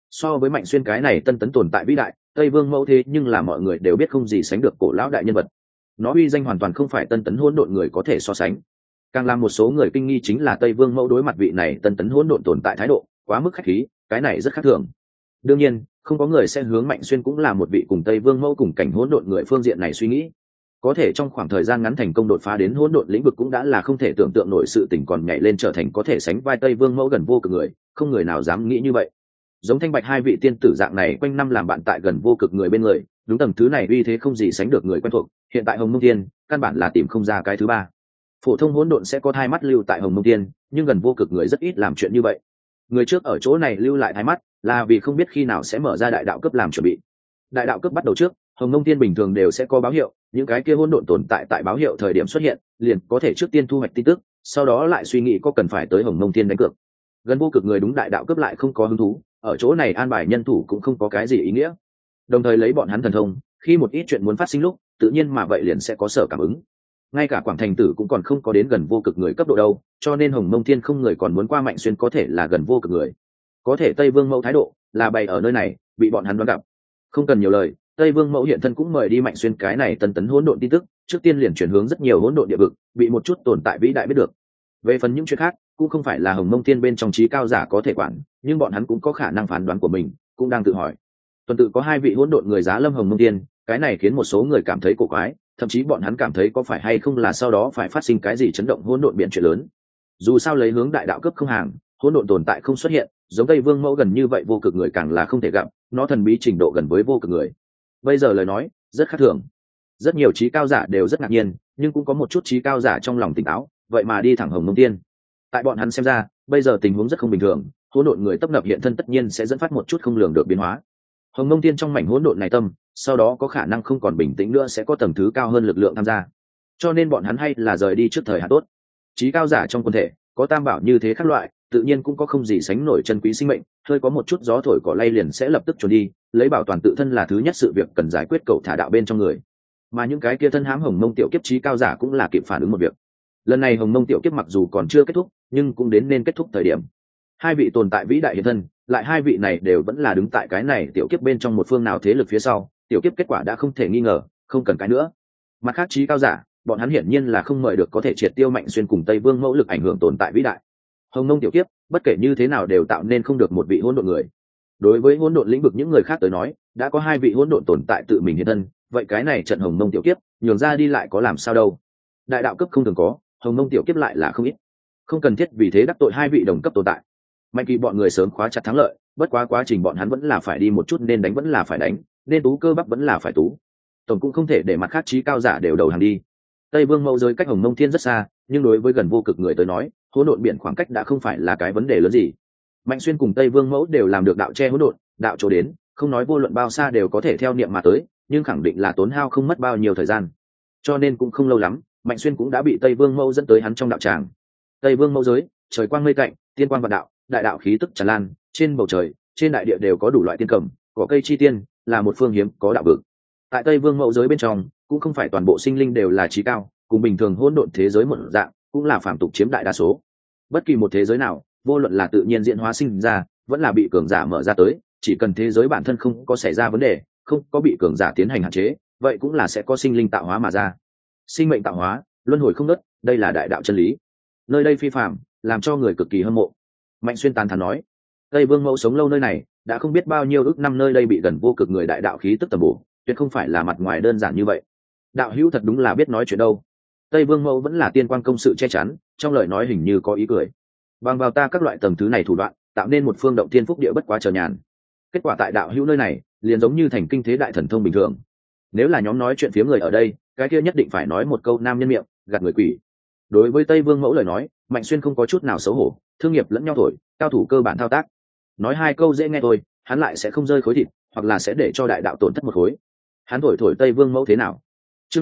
So với Mạnh Xuyên cái này tân tấn tồn tại vĩ đại, Tây Vương Mẫu thế nhưng là mọi người đều biết không gì sánh được cổ lão đại nhân vật. Nó uy danh hoàn toàn không phải tân tấn hỗn độn người có thể so sánh. Càng làm một số người kinh nghi chính là Tây Vương Mẫu đối mặt vị này tân tấn hỗn độn tồn tại thái độ quá mức khách khí, cái này rất khác thường. Đương nhiên, không có người sẽ hướng Mạnh Xuyên cũng là một vị cùng Tây Vương Mẫu cùng cảnh hỗn độn người phương diện này suy nghĩ. Có thể trong khoảng thời gian ngắn thành công đột phá đến hỗn độn lĩnh vực cũng đã là không thể tưởng tượng nổi sự tình, còn nhảy lên trở thành có thể sánh vai Tây Vương Mẫu gần vô cực người, không người nào dám nghĩ như vậy. Giống Thanh Bạch hai vị tiên tử dạng này quanh năm làm bạn tại gần vô cực người bên người, đúng tầng thứ này uy thế không gì sánh được người quen thuộc, hiện tại Hồng Mông Tiên căn bản là tìm không ra cái thứ ba. Phổ thông hỗn độn sẽ có thai mắt lưu tại Hồng Mông Tiên, nhưng gần vô cực người rất ít làm chuyện như vậy. Người trước ở chỗ này lưu lại thai mắt là vì không biết khi nào sẽ mở ra đại đạo cấp làm chuẩn bị. Đại đạo cấp bắt đầu trước, Hồng Mông Tiên bình thường đều sẽ có báo hiệu, những cái kia hỗn độn tồn tại tại báo hiệu thời điểm xuất hiện, liền có thể trước tiên thu hoạch tin tức, sau đó lại suy nghĩ có cần phải tới Hồng Mông Tiên đánh cược. Gần vô cực người đúng đại đạo cấp lại không có hứng thú, ở chỗ này an bài nhân thủ cũng không có cái gì ý nghĩa. Đồng thời lấy bọn hắn thần thông, khi một ít chuyện muốn phát sinh lúc, tự nhiên mà vậy liền sẽ có sở cảm ứng. Ngay cả Quảng Thành Tử cũng còn không có đến gần vô cực người cấp độ đâu, cho nên Hồng Mông Thiên không người còn muốn qua Mạnh Xuyên có thể là gần vô cực người. Có thể Tây Vương Mẫu thái độ là bày ở nơi này, bị bọn hắn đoán gặp. Không cần nhiều lời, Tây Vương Mẫu hiện thân cũng mời đi Mạnh Xuyên cái này tân tấn hỗn độn tin tức, trước tiên liền chuyển hướng rất nhiều hỗn độn địa vực, bị một chút tồn tại vĩ đại biết được. Về phần những chuyện khác, cũng không phải là Hồng Mông Thiên bên trong trí cao giả có thể quản, nhưng bọn hắn cũng có khả năng phán đoán của mình, cũng đang tự hỏi. Tuần tự có hai vị hỗn độn người giá lâm Hồng Mông Thiên, cái này khiến một số người cảm thấy cổ quái, thậm chí bọn hắn cảm thấy có phải hay không là sau đó phải phát sinh cái gì chấn động hỗn độn biển chuyện lớn. Dù sao lấy hướng đại đạo cấp không hàng, hỗn độn tồn tại không xuất hiện, giống Tây Vương Mẫu gần như vậy vô cực người càng là không thể gặp, nó thần bí trình độ gần với vô cực người. Bây giờ lời nói rất khác thường, rất nhiều trí cao giả đều rất ngạc nhiên, nhưng cũng có một chút trí cao giả trong lòng tỉnh táo, vậy mà đi thẳng Hồng Mông Thiên. Tại bọn hắn xem ra, bây giờ tình huống rất không bình thường, hỗn độn người tấp nập hiện thân tất nhiên sẽ dẫn phát một chút không lường được biến hóa. Hồng Mông Thiên trong mảnh hỗn độn này tâm, sau đó có khả năng không còn bình tĩnh nữa, sẽ có tầng thứ cao hơn lực lượng tham gia, cho nên bọn hắn hay là rời đi trước thời hạn tốt. Trí cao giả trong quân thể có tam bảo như thế các loại, tự nhiên cũng có không gì sánh nổi chân quý sinh mệnh, hơi có một chút gió thổi cỏ lay liền sẽ lập tức trốn đi, lấy bảo toàn tự thân là thứ nhất sự việc cần giải quyết cầu thả đạo bên trong người. Mà những cái kia thân hãm Hồng Mông tiểu kiếp trí cao giả cũng là kịp phản ứng một việc. Lần này Hồng Mông tiểu kiếp mặc dù còn chưa kết thúc, nhưng cũng đến nên kết thúc thời điểm. Hai vị tồn tại vĩ đại hiện thân, lại hai vị này đều vẫn là đứng tại cái này tiểu kiếp bên trong một phương nào thế lực phía sau, tiểu kiếp kết quả đã không thể nghi ngờ, không cần cái nữa. Mặt khác trí cao giả, bọn hắn hiển nhiên là không mời được có thể triệt tiêu Mạnh Xuyên cùng Tây Vương Mẫu lực ảnh hưởng tồn tại vĩ đại. Hồng Mông tiểu kiếp, bất kể như thế nào đều tạo nên không được một vị hỗn độn người. Đối với hỗn độn lĩnh vực những người khác tới nói, đã có hai vị hỗn độn tồn tại tự mình hiện thân, vậy cái này trận Hồng Mông tiểu kiếp, nhường ra đi lại có làm sao đâu. Đại đạo cấp không thường có, Hồng Mông tiểu kiếp lại là không ít. Không cần thiết vì thế đắc tội hai vị đồng cấp tồn tại. Mạnh Kỳ bọn người sớm khóa chặt thắng lợi, bất quá quá trình bọn hắn vẫn là phải đi một chút, nên đánh vẫn là phải đánh, nên tú cơ bắp vẫn là phải tú. Tổng cũng không thể để mặt khác trí cao giả đều đầu hàng đi. Tây Vương Mẫu giới cách Hồng Mông Thiên rất xa, nhưng đối với gần vô cực người tới nói, hỗn độn biển khoảng cách đã không phải là cái vấn đề lớn gì. Mạnh Xuyên cùng Tây Vương Mẫu đều làm được đạo che hỗn độn, đạo chỗ đến, không nói vô luận bao xa đều có thể theo niệm mà tới, nhưng khẳng định là tốn hao không mất bao nhiêu thời gian. Cho nên cũng không lâu lắm, Mạnh Xuyên cũng đã bị Tây Vương Mẫu dẫn tới hắn trong đạo tràng. Tây Vương Mẫu giới, trời quang mây tạnh, tiên quang vạn đạo, đại đạo khí tức tràn lan, trên bầu trời, trên đại địa đều có đủ loại tiên cầm, cỏ cây chi tiên, là một phương hiếm có đạo vực. Tại Tây Vương Mẫu giới bên trong, cũng không phải toàn bộ sinh linh đều là trí cao, cùng bình thường hỗn độn thế giới một dạng, cũng là phàm tục chiếm đại đa số. Bất kỳ một thế giới nào, vô luận là tự nhiên diễn hóa sinh ra, vẫn là bị cường giả mở ra tới, chỉ cần thế giới bản thân không có xảy ra vấn đề, không có bị cường giả tiến hành hạn chế, vậy cũng là sẽ có sinh linh tạo hóa mà ra. Sinh mệnh tạo hóa, luân hồi không ngớt, đây là đại đạo chân lý. Nơi đây phi phàm, làm cho người cực kỳ hâm mộ. Mạnh Xuyên tán thán nói, Tây Vương Mẫu sống lâu nơi này, đã không biết bao nhiêu ước năm, nơi đây bị gần vô cực người đại đạo khí tức tầm bổ, tuyệt không phải là mặt ngoài đơn giản như vậy. Đạo hữu thật đúng là biết nói chuyện đâu. Tây Vương Mẫu vẫn là tiên quan công sự che chắn, trong lời nói hình như có ý cười. Bằng vào ta các loại tầng thứ này thủ đoạn, tạo nên một phương động thiên phúc địa bất quá chờ nhàn. Kết quả tại đạo hữu nơi này, liền giống như thành kinh thế đại thần thông bình thường. Nếu là nhóm nói chuyện phía người ở đây, cái kia nhất định phải nói một câu nam nhân miệng, gạt người quỷ. Đối với Tây Vương Mẫu lời nói, Mạnh Xuyên không có chút nào xấu hổ, thương nghiệp lẫn nhau thổi, cao thủ cơ bản thao tác. Nói hai câu dễ nghe thôi, hắn lại sẽ không rơi khối thịt, hoặc là sẽ để cho đại đạo tổn thất một khối. Hắn thổi Tây Vương Mẫu thế nào? Chương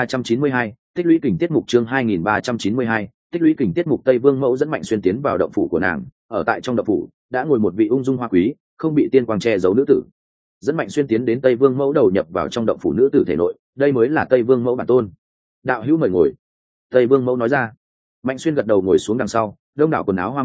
2392, tích lũy kình tiết mục. Chương 2392, tích lũy kình tiết mục. Tây Vương Mẫu dẫn Mạnh Xuyên tiến vào động phủ của nàng, ở tại trong động phủ đã ngồi một vị ung dung hoa quý, không bị tiên quang che giấu nữ tử. Dẫn Mạnh Xuyên tiến đến Tây Vương Mẫu đầu nhập vào trong động phủ nữ tử thể nội, đây mới là Tây Vương Mẫu bản tôn. Đạo hữu mời ngồi. Tây Vương Mẫu nói ra. Mạnh Xuyên gật đầu ngồi xuống đằng sau, đông đảo quần áo hoa mỹ,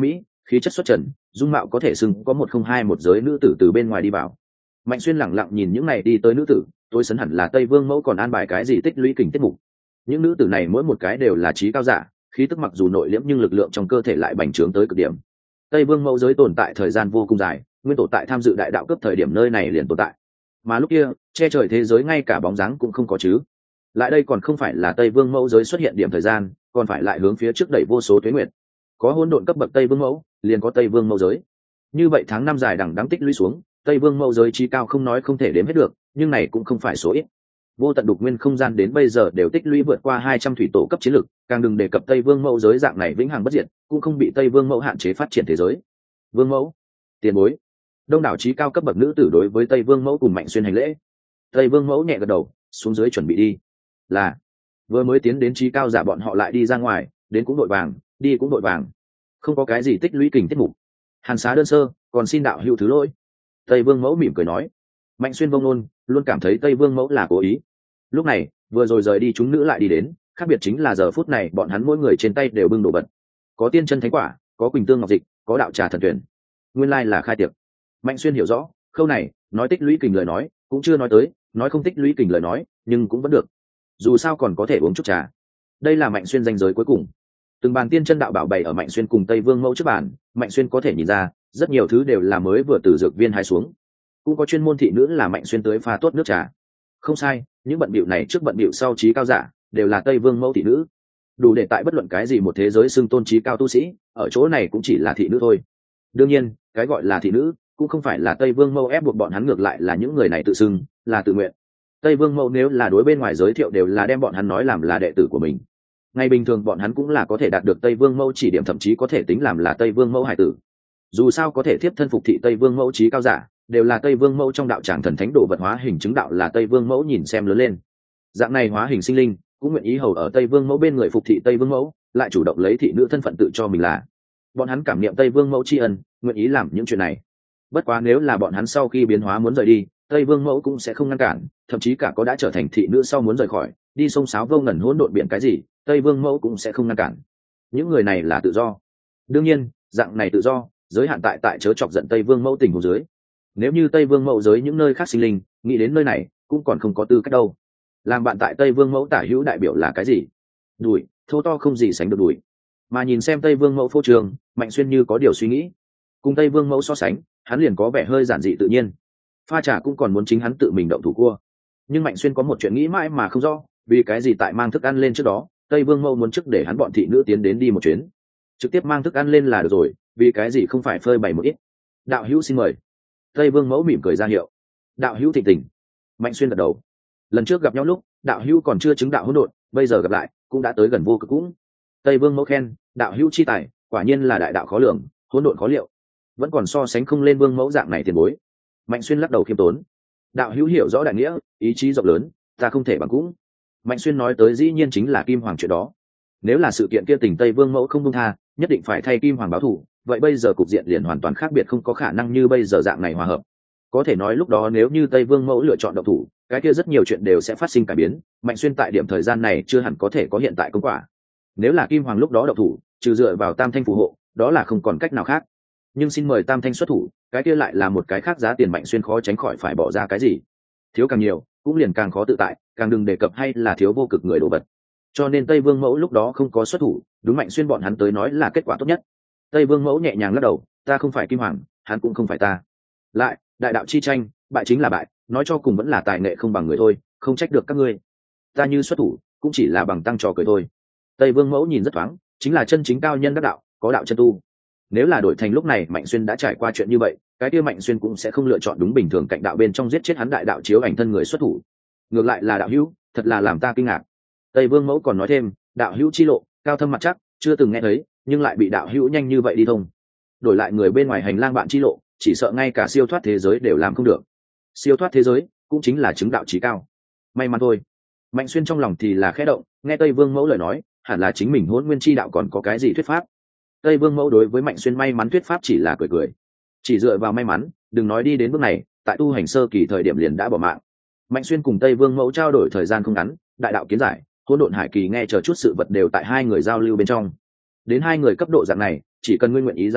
khí chất xuất trần, dung mạo có thể xưng có 102 một giới nữ tử từ bên ngoài đi vào. Mạnh Xuyên lẳng lặng nhìn những này đi tới nữ tử, tôi sấn hẳn là Tây Vương mẫu còn an bài cái gì tích lũy kình tiết mục. Những nữ tử này mỗi một cái đều là trí cao giả, khí tức mặc dù nội liễm nhưng lực lượng trong cơ thể lại bành trướng tới cực điểm. Tây Vương mẫu giới tồn tại thời gian vô cùng dài, nguyên tổ tại tham dự đại đạo cấp thời điểm nơi này liền tồn tại. Mà lúc kia, che trời thế giới ngay cả bóng dáng cũng không có chứ. Lại đây còn không phải là Tây Vương mẫu giới xuất hiện điểm thời gian, còn phải lại hướng phía trước đẩy vô số tuế nguyệt. Có hỗn độn cấp bậc Tây Vương mẫu, liền có Tây Vương mẫu giới. Như vậy tháng năm dài đằng đẵng tích lũy xuống, Tây Vương mẫu giới trí cao không nói không thể đếm hết được, nhưng này cũng không phải số ít. Vô tận đục nguyên không gian đến bây giờ đều tích lũy vượt qua 200 thủy tổ cấp chiến lực, càng đừng đề cập Tây Vương mẫu giới dạng này vĩnh hằng bất diệt, cũng không bị Tây Vương mẫu hạn chế phát triển thế giới. Vương mẫu, tiền bối. Đông đảo trí cao cấp bậc nữ tử đối với Tây Vương mẫu cùng Mạnh Xuyên hành lễ. Tây Vương mẫu nhẹ gật đầu, xuống dưới chuẩn bị đi. Là, vừa mới tiến đến trí cao giả bọn họ lại đi ra ngoài, đến cũng đội vàng, đi cũng đội vàng. Không có cái gì tích lũy kình tiết mục. Hàn xá đơn sơ, còn xin đạo hữu thứ lỗi. Tây Vương mẫu mỉm cười nói. Mạnh Xuyên vông nôn, luôn cảm thấy Tây Vương mẫu là cố ý. Lúc này, vừa rồi rời đi chúng nữ lại đi đến, khác biệt chính là giờ phút này bọn hắn mỗi người trên tay đều bưng đồ vật. Có tiên chân thánh quả, có quỳnh tương ngọc dịch, có đạo trà thần tuyển. Nguyên lai là khai tiệc. Mạnh Xuyên hiểu rõ, khâu này, nói tích lũy kình lời nói, cũng chưa nói tới, nói không tích lũy kình lời nói, nhưng cũng vẫn được. Dù sao còn có thể uống chút trà. Đây là Mạnh Xuyên danh giới cuối cùng. Từng bàn tiên chân đạo bảo bày ở Mạnh Xuyên cùng Tây Vương mẫu trước bàn, Mạnh Xuyên có thể nhìn ra, rất nhiều thứ đều là mới vừa từ dược viên hái xuống. Cũng có chuyên môn thị nữ là Mạnh Xuyên tới pha tốt nước trà. Không sai, những bận bịu này trước bận bịu sau trí cao giả, đều là Tây Vương mẫu thị nữ. Đủ để tại bất luận cái gì một thế giới xưng tôn trí cao tu sĩ, ở chỗ này cũng chỉ là thị nữ thôi. Đương nhiên, cái gọi là thị nữ, cũng không phải là Tây Vương mẫu ép buộc bọn hắn, ngược lại là những người này tự xưng, là tự nguyện. Tây Vương mẫu nếu là đối bên ngoài giới thiệu đều là đem bọn hắn nói làm là đệ tử của mình. Ngày bình thường bọn hắn cũng là có thể đạt được Tây Vương mẫu chỉ điểm, thậm chí có thể tính làm là Tây Vương mẫu hải tử. Dù sao có thể tiếp thân phục thị Tây Vương mẫu trí cao giả, đều là Tây Vương mẫu trong đạo tràng thần thánh đồ vật hóa hình chứng đạo, là Tây Vương mẫu nhìn xem lớn lên. Dạng này hóa hình sinh linh, cũng nguyện ý hầu ở Tây Vương mẫu bên người phục thị Tây Vương mẫu, lại chủ động lấy thị nữ thân phận tự cho mình là. Bọn hắn cảm niệm Tây Vương mẫu tri ân, nguyện ý làm những chuyện này. Bất quá nếu là bọn hắn sau khi biến hóa muốn rời đi, Tây Vương mẫu cũng sẽ không ngăn cản, thậm chí cả có đã trở thành thị nữ sau muốn rời khỏi, đi sông sáo vô ngần hỗn độn biển cái gì, Tây Vương mẫu cũng sẽ không ngăn cản. Những người này là tự do. Đương nhiên, dạng này tự do, giới hạn tại chớ chọc giận Tây Vương mẫu tình huống dưới. Nếu như Tây Vương mẫu giới những nơi khác sinh linh, nghĩ đến nơi này, cũng còn không có tư cách đâu. Làm bạn tại Tây Vương mẫu tả hữu đại biểu là cái gì? Đùi, thô to không gì sánh được đùi. Mà nhìn xem Tây Vương mẫu phô trường, Mạnh Xuyên như có điều suy nghĩ. Cùng Tây Vương mẫu so sánh, hắn liền có vẻ hơi giản dị tự nhiên. Pha trà cũng còn muốn chính hắn tự mình động thủ cua. Nhưng Mạnh Xuyên có một chuyện nghĩ mãi mà không rõ, vì cái gì tại mang thức ăn lên trước đó, Tây Vương mẫu muốn trước để hắn bọn thị nữ tiến đến đi một chuyến, trực tiếp mang thức ăn lên là được rồi, vì cái gì không phải phơi bày một ít. Đạo hữu xin mời. Tây Vương mẫu mỉm cười ra hiệu. Đạo hữu thịnh tình. Mạnh Xuyên gật đầu. Lần trước gặp nhau lúc, đạo hữu còn chưa chứng đạo hỗn độn, bây giờ gặp lại, cũng đã tới gần vô cực cũng. Tây Vương mẫu khen, đạo hữu chi tài, quả nhiên là đại đạo khó lường, hỗn độn khó liệu, vẫn còn so sánh không lên Vương mẫu dạng này tiền bối. Mạnh Xuyên lắc đầu khiêm tốn. Đạo hữu hiểu rõ đại nghĩa, ý chí rộng lớn, ta không thể bằng cũng. Mạnh Xuyên nói tới dĩ nhiên chính là Kim Hoàng chuyện đó. Nếu là sự kiện kia tình Tây Vương mẫu không buông tha, nhất định phải thay Kim Hoàng báo thù, vậy bây giờ cục diện liền hoàn toàn khác biệt, không có khả năng như bây giờ dạng này hòa hợp. Có thể nói lúc đó nếu như Tây Vương mẫu lựa chọn động thủ, cái kia rất nhiều chuyện đều sẽ phát sinh cải biến. Mạnh Xuyên tại điểm thời gian này chưa hẳn có thể có hiện tại công quả. Nếu là Kim Hoàng lúc đó động thủ, trừ dựa vào Tam Thanh phù hộ, đó là không còn cách nào khác. Nhưng xin mời Tam Thanh xuất thủ, cái kia lại là một cái khác giá tiền. Mạnh Xuyên khó tránh khỏi phải bỏ ra cái gì. Thiếu càng nhiều, cũng liền càng khó tự tại, càng đừng đề cập hay là thiếu vô cực người đồ vật. Cho nên Tây Vương mẫu lúc đó không có xuất thủ, đúng Mạnh Xuyên bọn hắn tới nói là kết quả tốt nhất. Tây Vương mẫu nhẹ nhàng lắc đầu, ta không phải Kim Hoàng, hắn cũng không phải ta. Lại, đại đạo chi tranh, bại chính là bại, nói cho cùng vẫn là tài nghệ không bằng người thôi, không trách được các ngươi. Ta như xuất thủ, cũng chỉ là bằng tăng trò cười thôi. Tây Vương mẫu nhìn rất thoáng, chính là chân chính cao nhân đắc đạo, có đạo chân tu. Nếu là đổi thành lúc này Mạnh Xuyên đã trải qua chuyện như vậy, cái kia Mạnh Xuyên cũng sẽ không lựa chọn đúng bình thường cạnh đạo bên trong giết chết hắn đại đạo chiếu ảnh thân người xuất thủ. Ngược lại là đạo hữu, thật là làm ta kinh ngạc. Tây Vương mẫu còn nói thêm, đạo hữu chi lộ, cao thâm mặt chắc, chưa từng nghe thấy, nhưng lại bị đạo hữu nhanh như vậy đi thông. Đổi lại người bên ngoài hành lang bạn chi lộ, chỉ sợ ngay cả siêu thoát thế giới đều làm không được. Siêu thoát thế giới, cũng chính là chứng đạo chí cao. May mắn thôi. Mạnh Xuyên trong lòng thì là khẽ động, nghe Tây Vương mẫu lời nói, hẳn là chính mình Hỗn Nguyên chi đạo còn có cái gì thuyết pháp. Tây Vương mẫu đối với Mạnh Xuyên may mắn thuyết pháp chỉ là cười cười. Chỉ dựa vào may mắn, đừng nói đi đến bước này, tại tu hành sơ kỳ thời điểm liền đã bỏ mạng. Mạnh Xuyên cùng Tây Vương mẫu trao đổi thời gian không ngắn, đại đạo kiến giải, hỗn độn hải kỳ nghe chờ chút sự vật đều tại hai người giao lưu bên trong. Đến hai người cấp độ dạng này, chỉ cần ngươi nguyện ý giao lưu,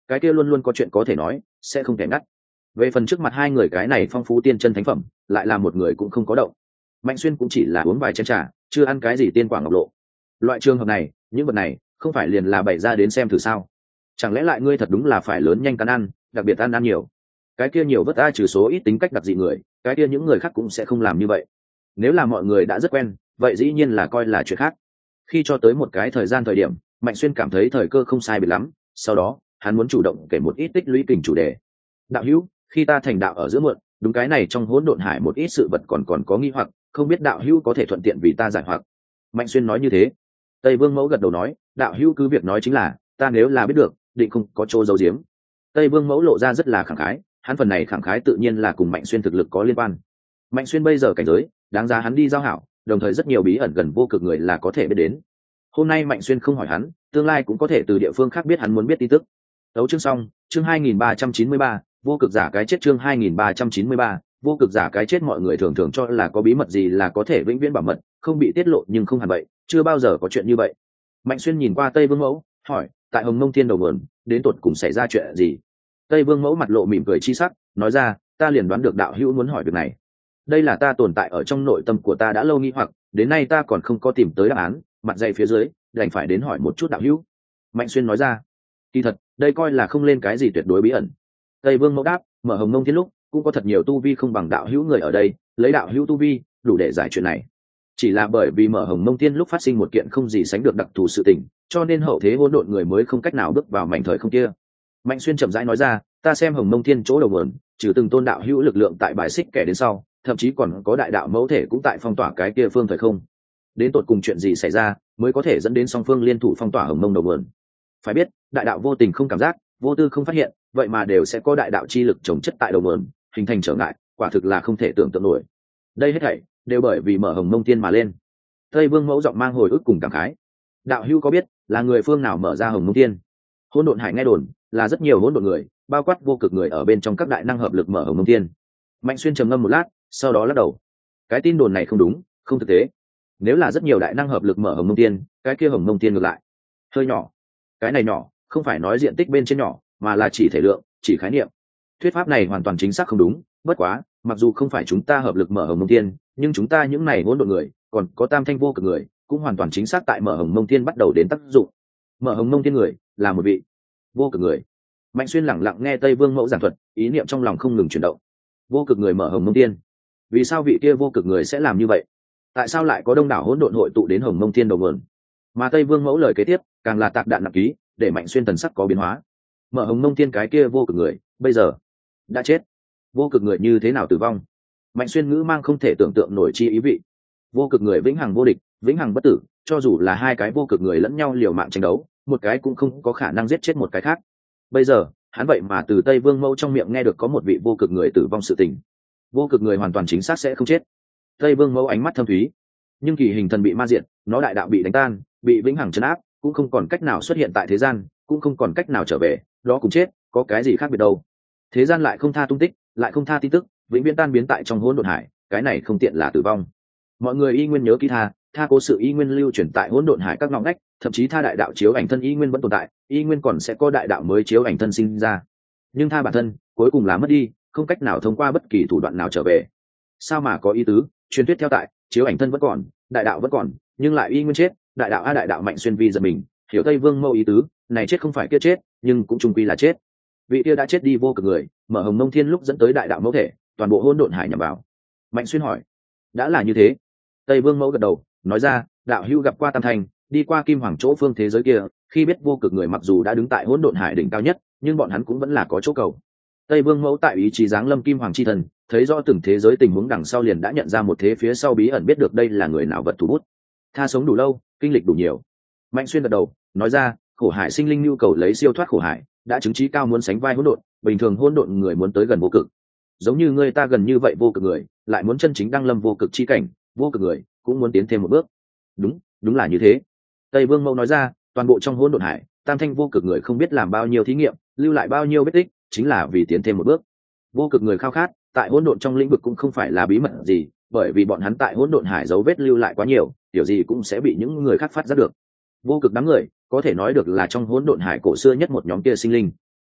cái kia luôn luôn có chuyện có thể nói, sẽ không thể ngắt. Về phần trước mặt hai người cái này phong phú tiên chân thánh phẩm, lại là một người cũng không có động. Mạnh Xuyên cũng chỉ là uống vài chén trà, chưa ăn cái gì tiên quả ngọc lộ. Loại trường hợp này, những vật này, không phải liền là bày ra đến xem thử sao? Chẳng lẽ lại ngươi thật đúng là phải lớn nhanh cắn ăn, đặc biệt ăn nhiều? Cái kia nhiều vất a trừ số ít tính cách đặc dị người, cái kia những người khác cũng sẽ không làm như vậy. Nếu là mọi người đã rất quen, vậy dĩ nhiên là coi là chuyện khác. Khi cho tới một cái thời điểm, Mạnh Xuyên cảm thấy thời cơ không sai biệt lắm, sau đó hắn muốn chủ động kể một ít tích lũy kình chủ đề. Đạo hữu, khi ta thành đạo ở giữa muộn, đúng cái này trong hỗn độn hải một ít sự vật còn có nghi hoặc, không biết đạo hữu có thể thuận tiện vì ta giải hoặc. Mạnh Xuyên nói như thế. Tây Vương Mẫu gật đầu nói, đạo hữu cứ việc nói chính là, ta nếu là biết được, định không có chỗ giấu giếm. Tây Vương Mẫu lộ ra rất là khẳng khái, hắn phần này khẳng khái tự nhiên là cùng Mạnh Xuyên thực lực có liên quan. Mạnh Xuyên bây giờ cảnh giới, đáng giá hắn đi giao hảo, đồng thời rất nhiều bí ẩn gần vô cực người là có thể biết đến. Hôm nay Mạnh Xuyên không hỏi hắn, tương lai cũng có thể từ địa phương khác biết hắn muốn biết tin tức. Đấu chương xong, chương 2393, vô cực giả cái chết, chương 2393, vô cực giả cái chết. Mọi người thường thường cho là có bí mật gì là có thể vĩnh viễn bảo mật, không bị tiết lộ, nhưng không hẳn vậy, chưa bao giờ có chuyện như vậy. Mạnh Xuyên nhìn qua Tây Vương Mẫu, hỏi, tại Hồng Mông Thiên đầu nguồn, đến tột cùng xảy ra chuyện gì? Tây Vương Mẫu mặt lộ mỉm cười chi sắc, nói ra, ta liền đoán được đạo hữu muốn hỏi việc này. Đây là ta tồn tại ở trong nội tâm của ta đã lâu nghi hoặc, đến nay ta còn không có tìm tới đáp án, mặt dày phía dưới, đành phải đến hỏi một chút đạo hữu. Mạnh Xuyên nói ra, kỳ thật, đây coi là không lên cái gì tuyệt đối bí ẩn. Tây Vương Mẫu đáp, mở Hồng Mông Thiên lúc, cũng có thật nhiều tu vi không bằng đạo hữu người ở đây, lấy đạo hữu tu vi, đủ để giải chuyện này. Chỉ là bởi vì mở Hồng Mông Thiên lúc phát sinh một kiện không gì sánh được đặc thù sự tình, cho nên hậu thế hỗn độn người mới không cách nào bước vào mảnh thời không kia. Mạnh Xuyên chậm rãi nói ra, ta xem Hồng Mông Thiên chỗ đầu nguồn, trừ từng tôn đạo hữu lực lượng tại bài xích kẻ đến sau, thậm chí còn có đại đạo mẫu thể cũng tại phong tỏa cái kia phương thời không. Đến tột cùng chuyện gì xảy ra, mới có thể dẫn đến song phương liên thủ phong tỏa Hồng Mông đầu nguồn? Phải biết, đại đạo vô tình không cảm giác, vô tư không phát hiện, vậy mà đều sẽ có đại đạo chi lực chồng chất tại đầu nguồn, hình thành trở ngại, quả thực là không thể tưởng tượng nổi. Đây hết thảy đều bởi vì mở Hồng Mông Thiên mà lên. Tây Vương Mẫu giọng mang hồi ức cùng cảm khái. Đạo hữu có biết là người phương nào mở ra Hồng Mông Thiên? Hỗn độn hải nghe đồn là rất nhiều hỗn độn người, bao quát vô cực người ở bên trong các đại năng hợp lực mở Hồng Mông Thiên. Mạnh Xuyên trầm ngâm một lát, sau đó lắc đầu. Cái tin đồn này không đúng, không thực tế. Nếu là rất nhiều đại năng hợp lực mở Hồng Mông Thiên, cái kia Hồng Mông Thiên ngược lại hơi nhỏ. Cái này nhỏ, không phải nói diện tích bên trên nhỏ, mà là chỉ thể lượng, chỉ khái niệm. Thuyết pháp này hoàn toàn chính xác không đúng, bất quá, mặc dù không phải chúng ta hợp lực mở Hồng Mông Thiên, nhưng chúng ta những này hỗn độn người, còn có tam thanh vô cực người, cũng hoàn toàn chính xác tại mở Hồng Mông Thiên bắt đầu đến tác dụng. Mở Hồng Mông Thiên người, là một vị vô cực người. Mạnh Xuyên lẳng lặng nghe Tây Vương Mẫu giảng thuật, ý niệm trong lòng không ngừng chuyển động. Vô cực người mở Hồng Mông Thiên, vì sao vị kia vô cực người sẽ làm như vậy? Tại sao lại có đông đảo hỗn độn hội tụ đến Hồng Mông Thiên đầu nguồn? Mà Tây Vương Mẫu lời kế tiếp càng là tạc đạn nặng ký, để Mạnh Xuyên thần sắc có biến hóa. Mở Hồng Mông Thiên cái kia vô cực người, bây giờ đã chết. Vô cực người như thế nào tử vong? Mạnh Xuyên ngữ mang không thể tưởng tượng nổi chi ý vị. Vô cực người vĩnh hằng vô địch, vĩnh hằng bất tử, cho dù là hai cái vô cực người lẫn nhau liều mạng tranh đấu, một cái cũng không có khả năng giết chết một cái khác. Bây giờ hắn vậy mà từ Tây Vương Mẫu trong miệng nghe được có một vị vô cực người tử vong sự tình. Vô cực người hoàn toàn chính xác sẽ không chết. Tây Vương Mẫu ánh mắt thâm thúy. Nhưng kỳ hình thần bị ma diệt, nó đại đạo bị đánh tan, bị vĩnh hằng trấn áp, cũng không còn cách nào xuất hiện tại thế gian, cũng không còn cách nào trở về, đó cũng chết, có cái gì khác biệt đâu? Thế gian lại không tha tung tích, lại không tha tin tức, vĩnh viễn tan biến tại trong hỗn độn hải, cái này không tiện là tử vong. Mọi người y nguyên nhớ kỹ tha cố sự y nguyên lưu chuyển tại hỗn độn hải các ngõ ngách, thậm chí tha đại đạo chiếu ảnh thân y nguyên vẫn tồn tại, y nguyên còn sẽ có đại đạo mới chiếu ảnh thân sinh ra. Nhưng tha bản thân cuối cùng là mất đi, không cách nào thông qua bất kỳ thủ đoạn nào trở về. Sao mà có ý tứ? Truyền thuyết theo tại, chiếu ảnh thân vẫn còn, đại đạo vẫn còn, nhưng lại y nguyên chết. Đại đạo đại đạo. Mạnh Xuyên vi giật mình, hiểu Tây Vương Mẫu ý tứ, này chết không phải kia chết, nhưng cũng chung quy là chết. Vị kia đã chết đi vô cực người, mở Hồng Mông Thiên lúc dẫn tới đại đạo mẫu thể, toàn bộ hỗn độn hải nhằm vào. Mạnh Xuyên hỏi, đã là như thế? Tây Vương Mẫu gật đầu, nói ra, đạo hữu gặp qua Tam Thành, đi qua Kim Hoàng chỗ phương thế giới kia, khi biết vô cực người mặc dù đã đứng tại hỗn độn hải đỉnh cao nhất, nhưng bọn hắn cũng vẫn là có chỗ cầu. Tây Vương Mẫu tại ý chí giáng lâm Kim Hoàng chi thần, thấy rõ từng thế giới tình huống đằng sau liền đã nhận ra một thế phía sau bí ẩn, biết được đây là người nào vật thủ bút. Tha sống đủ lâu, kinh lịch đủ nhiều. Mạnh Xuyên gật đầu, nói ra, khổ hải sinh linh nhu cầu lấy siêu thoát khổ hải, đã chứng trí cao muốn sánh vai hỗn độn, bình thường hỗn độn người muốn tới gần vô cực. Giống như người ta gần như vậy vô cực người, lại muốn chân chính đăng lâm vô cực chi cảnh, vô cực người cũng muốn tiến thêm một bước. Đúng là như thế. Tây Vương Mẫu nói ra, toàn bộ trong hỗn độn hải, tam thanh vô cực người không biết làm bao nhiêu thí nghiệm, lưu lại bao nhiêu vết tích, chính là vì tiến thêm một bước. Vô cực người khao khát, tại hỗn độn trong lĩnh vực cũng không phải là bí mật gì, bởi vì bọn hắn tại hỗn độn hải dấu vết lưu lại quá nhiều, điều gì cũng sẽ bị những người khác phát giác được. Vô cực đám người, có thể nói được là trong hỗn độn hải cổ xưa nhất một nhóm kia sinh linh.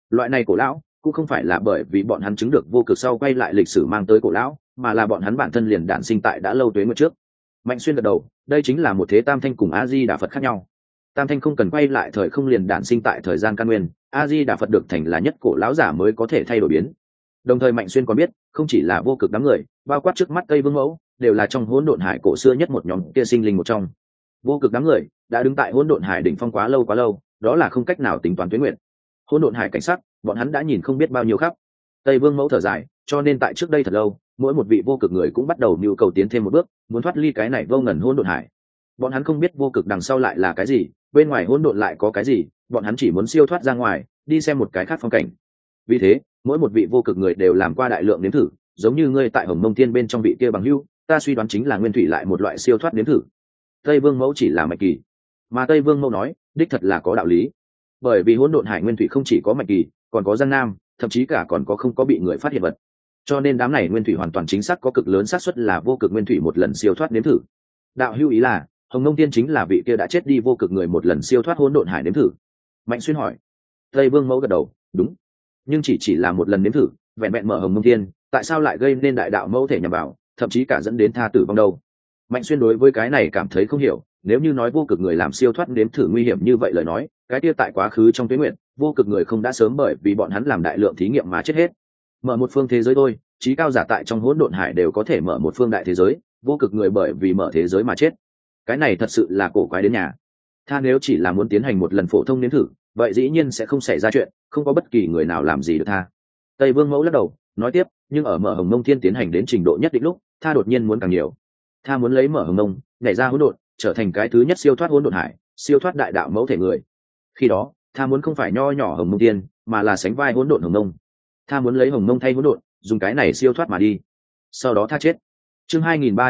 Loại này cổ lão cũng không phải là bởi vì bọn hắn chứng được vô cực sau quay lại lịch sử mang tới cổ lão, mà là bọn hắn bản thân liền đản sinh tại đã lâu tuế nguyệt trước. Mạnh Xuyên gật đầu, đây chính là một thế tam thanh cùng a di đà phật khác nhau. Tam thanh không cần quay lại thời không liền đản sinh tại thời gian căn nguyên, a di đà phật được thành là nhất cổ lão giả mới có thể thay đổi biến. Đồng thời Mạnh Xuyên còn biết, không chỉ là vô cực đám người, bao quát trước mắt Tây Vương Mẫu, đều là trong hỗn độn hải cổ xưa nhất một nhóm kia sinh linh một trong. Vô cực đám người đã đứng tại hỗn độn hải đỉnh phong quá lâu, đó là không cách nào tính toán tuyến nguyện. Hỗn độn hải cảnh sắc, bọn hắn đã nhìn không biết bao nhiêu khắp. Tây Vương Mẫu thở dài, cho nên tại trước đây thật lâu, mỗi một vị vô cực người cũng bắt đầu nhu cầu tiến thêm một bước, muốn thoát ly cái này vô ngần hỗn độn hải. Bọn hắn không biết vô cực đằng sau lại là cái gì, bên ngoài hỗn độn lại có cái gì, bọn hắn chỉ muốn siêu thoát ra ngoài, đi xem một cái khác phong cảnh. Vì thế, mỗi một vị vô cực người đều làm qua đại lượng nếm thử, giống như ngươi tại Hồng Mông Thiên bên trong vị kia bằng hữu, ta suy đoán chính là nguyên thủy lại một loại siêu thoát nếm thử. Tây Vương Mẫu chỉ là mạch kỳ, mà Tây Vương Mẫu nói, đích thật là có đạo lý. Bởi vì hỗn độn hải nguyên thủy không chỉ có mạch kỳ, còn có Giang Nam, thậm chí cả còn có không có bị người phát hiện vật. Cho nên đám này nguyên thủy hoàn toàn chính xác có cực lớn xác suất là vô cực nguyên thủy một lần siêu thoát nếm thử. Đạo hữu ý là, Hồng Mông Thiên chính là vị kia đã chết đi vô cực người một lần siêu thoát hỗn độn hải nếm thử. Mạnh Xuyên hỏi. Tây Vương Mẫu gật đầu, đúng. Nhưng chỉ là một lần nếm thử, vẹn vẹn mở Hồng Mông Thiên, tại sao lại gây nên đại đạo mẫu thể nhằm vào, thậm chí cả dẫn đến tha tử vong đâu? Mạnh Xuyên đối với cái này cảm thấy không hiểu, nếu như nói vô cực người làm siêu thoát nếm thử nguy hiểm như vậy lời nói, cái kia tại quá khứ trong tuyết nguyện, vô cực người không đã sớm bởi vì bọn hắn làm đại lượng thí nghiệm mà chết hết. Mở một phương thế giới thôi, trí cao giả tại trong hỗn độn hải đều có thể mở một phương đại thế giới, vô cực người bởi vì mở thế giới mà chết. Cái này thật sự là cổ quái đến nhà. Tha nếu chỉ là muốn tiến hành một lần phổ thông nếm thử, vậy dĩ nhiên sẽ không xảy ra chuyện, không có bất kỳ người nào làm gì được Tha. Tây Vương Mẫu lắc đầu, nói tiếp, nhưng ở mở Hồng Mông Thiên tiến hành đến trình độ nhất định lúc, Tha đột nhiên muốn càng nhiều. Tha muốn lấy mở Hồng Mông, nhảy ra hỗn độn, trở thành cái thứ nhất siêu thoát hỗn độn hải, siêu thoát đại đạo mẫu thể người. Khi đó, Tha muốn không phải nho nhỏ Hồng Mông Thiên, mà là sánh vai hỗn độn Hồng Mông. Tha muốn lấy Hồng Mông thay hỗn độn, dùng cái này siêu thoát mà đi. Sau đó Tha chết. Chương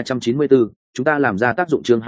2394, chúng ta làm ra tác dụng. Chương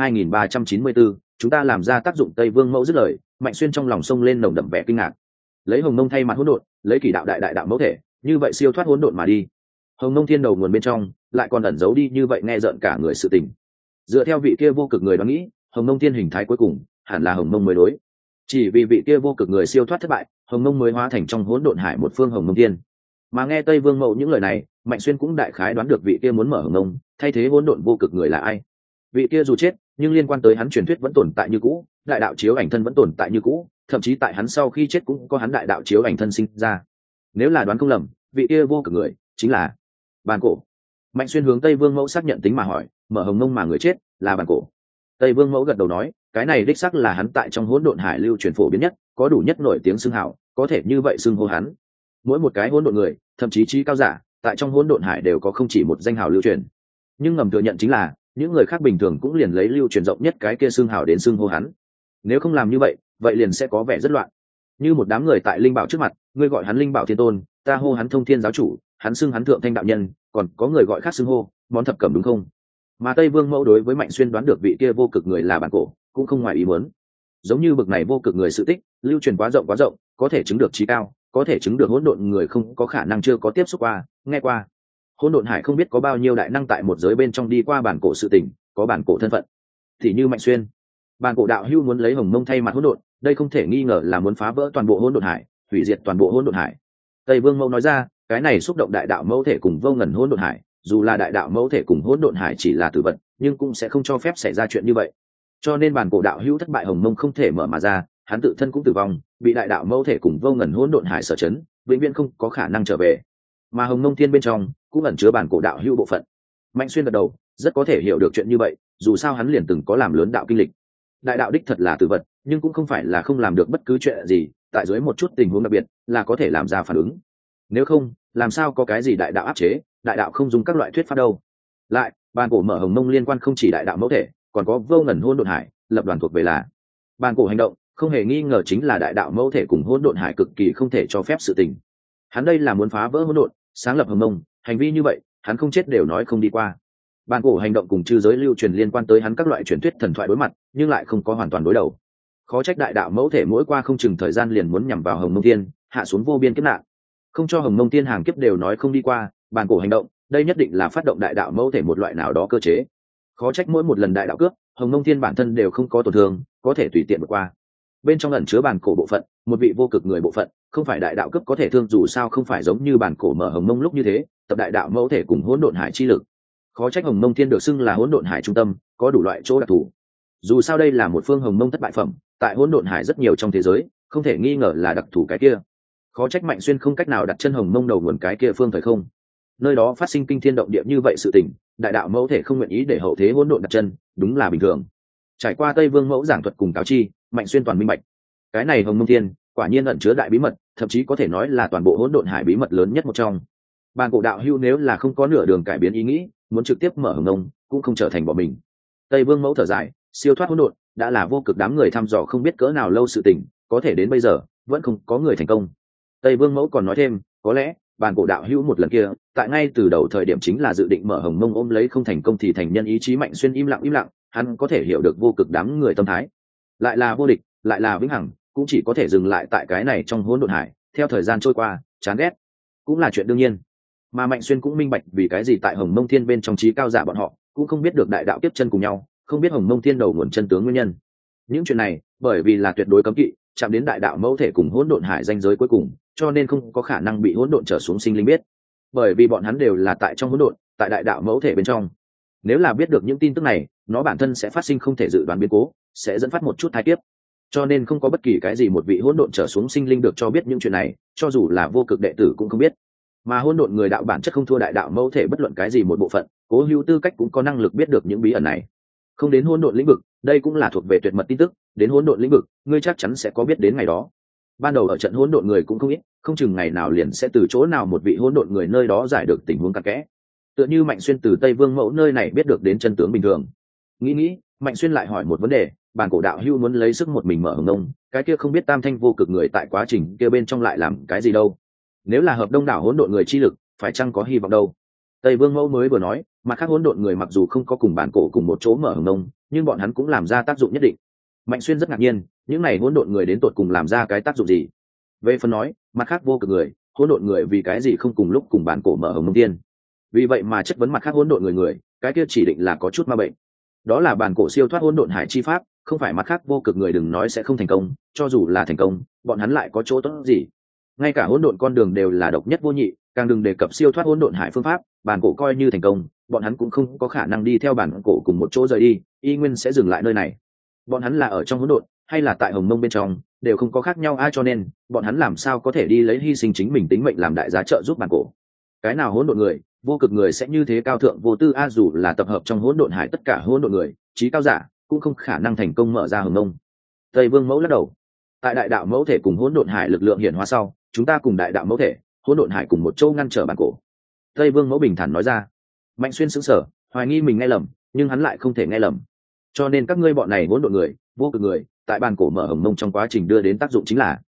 2394, chúng ta làm ra tác dụng. Tây Vương Mẫu dứt lời, Mạnh Xuyên trong lòng sông lên nồng đậm vẻ kinh ngạc. Lấy Hồng Mông thay mặt hỗn độn, lấy Kỳ đạo đại đạo mẫu thể, như vậy siêu thoát hỗn độn mà đi. Hồng Mông Thiên đầu nguồn bên trong, lại còn ẩn giấu đi như vậy nghe rợn cả người sự tình. Dựa theo vị kia vô cực người đoán nghĩ, Hồng Mông Thiên hình thái cuối cùng hẳn là Hồng Mông mới đối. Chỉ vì vị kia vô cực người siêu thoát thất bại, Hồng Mông mới hóa thành trong hỗn độn hải một phương Hồng Mông Thiên. Mà nghe Tây Vương Mẫu những lời này, Mạnh Xuyên cũng đại khái đoán được vị kia muốn mở Hồng Mông thay thế hỗn độn vô cực người là ai. Vị kia dù chết, nhưng liên quan tới hắn truyền thuyết vẫn tồn tại như cũ, đại đạo chiếu ảnh thân vẫn tồn tại như cũ, thậm chí tại hắn sau khi chết cũng có hắn đại đạo chiếu ảnh thân sinh ra. Nếu là đoán không lầm, vị kia vô cực người chính là Bàn Cổ. Mạnh Xuyên hướng Tây Vương Mẫu xác nhận tính mà hỏi, mở Hồng Mông mà người chết là Bàn Cổ. Tây Vương Mẫu gật đầu nói, cái này đích xác là hắn tại trong hỗn độn hải lưu truyền phổ biến nhất, có đủ nhất nổi tiếng xưng hào, có thể như vậy xưng hô hắn. Mỗi một cái hỗn độn người, thậm chí trí cao giả, tại trong hỗn độn hải đều có không chỉ một danh hào lưu truyền. Nhưng ngầm thừa nhận chính là, những người khác bình thường cũng liền lấy lưu truyền rộng nhất cái kia xưng hào đến xưng hô hắn. Nếu không làm như vậy, vậy liền sẽ có vẻ rất loạn. Như một đám người tại linh bảo trước mặt, ngươi gọi hắn linh bảo thiên tôn, ta hô hắn thông thiên giáo chủ, hắn xưng hắn thượng thanh đạo nhân, còn có người gọi khác xưng hô món thập cẩm, đúng không? Mà Tây Vương Mẫu đối với Mạnh Xuyên đoán được vị kia vô cực người là Bàn Cổ, cũng không ngoài ý muốn. Giống như bực này vô cực người sự tích, lưu truyền quá rộng, có thể chứng được trí cao, có thể chứng được hỗn độn người không có khả năng chưa có tiếp xúc qua, nghe qua. Hỗn độn hải không biết có bao nhiêu đại năng tại một giới bên trong đi qua Bàn Cổ sự tình, có Bàn Cổ thân phận. Thì như Mạnh Xuyên, Bàn Cổ đạo hưu muốn lấy Hồng Mông thay mặt hỗn độn, đây không thể nghi ngờ là muốn phá vỡ toàn bộ hỗn độn hải, hủy diệt toàn bộ hỗn độn hải. Tây Vương Mẫu nói ra, cái này xúc động đại đạo mẫu thể cùng vô ngần hỗn độn hải, dù là đại đạo mẫu thể cùng hỗn độn hải chỉ là tử vật, nhưng cũng sẽ không cho phép xảy ra chuyện như vậy. Cho nên Bàn Cổ đạo hữu thất bại Hồng Mông không thể mở mà ra, hắn tự thân cũng tử vong, bị đại đạo mẫu thể cùng vô ngần hỗn độn hải sở chấn, vĩnh viễn không có khả năng trở về. Mà Hồng Mông Thiên bên trong cũng ẩn chứa Bàn Cổ đạo hữu bộ phận. Mạnh Xuyên gật đầu, rất có thể hiểu được chuyện như vậy, dù sao hắn liền từng có làm lớn đạo kinh lịch. Đại đạo đích thật là tử vật, nhưng cũng không phải là không làm được bất cứ chuyện gì, tại dưới một chút tình huống đặc biệt là có thể làm ra phản ứng. Nếu không, làm sao có cái gì đại đạo áp chế, đại đạo không dùng các loại thuyết pháp đâu. Lại, Bàn Cổ mở Hồng Mông liên quan không chỉ đại đạo mẫu thể, còn có vô ngần hỗn độn hải, lập đoàn thuộc về là Bàn Cổ hành động, không hề nghi ngờ chính là đại đạo mẫu thể cùng hỗn độn hải cực kỳ không thể cho phép sự tình. Hắn đây là muốn phá vỡ hỗn độn, sáng lập Hồng Mông, hành vi như vậy, hắn không chết đều nói không đi qua. Bàn Cổ hành động cùng chư giới lưu truyền liên quan tới hắn các loại truyền thuyết thần thoại đối mặt, nhưng lại không có hoàn toàn đối đầu. Khó trách đại đạo mẫu thể mỗi qua không chừng thời gian liền muốn nhằm vào Hồng Mông Thiên, hạ xuống vô biên kiếp nạn, không cho Hồng Mông Thiên hàng kiếp đều nói không đi qua. Bàn Cổ hành động, đây nhất định là phát động đại đạo mẫu thể một loại nào đó cơ chế. Khó trách mỗi một lần đại đạo cướp, Hồng Mông Thiên bản thân đều không có tổn thương, có thể tùy tiện vượt qua. Bên trong ẩn chứa Bàn Cổ bộ phận, một vị vô cực người bộ phận, không phải đại đạo cấp có thể thương, dù sao không phải giống như bản cổ mở hồng mông lúc như thế tập đại đạo mẫu thể cùng hỗn độn hải chi lực. Khó trách hồng mông thiên được xưng là hỗn độn hải trung tâm, có đủ loại chỗ đặc thù. Dù sao đây là một phương hồng mông thất bại phẩm, tại hỗn độn hải rất nhiều trong thế giới, không thể nghi ngờ là đặc thù cái kia. Khó trách Mạnh Xuyên không cách nào đặt chân hồng mông đầu nguồn cái kia phương thời không, nơi đó phát sinh kinh thiên động địa như vậy sự tình, đại đạo mẫu thể không nguyện ý để hậu thế hỗn độn đặt chân, đúng là bình thường. Trải qua Tây Vương mẫu giảng thuật cùng cáo chi, Mạnh Xuyên toàn minh bạch, cái này hồng mông thiên quả nhiên ẩn chứa đại bí mật, thậm chí có thể nói là toàn bộ hỗn độn hải bí mật lớn nhất một trong. Bàn cổ đạo hưu nếu là không có nửa đường cải biến ý nghĩ, muốn trực tiếp mở hồng mông cũng không trở thành bỏ mình. Tây Vương mẫu thở dài, siêu thoát hỗn độn đã là vô cực đám người thăm dò không biết cỡ nào lâu sự tình, có thể đến bây giờ vẫn không có người thành công. Tây Vương mẫu còn nói thêm, có lẽ bàn cổ đạo hữu một lần kia tại ngay từ đầu thời điểm chính là dự định mở hồng mông, ôm lấy không thành công thì thành nhân ý chí. Mạnh Xuyên im lặng, hắn có thể hiểu được vô cực đám người tâm thái, lại là vô địch lại là vĩnh hằng, cũng chỉ có thể dừng lại tại cái này trong hỗn độn hải. Theo thời gian trôi qua, chán ghét cũng là chuyện đương nhiên, mà Mạnh Xuyên cũng minh bạch vì cái gì tại hồng mông thiên bên trong trí cao giả bọn họ cũng không biết được đại đạo tiếp chân cùng nhau, không biết hồng mông thiên đầu nguồn chân tướng nguyên nhân. Những chuyện này bởi vì là tuyệt đối cấm kỵ, chạm đến đại đạo mẫu thể cùng hỗn độn hải ranh giới cuối cùng, cho nên không có khả năng bị hỗn độn trở xuống sinh linh biết, bởi vì bọn hắn đều là tại trong hỗn độn, tại đại đạo mẫu thể bên trong. Nếu là biết được những tin tức này, nó bản thân sẽ phát sinh không thể dự đoán biến cố, sẽ dẫn phát một chút tai kiếp, cho nên không có bất kỳ cái gì một vị hỗn độn trở xuống sinh linh được cho biết những chuyện này, cho dù là vô cực đệ tử cũng không biết. Mà hỗn độn người đạo bản chất không thua đại đạo mẫu thể bất luận cái gì một bộ phận, Cố Hữu tư cách cũng có năng lực biết được những bí ẩn này. Không đến hỗn độn lĩnh vực, đây cũng là thuộc về tuyệt mật tin tức, đến hỗn độn lĩnh vực, ngươi chắc chắn sẽ có biết đến ngày đó. Ban đầu ở trận hỗn độn người cũng không ít, không chừng ngày nào liền sẽ từ chỗ nào một vị hỗn độn người nơi đó giải được tình huống cặn kẽ. Tựa như Mạnh Xuyên từ Tây Vương mẫu nơi này biết được đến chân tướng bình thường. Nghĩ, Mạnh Xuyên lại hỏi một vấn đề, bản cổ đạo hưu muốn lấy sức một mình mở hồng nông, cái kia không biết tam thanh vô cực người tại quá trình kia bên trong lại làm cái gì đâu? Nếu là hợp đông đảo hỗn độn người chi lực, phải chăng có hy vọng đâu? Tây Vương mẫu mới vừa nói, mà khác hỗn độn người mặc dù không có cùng bản cổ cùng một chỗ mở hồng nông, nhưng bọn hắn cũng làm ra tác dụng nhất định. Mạnh Xuyên rất ngạc nhiên, những này hỗn độn người đến tột cùng làm ra cái tác dụng gì? Về phần nói, mặt khác vô cực người, hỗn độn người vì cái gì không cùng lúc cùng bản cổ mở hồng mông tiên? Vì vậy mà chất vấn mặt khác hỗn độn người, cái kia chỉ định là có chút ma bệnh. Đó là bản cổ siêu thoát hỗn độn hải chi pháp, không phải mặt khác vô cực người đừng nói sẽ không thành công, cho dù là thành công, bọn hắn lại có chỗ tốt gì? Ngay cả hỗn độn con đường đều là độc nhất vô nhị, càng đừng đề cập siêu thoát hỗn độn hải phương pháp. Bản cổ coi như thành công, bọn hắn cũng không có khả năng đi theo bản cổ cùng một chỗ rời đi, y nguyên sẽ dừng lại nơi này. Bọn hắn là ở trong hỗn độn hay là tại hồng mông bên trong đều không có khác nhau ai, cho nên bọn hắn làm sao có thể đi lấy hy sinh chính mình tính mệnh làm đại giá trợ giúp bản cổ? Cái nào hỗn độn người, vô cực người sẽ như thế cao thượng vô tư a? Dù là tập hợp trong hỗn độn hải tất cả hỗn độn người trí cao giả cũng không khả năng thành công mở ra hồng mông. Tây Vương mẫu lắc đầu, tại đại đạo mẫu thể cùng hỗn độn hải lực lượng hiển hóa sau, chúng ta cùng đại đạo mẫu thể hỗn độn hải cùng một châu ngăn trở bản cổ. Tây Vương mẫu bình thản nói ra. Mạnh Xuyên sững sờ, hoài nghi mình nghe lầm, nhưng hắn lại không thể nghe lầm. Cho nên các ngươi bọn này hỗn độn người, vô cực người, tại bản cổ mở hồng mông trong quá trình đưa đến tác dụng chính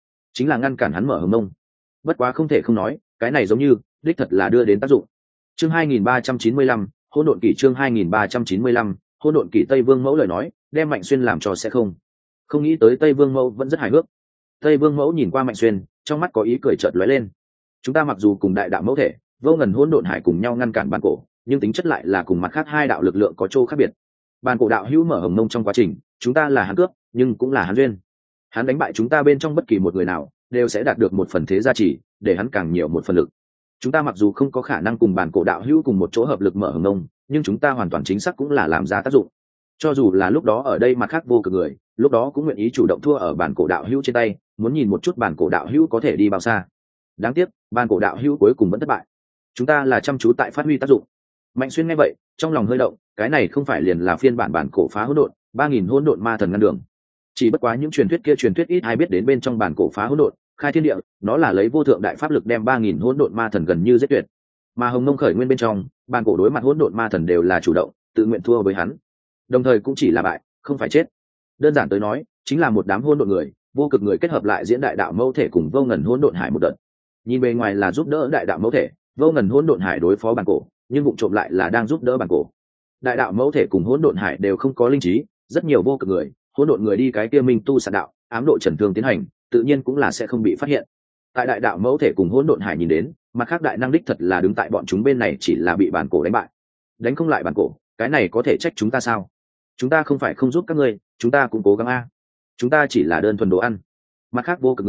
là ngăn cản hắn mở hồng mông. Bất quá không thể không nói, cái này giống như đích thật là đưa đến tác dụng. Chương 2395, hỗn độn kỷ. Chương 2395, hỗn độn kỷ. Tây Vương mẫu lời nói đem Mạnh Xuyên làm cho sẽ không nghĩ tới. Tây Vương mẫu vẫn rất hài hước. Tây Vương mẫu nhìn qua Mạnh Xuyên, trong mắt có ý cười chợt lóe lên. Chúng ta mặc dù cùng đại đạo mẫu thể vô ngần hỗn độn hải cùng nhau ngăn cản bản cổ, nhưng tính chất lại là cùng mặt khác hai đạo lực lượng có chỗ khác biệt. Bản cổ đạo hữu mở hồng mông trong quá trình, chúng ta là hắn cướp, nhưng cũng là hắn duyên. Hắn đánh bại chúng ta bên trong bất kỳ một người nào, đều sẽ đạt được một phần thế gia trì, để hắn càng nhiều một phần lực. Chúng ta mặc dù không có khả năng cùng bản cổ đạo hữu cùng một chỗ hợp lực mở hồng mông, nhưng chúng ta hoàn toàn chính xác cũng là làm ra tác dụng. Cho dù là lúc đó ở đây mặt khác vô cực người, lúc đó cũng nguyện ý chủ động thua ở bản cổ đạo hữu trên tay, muốn nhìn một chút bản cổ đạo hữu có thể đi bao xa. Đáng tiếc, bản cổ đạo hữu cuối cùng vẫn thất bại. Chúng ta là chăm chú tại phát huy tác dụng. Mạnh Xuyên nghe vậy, trong lòng hơi động, cái này không phải liền là phiên bản bản cổ phá hỗn độn, 3000 hỗn độn ma thần ngăn đường. Chỉ bất quá những truyền thuyết ít ai biết đến bên trong bản cổ phá hỗn độn, khai thiên địa, nó là lấy vô thượng đại pháp lực đem 3000 hỗn độn ma thần gần như giết tuyệt. Mà hồng mông khởi nguyên bên trong, bản cổ đối mặt hỗn độn ma thần đều là chủ động, tự nguyện thua với hắn. Đồng thời cũng chỉ là bại, không phải chết. Đơn giản tới nói, chính là một đám hỗn độn người, vô cực người kết hợp lại diễn đại đạo mẫu thể cùng vô ngần hỗn độn hải một đợt. Nhìn bề ngoài là giúp đỡ đại đạo mẫu thể, vô ngần hỗn độn hải đối phó bản cổ, nhưng vụng trộm lại là đang giúp đỡ bản cổ. Đại đạo mẫu thể cùng hỗn độn hải đều không có linh trí, rất nhiều vô cực người, hỗn độn người đi cái kia minh tu sạn đạo, ám độ trần thương tiến hành, tự nhiên cũng là sẽ không bị phát hiện. Tại đại đạo mẫu thể cùng hỗn độn hải nhìn đến, mặt khác đại năng đích thật là đứng tại bọn chúng bên này, chỉ là bị bản cổ đánh bại. Đánh không lại bản cổ, cái này có thể trách chúng ta sao? Chúng ta không phải không giúp các ngươi, chúng ta cũng cố gắng a. Chúng ta chỉ là đơn thuần đồ ăn. Mặt khác vô cực người,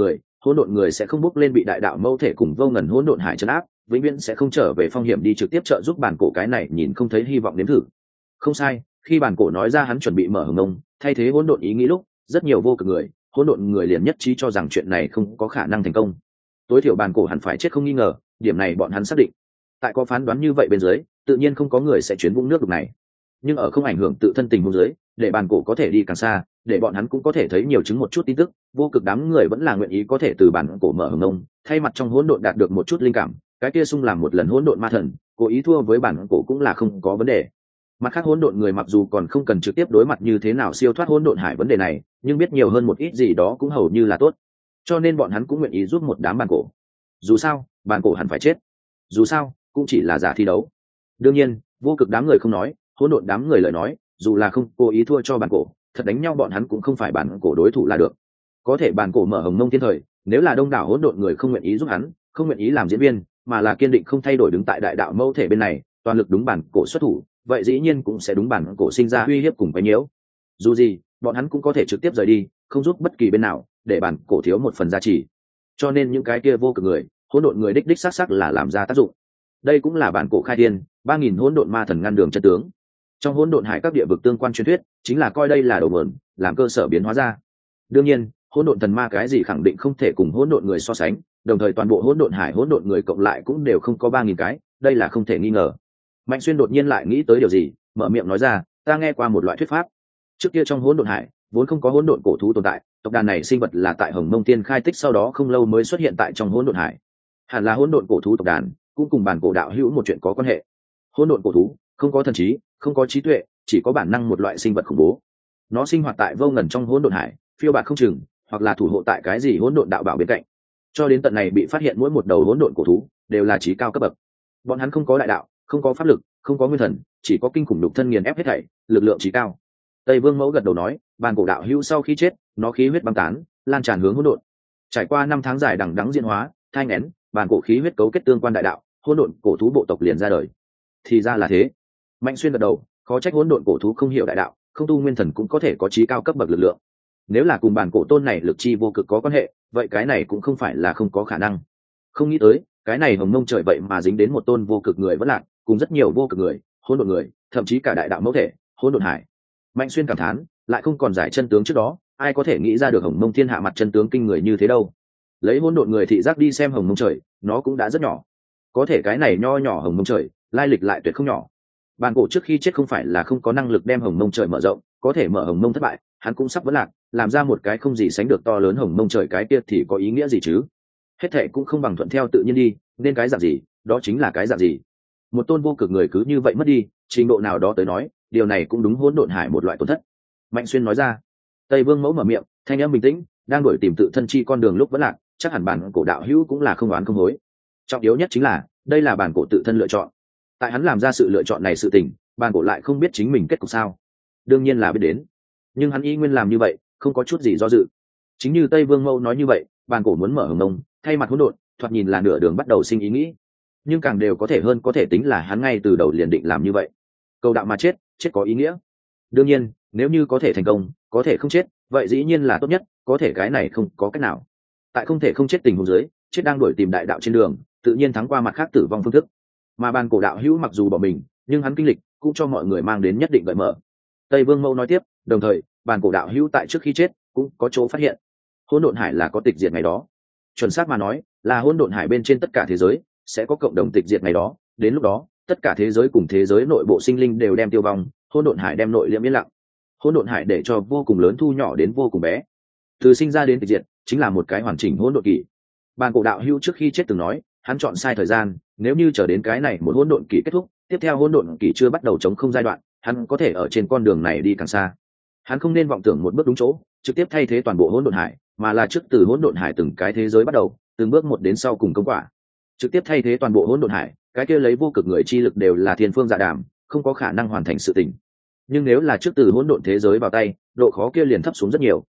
hỗn độn người sẽ không bước lên bị đại đạo mâu thể cùng vô ngần hỗn độn hải trấn áp, vĩnh viễn sẽ không trở về phong hiểm đi trực tiếp trợ giúp bản cổ cái này nhìn không thấy hy vọng nếm thử. Không sai, khi bản cổ nói ra hắn chuẩn bị mở hồng mông thay thế hỗn độn ý nghĩ lúc, rất nhiều vô cực người, hỗn độn người liền nhất trí cho rằng chuyện này không có khả năng thành công. Tối thiểu bản cổ hẳn phải chết không nghi ngờ, điểm này bọn hắn xác định. Tại có phán đoán như vậy bên dưới, tự nhiên không có người sẽ chuyến vũng nước đục này. Nhưng ở không ảnh hưởng tự thân tình huống dưới, để bản cổ có thể đi càng xa, để bọn hắn cũng có thể thấy nhiều chứng một chút tin tức, vô cực đám người vẫn là nguyện ý có thể từ bản cổ mở hồng mông, thay mặt trong hỗn độn đạt được một chút linh cảm, cái kia sung làm một lần hỗn độn ma thần, cố ý thua với bản cổ cũng là không có vấn đề. Mặt khác hỗn độn người mặc dù còn không cần trực tiếp đối mặt như thế nào siêu thoát hỗn độn hải vấn đề này, nhưng biết nhiều hơn một ít gì đó cũng hầu như là tốt, cho nên bọn hắn cũng nguyện ý giúp một đám bản cổ. Dù sao bản cổ hẳn phải chết, dù sao cũng chỉ là giả thi đấu. Đương nhiên vô cực đám người không nói, hỗn độn đám người lời nói, dù là không cố ý thua cho bản cổ, thật đánh nhau bọn hắn cũng không phải bản cổ đối thủ là được. Có thể bản cổ mở hồng mông thiên thời, nếu là đông đảo hỗn độn người không nguyện ý giúp hắn, không nguyện ý làm diễn viên, mà là kiên định không thay đổi đứng tại đại đạo mâu thể bên này, toàn lực đúng bản cổ xuất thủ, vậy dĩ nhiên cũng sẽ đúng bản cổ sinh ra uy hiếp cùng quấy nhiễu. Dù gì bọn hắn cũng có thể trực tiếp rời đi, không giúp bất kỳ bên nào, để bản cổ thiếu một phần giá trị. Cho nên những cái kia vô cực người, hỗn độn người đích đích xác xác là làm ra tác dụng. Đây cũng là bản cổ khai thiên 3000 hỗn độn ma thần ngăn đường chân tướng. Trong hỗn độn hải các địa vực tương quan truyền thuyết, chính là coi đây là đầu mượn, làm cơ sở biến hóa ra. Đương nhiên hỗn độn thần ma cái gì khẳng định không thể cùng hỗn độn người so sánh, đồng thời toàn bộ hỗn độn hải hỗn độn người cộng lại cũng đều không có 3000 cái, đây là không thể nghi ngờ. Mạnh Xuyên đột nhiên lại nghĩ tới điều gì, mở miệng nói ra, ta nghe qua một loại thuyết pháp. Trước kia trong hỗn độn hải vốn không có hỗn độn cổ thú tồn tại, tộc đàn này sinh vật là tại Hồng Mông Tiên khai tích sau đó không lâu mới xuất hiện tại trong hỗn độn hải. Hẳn là hỗn độn cổ thú tộc đàn, cũng cùng bản cổ đạo hữu một chuyện có quan hệ. Hỗn độn cổ thú không có thần trí, không có trí tuệ, chỉ có bản năng một loại sinh vật khủng bố. Nó sinh hoạt tại vô ngần trong hỗn độn hải, phiêu bạt không chừng, hoặc là thủ hộ tại cái gì hỗn độn đạo bảo bên cạnh. Cho đến tận này bị phát hiện mỗi một đầu hỗn độn cổ thú đều là trí cao cấp bậc. Bọn hắn không có đại đạo, không có pháp lực, không có nguyên thần, chỉ có kinh khủng đục thân nghiền ép hết thảy, lực lượng trí cao. Tây Vương Mẫu gật đầu nói, bản cổ đạo hữu sau khi chết, nó khí huyết băng tán, lan tràn hướng hỗn độn. Trải qua 5 tháng dài đằng đẵng diễn hóa, thai nghén, bản cổ khí huyết cấu kết tương quan đại đạo, hỗn độn cổ thú bộ tộc liền ra đời. Thì ra là thế. Mạnh Xuyên gật đầu, khó trách hỗn độn cổ thú không hiểu đại đạo, không tu nguyên thần cũng có thể có trí cao cấp bậc lực lượng. Nếu là cùng bản cổ tôn này lực chi vô cực có quan hệ, vậy cái này cũng không phải là không có khả năng. Không nghĩ tới, cái này Hồng Mông trời vậy mà dính đến một tôn vô cực người vẫn lạc, cùng rất nhiều vô cực người, hỗn độn người, thậm chí cả đại đạo mẫu thể, hỗn độn hải. Mạnh Xuyên cảm thán, lại không còn giải chân tướng trước đó, ai có thể nghĩ ra được Hồng Mông thiên hạ mặt chân tướng kinh người như thế đâu. Lấy hỗn độn người thị giác đi xem Hồng Mông trời, nó cũng đã rất nhỏ. Có thể cái này nho nhỏ Hồng Mông trời, lai lịch lại tuyệt không nhỏ. Bản cổ trước khi chết không phải là không có năng lực đem Hồng Mông trời mở rộng, có thể mở Hồng Mông thất bại, hắn cũng sắp vẫn lạc, làm ra một cái không gì sánh được to lớn Hồng Mông trời, cái kia thì có ý nghĩa gì chứ? Hết thệ cũng không bằng thuận theo tự nhiên đi, nên cái dạng gì, đó chính là cái dạng gì. Một tôn vô cực người cứ như vậy mất đi, trình độ nào đó tới nói, điều này cũng đúng hỗn độn hải một loại tổn thất. Mạnh Xuyên nói ra. Tây Vương Mẫu mở miệng, thanh âm bình tĩnh, đang đuổi tìm tự thân chi con đường lúc vẫn lạc, chắc hẳn bản cổ đạo hữu cũng là không oán không hối. Trọng yếu nhất chính là, đây là bản cổ tự thân lựa chọn. Tại hắn làm ra sự lựa chọn này sự tình, bản cổ lại không biết chính mình kết cục sao? Đương nhiên là biết đến, nhưng hắn y nguyên làm như vậy, không có chút gì do dự. Chính như Tây Vương Mẫu nói như vậy, bản cổ muốn mở Hồng Mông, thay mặt hỗn độn, thoạt nhìn là nửa đường bắt đầu sinh ý nghĩ, nhưng càng đều có thể hơn có thể tính là hắn ngay từ đầu liền định làm như vậy. Cầu đạo mà chết, chết có ý nghĩa. Đương nhiên, nếu như có thể thành công, có thể không chết, vậy dĩ nhiên là tốt nhất, có thể cái này không có cách nào. Tại không thể không chết tình huống dưới, chết đang đuổi tìm đại đạo trên đường, tự nhiên thắng qua mặt khác tử vong phương thức. Mà bản cổ đạo hữu mặc dù bỏ mình, nhưng hắn kinh lịch cũng cho mọi người mang đến nhất định gợi mở. Tây Vương Mẫu nói tiếp, đồng thời, bản cổ đạo hữu tại trước khi chết cũng có chỗ phát hiện. Hỗn độn hải là có tịch diệt ngày đó. Chuẩn xác mà nói, là hỗn độn hải bên trên tất cả thế giới sẽ có cộng đồng tịch diệt ngày đó, đến lúc đó, tất cả thế giới cùng thế giới nội bộ sinh linh đều đem tiêu vong, hỗn độn hải đem nội liễm yên lặng. Hỗn độn hải để cho vô cùng lớn thu nhỏ đến vô cùng bé. Từ sinh ra đến tịch diệt, chính là một cái hoàn chỉnh hỗn độn kỷ. Bản cổ đạo hữu trước khi chết từng nói, hắn chọn sai thời gian, nếu như chờ đến cái này một hỗn độn kỷ kết thúc, tiếp theo hỗn độn kỷ chưa bắt đầu chống không giai đoạn, hắn có thể ở trên con đường này đi càng xa. Hắn không nên vọng tưởng một bước đúng chỗ, trực tiếp thay thế toàn bộ hỗn độn hải, mà là trước từ hỗn độn hải từng cái thế giới bắt đầu, từng bước một đến sau cùng công quả. Trực tiếp thay thế toàn bộ hỗn độn hải, cái kia lấy vô cực người chi lực đều là thiên phương dạ đàm, không có khả năng hoàn thành sự tình. Nhưng nếu là trước từ hỗn độn thế giới vào tay, độ khó kia liền thấp xuống rất nhiều,